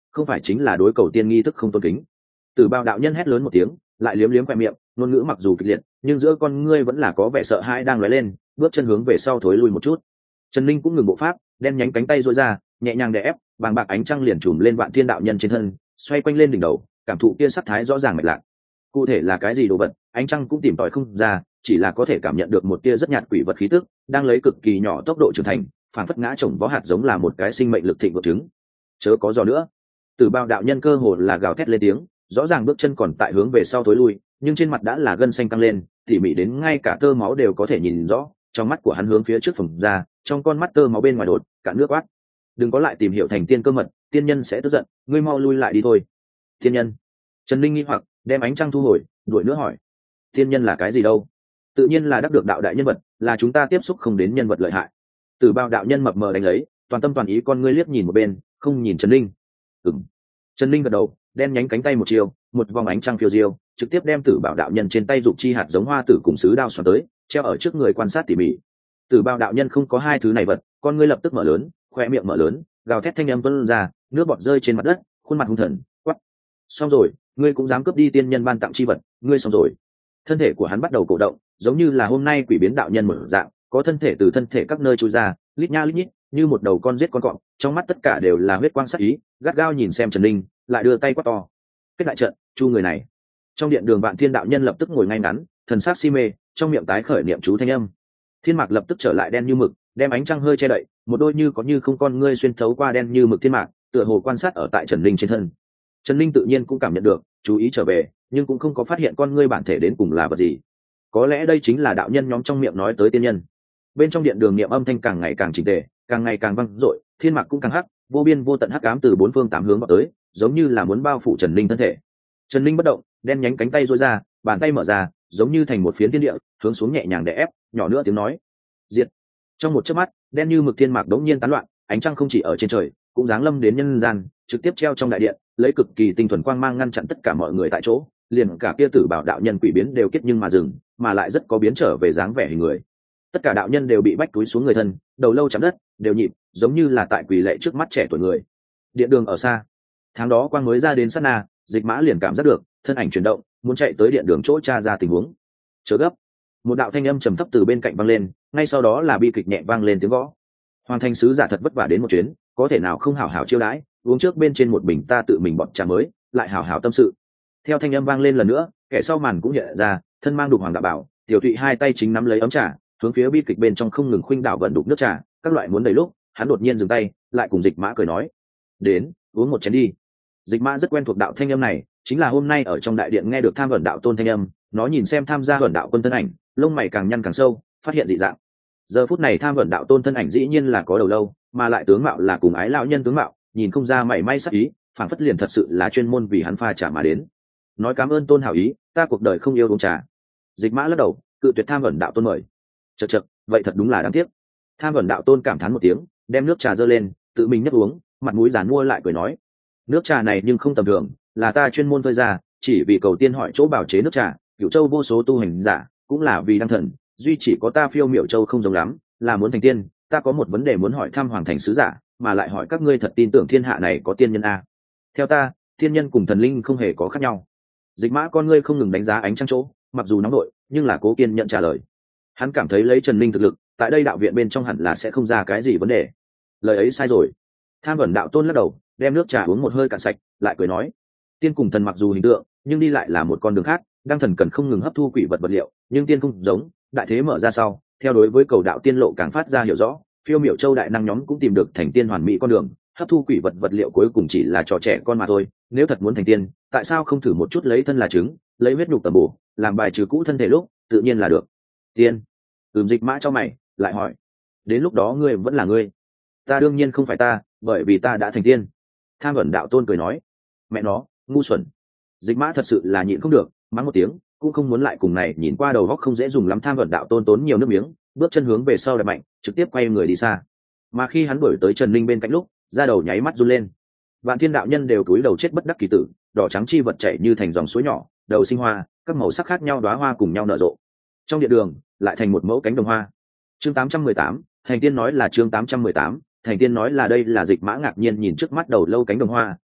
không phải chính là đối cầu tiên nghi thức không tôn kính. Tử Bào đạo nhân hét lớn một tiếng, lại liếm liếm khoe miệng, ngôn ngữ mặc dù kịch liệt nhưng giữa con ngươi vẫn là có vẻ sợ hãi đang lóe lên, bước chân hướng về sau thối lui một chút. Trần Linh cũng ngừng bộ pháp, đen nhánh cánh tay duỗi ra, nhẹ nhàng đè ép, vàng bạc ánh trăng liền trùm lên Vạn Thiên đạo nhân trên thân, xoay quanh lên đỉnh đầu, cảm thụ kia sắc thái rõ ràng mạch lạc. Cụ thể là cái gì đồ vật, ánh trăng cũng tìm tòi không ra, chỉ là có thể cảm nhận được một tia rất nhạt quỷ vật khí tức, đang lấy cực kỳ nhỏ tốc độ trưởng thành, phản phất ngã chồng vó hạt giống là một cái sinh mệnh lực thịnh vượng trứng. Chớ có dò nữa. Tử Bào đạo nhân cơ hồ là gào thét lên tiếng, rõ ràng bước chân còn tại hướng về sau thối lui, nhưng trên mặt đã là gân xanh căng lên, tỉ mỉ đến ngay cả tơ máu đều có thể nhìn rõ. Trong mắt của hắn hướng phía trước phồng ra, trong con mắt tơ máu bên ngoài đột cạn nước quát: đừng có lại tìm hiểu thành tiên cơ mật, tiên nhân sẽ tức giận, ngươi mau lui lại đi thôi. Tiên nhân? Trần Linh nghi hoặc đem ánh trăng thu hồi, đuổi nữa hỏi: tiên nhân là cái gì đâu? Tự nhiên là đắc được đạo đại nhân vật, là chúng ta tiếp xúc không đến nhân vật lợi hại. Tử Bào đạo nhân mập mờ đánh lấy, toàn tâm toàn ý con ngươi liếc nhìn một bên, không nhìn Trần Linh. Ừm. Trần Linh gật đầu, đen nhánh cánh tay một chiều, một vòng ánh trăng phiêu diêu, trực tiếp đem Tử Bào đạo nhân trên tay dục chi hạt giống hoa tử cùng sứ đao xoắn tới, treo ở trước người quan sát tỉ mỉ. Tử Bào đạo nhân không có hai thứ này vật, con ngươi lập tức mở lớn, khoe miệng mở lớn, gào thét thanh âm tuôn ra, nước bọt rơi trên mặt đất, khuôn mặt hung thần, quát: xong rồi, ngươi cũng dám cướp đi tiên nhân ban tặng chi vật, ngươi xong rồi. Thân thể của hắn bắt đầu cổ động, giống như là hôm nay quỷ biến đạo nhân mở dạng, có thân thể từ thân thể các nơi trôi ra, lít nha lít nhít, như một đầu con giết con cọp, trong mắt tất cả đều là huyết quang sắc ý, gắt gao nhìn xem Trần Linh, lại đưa tay quát to: kết đại trận, chu người này. Trong điện đường Vạn Thiên đạo nhân lập tức ngồi ngay ngắn, thần sắc si mê, trong miệng tái khởi niệm chú thanh âm. Thiên mạc lập tức trở lại đen như mực, đem ánh trăng hơi che đậy, một đôi như có như không con ngươi xuyên thấu qua đen như mực thiên mạc, tựa hồ quan sát ở tại Trần Linh trên thân. Trần Linh tự nhiên cũng cảm nhận được, chú ý trở về, nhưng cũng không có phát hiện con ngươi bản thể đến cùng là vật gì. Có lẽ đây chính là đạo nhân nhóm trong miệng nói tới tiên nhân. Bên trong điện đường niệm âm thanh càng ngày càng chỉnh tề, càng ngày càng vang dội, thiên mạc cũng càng hắc, vô biên vô tận hắc ám từ bốn phương tám hướng vào tới, giống như là muốn bao phủ Trần Linh thân thể. Trần Linh bất động, đen nhánh cánh tay duỗi ra, bàn tay mở ra, giống như thành một phiến thiên địa, hướng xuống nhẹ nhàng đè ép, nhỏ nữa tiếng nói: diệt. Trong một chớp mắt, đen như mực thiên mạc đống nhiên tán loạn, ánh trăng không chỉ ở trên trời, cũng giáng lâm đến nhân gian, trực tiếp treo trong đại điện, lấy cực kỳ tinh thuần quang mang ngăn chặn tất cả mọi người tại chỗ, liền cả kia Tử Bảo đạo nhân quỷ biến đều kết nhưng mà dừng, mà lại rất có biến trở về dáng vẻ hình người. Tất cả đạo nhân đều bị bách túi xuống người thân, đầu lâu chạm đất, đều nhịp, giống như là tại quỳ lệ trước mắt trẻ tuổi người. Điện đường ở xa, tháng đó quang mới ra đến sát na, Dịch Mã liền cảm giác được thân ảnh chuyển động, muốn chạy tới điện đường chỗ tra ra tình huống. Chớ gấp. Một đạo thanh âm trầm thấp từ bên cạnh vang lên, ngay sau đó là bi kịch nhẹ vang lên tiếng gõ. Hoàng thành sứ giả thật vất vả đến một chuyến, có thể nào không hảo hảo chiêu đãi, uống trước bên trên một bình ta tự mình bọt trà mới, lại hảo hảo tâm sự. Theo thanh âm vang lên lần nữa, kẻ sau màn cũng hiện ra, thân mang đục hoàng đạo bảo, tiểu thụy hai tay chính nắm lấy ấm trà, hướng phía bi kịch bên trong không ngừng khuynh đảo vận đục nước trà, các loại muốn đầy lúc, hắn đột nhiên dừng tay, lại cùng Dịch Mã cười nói: đến, uống một chén đi. Dịch Mã rất quen thuộc đạo thanh âm này, chính là hôm nay ở trong đại điện nghe được Tham Vẩn đạo tôn thanh âm, nó nhìn xem tham gia Vẩn đạo quân thân ảnh, lông mày càng nhăn càng sâu, phát hiện dị dạng. Giờ phút này Tham Vẩn đạo tôn thân ảnh dĩ nhiên là có đầu lâu, mà lại tướng mạo là cùng ái lão nhân tướng mạo, nhìn không ra mảy may sắc ý, phản phất liền thật sự là chuyên môn vì hắn pha trà mà đến. Nói cảm ơn tôn hảo ý, ta cuộc đời không yêu uống trà. Dịch Mã lắc đầu, cự tuyệt Tham Vẩn đạo tôn mời. Chậc chậc, vậy thật đúng là đáng tiếc. Tham Vẩn đạo tôn cảm thán một tiếng, đem nước trà dơ lên, tự mình nhấp uống, mặt mũi giàn mua lại cười nói: nước trà này nhưng không tầm thường, là ta chuyên môn phơi ra, chỉ vì cầu tiên hỏi chỗ bảo chế nước trà. Cửu châu vô số tu hành giả, cũng là vì đăng thần, duy chỉ có ta Phiêu Miểu châu không giống lắm, là muốn thành tiên. Ta có một vấn đề muốn hỏi thăm Hoàng thành sứ giả, mà lại hỏi các ngươi thật tin tưởng thiên hạ này có tiên nhân a? Theo ta, tiên nhân cùng thần linh không hề có khác nhau. Dịch Mã con ngươi không ngừng đánh giá ánh trăng chỗ, mặc dù nóng nội, nhưng là cố kiên nhận trả lời. Hắn cảm thấy lấy Trần Linh thực lực, tại đây đạo viện bên trong hẳn là sẽ không ra cái gì vấn đề. Lời ấy sai rồi. Tham Vẩn đạo tôn lắc đầu, đem nước trà uống một hơi cạn sạch, lại cười nói: tiên cùng thần mặc dù hình tượng, nhưng đi lại là một con đường khác. Đăng thần cần không ngừng hấp thu quỷ vật vật liệu, nhưng tiên không giống. Đại thế mở ra sau, theo đối với cầu đạo tiên lộ càng phát ra hiểu rõ, Phiêu Miểu châu đại năng nhóm cũng tìm được thành tiên hoàn mỹ con đường. Hấp thu quỷ vật vật liệu cuối cùng chỉ là trò trẻ con mà thôi. Nếu thật muốn thành tiên, tại sao không thử một chút lấy thân là trứng, lấy huyết nhục tầm bổ, làm bài trừ cũ thân thể lúc tự nhiên là được. Tiên? Ừm. Dịch Mã cho mày, lại hỏi: đến lúc đó ngươi vẫn là ngươi? Ta đương nhiên không phải ta, bởi vì ta đã thành tiên. Tham Vẩn đạo tôn cười nói: mẹ nó, ngu xuẩn. Dịch Mã thật sự là nhịn không được, mắng một tiếng, cũng không muốn lại cùng này nhìn qua đầu góc không dễ dùng lắm Tham Vẩn đạo tôn tốn nhiều nước miếng, bước chân hướng về sau đập mạnh, trực tiếp quay người đi xa. Mà khi hắn đuổi tới Trần Linh bên cạnh lúc, da đầu nháy mắt run lên. Vạn Thiên đạo nhân đều cúi đầu chết bất đắc kỳ tử, đỏ trắng chi vật chảy như thành dòng suối nhỏ, đầu sinh hoa, các màu sắc khác nhau đóa hoa cùng nhau nở rộ. Trong điện đường, lại thành một mẫu cánh đồng hoa. Chương tám trăm mười tám, thành tiên nói là chương tám trăm mười tám, thành tiên nói là đây là Dịch Mã ngạc nhiên nhìn trước mắt đầu lâu cánh đồng hoa,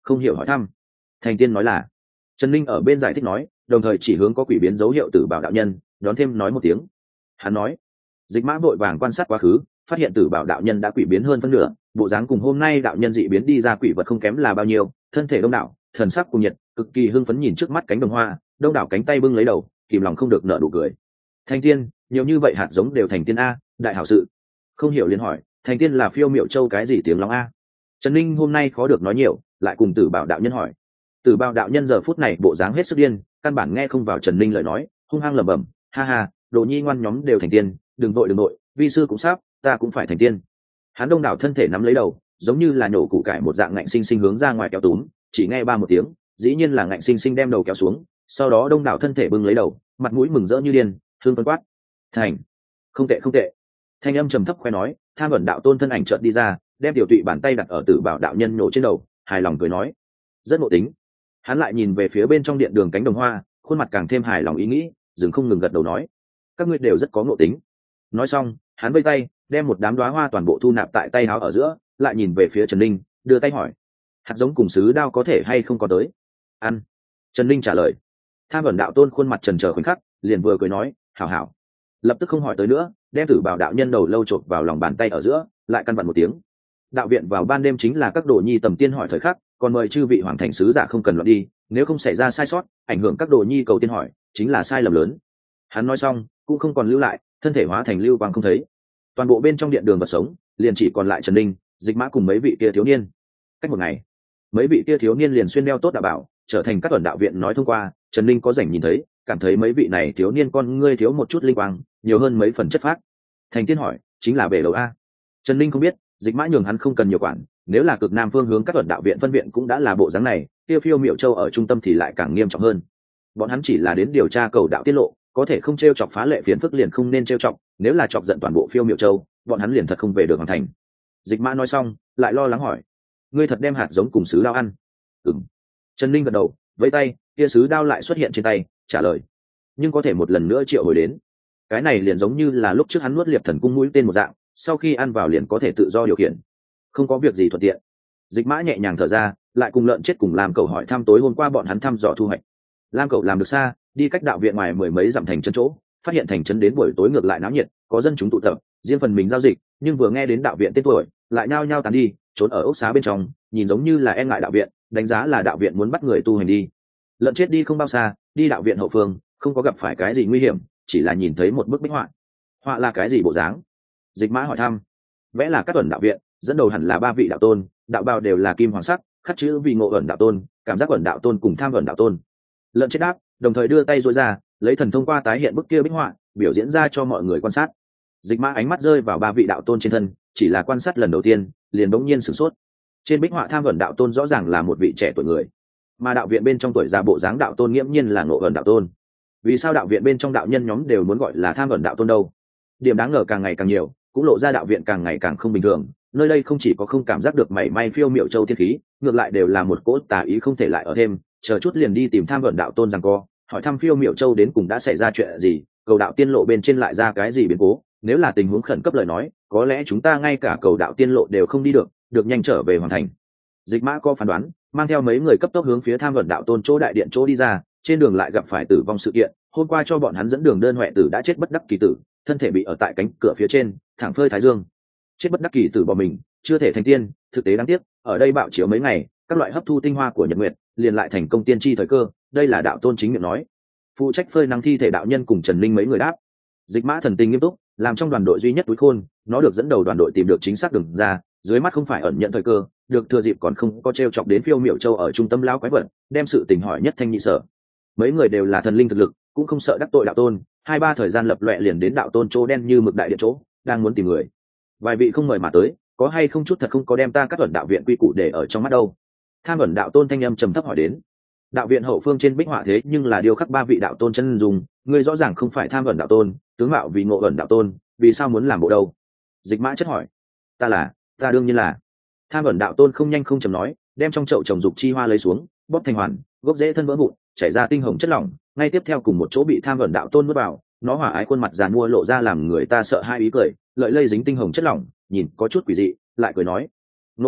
không hiểu hỏi thăm. Thành tiên nói là. Trần Linh ở bên giải thích nói, đồng thời chỉ hướng có quỷ biến dấu hiệu Tử Bảo đạo nhân, đón thêm nói một tiếng. Hắn nói. Dịch Mã vội vàng quan sát quá khứ, phát hiện Tử Bảo đạo nhân đã quỷ biến hơn phân nửa, bộ dáng cùng hôm nay đạo nhân dị biến đi ra quỷ vật không kém là bao nhiêu, thân thể đông đảo, thần sắc cùng nhiệt, cực kỳ hưng phấn nhìn trước mắt cánh đồng hoa, đông đảo cánh tay bưng lấy đầu, kìm lòng không được nở nụ cười. Thành tiên, nhiều như vậy hạt giống đều thành tiên a, đại hảo sự. Không hiểu liền hỏi, thành tiên là phiêu miệu châu cái gì tiếng lóng a? Trần Ninh hôm nay khó được nói nhiều, lại cùng Tử Bảo đạo nhân hỏi. Tử Bảo đạo nhân giờ phút này bộ dáng hết sức điên, căn bản nghe không vào Trần Ninh lời nói, hung hăng lẩm bẩm, ha ha, đồ nhi ngoan nhóm đều thành tiên, đừng vội đừng vội, vi sư cũng sắp, ta cũng phải thành tiên. Hắn đông đảo thân thể nắm lấy đầu, giống như là nổ củ cải một dạng ngạnh sinh sinh hướng ra ngoài kéo túm, chỉ nghe ba một tiếng, dĩ nhiên là ngạnh sinh sinh đem đầu kéo xuống, sau đó đông đảo thân thể bưng lấy đầu, mặt mũi mừng rỡ như điên, hương phấn quát, thành, không tệ không tệ. Thanh âm trầm thấp khoe nói, Tham Ẩn đạo tôn thân ảnh chợt đi ra, đem tiểu tụy bàn tay đặt ở Tử Bảo đạo nhân nổ trên đầu, hài lòng cười nói, rất ngộ tính. Hắn lại nhìn về phía bên trong điện đường cánh đồng hoa, khuôn mặt càng thêm hài lòng ý nghĩ, dừng không ngừng gật đầu nói, các ngươi đều rất có ngộ tính. Nói xong, hắn vây tay, đem một đám đóa hoa toàn bộ thu nạp tại tay áo ở giữa, lại nhìn về phía Trần Ninh, đưa tay hỏi, hạt giống cùng sứ đao có thể hay không có tới? Ăn. Trần Ninh trả lời. Tham Ẩn đạo tôn khuôn mặt trần chờ khoảnh khắc, liền vừa cười nói, hảo hảo. Lập tức không hỏi tới nữa, đem Tử Bảo đạo nhân đầu lâu chộp vào lòng bàn tay ở giữa, lại căn vặn một tiếng. Đạo viện vào ban đêm chính là các đồ nhi tầm tiên hỏi thời khắc, còn mời chư vị hoàng thành sứ giả không cần loạn đi, nếu không xảy ra sai sót, ảnh hưởng các đồ nhi cầu tiên hỏi, chính là sai lầm lớn. Hắn nói xong, cũng không còn lưu lại, thân thể hóa thành lưu quang không thấy. Toàn bộ bên trong điện đường vật sống, liền chỉ còn lại Trần Ninh, Dịch Mã cùng mấy vị kia thiếu niên. Cách một ngày, mấy vị kia thiếu niên liền xuyên đeo tốt đạo bảo, trở thành các tuần đạo viện nói thông qua, Trần Ninh có rảnh nhìn thấy, cảm thấy mấy vị này thiếu niên con ngươi thiếu một chút linh quang, nhiều hơn mấy phần chất phác. Thành tiên hỏi, chính là bể đầu a? Trần Ninh không biết, Dịch Mã nhường hắn không cần nhiều quản, nếu là cực nam phương hướng các tuần đạo viện phân viện cũng đã là bộ dáng này, tiêu phiêu miệu châu ở trung tâm thì lại càng nghiêm trọng hơn. Bọn hắn chỉ là đến điều tra cầu đạo tiết lộ, có thể không t r e o chọc phá lệ phiến phức liền không nên t r e o chọc, nếu là chọc giận toàn bộ phiêu miệu châu, bọn hắn liền thật không về được hoàn thành. Dịch Mã nói xong, lại lo lắng hỏi, ngươi thật đem hạt giống cùng sứ đao ăn? Ừm. Trần Ninh gật đầu, vẫy tay, kia sứ đao lại xuất hiện trên tay, trả lời, nhưng có thể một lần nữa triệu hồi đến. Cái này liền giống như là lúc trước hắn nuốt liệp thần cung mũi tên một dạng, sau khi ăn vào liền có thể tự do điều khiển, không có việc gì thuận tiện. Dịch Mã nhẹ nhàng thở ra, lại cùng lợn chết cùng làm cậu hỏi thăm tối hôm qua bọn hắn thăm dò thu hoạch. Lam cậu làm được xa, đi cách đạo viện ngoài mười mấy dặm thành chân chỗ, phát hiện thành trấn đến buổi tối ngược lại náo nhiệt, có dân chúng tụ tập, riêng phần mình giao dịch, nhưng vừa nghe đến đạo viện tên tuổi, lại nhao nhao tán đi, trốn ở ốc xá bên trong, nhìn giống như là e ngại đạo viện, đánh giá là đạo viện muốn bắt người tu hành đi. Lợn chết đi không bao xa, đi đạo viện hậu phương, không có gặp phải cái gì nguy hiểm, chỉ là nhìn thấy một bức bích họa. Họa là cái gì bộ dáng? Dịch Mã hỏi thăm. Vẽ là các tuần đạo viện, dẫn đầu hẳn là ba vị đạo tôn, đạo bào đều là kim hoàng sắc, khắc chữ vì ngộ ẩn đạo tôn, cảm giác ẩn đạo tôn cùng tham ẩn đạo tôn. Lợn chết đáp, đồng thời đưa tay duỗi ra, lấy thần thông qua tái hiện bức kia bích họa, biểu diễn ra cho mọi người quan sát. Dịch Mã ánh mắt rơi vào ba vị đạo tôn trên thân, chỉ là quan sát lần đầu tiên, liền bỗng nhiên sửng sốt. Trên bích họa tham ẩn đạo tôn rõ ràng là một vị trẻ tuổi người, mà đạo viện bên trong tuổi già bộ dáng đạo tôn nghiễm nhiên là ngộ ẩn đạo tôn. Vì sao đạo viện bên trong đạo nhân nhóm đều muốn gọi là tham ẩn đạo tôn đâu? Điểm đáng ngờ càng ngày càng nhiều, cũng lộ ra đạo viện càng ngày càng không bình thường. Nơi đây không chỉ có không cảm giác được mảy may phiêu miệu châu thiên khí, ngược lại đều là một cỗ tà ý không thể lại ở thêm. Chờ chút liền đi tìm tham ẩn đạo tôn rằng co, hỏi thăm phiêu miệu châu đến cùng đã xảy ra chuyện gì, cầu đạo tiên lộ bên trên lại ra cái gì biến cố. Nếu là tình huống khẩn cấp lời nói, có lẽ chúng ta ngay cả cầu đạo tiên lộ đều không đi được, được nhanh trở về hoàn thành. Dịch Mã có phán đoán, mang theo mấy người cấp tốc hướng phía tham ẩn đạo tôn chỗ đại điện chỗ đi ra, trên đường lại gặp phải tử vong sự kiện. Hôm qua cho bọn hắn dẫn đường đơn huệ tử đã chết bất đắc kỳ tử, thân thể bị ở tại cánh cửa phía trên, thẳng phơi thái dương. Chết bất đắc kỳ tử bỏ mình, chưa thể thành tiên, thực tế đáng tiếc, ở đây bạo chiếu mấy ngày, các loại hấp thu tinh hoa của nhật nguyệt, liền lại thành công tiên tri thời cơ, đây là đạo tôn chính miệng nói. Phụ trách phơi nắng thi thể đạo nhân cùng Trần Linh mấy người đáp. Dịch Mã thần tình nghiêm túc, làm trong đoàn đội duy nhất túi khôn, nó được dẫn đầu đoàn đội tìm được chính xác đường ra, dưới mắt không phải ẩn nhận thời cơ, được thừa dịp còn không có trêu chọc đến phiêu miểu châu ở trung tâm lão quái vật, đem sự tình hỏi nhất thanh nhị sở. Mấy người đều là thần linh thực lực, cũng không sợ đắc tội đạo tôn, hai ba thời gian lập loè liền đến đạo tôn chỗ đen như mực đại điện chỗ, đang muốn tìm người. Vài vị không mời mà tới, có hay không chút thật không có đem ta cắt ẩn đạo viện quy củ để ở trong mắt đâu? Tham ẩn đạo tôn thanh âm trầm thấp hỏi đến. Đạo viện hậu phương trên bích họa thế nhưng là điêu khắc ba vị đạo tôn chân dùng, ngươi rõ ràng không phải tham ẩn đạo tôn, tướng mạo vì ngộ ẩn đạo tôn, vì sao muốn làm bộ đâu? Dịch Mã chất hỏi. Ta là, ta đương nhiên là. Tham ẩn đạo tôn không nhanh không chậm nói, đem trong chậu trồng dục chi hoa lấy xuống, bóp thành hoàn, gốc rễ thân vỡ vụn, chảy ra tinh hồng chất lỏng, ngay tiếp theo cùng một chỗ bị tham ẩn đạo tôn nuốt vào, nó hỏa ái khuôn mặt giàn mua lộ ra làm người ta sợ hai ý cười, lợi lây dính tinh hồng chất lỏng, nhìn có chút quỷ dị, lại cười nói: "Ngộ ẩn,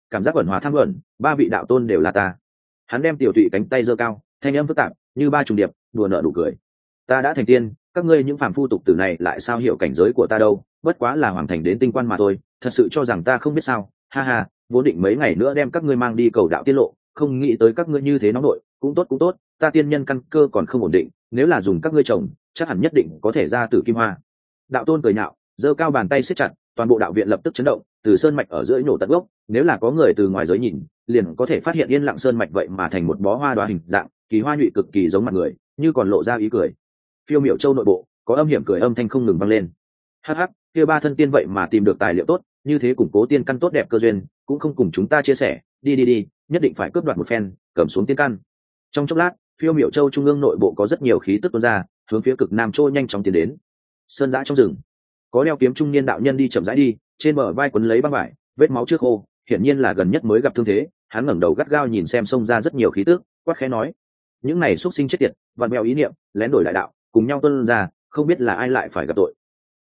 cảm giác ẩn hòa tham ẩn, ba vị đạo tôn đều là ta. Hắn đem tiểu tụy cánh tay giơ cao, thanh âm phức tạp như ba trùng điệp, đùa nợ nụ cười. Ta đã thành tiên, các ngươi những phàm phu tục tử này lại sao hiểu cảnh giới của ta đâu, bất quá là hoàng thành đến tinh quan mà thôi, thật sự cho rằng ta không biết sao? Ha ha, vốn định mấy ngày nữa đem các ngươi mang đi cầu đạo tiết lộ, không nghĩ tới các ngươi như thế nóng nội, cũng tốt cũng tốt, ta tiên nhân căn cơ còn không ổn định, nếu là dùng các ngươi trồng, chắc hẳn nhất định có thể ra tử kim hoa. Đạo tôn cười nhạo, giơ cao bàn tay siết chặt, toàn bộ đạo viện lập tức chấn động, từ sơn mạch ở giữa nổ tận gốc, nếu là có người từ ngoài giới nhìn, liền có thể phát hiện yên lặng sơn mạch vậy mà thành một bó hoa đóa hình dạng, kỳ hoa nhụy cực kỳ giống mặt người, như còn lộ ra ý cười. Phiêu miểu châu nội bộ có âm hiểm cười âm thanh không ngừng vang lên. Hắc hắc, kia ba thân tiên vậy mà tìm được tài liệu tốt, như thế củng cố tiên căn tốt đẹp cơ duyên, cũng không cùng chúng ta chia sẻ, đi đi đi, nhất định phải cướp đoạt một phen, cầm xuống tiên căn. Trong chốc lát, phiêu miểu châu trung ương nội bộ có rất nhiều khí tức tuôn ra, hướng phía cực nam châu nhanh chóng tiến đến. Sơn giã trong rừng, có đeo kiếm trung niên đạo nhân đi chậm rãi đi, trên bờ vai quấn lấy băng vải, vết máu trước khô, hiển nhiên là gần nhất mới gặp thương thế. Hắn ngẩng đầu gắt gao nhìn xem xông ra rất nhiều khí tức, quát khẽ nói: những này xuất sinh chết tiệt, vặn mèo ý niệm, lén đổi đại đạo, cùng nhau tuân ra, không biết là ai lại phải gặp tội.